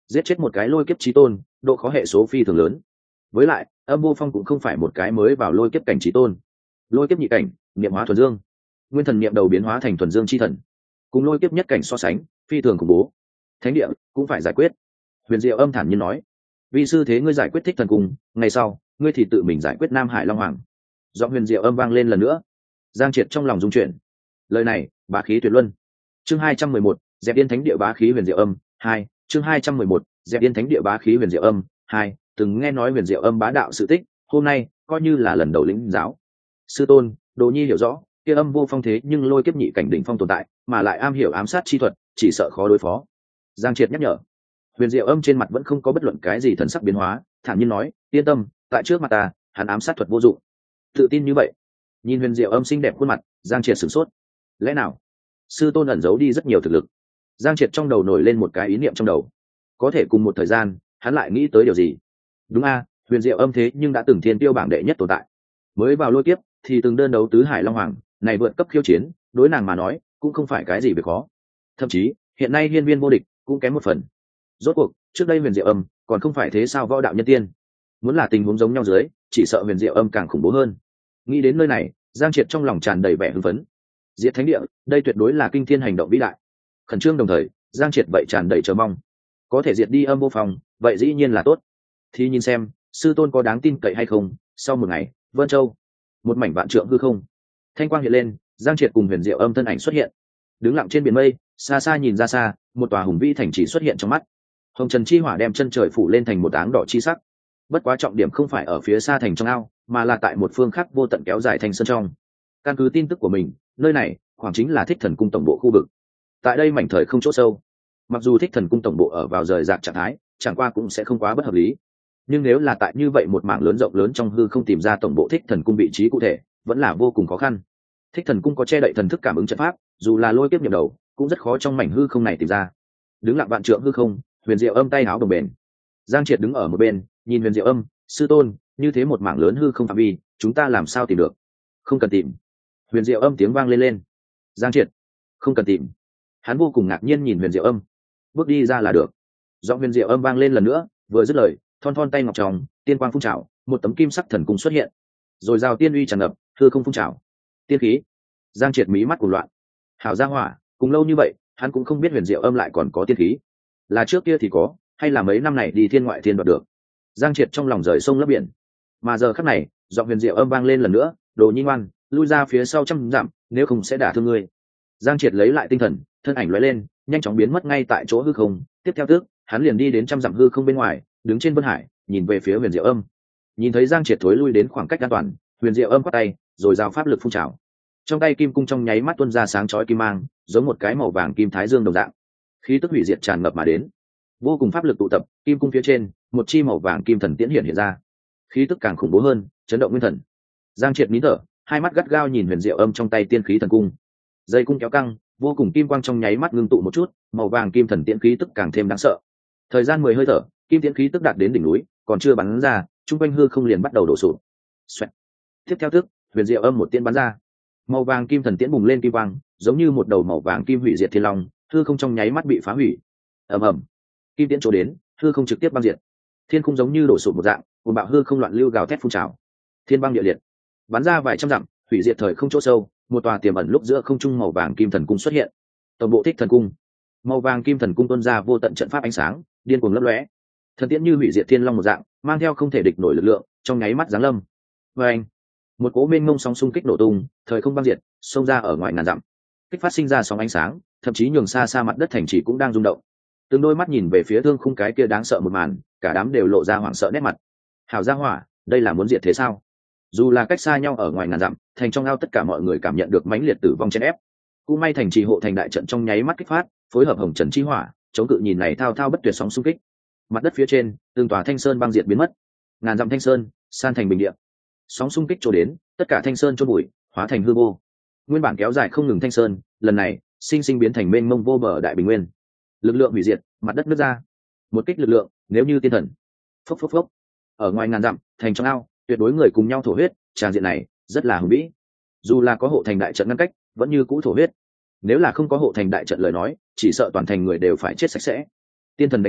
giết chết một cái lôi kiếp chí tôn, độ khó hệ số phi thường lớn. Với lại âm vô phong cũng không phải một cái mới vào lôi kiếp cảnh chí tôn, lôi kiếp nhị cảnh niệm hóa thuần dương, nguyên thần niệm đầu biến hóa thành thuần dương chi thần, cùng lôi kiếp nhất cảnh so sánh phi thường khủng bố. Thánh địa cũng phải giải quyết. Huyền Diệu âm thản nhiên nói, vì sư thế ngươi giải quyết thích thần cung, ngày sau ngươi thì tự mình giải quyết Nam Hải Long Hoàng. Giọng Huyền Diệu âm vang lên lần nữa. Giang Triệt trong lòng rung chuyển, lời này bá khí tuyệt luân. Chương hai trăm mười một, dẹp yên thánh địa bá khí Huyền Diệu âm hai. Chương hai trăm mười một, dẹp yên thánh địa bá khí Huyền Diệu âm hai. Từng nghe nói Huyền Diệu âm bá đạo sự tích, hôm nay coi như là lần đầu lĩnh giáo. Sư tôn, Đồ Nhi hiểu rõ, kia âm vô phong thế nhưng lôi kiếp nhị cảnh đỉnh phong tồn tại, mà lại am hiểu ám sát chi thuật, chỉ sợ khó đối phó. Giang Triệt nhắc nhở. Huyền Diệu âm trên mặt vẫn không có bất luận cái gì thần sắc biến hóa, thản nhiên nói, yên tâm, tại trước mặt ta, hắn ám sát thuật vô dụng. Tự tin như vậy. Nhìn Huyền Diệu âm xinh đẹp khuôn mặt, Giang Triệt sửng sốt. Lẽ nào sư tôn ẩn giấu đi rất nhiều thực lực? Giang Triệt trong đầu nổi lên một cái ý niệm trong đầu. Có thể cùng một thời gian, hắn lại nghĩ tới điều gì? Đúng a, Huyền Diệu âm thế nhưng đã từng thiên tiêu bảng đệ nhất tồn tại. Mới vào lôi kiếp thì từng đơn đấu tứ hải long hoàng, này vượt cấp khiêu chiến, đối nàng mà nói cũng không phải cái gì việc khó. Thậm chí, hiện nay hiên viên vô địch cũng kém một phần. Rốt cuộc, trước đây Huyền Diệu âm còn không phải thế sao võ đạo nhân tiên. Muốn là tình huống giống nhau dưới, chỉ sợ Huyền Diệu âm càng khủng bố hơn. Nghĩ đến nơi này, Giang Triệt trong lòng tràn đầy vẻ hưng phấn. Diệt thánh địa, đây tuyệt đối là kinh thiên hành động vĩ đại. Khẩn trương đồng thời, Giang Triệt vậy tràn đầy chờ mong. Có thể diệt đi âm vô phòng, vậy dĩ nhiên là tốt. Thì nhìn xem, sư tôn có đáng tin cậy hay không. Sau một ngày, Vân Châu, một mảnh vạn trượng hư không, thanh quang hiện lên, Giang Triệt cùng Huyền Diệu âm thân ảnh xuất hiện. Đứng lặng trên biển mây, xa xa nhìn ra xa, một tòa hùng vĩ thành trì xuất hiện trong mắt. Hồng trần chi hỏa đem chân trời phủ lên thành một áng đỏ chi sắc. Bất quá trọng điểm không phải ở phía xa thành trong ao, mà là tại một phương khác vô tận kéo dài thành sơn trong. Căn cứ tin tức của mình, nơi này khoảng chính là Thích Thần cung tổng bộ khu vực. Tại đây mảnh thời không chỗ sâu, mặc dù Thích Thần cung tổng bộ ở vào rời rạc trạng thái, chẳng qua cũng sẽ không quá bất hợp lý. Nhưng nếu là tại như vậy một mảng lớn rộng lớn trong hư không tìm ra tổng bộ Thích Thần cung vị trí cụ thể, vẫn là vô cùng khó khăn. Thích Thần cung có che đậy thần thức cảm ứng trận pháp, dù là lôi kiếp nhập đầu, cũng rất khó trong mảnh hư không này tìm ra. Đứng lặng vạn trượng hư không, Huyền Diệu âm tay áo đồng bền. Giang Triệt đứng ở một bên, nhìn Huyền Diệu âm, sư tôn, như thế một mảng lớn hư không phạm vi, chúng ta làm sao tìm được? Không cần tìm. Huyền Diệu âm tiếng vang lên lên. Giang Triệt, không cần tìm. Hắn vô cùng ngạc nhiên nhìn Huyền Diệu âm. Bước đi ra là được. Giọng Huyền Diệu âm vang lên lần nữa, vừa dứt lời, thon thon tay ngọc tròng, tiên quang phun trào, một tấm kim sắc thần cung xuất hiện. Rồi rào tiên uy tràn ngập, hư không phun trào. Tiên khí. Giang Triệt mí mắt cuồng loạn. Hảo gia hỏa, cùng lâu như vậy, hắn cũng không biết Huyền Diệu âm lại còn có tiên khí. Là trước kia thì có, hay là mấy năm này đi thiên ngoại thiên đoạt được? Giang Triệt trong lòng rời sông lấp biển. Mà giờ khắc này, giọng Huyền Diệu âm vang lên lần nữa, Đồ Nhi ngoan, lui ra phía sau trăm dặm, nếu không sẽ đả thương ngươi. Giang Triệt lấy lại tinh thần, thân ảnh lóe lên, nhanh chóng biến mất ngay tại chỗ hư không. Tiếp theo tức, hắn liền đi đến trăm dặm hư không bên ngoài, đứng trên vân hải, nhìn về phía Huyền Diệu âm. Nhìn thấy Giang Triệt thối lui đến khoảng cách an toàn, Huyền Diệu âm quát tay, rồi giao pháp lực phun trào. Trong tay kim cung trong nháy mắt tuôn ra sáng chói kim mang, giống một cái màu vàng kim thái dương đồng dạng. Khí tức hủy diệt tràn ngập mà đến. Vô cùng pháp lực tụ tập, kim cung phía trên, một chi màu vàng kim thần tiễn hiện hiện ra. Khí tức càng khủng bố hơn, chấn động nguyên thần. Giang Triệt nín thở, hai mắt gắt gao nhìn Huyền Diệu âm trong tay tiên khí thần cung. Dây cung kéo căng, vô cùng kim quang trong nháy mắt ngưng tụ một chút, màu vàng kim thần tiễn khí tức càng thêm đáng sợ. Thời gian mười hơi thở, kim tiễn khí tức đạt đến đỉnh núi, còn chưa bắn ra, trung quanh hư không liền bắt đầu đổ sụp. Xoẹt. Tiếp theo tức, Huyền Diệu âm một tiễn bắn ra. Màu vàng kim thần tiễn bùng lên kim quang, giống như một đầu màu vàng kim hủy diệt thiên long, hư không trong nháy mắt bị phá hủy. Ầm ầm. Kim tiễn chỗ đến, hư không trực tiếp băng diệt. Thiên khung giống như đổ sụp một dạng, cuồng bạo hư không loạn lưu gào thét phun trào. Thiên băng địa liệt. Bắn ra vài trăm dặm, hủy diệt thời không chỗ sâu, một tòa tiềm ẩn lúc giữa không trung màu vàng kim thần cung xuất hiện. Tổng bộ Thích Thần cung. Màu vàng kim thần cung tuôn ra vô tận trận pháp ánh sáng, điên cuồng lấp lóe. Thần tiễn như hủy diệt thiên long một dạng, mang theo không thể địch nổi lực lượng, trong nháy mắt giáng lâm. Và anh, một cỗ mênh mông sóng xung kích nổ tung, thời không băng diệt, xông ra ở ngoài ngàn dặm. Kích phát sinh ra sóng ánh sáng, thậm chí nhường xa xa mặt đất thành trì cũng đang rung động. Từng đôi mắt nhìn về phía thương khung cái kia đáng sợ một màn, cả đám đều lộ ra hoảng sợ nét mặt. Hảo gia hỏa, đây là muốn diệt thế sao? Dù là cách xa nhau ở ngoài ngàn dặm, thành trong ao tất cả mọi người cảm nhận được mãnh liệt tử vong chen ép. Cũng may thành trì hộ thành đại trận trong nháy mắt kích phát, phối hợp hồng trần chi hỏa, chống cự nhìn này thao thao bất tuyệt sóng xung kích. Mặt đất phía trên, từng tòa thanh sơn băng diệt biến mất. Ngàn dặm thanh sơn, san thành bình địa. Sóng xung kích trổ đến, tất cả thanh sơn chôn bụi, hóa thành hư vô. Nguyên bản kéo dài không ngừng thanh sơn, lần này, sinh sinh biến thành mênh mông vô bờ đại bình nguyên. Lực lượng hủy diệt, mặt đất nứt ra. Một kích lực lượng, nếu như tiên thần. Phốc phốc phốc. Ở ngoài ngàn dặm, thành trong ao, tuyệt đối người cùng nhau thổ huyết, tràng diện này rất là hùng vĩ. Dù là có hộ thành đại trận ngăn cách, vẫn như cũ thổ huyết. Nếu là không có hộ thành đại trận lời nói, chỉ sợ toàn thành người đều phải chết sạch sẽ. Tiên thần đánh nhau,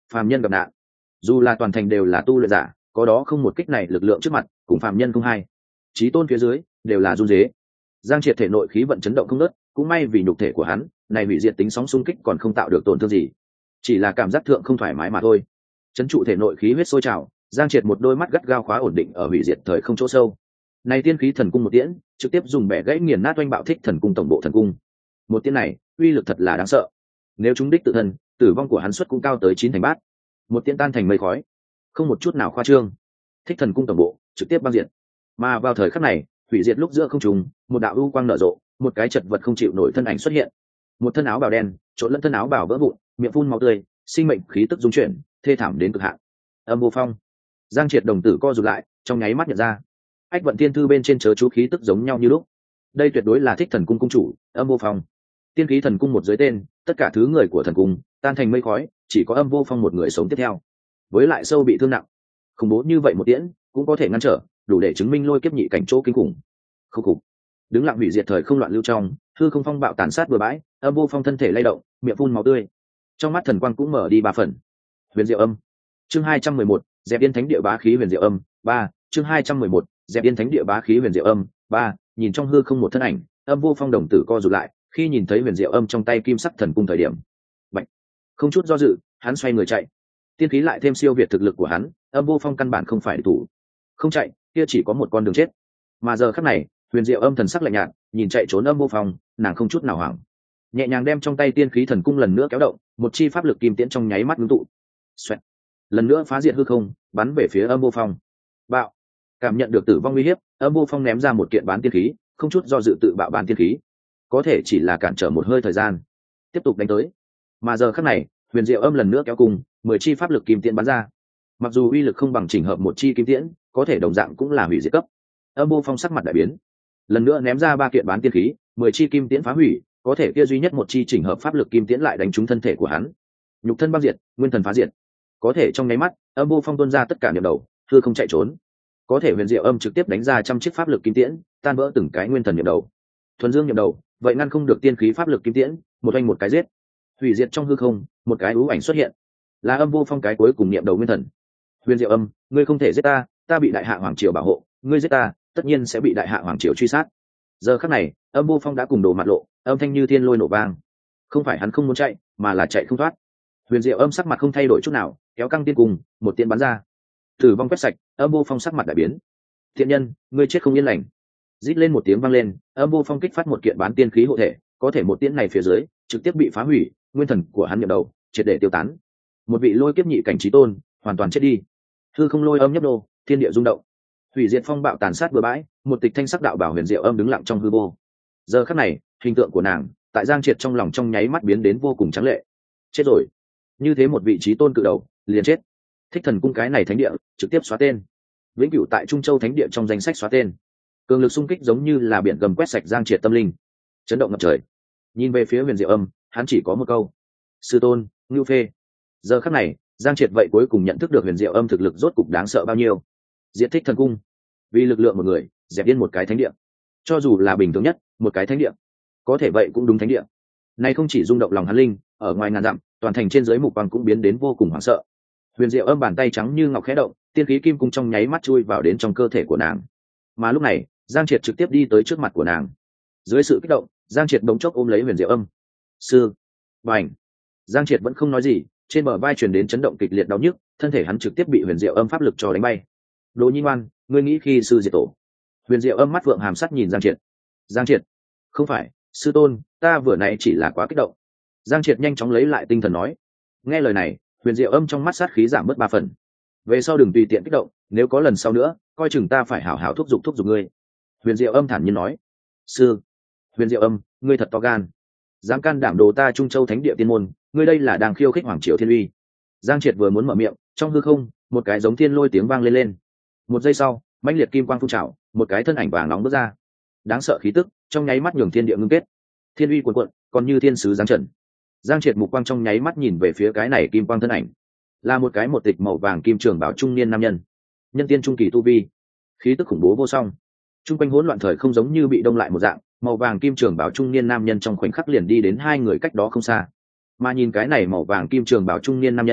phàm nhân gặp nạn, dù là toàn thành đều là tu luyện giả, có đó không một kích này lực lượng trước mặt cùng phàm nhân không hai, chí tôn phía dưới đều là run rế. Giang Triệt thể nội khí vận chấn động không ngớt, cũng may vì nhục thể của hắn này hủy diệt tính sóng xung kích còn không tạo được tổn thương gì, chỉ là cảm giác thượng không thoải mái mà thôi. Chấn trụ thể nội khí huyết sôi trào, Giang Triệt một đôi mắt gắt gao khóa ổn định ở hủy diệt thời không chỗ sâu. Này tiên khí thần cung một tiễn, trực tiếp dùng bẻ gãy nghiền nát oanh bạo thích thần cung tổng bộ thần cung. Một tiễn này, uy lực thật là đáng sợ. Nếu chúng đích tự thân, tử vong của hắn suất cũng cao tới chín thành bát. Một tiễn tan thành mây khói, không một chút nào khoa trương. Thích thần cung tổng bộ trực tiếp băng diệt. Mà vào thời khắc này, hủy diệt lúc giữa không trung, một đạo u quang nở rộ, một cái chật vật không chịu nổi thân ảnh xuất hiện. Một thân áo bào đen, trộn lẫn thân áo bào vỡ vụn, miệng phun máu tươi, sinh mệnh khí tức dung chuyển, thê thảm đến cực hạn. Âm Vô Phong. Giang Triệt đồng tử co rụt lại, trong nháy mắt nhận ra, ách vận thiên thư bên trên chớ chú khí tức giống nhau như lúc. Đây tuyệt đối là thích thần cung cung chủ, Âm Vô Phong. Tiên khí thần cung một dưới tên, tất cả thứ người của thần cung tan thành mây khói, chỉ có Âm Vô Phong một người sống tiếp theo. Với lại sâu bị thương nặng, khủng bố như vậy một tiễn cũng có thể ngăn trở, đủ để chứng minh lôi kiếp nhị cảnh chỗ kinh khủng. Khúc khục. Đứng lặng hủy diệt thời không loạn lưu trong, hư không phong bạo tàn sát bừa bãi, Âm Vô Phong thân thể lay động, miệng phun máu tươi, trong mắt thần quang cũng mở đi ba phần. Huyền Diệu Âm. Chương hai trăm mười một, dẹp yên thánh địa bá khí Huyền Diệu Âm, ba, chương hai trăm mười một, dẹp yên thánh địa bá khí Huyền Diệu Âm, ba, nhìn trong hư không một thân ảnh, Âm Vô Phong đồng tử co rụt lại, khi nhìn thấy Huyền Diệu Âm trong tay kim sắc thần cung thời điểm, bạch, không chút do dự, hắn xoay người chạy. Tiên khí lại thêm siêu việt thực lực của hắn, Âm Vô Phong căn bản không phải thủ, không chạy, kia chỉ có một con đường chết. Mà giờ khắc này, Huyền Diệu Âm thần sắc lạnh nhạt, nhìn chạy trốn Âm Vô Phong, nàng không chút nào hoảng, nhẹ nhàng đem trong tay tiên khí thần cung lần nữa kéo động, một chi pháp lực kim tiễn trong nháy mắt ngưng tụ. Xoẹt. Lần nữa phá diệt hư không, bắn về phía Âm Vô Phong. Bạo. Cảm nhận được tử vong uy hiếp, Âm Vô Phong ném ra một kiện bán tiên khí, không chút do dự tự bạo bán tiên khí, có thể chỉ là cản trở một hơi thời gian, tiếp tục đánh tới. Mà giờ khắc này, Huyền Diệu Âm lần nữa kéo cùng, mười chi pháp lực kim tiễn bắn ra. Mặc dù uy lực không bằng chỉnh hợp một chi kim tiễn, có thể đồng dạng cũng là hủy diệt cấp. Âm Vô Phong sắc mặt đại biến, lần nữa ném ra ba kiện bán tiên khí, mười chi kim tiễn phá hủy, có thể kia duy nhất một chi chỉnh hợp pháp lực kim tiễn lại đánh trúng thân thể của hắn, nhục thân băng diệt, nguyên thần phá diệt. Có thể trong nháy mắt, Âm Vô Phong tuôn ra tất cả niệm đầu, thưa không chạy trốn. Có thể Huyền Diệu Âm trực tiếp đánh ra trăm chiếc pháp lực kim tiễn, tan vỡ từng cái nguyên thần niệm đầu. Thuần dương niệm đầu, vậy ngăn không được tiên khí pháp lực kim tiễn, một anh một cái giết. Hủy diệt trong hư không, một cái ưu ảnh xuất hiện, là Âm Vô Phong cái cuối cùng niệm đầu nguyên thần. Huyền Diệu Âm, ngươi không thể giết ta, ta bị đại hạ hoàng triều bảo hộ, ngươi giết ta, tất nhiên sẽ bị đại hạ hoàng triều truy sát. Giờ khắc này, Âm Vô Phong đã cùng đổ mặt lộ, âm thanh như thiên lôi nổ vang. Không phải hắn không muốn chạy, mà là chạy không thoát. Huyền Diệu Âm sắc mặt không thay đổi chút nào, kéo căng tiên cùng, một tiên bắn ra, tử vong quét sạch. Âm Vô Phong sắc mặt đại biến. Thiện nhân, ngươi chết không yên lành. Rít lên một tiếng vang lên, Âm Vô Phong kích phát một kiện bán tiên khí hộ thể, có thể một tiễn này phía dưới trực tiếp bị phá hủy, nguyên thần của hắn nhập đầu, triệt để tiêu tán. Một vị lôi kiếp nhị cảnh chí tôn, hoàn toàn chết đi. Hư không lôi âm nhấp đô, thiên địa rung động, hủy diệt phong bạo tàn sát bừa bãi, một tịch thanh sắc đạo bảo Huyền Diệu Âm đứng lặng trong hư vô. Giờ khắc này, hình tượng của nàng tại Giang Triệt trong lòng trong nháy mắt biến đến vô cùng trắng lệ. Chết rồi, như thế một vị trí tôn cự đầu liền chết. Thích thần cung cái này thánh địa trực tiếp xóa tên, vĩnh cửu tại Trung Châu thánh địa trong danh sách xóa tên. Cường lực xung kích giống như là biển gầm quét sạch Giang Triệt tâm linh, chấn động ngập trời. Nhìn về phía Huyền Diệu Âm, hắn chỉ có một câu: sư tôn, ngưu phê. Giờ khắc này, Giang Triệt vậy cuối cùng nhận thức được Huyền Diệu Âm thực lực rốt cục đáng sợ bao nhiêu. Diệt Thích thần cung, vì lực lượng một người dẹp điên một cái thánh địa. Cho dù là bình thường nhất một cái thánh địa, có thể vậy cũng đúng thánh địa này không chỉ rung động lòng hắn linh, ở ngoài ngàn dặm toàn thành trên dưới mục quang cũng biến đến vô cùng hoảng sợ. Huyền Diệu Âm bàn tay trắng như ngọc khẽ động, tiên khí kim cung trong nháy mắt chui vào đến trong cơ thể của nàng. Mà lúc này, Giang Triệt trực tiếp đi tới trước mặt của nàng. Dưới sự kích động, Giang Triệt bỗng chốc ôm lấy Huyền Diệu Âm. Sư, bành. Giang Triệt vẫn không nói gì, trên bờ vai truyền đến chấn động kịch liệt đau nhức, thân thể hắn trực tiếp bị Huyền Diệu Âm pháp lực cho đánh bay. Đồ Nhi ngoan, ngươi nghĩ khi sư diệt tổ? Huyền Diệu Âm mắt vượng hàm sắt nhìn Giang Triệt. Giang Triệt, không phải, sư tôn, ta vừa nãy chỉ là quá kích động. Giang Triệt nhanh chóng lấy lại tinh thần nói. Nghe lời này, Huyền Diệu Âm trong mắt sát khí giảm bớt ba phần. Về sau đừng tùy tiện kích động, nếu có lần sau nữa, coi chừng ta phải hảo hảo thúc giục thúc giục ngươi. Huyền Diệu Âm thản nhiên nói. Sư, Huyền Diệu Âm, ngươi thật to gan, dám can đảm đồ ta Trung Châu thánh địa tiên môn, ngươi đây là đang khiêu khích hoàng triều thiên uy. Giang Triệt vừa muốn mở miệng, trong hư không, một cái giống thiên lôi tiếng vang lên lên. Một giây sau, mãnh liệt kim quang phun trào, một cái thân ảnh vàng nóng bước ra. Đáng sợ khí tức trong nháy mắt nhường thiên địa ngưng kết, thiên uy cuồn cuộn, còn như thiên sứ giáng trần. Giang Triệt mục quang trong nháy mắt nhìn về phía cái này kim quang thân ảnh, là một cái một tịch màu vàng kim trường bảo trung niên nam nhân, nhân tiên trung kỳ tu vi, khí tức khủng bố vô song. Trung quanh hỗn loạn thời không giống như bị đông lại một dạng, màu vàng kim trường bảo trung niên nam nhân trong khoảnh khắc liền đi đến hai người cách đó không xa. Mà nhìn cái này màu vàng kim trường bảo trung niên nam nhân,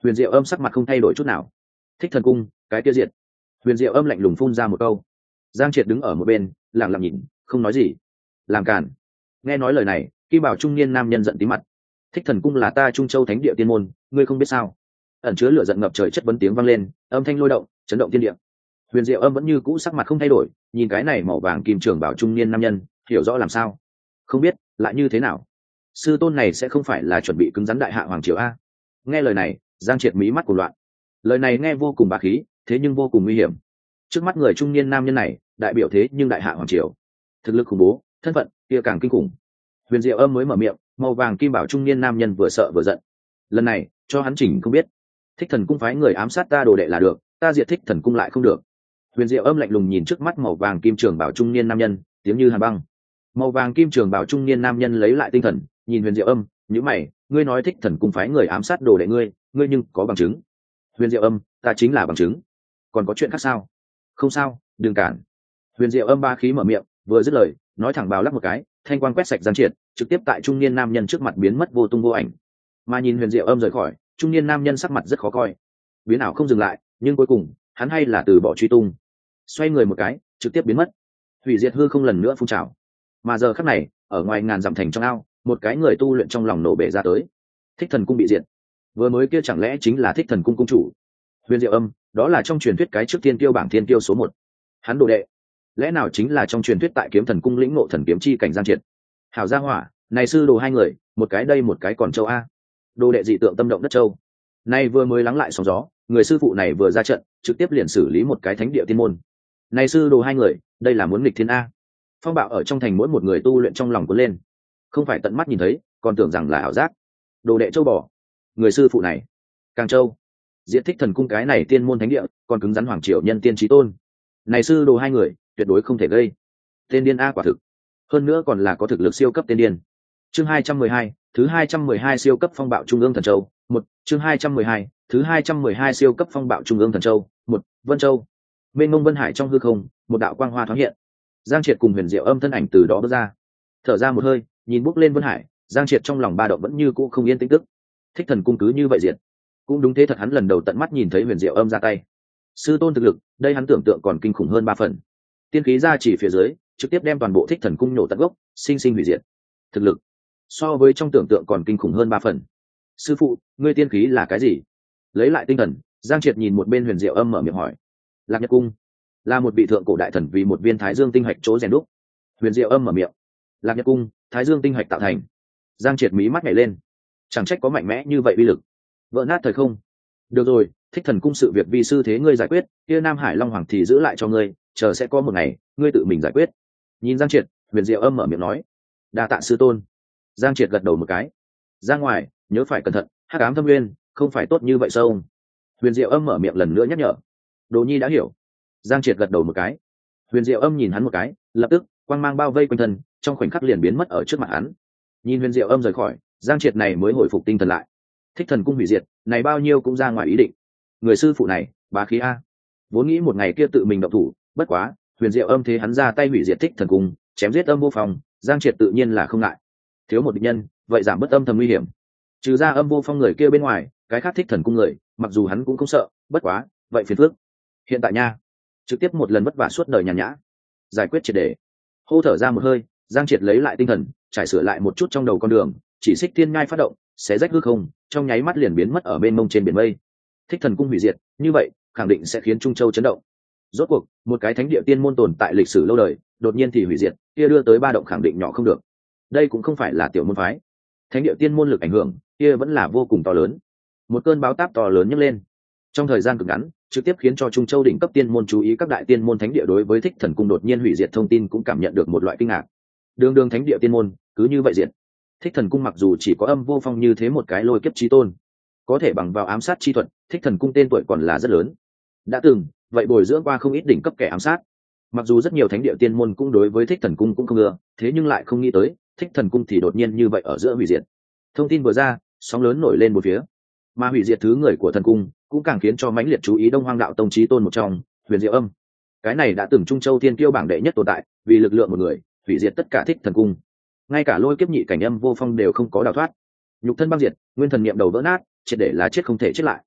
Huyền Diệu Âm sắc mặt không thay đổi chút nào. Thích Thần Cung, cái kia diệt. Huyền Diệu Âm lạnh lùng phun ra một câu. Giang Triệt đứng ở một bên, lặng lặng nhìn, không nói gì. Làm cản. Nghe nói lời này, Kim Bảo trung niên nam nhân giận tí mặt. Thích Thần Cung là ta Trung Châu Thánh địa tiên môn, ngươi không biết sao? Ẩn chứa lửa giận ngập trời chất vấn tiếng vang lên, âm thanh lôi động, chấn động thiên địa. Huyền Diệu Âm vẫn như cũ sắc mặt không thay đổi, nhìn cái này màu vàng kim trường bảo trung niên nam nhân, hiểu rõ làm sao? Không biết, lại như thế nào? Sư tôn này sẽ không phải là chuẩn bị cứng rắn đại hạ hoàng triều a? Nghe lời này, Giang Triệt mí mắt cuồng loạn. Lời này nghe vô cùng bá khí, thế nhưng vô cùng nguy hiểm. Trước mắt người trung niên nam nhân này, đại biểu thế nhưng đại hạ hoàng triều, thực lực khủng bố, thân phận kia càng kinh khủng. Huyền Diệu Âm mới mở miệng, màu vàng kim bảo trung niên nam nhân vừa sợ vừa giận. Lần này, cho hắn chỉnh không biết. Thích Thần Cung phái người ám sát ta đồ đệ là được, ta diệt Thích Thần Cung lại không được. Huyền Diệu Âm lạnh lùng nhìn trước mắt màu vàng kim trường bảo trung niên nam nhân, tiếng như hàn băng. Màu vàng kim trường bảo trung niên nam nhân lấy lại tinh thần, nhìn Huyền Diệu Âm, nhíu mày, ngươi nói Thích Thần Cung phái người ám sát đồ đệ ngươi, ngươi nhưng có bằng chứng? Huyền Diệu Âm, ta chính là bằng chứng. Còn có chuyện khác sao? Không sao, đừng cản. Huyền Diệu Âm ba khí mở miệng, vừa dứt lời, nói thẳng bào lắc một cái, thanh quang quét sạch Giang Triệt, trực tiếp tại trung niên nam nhân trước mặt biến mất vô tung vô ảnh. Mà nhìn Huyền Diệu Âm rời khỏi, trung niên nam nhân sắc mặt rất khó coi. Biến ảo không dừng lại, nhưng cuối cùng, hắn hay là từ bỏ truy tung. Xoay người một cái, trực tiếp biến mất. Hủy diệt hư không lần nữa phun trào. Mà giờ khắc này, ở ngoài ngàn dặm thành trong ao, một cái người tu luyện trong lòng nổ bể ra tới. Thích Thần Cung bị diệt. Vừa mới kia chẳng lẽ chính là Thích Thần Cung cung chủ? Huyền Diệu Âm, đó là trong truyền thuyết cái trước thiên tiêu bảng thiên tiêu số một. Hắn đồ đệ, lẽ nào chính là trong truyền thuyết tại Kiếm Thần Cung lĩnh ngộ thần kiếm chi cảnh Giang Triệt? Hảo gia hỏa, này sư đồ hai người, một cái đây một cái còn châu a. Đồ đệ dị tượng tâm động đất châu. Nay vừa mới lắng lại sóng gió, người sư phụ này vừa ra trận, trực tiếp liền xử lý một cái thánh địa tiên môn. Này sư đồ hai người, đây là muốn nghịch thiên a. Phong bạo ở trong thành mỗi một người tu luyện trong lòng cuốn lên. Không phải tận mắt nhìn thấy, còn tưởng rằng là ảo giác. Đồ đệ châu bò, người sư phụ này, Càng Châu, diện Thích Thần Cung cái này tiên môn thánh địa, còn cứng rắn hoàng triều nhân tiên chí tôn. Này sư đồ hai người, tuyệt đối không thể gây. Tên điên a quả thực. Hơn nữa còn là có thực lực siêu cấp tên điên. Chương hai trăm mười hai, thứ hai trăm mười hai siêu cấp phong bạo trung ương thần châu, một, chương hai trăm mười hai, thứ hai trăm mười hai siêu cấp phong bạo trung ương thần châu, một, Vân Châu. Mênh mông vân hải trong hư không, một đạo quang hoa thoáng hiện. Giang Triệt cùng Huyền Diệu Âm thân ảnh từ đó bước ra. Thở ra một hơi, nhìn bước lên vân hải, Giang Triệt trong lòng ba động vẫn như cũ không yên tĩnh tức. Thích Thần Cung cứ như vậy diệt. Cũng đúng thế thật, hắn lần đầu tận mắt nhìn thấy Huyền Diệu Âm ra tay. Sư tôn thực lực, đây hắn tưởng tượng còn kinh khủng hơn ba phần. Tiên khí ra chỉ phía dưới, trực tiếp đem toàn bộ Thích Thần Cung nổ tận gốc, sinh sinh hủy diệt. Thực lực so với trong tưởng tượng còn kinh khủng hơn ba phần. Sư phụ, ngươi tiên khí là cái gì? Lấy lại tinh thần, Giang Triệt nhìn một bên Huyền Diệu Âm mở miệng hỏi. Lạc Nhật Cung là một vị thượng cổ đại thần vì một viên Thái Dương tinh hạch chỗ rèn đúc. Huyền Diệu Âm mở miệng. Lạc Nhật Cung, Thái Dương tinh hạch tạo thành. Giang Triệt mí mắt nhảy lên, chẳng trách có mạnh mẽ như vậy uy lực. Vỡ nát thời không. Được rồi, Thích Thần Cung sự việc vi sư thế ngươi giải quyết, kia Nam Hải Long Hoàng thì giữ lại cho ngươi, chờ sẽ có một ngày ngươi tự mình giải quyết. Nhìn Giang Triệt, Huyền Diệu Âm mở miệng nói. Đa tạ sư tôn. Giang Triệt gật đầu một cái. Ra ngoài, nhớ phải cẩn thận, hắc ám thâm nguyên không phải tốt như vậy sâu. Huyền Diệu Âm mở miệng lần nữa nhắc nhở. Đồ Nhi đã hiểu. Giang Triệt gật đầu một cái. Huyền Diệu Âm nhìn hắn một cái, lập tức quang mang bao vây quanh thân, trong khoảnh khắc liền biến mất ở trước mặt hắn. Nhìn Huyền Diệu Âm rời khỏi, Giang Triệt này mới hồi phục tinh thần lại. Thích Thần Cung hủy diệt, này bao nhiêu cũng ra ngoài ý định. Người sư phụ này, bá khí a. Vốn nghĩ một ngày kia tự mình động thủ, bất quá, Huyền Diệu Âm thế hắn ra tay hủy diệt Thích Thần Cung, chém giết Âm Vô Phong, Giang Triệt tự nhiên là không ngại. Thiếu một địch nhân, vậy giảm bớt âm thầm nguy hiểm. Trừ ra Âm Vô Phong người kia bên ngoài, cái khác Thích Thần Cung người, mặc dù hắn cũng không sợ, bất quá, vậy phiền phức. Hiện tại nha, trực tiếp một lần vất vả suốt đời nhàn nhã, giải quyết triệt để. Hô thở ra một hơi, Giang Triệt lấy lại tinh thần, trải sửa lại một chút trong đầu con đường, chỉ xích thiên ngai phát động, xé rách hư không, trong nháy mắt liền biến mất ở bên mông trên biển mây. Thích Thần Cung hủy diệt, như vậy khẳng định sẽ khiến Trung Châu chấn động. Rốt cuộc, một cái thánh địa tiên môn tồn tại lịch sử lâu đời, đột nhiên thì hủy diệt, kia đưa tới ba động khẳng định nhỏ không được. Đây cũng không phải là tiểu môn phái, thánh địa tiên môn lực ảnh hưởng kia vẫn là vô cùng to lớn. Một cơn báo táp to lớn nhấc lên, trong thời gian cực ngắn, trực tiếp khiến cho Trung Châu đỉnh cấp tiên môn chú ý, các đại tiên môn thánh địa đối với Thích Thần Cung đột nhiên hủy diệt thông tin cũng cảm nhận được một loại kinh ngạc. Đường đường thánh địa tiên môn, cứ như vậy diệt. Thích Thần Cung mặc dù chỉ có Âm Vô Phong như thế một cái lôi kiếp chí tôn, có thể bằng vào ám sát chi thuật, Thích Thần Cung tên tuổi còn là rất lớn. Đã từng, vậy bồi dưỡng qua không ít đỉnh cấp kẻ ám sát. Mặc dù rất nhiều thánh địa tiên môn cũng đối với Thích Thần Cung cũng không ưa, thế nhưng lại không nghĩ tới, Thích Thần Cung thì đột nhiên như vậy ở giữa hủy diệt. Thông tin vừa ra, sóng lớn nổi lên một phía. Mà hủy diệt thứ người của thần cung, cũng càng khiến cho mãnh liệt chú ý Đông Hoang đạo tông chí tôn một trong, Huyền Diệu Âm. Cái này đã từng Trung Châu thiên kiêu bảng đệ nhất tồn tại, vì lực lượng một người, hủy diệt tất cả Thích Thần Cung. Ngay cả lôi kiếp nhị cảnh Âm Vô Phong đều không có đào thoát. Nhục thân băng diệt, nguyên thần niệm đầu vỡ nát, triệt để là chết không thể chết lại.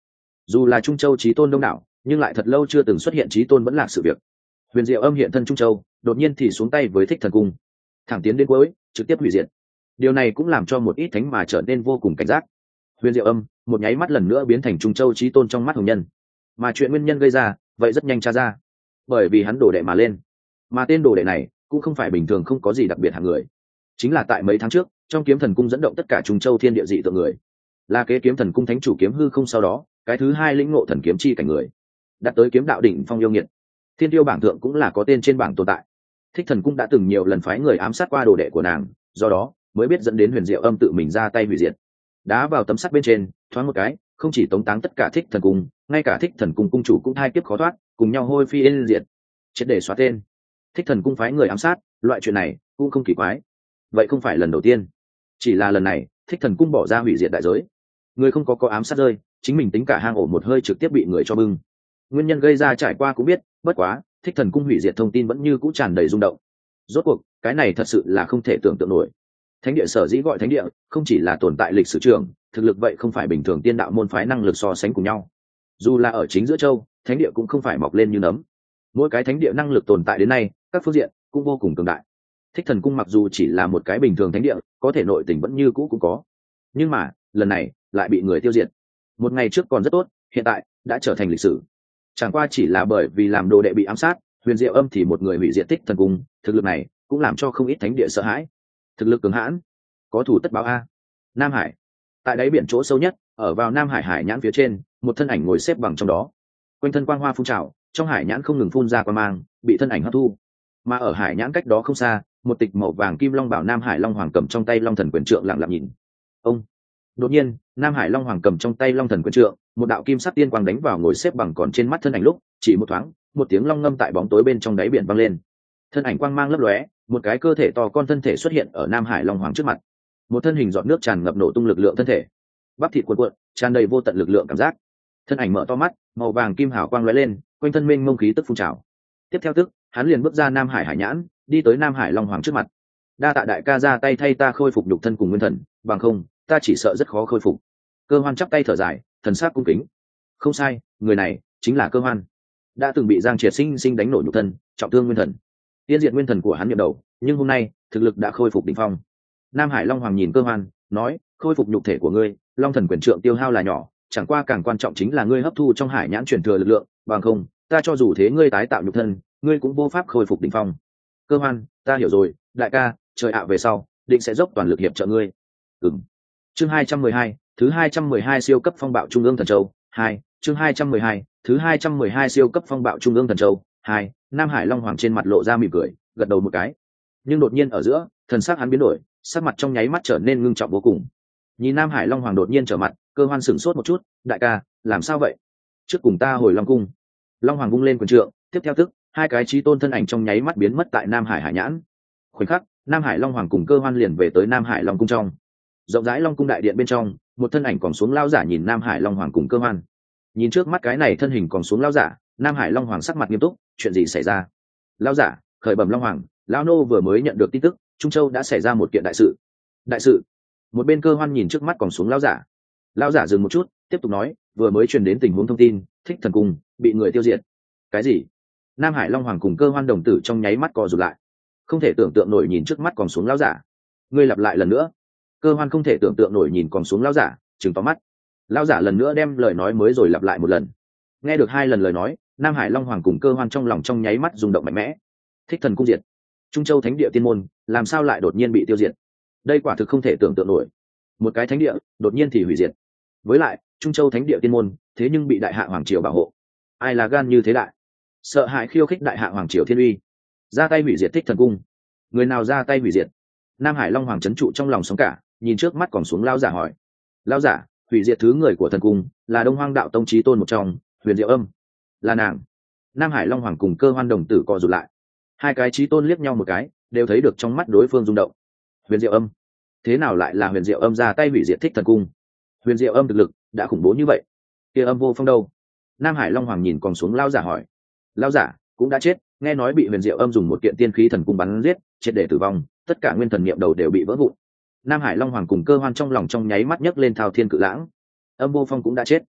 dù là Trung Châu chí tôn đông đảo, nhưng lại thật lâu chưa từng xuất hiện chí tôn vẫn lạc sự việc. Huyền Diệu Âm hiện thân Trung Châu, đột nhiên thì xuống tay với Thích Thần Cung, thẳng tiến đến cuối, trực tiếp hủy diệt. Điều này cũng làm cho một ít thánh mà trở nên vô cùng cảnh giác. Huyền Diệu Âm một nháy mắt lần nữa biến thành Trung Châu chí tôn trong mắt hồng nhân, mà chuyện nguyên nhân gây ra vậy rất nhanh tra ra, bởi vì hắn đổ đệ mà lên, mà tên đồ đệ này cũng không phải bình thường không có gì đặc biệt hạng người, chính là tại mấy tháng trước trong kiếm thần cung dẫn động tất cả Trung Châu thiên địa dị tượng người, là kế kiếm thần cung thánh chủ kiếm hư không, sau đó cái thứ hai lĩnh ngộ thần kiếm chi cảnh người, đạt tới kiếm đạo đỉnh phong yêu nghiệt, thiên tiêu bảng thượng cũng là có tên trên bảng tồn tại. Thích Thần cung đã từng nhiều lần phái người ám sát qua đồ đệ của nàng, do đó mới biết dẫn đến Huyền Diệu Âm tự mình ra tay hủy diệt, đá vào tấm sắt bên trên, thoáng một cái không chỉ tống táng tất cả Thích Thần cung, ngay cả Thích Thần cung cung chủ cũng thai kiếp khó thoát, cùng nhau hôi phi yên diệt, triệt để xóa tên. Thích Thần cung phái người ám sát, loại chuyện này cũng không kỳ quái, vậy không phải lần đầu tiên, chỉ là lần này Thích Thần cung bỏ ra hủy diệt đại giới, người không có có ám sát rơi, chính mình tính cả hang ổ một hơi trực tiếp bị người cho bưng. Nguyên nhân gây ra trải qua cũng biết, bất quá Thích Thần cung hủy diệt thông tin vẫn như cũ tràn đầy rung động. Rốt cuộc cái này thật sự là không thể tưởng tượng nổi. Thánh địa sở dĩ gọi thánh địa, không chỉ là tồn tại lịch sử trường, thực lực vậy không phải bình thường tiên đạo môn phái năng lực so sánh cùng nhau. Dù là ở chính giữa châu, thánh địa cũng không phải mọc lên như nấm. Mỗi cái thánh địa năng lực tồn tại đến nay, các phương diện cũng vô cùng cường đại. Thích Thần cung mặc dù chỉ là một cái bình thường thánh địa, có thể nội tình vẫn như cũ cũng có, nhưng mà lần này lại bị người tiêu diệt. Một ngày trước còn rất tốt, hiện tại đã trở thành lịch sử. Chẳng qua chỉ là bởi vì làm đồ đệ bị ám sát, Huyền Diệu Âm thì một người hủy diệt Thích Thần cung, thực lực này cũng làm cho không ít thánh địa sợ hãi. Thực lực cường hãn, có thủ tất báo a. Nam Hải, tại đáy biển chỗ sâu nhất, ở vào Nam Hải hải nhãn phía trên, một thân ảnh ngồi xếp bằng trong đó, quanh thân quang hoa phun trào, trong hải nhãn không ngừng phun ra quang mang, bị thân ảnh hấp thu. Mà ở hải nhãn cách đó không xa, một tịch màu vàng kim long bảo Nam Hải Long Hoàng cầm trong tay Long Thần quyền trượng lặng lặng nhìn. Ông. Đột nhiên, Nam Hải Long Hoàng cầm trong tay Long Thần quyền trượng, một đạo kim sắc tiên quang đánh vào ngồi xếp bằng còn trên mắt thân ảnh lúc, chỉ một thoáng, một tiếng long ngâm tại bóng tối bên trong đáy biển vang lên. Thân ảnh quang mang lấp lóe, một cái cơ thể to con thân thể xuất hiện ở Nam Hải Long Hoàng trước mặt. Một thân hình giọt nước tràn ngập nổ tung lực lượng thân thể, bắp thịt cuộn cuộn, tràn đầy vô tận lực lượng cảm giác. Thân ảnh mở to mắt, màu vàng kim hào quang lóe lên, quanh thân mênh mông khí tức phun trào. Tiếp theo tức, hắn liền bước ra Nam Hải hải nhãn, đi tới Nam Hải Long Hoàng trước mặt. Đa tạ đại ca ra tay thay ta khôi phục nhục thân cùng nguyên thần, bằng không ta chỉ sợ rất khó khôi phục. Cơ Hoan chắp tay thở dài, thần sắc cung kính. Không sai, người này chính là Cơ Hoan, đã từng bị Giang Triệt sinh sinh đánh nổ nhục thân, trọng thương nguyên thần, tiên diệt nguyên thần của hắn nhập đầu, nhưng hôm nay thực lực đã khôi phục đỉnh phong. Nam Hải Long Hoàng nhìn Cơ Hoan, nói: khôi phục nhục thể của ngươi, Long Thần quyền trượng tiêu hao là nhỏ, chẳng qua càng quan trọng chính là ngươi hấp thu trong hải nhãn truyền thừa lực lượng, bằng không ta cho dù thế ngươi tái tạo nhục thân, ngươi cũng vô pháp khôi phục đỉnh phong. Cơ Hoan, ta hiểu rồi, đại ca, trời ạ về sau định sẽ dốc toàn lực hiệp trợ ngươi. Ừm. Chương hai trăm mười hai, thứ hai trăm mười hai siêu cấp phong bạo trung ương thần châu, hai, chương hai trăm mười hai, thứ hai trăm mười hai siêu cấp phong bạo trung ương thần châu, hai. Nam Hải Long Hoàng trên mặt lộ ra mỉm cười, gật đầu một cái. Nhưng đột nhiên ở giữa, thần sắc hắn biến đổi, sắc mặt trong nháy mắt trở nên ngưng trọng vô cùng. Nhìn Nam Hải Long Hoàng đột nhiên trở mặt, Cơ Hoan sửng sốt một chút, đại ca, làm sao vậy? Trước cùng ta hồi Long cung. Long Hoàng vung lên quyền trượng, tiếp theo tức, hai cái chí tôn thân ảnh trong nháy mắt biến mất tại Nam Hải hải nhãn. Khoảnh khắc, Nam Hải Long Hoàng cùng Cơ Hoan liền về tới Nam Hải Long cung trong. Rộng rãi Long cung đại điện bên trong, một thân ảnh còn xuống lao giả nhìn Nam Hải Long Hoàng cùng Cơ Hoan. Nhìn trước mắt cái này thân hình còn xuống lao giả, Nam Hải Long Hoàng sắc mặt nghiêm túc, chuyện gì xảy ra? Lao giả, khởi bẩm Long Hoàng, lão nô vừa mới nhận được tin tức, Trung Châu đã xảy ra một kiện đại sự. Đại sự? Một bên Cơ Hoan nhìn trước mắt còn xuống lao giả. Lao giả dừng một chút, tiếp tục nói, vừa mới truyền đến tình huống thông tin, Thích Thần cung bị người tiêu diệt. Cái gì? Nam Hải Long Hoàng cùng Cơ Hoan đồng tử trong nháy mắt co rụt lại, không thể tưởng tượng nổi nhìn trước mắt còn xuống lao giả. Ngươi lặp lại lần nữa. Cơ Hoan không thể tưởng tượng nổi nhìn còn xuống lao giả, trừng to mắt. Lao giả lần nữa đem lời nói mới rồi lặp lại một lần. Nghe được hai lần lời nói, Nam Hải Long Hoàng cùng Cơ Hoan trong lòng trong nháy mắt rung động mạnh mẽ. Thích Thần cung diệt, Trung Châu thánh địa tiên môn làm sao lại đột nhiên bị tiêu diệt? Đây quả thực không thể tưởng tượng nổi. Một cái thánh địa đột nhiên thì hủy diệt, với lại Trung Châu thánh địa tiên môn thế nhưng bị đại hạ hoàng triều bảo hộ. Ai là gan như thế đại, sợ hãi khiêu khích đại hạ hoàng triều thiên uy, ra tay hủy diệt Thích Thần cung? Người nào ra tay hủy diệt? Nam Hải Long Hoàng chấn trụ trong lòng sóng cả, nhìn trước mắt còn xuống lao giả hỏi. Lao giả, hủy diệt thứ người của thần cung là Đông Hoang đạo tông chí tôn một trong, Huyền Diệu Âm, là nàng. Nam Hải Long Hoàng cùng Cơ Hoan đồng tử co rụt lại, hai cái chí tôn liếc nhau một cái, đều thấy được trong mắt đối phương rung động. Huyền Diệu Âm, thế nào lại là Huyền Diệu Âm ra tay hủy diệt Thích Thần cung? Huyền Diệu Âm thực lực đã khủng bố như vậy, kia Âm Vô Phong đâu? Nam Hải Long Hoàng nhìn còn xuống lao giả hỏi. Lao giả cũng đã chết, nghe nói bị Huyền Diệu Âm dùng một kiện tiên khí thần cung bắn giết, triệt để tử vong, tất cả nguyên thần niệm đầu đều bị vỡ vụn. Nam Hải Long Hoàng cùng Cơ Hoan trong lòng trong nháy mắt nhấc lên thao thiên cự lãng. Âm Vô Phong cũng đã chết.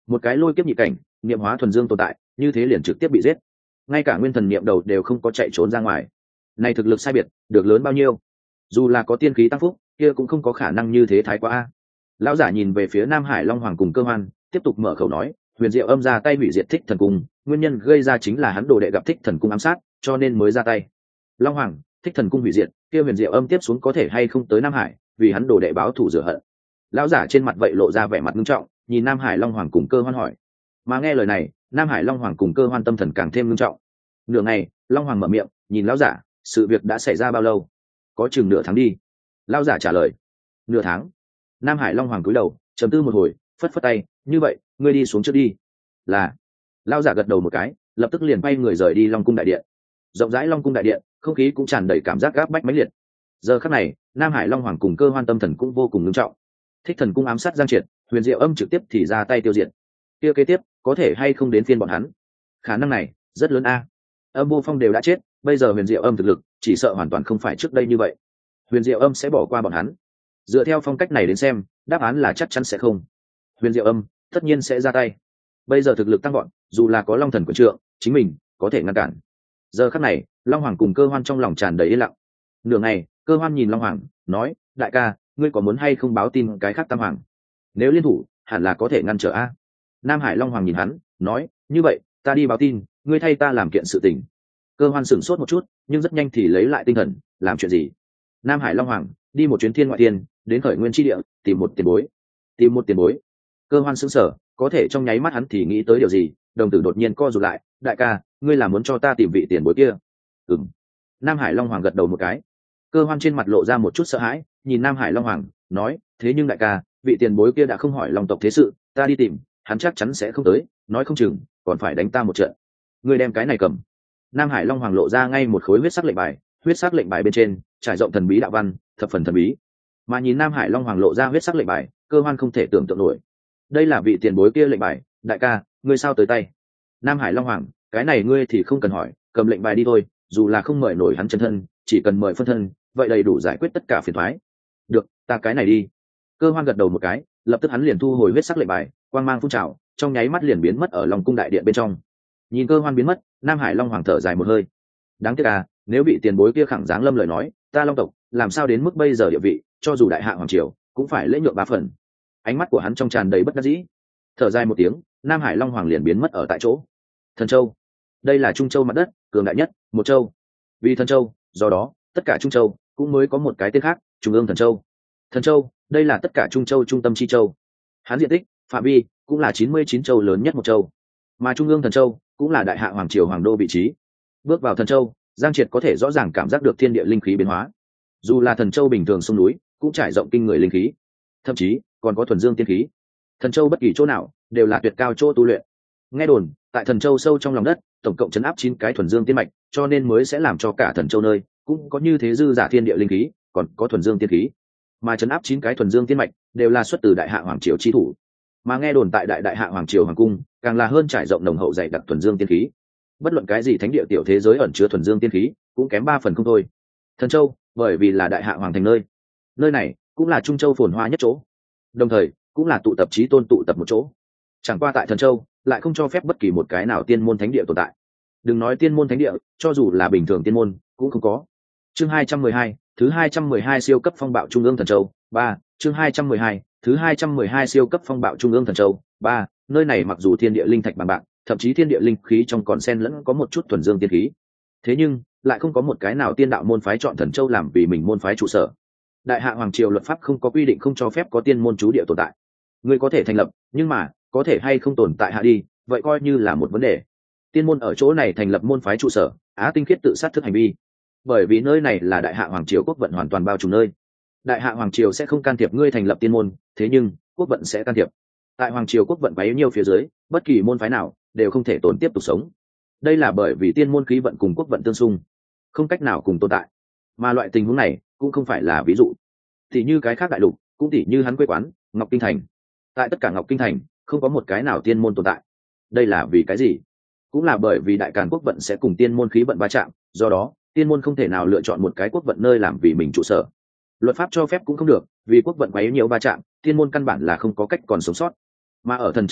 một cái lôi kiếp nhị cảnh niệm hóa thuần dương tồn tại như thế liền trực tiếp bị giết, ngay cả nguyên thần niệm đầu đều không có chạy trốn ra ngoài. Này thực lực sai biệt được lớn bao nhiêu? Dù là có tiên khí tăng phúc kia cũng không có khả năng như thế thái quá a. Lão giả nhìn về phía Nam Hải Long Hoàng cùng Cơ Hoan, tiếp tục mở khẩu nói, Huyền Diệu Âm ra tay hủy diệt Thích Thần Cung, nguyên nhân gây ra chính là hắn đồ đệ gặp Thích Thần Cung ám sát, cho nên mới ra tay. Long Hoàng, Thích Thần Cung hủy diệt, kia Huyền Diệu Âm tiếp xuống có thể hay không tới Nam Hải, vì hắn đồ đệ báo thù rửa hận. Lão giả trên mặt vậy lộ ra vẻ mặt nghiêm trọng, nhìn Nam Hải Long Hoàng cùng Cơ Hoan hỏi. Mà nghe lời này, Nam Hải Long Hoàng cùng Cơ Hoan tâm thần càng thêm nghiêm trọng. Nửa ngày, Long Hoàng mở miệng, nhìn lão giả, sự việc đã xảy ra bao lâu? Có chừng nửa tháng đi. Lão giả trả lời. Nửa tháng. Nam Hải Long Hoàng cúi đầu trầm tư một hồi, phất phất tay, như vậy ngươi đi xuống trước đi. Là. Lão giả gật đầu một cái, lập tức liền bay người rời đi Long Cung đại điện. Rộng rãi Long Cung đại điện, không khí cũng tràn đầy cảm giác gáp bách mãnh liệt. Giờ khắc này, Nam Hải Long Hoàng cùng Cơ Hoan tâm thần cũng vô cùng nghiêm trọng. Thích Thần Cung ám sát Giang Triệt, Huyền Diệu Âm trực tiếp thì ra tay tiêu diệt. Kia kế tiếp có thể hay không đến phiên bọn hắn? Khả năng này rất lớn a. Âm Vô Phong đều đã chết, bây giờ Huyền Diệu Âm thực lực chỉ sợ hoàn toàn không phải trước đây như vậy. Huyền Diệu Âm sẽ bỏ qua bọn hắn? Dựa theo phong cách này đến xem, đáp án là chắc chắn sẽ không. Huyền Diệu Âm tất nhiên sẽ ra tay. Bây giờ thực lực tăng gọn, dù là có Long Thần Quyền Trượng, chính mình có thể ngăn cản. Giờ khắc này, Long Hoàng cùng Cơ Hoan trong lòng tràn đầy yên lặng. Nửa ngày, Cơ Hoan nhìn Long Hoàng, nói, đại ca, ngươi có muốn hay không báo tin cái khác Tam Hoàng? Nếu liên thủ, hẳn là có thể ngăn trở a. Nam Hải Long Hoàng nhìn hắn, nói, như vậy, ta đi báo tin, ngươi thay ta làm kiện sự tình. Cơ Hoan sửng sốt một chút, nhưng rất nhanh thì lấy lại tinh thần, làm chuyện gì? Nam Hải Long Hoàng đi một chuyến thiên ngoại thiên, đến khởi nguyên tri địa, tìm một tiền bối. Tìm một tiền bối. Cơ Hoan sững sờ, có thể trong nháy mắt hắn thì nghĩ tới điều gì, đồng tử đột nhiên co rụt lại, đại ca, ngươi là muốn cho ta tìm vị tiền bối kia? Ừm. Nam Hải Long Hoàng gật đầu một cái. Cơ Hoan trên mặt lộ ra một chút sợ hãi, nhìn Nam Hải Long Hoàng, nói, thế nhưng đại ca, vị tiền bối kia đã không hỏi Long tộc thế sự, ta đi tìm, hắn chắc chắn sẽ không tới, nói không chừng còn phải đánh ta một trận. Ngươi đem cái này cầm. Nam Hải Long Hoàng lộ ra ngay một khối huyết sắc lệnh bài, huyết sắc lệnh bài bên trên trải rộng thần bí đạo văn, thập phần thần bí. Mà nhìn Nam Hải Long Hoàng lộ ra huyết sắc lệnh bài, Cơ Hoan không thể tưởng tượng nổi. Đây là vị tiền bối kia lệnh bài, đại ca, ngươi sao tới tay? Nam Hải Long Hoàng, cái này ngươi thì không cần hỏi, cầm lệnh bài đi thôi, dù là không mời nổi hắn chân thân, chỉ cần mời phân thân, vậy đầy đủ giải quyết tất cả phiền toái. Được, ta cái này đi. Cơ Hoan gật đầu một cái, lập tức hắn liền thu hồi huyết sắc lệnh bài, quang mang phun trào, trong nháy mắt liền biến mất ở Long Cung đại điện bên trong. Nhìn Cơ Hoan biến mất, Nam Hải Long Hoàng thở dài một hơi. Đáng tiếc à, nếu bị tiền bối kia khẳng dáng lâm lời nói, ta Long tộc làm sao đến mức bây giờ địa vị, cho dù đại hạ hoàng triều cũng phải lễ nhượng ba phần. Ánh mắt của hắn trong tràn đầy bất đắc dĩ. Thở dài một tiếng, Nam Hải Long Hoàng liền biến mất ở tại chỗ. Thần Châu, đây là Trung Châu mặt đất cường đại nhất, một châu. Vì Thần Châu, do đó tất cả Trung Châu cũng mới có một cái tên khác, Trung ương Thần Châu. Thần Châu, đây là tất cả Trung Châu trung tâm chi châu. Hắn diện tích, phạm vi cũng là chín mươi chín châu lớn nhất một châu. Mà Trung ương Thần Châu cũng là đại hạ hoàng triều hoàng đô vị trí. Bước vào Thần Châu, Giang Triệt có thể rõ ràng cảm giác được thiên địa linh khí biến hóa. Dù là Thần Châu bình thường sông núi, cũng trải rộng kinh người linh khí, thậm chí còn có thuần dương tiên khí. Thần Châu bất kỳ chỗ nào đều là tuyệt cao chỗ tu luyện. Nghe đồn, tại Thần Châu sâu trong lòng đất, tổng cộng chấn áp chín cái thuần dương tiên mạch, cho nên mới sẽ làm cho cả Thần Châu nơi cũng có như thế dư giả thiên địa linh khí, còn có thuần dương tiên khí. Mà chấn áp chín cái thuần dương tiên mạch đều là xuất từ đại hạ hoàng triều chi thủ. Mà nghe đồn tại đại đại hạ hoàng triều hoàng cung, càng là hơn trải rộng nồng hậu dày đặc thuần dương tiên khí. Bất luận cái gì thánh địa tiểu thế giới ẩn chứa thuần dương tiên khí, cũng kém ba phần không thôi. Thần Châu, bởi vì là đại hạ hoàng thành nơi, nơi này cũng là Trung Châu phồn hoa nhất chỗ, đồng thời cũng là tụ tập chí tôn tụ tập một chỗ. Chẳng qua tại Thần Châu lại không cho phép bất kỳ một cái nào tiên môn thánh địa tồn tại. Đừng nói tiên môn thánh địa, cho dù là bình thường tiên môn cũng không có. Chương hai trăm mười hai, thứ hai trăm mười hai siêu cấp phong bạo trung ương Thần Châu, ba, chương hai trăm mười hai, thứ hai trăm mười hai siêu cấp phong bạo trung ương Thần Châu, ba, nơi này mặc dù thiên địa linh thạch bằng bạc, thậm chí thiên địa linh khí trong còn xen lẫn có một chút thuần dương tiên khí. Thế nhưng, lại không có một cái nào tiên đạo môn phái chọn Thần Châu làm vì mình môn phái trụ sở. Đại hạ hoàng triều luật pháp không có quy định không cho phép có tiên môn trú địa tồn tại. Người có thể thành lập, nhưng mà có thể hay không tồn tại hạ đi, vậy coi như là một vấn đề. Tiên môn ở chỗ này thành lập môn phái trụ sở, á tinh khiết tự sát thức hành vi. Bởi vì nơi này là đại hạ hoàng triều quốc vận hoàn toàn bao trùm nơi. Đại hạ hoàng triều sẽ không can thiệp ngươi thành lập tiên môn, thế nhưng quốc vận sẽ can thiệp. Tại hoàng triều quốc vận bấy nhiêu phía dưới, bất kỳ môn phái nào đều không thể tồn tiếp tục sống. Đây là bởi vì tiên môn khí vận cùng quốc vận tương xung, không cách nào cùng tồn tại. Mà loại tình huống này cũng không phải là ví dụ. Thì như cái khác đại lục, cũng tỉ như hắn quê quán Ngọc Kinh Thành. Tại tất cả Ngọc Kinh Thành, không có một cái nào tiên môn tồn tại. Đây là vì cái gì? Cũng là bởi vì đại càn quốc vận sẽ cùng tiên môn khí vận va chạm, do đó tiên môn không thể nào lựa chọn một cái quốc vận nơi làm vì mình trụ sở. Luật pháp cho phép cũng không được, vì quốc vận quá nhiều va chạm, tiên môn căn bản là không có cách còn sống sót. Mà ở Thần Châu nơi,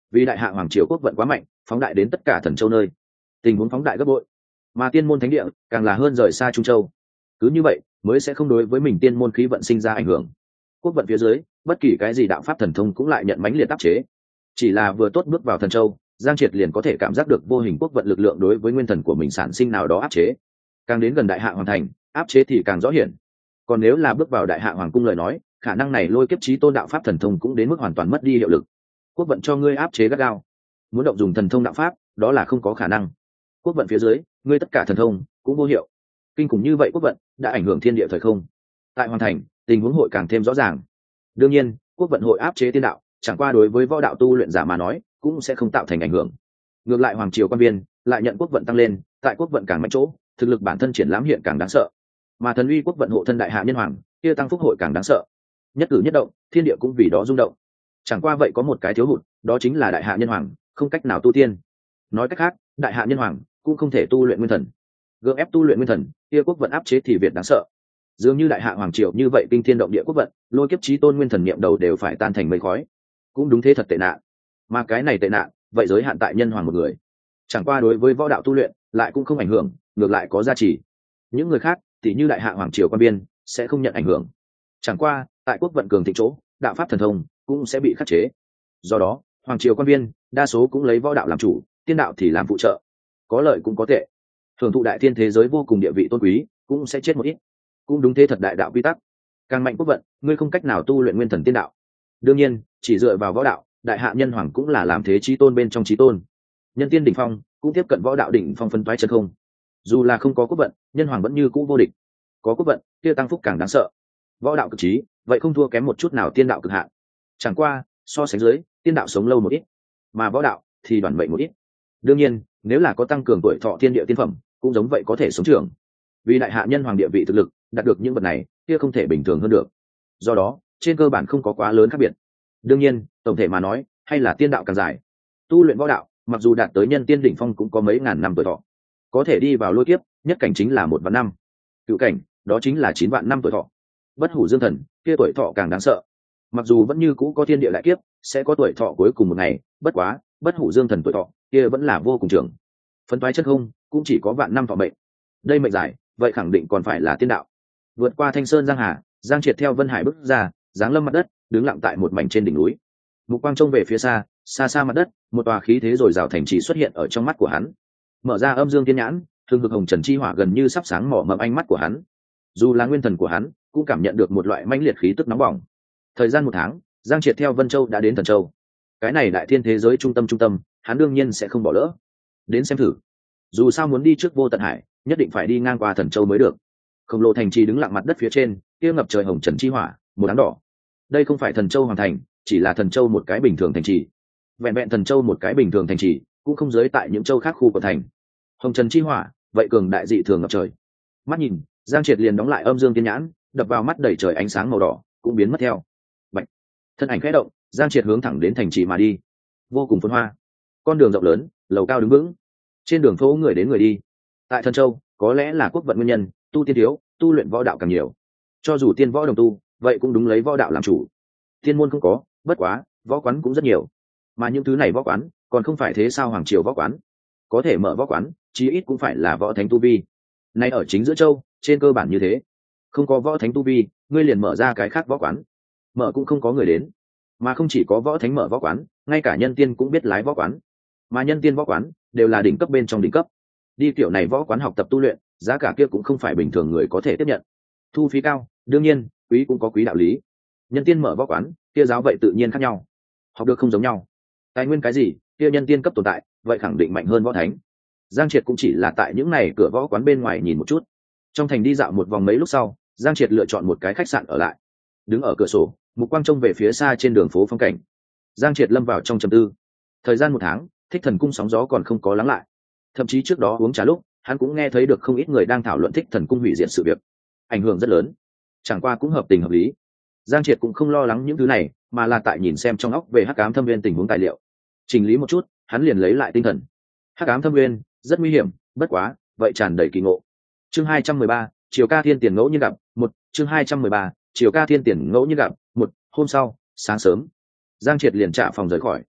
vì đại hạ hoàng triều quốc vận quá mạnh, phóng đại đến tất cả thần châu nơi, tình huống phóng đại gấp bội, mà tiên môn thánh địa càng là hơn rời xa trung châu. Cứ như vậy mới sẽ không đối với mình tiên môn khí vận sinh ra ảnh hưởng. Quốc vận phía dưới, bất kỳ cái gì đạo pháp thần thông cũng lại nhận mãnh liệt áp chế. Chỉ là vừa tốt bước vào thần châu, Giang Triệt liền có thể cảm giác được vô hình quốc vận lực lượng đối với nguyên thần của mình sản sinh nào đó áp chế. Càng đến gần đại hạ hoàng thành, áp chế thì càng rõ hiển. Còn nếu là bước vào đại hạ hoàng cung lời nói, khả năng này lôi kiếp chí tôn đạo pháp thần thông cũng đến mức hoàn toàn mất đi hiệu lực. Quốc vận cho ngươi áp chế gắt gao, muốn động dùng thần thông đạo pháp, đó là không có khả năng. Quốc vận phía dưới, ngươi tất cả thần thông cũng vô hiệu. Kinh khủng như vậy quốc vận đã ảnh hưởng thiên địa thời không. Tại hoàng thành, tình huống hội càng thêm rõ ràng. Đương nhiên, quốc vận hội áp chế tiên đạo, chẳng qua đối với võ đạo tu luyện giả mà nói, cũng sẽ không tạo thành ảnh hưởng. Ngược lại hoàng triều quan viên lại nhận quốc vận tăng lên, tại quốc vận càng mạnh chỗ, thực lực bản thân triển lãm hiện càng đáng sợ. Mà thần uy quốc vận hộ thân đại hạ nhân hoàng, kia tăng phúc hội càng đáng sợ. Nhất cử nhất động, thiên địa cũng vì đó rung động. Chẳng qua vậy có một cái thiếu hụt, đó chính là đại hạ nhân hoàng không cách nào tu tiên. Nói cách khác, đại hạ nhân hoàng cũng không thể tu luyện nguyên thần. Gượng ép tu luyện nguyên thần, kia quốc vận áp chế thì việt đáng sợ. Dường như đại hạ hoàng triều như vậy kinh thiên động địa quốc vận, lôi kiếp chí tôn nguyên thần niệm đầu đều phải tan thành mây khói. Cũng đúng thế thật tệ nạn. Mà cái này tệ nạn, vậy giới hạn tại nhân hoàng một người. Chẳng qua đối với võ đạo tu luyện, lại cũng không ảnh hưởng, ngược lại có giá trị. Những người khác, tỷ như đại hạ hoàng triều quan biên, sẽ không nhận ảnh hưởng. Chẳng qua, tại quốc vận cường thịnh chỗ, đạo pháp thần thông cũng sẽ bị khắc chế. Do đó, hoàng triều quan viên đa số cũng lấy võ đạo làm chủ, tiên đạo thì làm phụ trợ. Có lợi cũng có tệ. Thường thụ đại thiên thế giới vô cùng địa vị tôn quý, cũng sẽ chết một ít. Cũng đúng thế thật đại đạo quy tắc. Càng mạnh quốc vận, ngươi không cách nào tu luyện nguyên thần tiên đạo. Đương nhiên, chỉ dựa vào võ đạo, đại hạ nhân hoàng cũng là làm thế chí tôn bên trong chí tôn. Nhân tiên đỉnh phong cũng tiếp cận võ đạo đỉnh phong phân toái chân không. Dù là không có quốc vận, nhân hoàng vẫn như cũ vô địch. Có quốc vận, kia tăng phúc càng đáng sợ. Võ đạo cực trí, vậy không thua kém một chút nào tiên đạo cực hạn. Chẳng qua, so sánh dưới, tiên đạo sống lâu một ít, mà võ đạo thì đoàn mệnh một ít. Đương nhiên, nếu là có tăng cường tuổi thọ thiên địa tiên phẩm, cũng giống vậy có thể sống trưởng. Vì đại hạ nhân hoàng địa vị thực lực, đạt được những vật này, kia không thể bình thường hơn được. Do đó, trên cơ bản không có quá lớn khác biệt. Đương nhiên, tổng thể mà nói, hay là tiên đạo càng dài. Tu luyện võ đạo, mặc dù đạt tới nhân tiên đỉnh phong cũng có mấy ngàn năm tuổi thọ. Có thể đi vào lôi kiếp, nhất cảnh chính là một vạn năm. Cựu cảnh, đó chính là chín vạn năm tuổi thọ. Bất hủ dương thần, kia tuổi thọ càng đáng sợ. Mặc dù vẫn như cũ có thiên địa đại kiếp, sẽ có tuổi thọ cuối cùng một ngày, bất quá, bất hủ dương thần tuổi thọ, kia vẫn là vô cùng trưởng. Phân toái chất không, cũng chỉ có vạn năm thọ mệnh. Đây mệnh dài, vậy khẳng định còn phải là tiên đạo. Vượt qua Thanh Sơn Giang Hà, Giang Triệt theo Vân Hải bước ra, giáng lâm mặt đất, đứng lặng tại một mảnh trên đỉnh núi. Mục quang trông về phía xa, xa xa mặt đất, một tòa khí thế rồi rào thành trì xuất hiện ở trong mắt của hắn. Mở ra âm dương tiên nhãn, thương cực hồng trần chi hỏa gần như sắp sáng mỏ mầm ánh mắt của hắn. Dù là nguyên thần của hắn, cũng cảm nhận được một loại mãnh liệt khí tức nóng bỏng. Thời gian một tháng, Giang Triệt theo Vân Châu đã đến Thần Châu. Cái này đại thiên thế giới trung tâm trung tâm, hắn đương nhiên sẽ không bỏ lỡ. Đến xem thử. Dù sao muốn đi trước vô tận hải, nhất định phải đi ngang qua Thần Châu mới được. Khổng lồ thành trì đứng lặng mặt đất phía trên, kia ngập trời hồng trần chi hỏa, một đám đỏ. Đây không phải Thần Châu hoàn thành, chỉ là Thần Châu một cái bình thường thành trì. Vẹn vẹn Thần Châu một cái bình thường thành trì, cũng không giới tại những châu khác khu của thành. Hồng trần chi hỏa, vậy cường đại dị thường ngập trời. Mắt nhìn, Giang Triệt liền đóng lại âm dương tiên nhãn, đập vào mắt đầy trời ánh sáng màu đỏ, cũng biến mất theo. Bạch. Thân ảnh khẽ động, Giang Triệt hướng thẳng đến thành trì mà đi. Vô cùng phồn hoa. Con đường rộng lớn, lầu cao đứng vững. Trên đường phố người đến người đi. Tại Thần Châu, có lẽ là quốc vận nguyên nhân, tu tiên thiếu, tu luyện võ đạo càng nhiều. Cho dù tiên võ đồng tu, vậy cũng đúng lấy võ đạo làm chủ. Tiên môn không có, bất quá, võ quán cũng rất nhiều. Mà những thứ này võ quán, còn không phải thế sao hoàng triều võ quán. Có thể mở võ quán, chí ít cũng phải là võ thánh tu vi. Nay ở chính giữa châu, trên cơ bản như thế. Không có võ thánh tu vi, ngươi liền mở ra cái khác võ quán. Mở cũng không có người đến. Mà không chỉ có võ thánh mở võ quán, ngay cả nhân tiên cũng biết lái võ quán. Mà nhân tiên võ quán, đều là đỉnh cấp bên trong đỉnh cấp. Đi kiểu này võ quán học tập tu luyện, giá cả kia cũng không phải bình thường người có thể tiếp nhận. Thu phí cao, đương nhiên, quý cũng có quý đạo lý. Nhân tiên mở võ quán, kia giáo vậy tự nhiên khác nhau. Học được không giống nhau. Tài nguyên cái gì, kia nhân tiên cấp tồn tại, vậy khẳng định mạnh hơn võ thánh. Giang Triệt cũng chỉ là tại những này cửa võ quán bên ngoài nhìn một chút. Trong thành đi dạo một vòng mấy lúc sau, Giang Triệt lựa chọn một cái khách sạn ở lại. Đứng ở cửa sổ, mục quang trông về phía xa trên đường phố phong cảnh. Giang Triệt lâm vào trong trầm tư. Thời gian một tháng, Thích Thần cung sóng gió còn không có lắng lại. Thậm chí trước đó uống trà lúc, hắn cũng nghe thấy được không ít người đang thảo luận Thích Thần cung hủy diệt sự việc. Ảnh hưởng rất lớn. Chẳng qua cũng hợp tình hợp lý. Giang Triệt cũng không lo lắng những thứ này, mà là tại nhìn xem trong óc về Hắc Ám Thâm Nguyên tình huống tài liệu. Chỉnh lý một chút, hắn liền lấy lại tinh thần. Hắc Ám Thâm Nguyên rất nguy hiểm, bất quá, vậy tràn đầy kỳ ngộ. Chương hai trăm mười ba, Triều Ca Thiên Tiền ngẫu nhiên gặp, một, chương hai trăm mười ba, Triều Ca Thiên Tiền ngẫu nhiên gặp, một, hôm sau, sáng sớm, Giang Triệt liền trả phòng rời khỏi.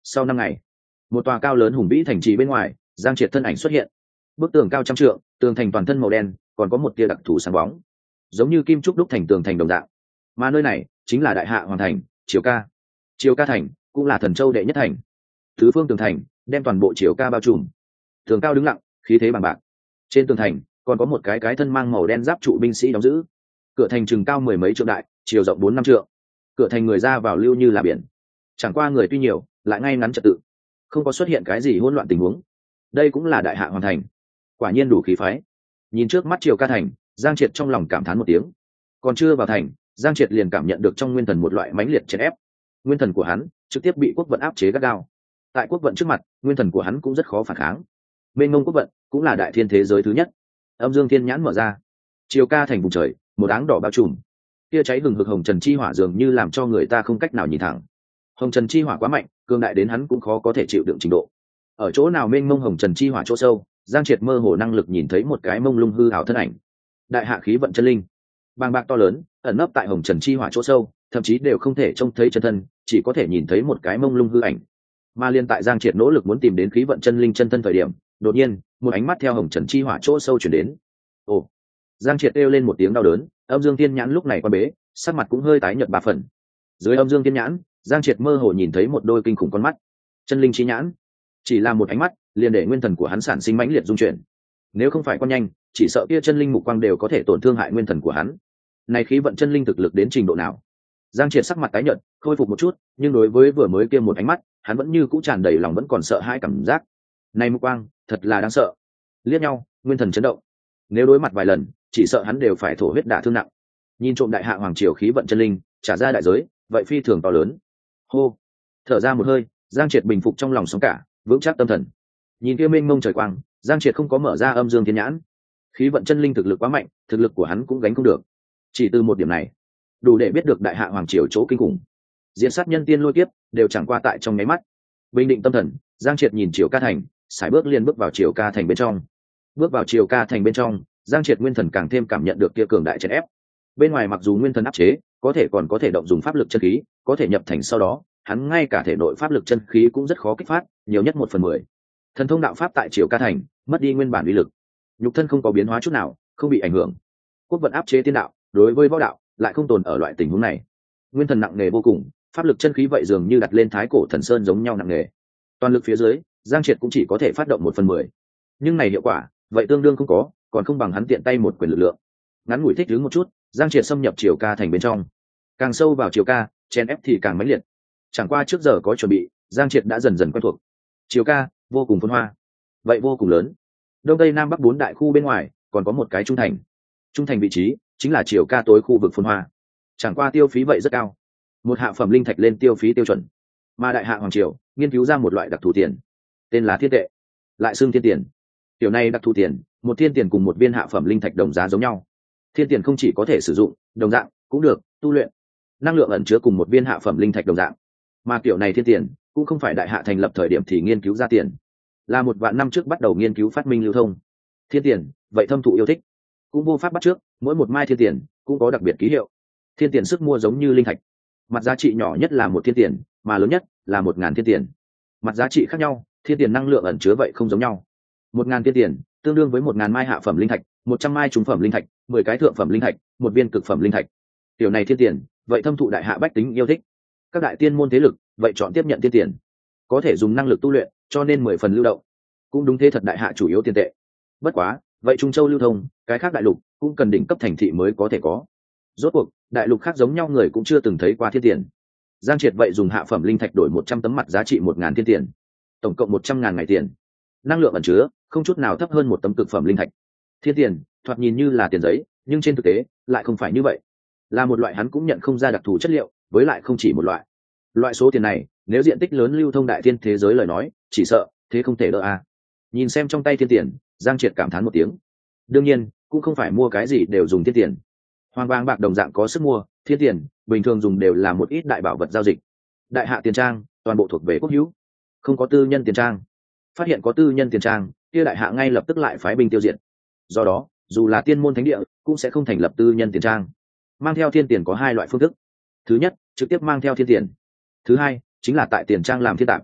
Sau năm ngày, một tòa cao lớn hùng vĩ thành trì bên ngoài, Giang Triệt thân ảnh xuất hiện. Bức tường cao trăm trượng, tường thành toàn thân màu đen, còn có một tia đặc thù sáng bóng, giống như kim trúc đúc thành tường thành đồng dạng. Mà nơi này chính là đại hạ hoàng thành, Triều Ca. Triều Ca thành cũng là thần châu đệ nhất thành. Tứ phương tường thành đem toàn bộ Triều Ca bao trùm. Tường cao đứng lặng, khí thế bằng bạc. Trên tường thành còn có một cái cái thân mang màu đen giáp trụ binh sĩ đóng giữ. Cửa thành chừng cao mười mấy trượng đại, chiều rộng bốn năm trượng. Cửa thành người ra vào lưu như là biển. Chẳng qua người tuy nhiều, lại ngay ngắn trật tự, không có xuất hiện cái gì hỗn loạn tình huống. Đây cũng là đại hạ hoàng thành, quả nhiên đủ khí phái. Nhìn trước mắt Triều Ca thành, Giang Triệt trong lòng cảm thán một tiếng. Còn chưa vào thành, Giang Triệt liền cảm nhận được trong nguyên thần một loại mãnh liệt chèn ép. Nguyên thần của hắn trực tiếp bị quốc vận áp chế gắt gao. Tại quốc vận trước mặt, nguyên thần của hắn cũng rất khó phản kháng. Mênh mông quốc vận cũng là đại thiên thế giới thứ nhất. Âm dương thiên nhãn mở ra, Triều Ca thành vùng trời, một áng đỏ bao trùm. Kia cháy hừng hực hồng trần chi hỏa dường như làm cho người ta không cách nào nhìn thẳng. Hồng trần chi hỏa quá mạnh, cường đại đến hắn cũng khó có thể chịu đựng trình độ. Ở chỗ nào mênh mông hồng trần chi hỏa chỗ sâu, Giang Triệt mơ hồ năng lực nhìn thấy một cái mông lung hư ảo thân ảnh. Đại hạ khí vận chân linh, bàng bạc to lớn, ẩn nấp tại hồng trần chi hỏa chỗ sâu, thậm chí đều không thể trông thấy chân thân, chỉ có thể nhìn thấy một cái mông lung hư ảnh. Mà liên tại Giang Triệt nỗ lực muốn tìm đến khí vận chân linh chân thân thời điểm, đột nhiên, một ánh mắt theo hồng trần chi hỏa chỗ sâu chuyển đến. Ồ! Giang Triệt kêu lên một tiếng đau đớn, âm dương thiên nhãn lúc này quan bế, sắc mặt cũng hơi tái nhợt ba phần. Dưới âm dương thiên nhãn, Giang Triệt mơ hồ nhìn thấy một đôi kinh khủng con mắt. Chân linh chi nhãn, chỉ là một ánh mắt, liền để nguyên thần của hắn sản sinh mãnh liệt dung chuyển. Nếu không phải con nhanh, chỉ sợ kia chân linh mục quang đều có thể tổn thương hại nguyên thần của hắn. Này khí vận chân linh thực lực đến trình độ nào? Giang Triệt sắc mặt tái nhợt, khôi phục một chút, nhưng đối với vừa mới kia một ánh mắt, hắn vẫn như cũ tràn đầy lòng vẫn còn sợ hãi cảm giác. Này mục quang, thật là đáng sợ. Liếc nhau, nguyên thần chấn động. Nếu đối mặt vài lần, chỉ sợ hắn đều phải thổ huyết đả thương nặng. Nhìn trộm đại hạ hoàng triều khí vận chân linh, trả ra đại giới, vậy phi thường to lớn. Hô, thở ra một hơi, Giang Triệt bình phục trong lòng sóng cả, vững chắc tâm thần. Nhìn kia mênh mông trời quang, Giang Triệt không có mở ra âm dương thiên nhãn. Khí vận chân linh thực lực quá mạnh, thực lực của hắn cũng gánh không được. Chỉ từ một điểm này, đủ để biết được đại hạ hoàng triều chỗ kinh khủng. Diễn sát nhân tiên lôi kiếp đều chẳng qua tại trong nháy mắt. Bình định tâm thần, Giang Triệt nhìn Triều Ca thành, sải bước liền bước vào Triều Ca thành bên trong. Bước vào Triều Ca thành bên trong, Giang Triệt nguyên thần càng thêm cảm nhận được kia cường đại chèn ép. Bên ngoài mặc dù nguyên thần áp chế, có thể còn có thể động dùng pháp lực chân khí, có thể nhập thành sau đó, hắn ngay cả thể nội pháp lực chân khí cũng rất khó kích phát, nhiều nhất một phần mười. Thần thông đạo pháp tại Triều Ca thành, mất đi nguyên bản uy lực. Nhục thân không có biến hóa chút nào, không bị ảnh hưởng. Quốc vận áp chế tiên đạo, đối với võ đạo lại không tồn ở loại tình huống này. Nguyên thần nặng nề vô cùng, pháp lực chân khí vậy dường như đặt lên thái cổ thần sơn giống nhau nặng nề. Toàn lực phía dưới, Giang Triệt cũng chỉ có thể phát động một phần mười. Nhưng này hiệu quả, vậy tương đương không có, còn không bằng hắn tiện tay một quyền lực lượng. Ngắn ngủi thích đứng một chút, Giang Triệt xâm nhập Triều Ca thành bên trong. Càng sâu vào Triều Ca, chen ép thì càng mãnh liệt. Chẳng qua trước giờ có chuẩn bị, Giang Triệt đã dần dần quen thuộc. Triều Ca vô cùng phồn hoa, vậy vô cùng lớn. Đông Tây Nam Bắc bốn đại khu bên ngoài, còn có một cái trung thành. Trung thành vị trí chính là Triều Ca tối khu vực phồn hoa. Chẳng qua tiêu phí vậy rất cao. Một hạ phẩm linh thạch lên tiêu phí tiêu chuẩn. Mà đại hạ hoàng triều nghiên cứu ra một loại đặc thù tiền, tên là thiên tệ, lại xưng thiên tiền. Tiểu này đặc thù tiền, một thiên tiền cùng một viên hạ phẩm linh thạch đồng giá giống nhau. Thiên tiền không chỉ có thể sử dụng, đồng dạng cũng được tu luyện. Năng lượng ẩn chứa cùng một viên hạ phẩm linh thạch đồng dạng. Mà kiểu này thiên tiền cũng không phải đại hạ thành lập thời điểm thì nghiên cứu ra tiền, là một vạn năm trước bắt đầu nghiên cứu phát minh lưu thông. Thiên tiền vậy thâm thụ yêu thích, cũng vô pháp bắt trước, mỗi một mai thiên tiền cũng có đặc biệt ký hiệu. Thiên tiền sức mua giống như linh thạch, mặt giá trị nhỏ nhất là một thiên tiền, mà lớn nhất là một ngàn thiên tiền. Mặt giá trị khác nhau, thiên tiền năng lượng ẩn chứa vậy không giống nhau. Một ngàn thiên tiền tương đương với một ngàn mai hạ phẩm linh thạch, một trăm mai trung phẩm linh thạch, mười cái thượng phẩm linh thạch, một viên cực phẩm linh thạch. Tiểu này thiên tiền vậy thâm thụ đại hạ bách tính yêu thích. Các đại tiên môn thế lực vậy chọn tiếp nhận thiên tiền, có thể dùng năng lực tu luyện, cho nên mười phần lưu động. Cũng đúng thế thật, đại hạ chủ yếu tiền tệ. Bất quá, vậy Trung Châu lưu thông, cái khác đại lục cũng cần đỉnh cấp thành thị mới có thể có. Rốt cuộc, đại lục khác giống nhau người cũng chưa từng thấy qua thiên tiền. Giang Triệt vậy dùng hạ phẩm linh thạch đổi một trăm tấm mặt giá trị một ngàn thiên tiền, tổng cộng một trăm ngàn ngày tiền. Năng lượng ẩn chứa không chút nào thấp hơn một tấm cực phẩm linh thạch. Thiên tiền thoạt nhìn như là tiền giấy, nhưng trên thực tế lại không phải như vậy, là một loại hắn cũng nhận không ra đặc thù chất liệu, với lại không chỉ một loại. Loại số tiền này, nếu diện tích lớn lưu thông đại thiên thế giới lời nói, chỉ sợ thế không thể đỡ a. À. Nhìn xem trong tay thiên tiền, Giang Triệt cảm thán một tiếng. Đương nhiên, cũng không phải mua cái gì đều dùng thiên tiền. Hoàng vàng bạc đồng dạng có sức mua, thiên tiền bình thường dùng đều là một ít đại bảo vật giao dịch. Đại hạ tiền trang toàn bộ thuộc về quốc hữu, không có tư nhân tiền trang. Phát hiện có tư nhân tiền trang, kia đại hạ ngay lập tức lại phái binh tiêu diệt. Do đó, dù là tiên môn thánh địa, cũng sẽ không thành lập tư nhân tiền trang. Mang theo thiên tiền có hai loại phương thức. Thứ nhất, trực tiếp mang theo thiên tiền. Thứ hai, chính là tại tiền trang làm thiên tạm.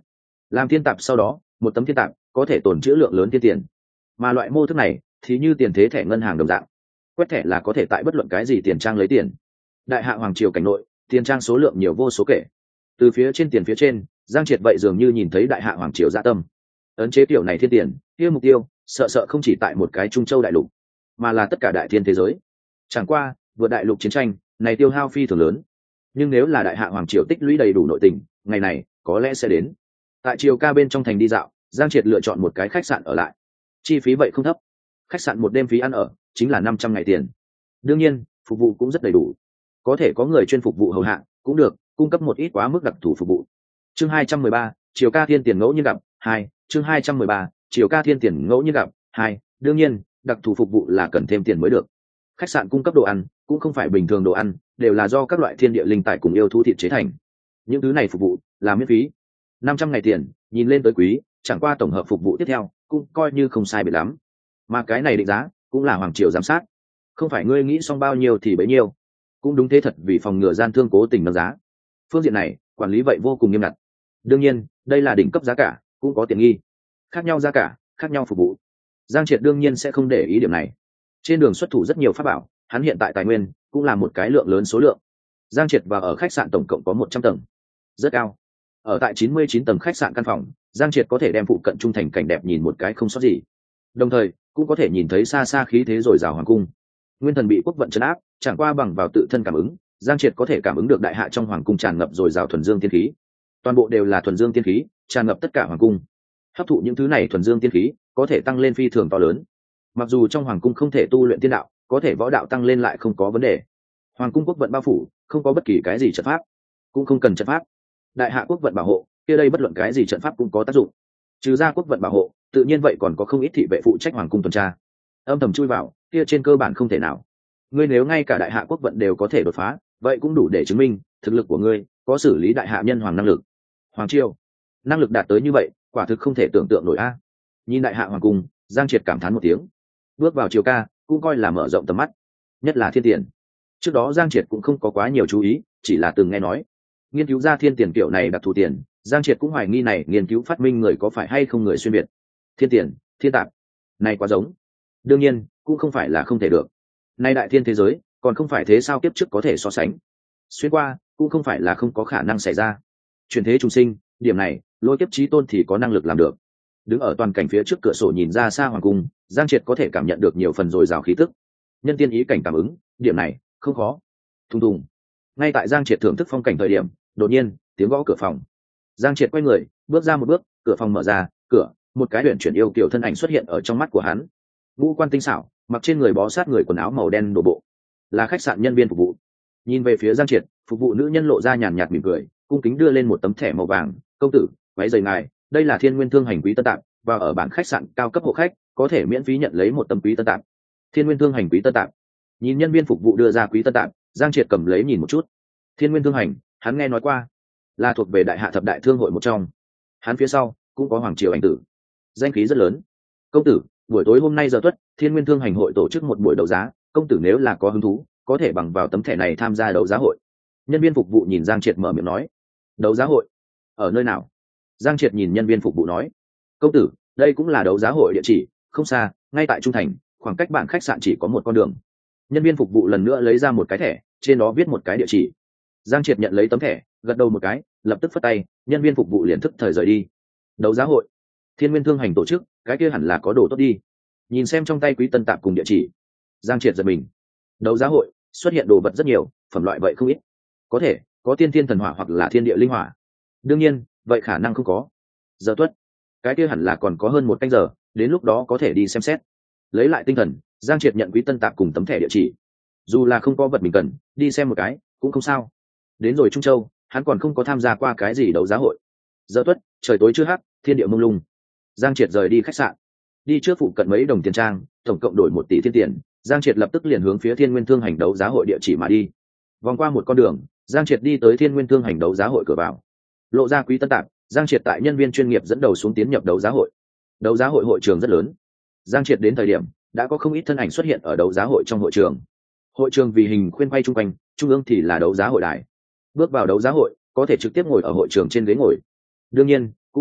làm thiên tạp sau đó một tấm thiên tạp có thể tồn trữ lượng lớn tiên tiền, mà loại mô thức này thì như tiền thế thẻ ngân hàng đồng dạng, quét thẻ là có thể tại bất luận cái gì tiền trang lấy tiền. Đại hạ hoàng triều cảnh nội tiền trang số lượng nhiều vô số kể, từ phía trên tiền phía trên, Giang Triệt vậy dường như nhìn thấy đại hạ hoàng triều dạ tâm. Ấn chế kiểu này thiên tiền kia mục tiêu sợ sợ không chỉ tại một cái Trung Châu đại lục, mà là tất cả đại thiên thế giới. Chẳng qua vượt đại lục chiến tranh này tiêu hao phi thường lớn, nhưng nếu là đại hạ hoàng triều tích lũy đầy đủ nội tình, ngày này có lẽ sẽ đến. Tại triều ca bên trong thành đi dạo, Giang Triệt lựa chọn một cái khách sạn ở lại, chi phí vậy không thấp, khách sạn một đêm phí ăn ở chính là năm trăm ngày tiền. Đương nhiên phục vụ cũng rất đầy đủ, có thể có người chuyên phục vụ hầu hạ cũng được, cung cấp một ít quá mức đặc thù phục vụ. Chương hai trăm mười ba, triều ca thiên tiền ngẫu nhiên gặp hai. Chương hai trăm mười ba, triều ca thiên tiền ngẫu nhiên gặp hai. Đương nhiên đặc thù phục vụ là cần thêm tiền mới được. Khách sạn cung cấp đồ ăn cũng không phải bình thường đồ ăn, đều là do các loại thiên địa linh tài cùng yêu thú thịt chế thành. Những thứ này phục vụ là miễn phí. Năm trăm ngày tiền nhìn lên tới quý, chẳng qua tổng hợp phục vụ tiếp theo cũng coi như không sai biệt lắm. Mà cái này định giá cũng là hoàng triều giám sát, không phải ngươi nghĩ xong bao nhiêu thì bấy nhiêu. Cũng đúng thế thật, vì phòng ngừa gian thương cố tình nâng giá. Phương diện này quản lý vậy vô cùng nghiêm ngặt. Đương nhiên đây là đỉnh cấp giá cả, cũng có tiện nghi, khác nhau giá cả khác nhau phục vụ. Giang Triệt đương nhiên sẽ không để ý điểm này. Trên đường xuất thủ rất nhiều pháp bảo, hắn hiện tại tài nguyên cũng là một cái lượng lớn số lượng. Giang Triệt và ở khách sạn tổng cộng có một trăm tầng, rất cao. Ở tại chín mươi chín tầng khách sạn căn phòng, Giang Triệt có thể đem phụ cận trung thành cảnh đẹp nhìn một cái không sót gì, đồng thời cũng có thể nhìn thấy xa xa khí thế dồi dào hoàng cung. Nguyên thần bị quốc vận trấn áp, chẳng qua bằng vào tự thân cảm ứng, Giang Triệt có thể cảm ứng được đại hạ trong hoàng cung tràn ngập dồi dào thuần dương tiên khí, toàn bộ đều là thuần dương tiên khí, tràn ngập tất cả hoàng cung. Hấp thụ những thứ này thuần dương tiên khí có thể tăng lên phi thường to lớn. Mặc dù trong hoàng cung không thể tu luyện tiên đạo, có thể võ đạo tăng lên lại không có vấn đề. Hoàng cung quốc vận bao phủ, không có bất kỳ cái gì trận pháp, cũng không cần trận pháp. Đại hạ quốc vận bảo hộ, kia đây bất luận cái gì trận pháp cũng có tác dụng. Trừ ra quốc vận bảo hộ, tự nhiên vậy còn có không ít thị vệ phụ trách hoàng cung tuần tra. Âm thầm chui vào, kia trên cơ bản không thể nào. Ngươi nếu ngay cả đại hạ quốc vận đều có thể đột phá, vậy cũng đủ để chứng minh thực lực của ngươi có xử lý đại hạ nhân hoàng năng lực. Hoàng triều năng lực đạt tới như vậy, quả thực không thể tưởng tượng nổi a. Nhìn đại hạ hoàng cung, Giang Triệt cảm thán một tiếng. Bước vào triều ca cũng coi là mở rộng tầm mắt, nhất là thiên tiền. Trước đó Giang Triệt cũng không có quá nhiều chú ý, chỉ là từng nghe nói nghiên cứu ra thiên tiền kiểu này đặc thù tiền. Giang Triệt cũng hoài nghi này nghiên cứu phát minh người có phải hay không người xuyên việt. Thiên tiền thiên tạp này quá giống, đương nhiên cũng không phải là không thể được. Nay đại thiên thế giới còn không phải thế sao kiếp trước có thể so sánh, xuyên qua cũng không phải là không có khả năng xảy ra. Chuyển thế trùng sinh, điểm này Lôi Kiếp Chí Tôn thì có năng lực làm được. Đứng ở toàn cảnh phía trước cửa sổ nhìn ra xa hoàng cung, Giang Triệt có thể cảm nhận được nhiều phần dồi dào khí tức. Nhân tiên ý cảnh cảm ứng, điểm này không khó. Thùng thùng. Ngay tại Giang Triệt thưởng thức phong cảnh thời điểm, đột nhiên tiếng gõ cửa phòng. Giang Triệt quay người, bước ra một bước, cửa phòng mở ra, cửa, một cái huyền chuyển yêu kiều thân ảnh xuất hiện ở trong mắt của hắn. Ngũ quan tinh xảo, mặc trên người bó sát người quần áo màu đen đổ bộ, là khách sạn nhân viên phục vụ. Nhìn về phía Giang Triệt, phục vụ nữ nhân lộ ra nhàn nhạt mỉm cười, cung kính đưa lên một tấm thẻ màu vàng. Công tử, váy giày ngài, đây là Thiên Nguyên Thương Hành Quý Tân Tạp, và ở bản khách sạn cao cấp hộ khách có thể miễn phí nhận lấy một tấm Quý Tân Tạp. Thiên Nguyên Thương Hành Quý Tân Tạp. Nhìn nhân viên phục vụ đưa ra Quý Tân Tạp, Giang Triệt cầm lấy nhìn một chút. Thiên Nguyên Thương Hành, hắn nghe nói qua, là thuộc về đại hạ thập đại thương hội một trong. Hắn phía sau cũng có hoàng triều ảnh tử, danh khí rất lớn. Công tử, buổi tối hôm nay giờ tuất, Thiên Nguyên Thương Hành hội tổ chức một buổi đấu giá, công tử nếu là có hứng thú, có thể bằng vào tấm thẻ này tham gia đấu giá hội. Nhân viên phục vụ nhìn Giang Triệt mở miệng nói. Đấu giá hội ở nơi nào? Giang Triệt nhìn nhân viên phục vụ nói. Công tử, đây cũng là đấu giá hội địa chỉ, không xa, ngay tại trung thành, khoảng cách bản khách sạn chỉ có một con đường. Nhân viên phục vụ lần nữa lấy ra một cái thẻ, trên đó viết một cái địa chỉ. Giang Triệt nhận lấy tấm thẻ, gật đầu một cái, lập tức phất tay, nhân viên phục vụ liền thức thời rời đi. Đấu giá hội, Thiên Nguyên Thương Hành tổ chức, cái kia hẳn là có đồ tốt đi. Nhìn xem trong tay Quý Tân Tạp cùng địa chỉ, Giang Triệt giật mình. Đấu giá hội xuất hiện đồ vật rất nhiều, phẩm loại vậy không ít, có thể có tiên thiên thần hỏa hoặc là thiên địa linh hỏa. Đương nhiên vậy khả năng không có. Giờ tuất, cái kia hẳn là còn có hơn một canh giờ, đến lúc đó có thể đi xem xét. Lấy lại tinh thần, Giang Triệt nhận Quý Tân Tạp cùng tấm thẻ địa chỉ. Dù là không có vật mình cần, đi xem một cái cũng không sao. Đến rồi Trung Châu, hắn còn không có tham gia qua cái gì đấu giá hội. Giờ tuất, trời tối chưa hắt, thiên địa mông lung. Giang Triệt rời đi khách sạn, đi trước phụ cận mấy đồng tiền trang, tổng cộng đổi một tỷ thiên tiền. Giang Triệt lập tức liền hướng phía Thiên Nguyên Thương Hành đấu giá hội địa chỉ mà đi. Vòng qua một con đường, Giang Triệt đi tới Thiên Nguyên Thương Hành đấu giá hội cửa vào. Lộ ra Quý Tân Tạp, Giang Triệt tại nhân viên chuyên nghiệp dẫn đầu xuống tiến nhập đấu giá hội. Đấu giá hội hội trường rất lớn. Giang Triệt đến thời điểm, đã có không ít thân ảnh xuất hiện ở đấu giá hội trong hội trường. Hội trường vì hình khuyên quay trung quanh, trung ương thì là đấu giá hội đài. Bước vào đấu giá hội, có thể trực tiếp ngồi ở hội trường trên ghế ngồi. Đương nhiên, cũng được,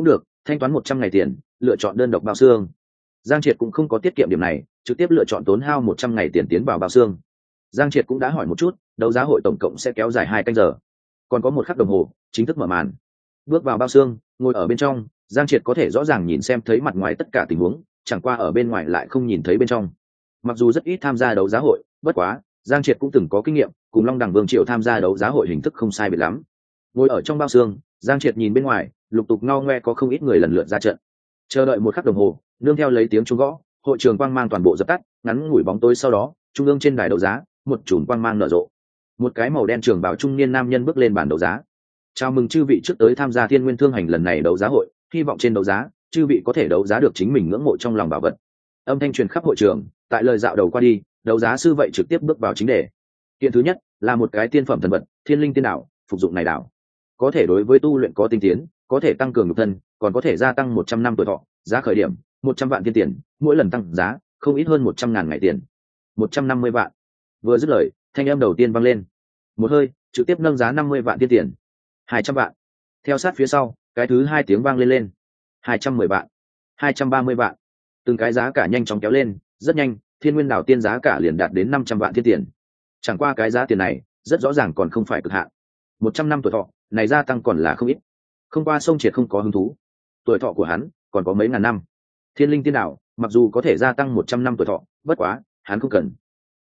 thanh toán một trăm ngày tiền, lựa chọn đơn độc bao xương. Giang Triệt cũng không có tiết kiệm điểm này, trực tiếp lựa chọn tốn hao một trăm ngày tiền tiến vào bao xương. Giang Triệt cũng đã hỏi một chút, đấu giá hội tổng cộng sẽ kéo dài hai canh giờ, còn có một khắc đồng hồ chính thức mở màn. Bước vào bao xương, ngồi ở bên trong, Giang Triệt có thể rõ ràng nhìn xem thấy mặt ngoài tất cả tình huống, chẳng qua ở bên ngoài lại không nhìn thấy bên trong. Mặc dù rất ít tham gia đấu giá hội, bất quá Giang Triệt cũng từng có kinh nghiệm, cùng Long Đẳng Vương Triều tham gia đấu giá hội hình thức không sai biệt lắm. Ngồi ở trong bao xương, Giang Triệt nhìn bên ngoài, lục tục ngao ngoe có không ít người lần lượt ra trận. Chờ đợi một khắc đồng hồ, nương theo lấy tiếng chuông gõ, hội trường quang mang toàn bộ dập tắt, ngắn ngủi bóng tối sau đó, trung ương trên đài đấu giá, một chùm quang mang nở rộ. Một cái màu đen trường bào trung niên nam nhân bước lên bàn đấu giá. Chào mừng chư vị trước tới tham gia Thiên Nguyên Thương Hành lần này đấu giá hội, hy vọng trên đấu giá, chư vị có thể đấu giá được chính mình ngưỡng mộ trong lòng bảo vật. Âm thanh truyền khắp hội trường, tại lời dạo đầu qua đi, đấu giá sư vậy trực tiếp bước vào chính đề. Kiện thứ nhất là một cái tiên phẩm thần vật, Thiên Linh Tiên Đảo, phục dụng này đảo có thể đối với tu luyện có tinh tiến, có thể tăng cường nhục thân, còn có thể gia tăng một trăm năm tuổi thọ, giá khởi điểm một trăm vạn tiên tiền, mỗi lần tăng giá không ít hơn một trăm ngàn ngày tiền, một trăm năm mươi vạn. Vừa dứt lời, thanh âm đầu tiên vang lên, một hơi trực tiếp nâng giá năm mươi vạn tiên tiền, hai trăm vạn. Theo sát phía sau, cái thứ hai tiếng vang lên lên, hai trăm mười vạn, hai trăm ba mươi vạn. Từng cái giá cả nhanh chóng kéo lên, rất nhanh, Thiên Nguyên Đảo tiên giá cả liền đạt đến năm trăm vạn tiên tiền. Chẳng qua cái giá tiền này, rất rõ ràng còn không phải cực hạn. một trăm năm tuổi thọ, này gia tăng còn là không ít. Không qua Sông Triệt không có hứng thú. Tuổi thọ của hắn còn có mấy ngàn năm. Thiên Linh Tiên Đảo, mặc dù có thể gia tăng một trăm năm tuổi thọ, bất quá, hắn không cần,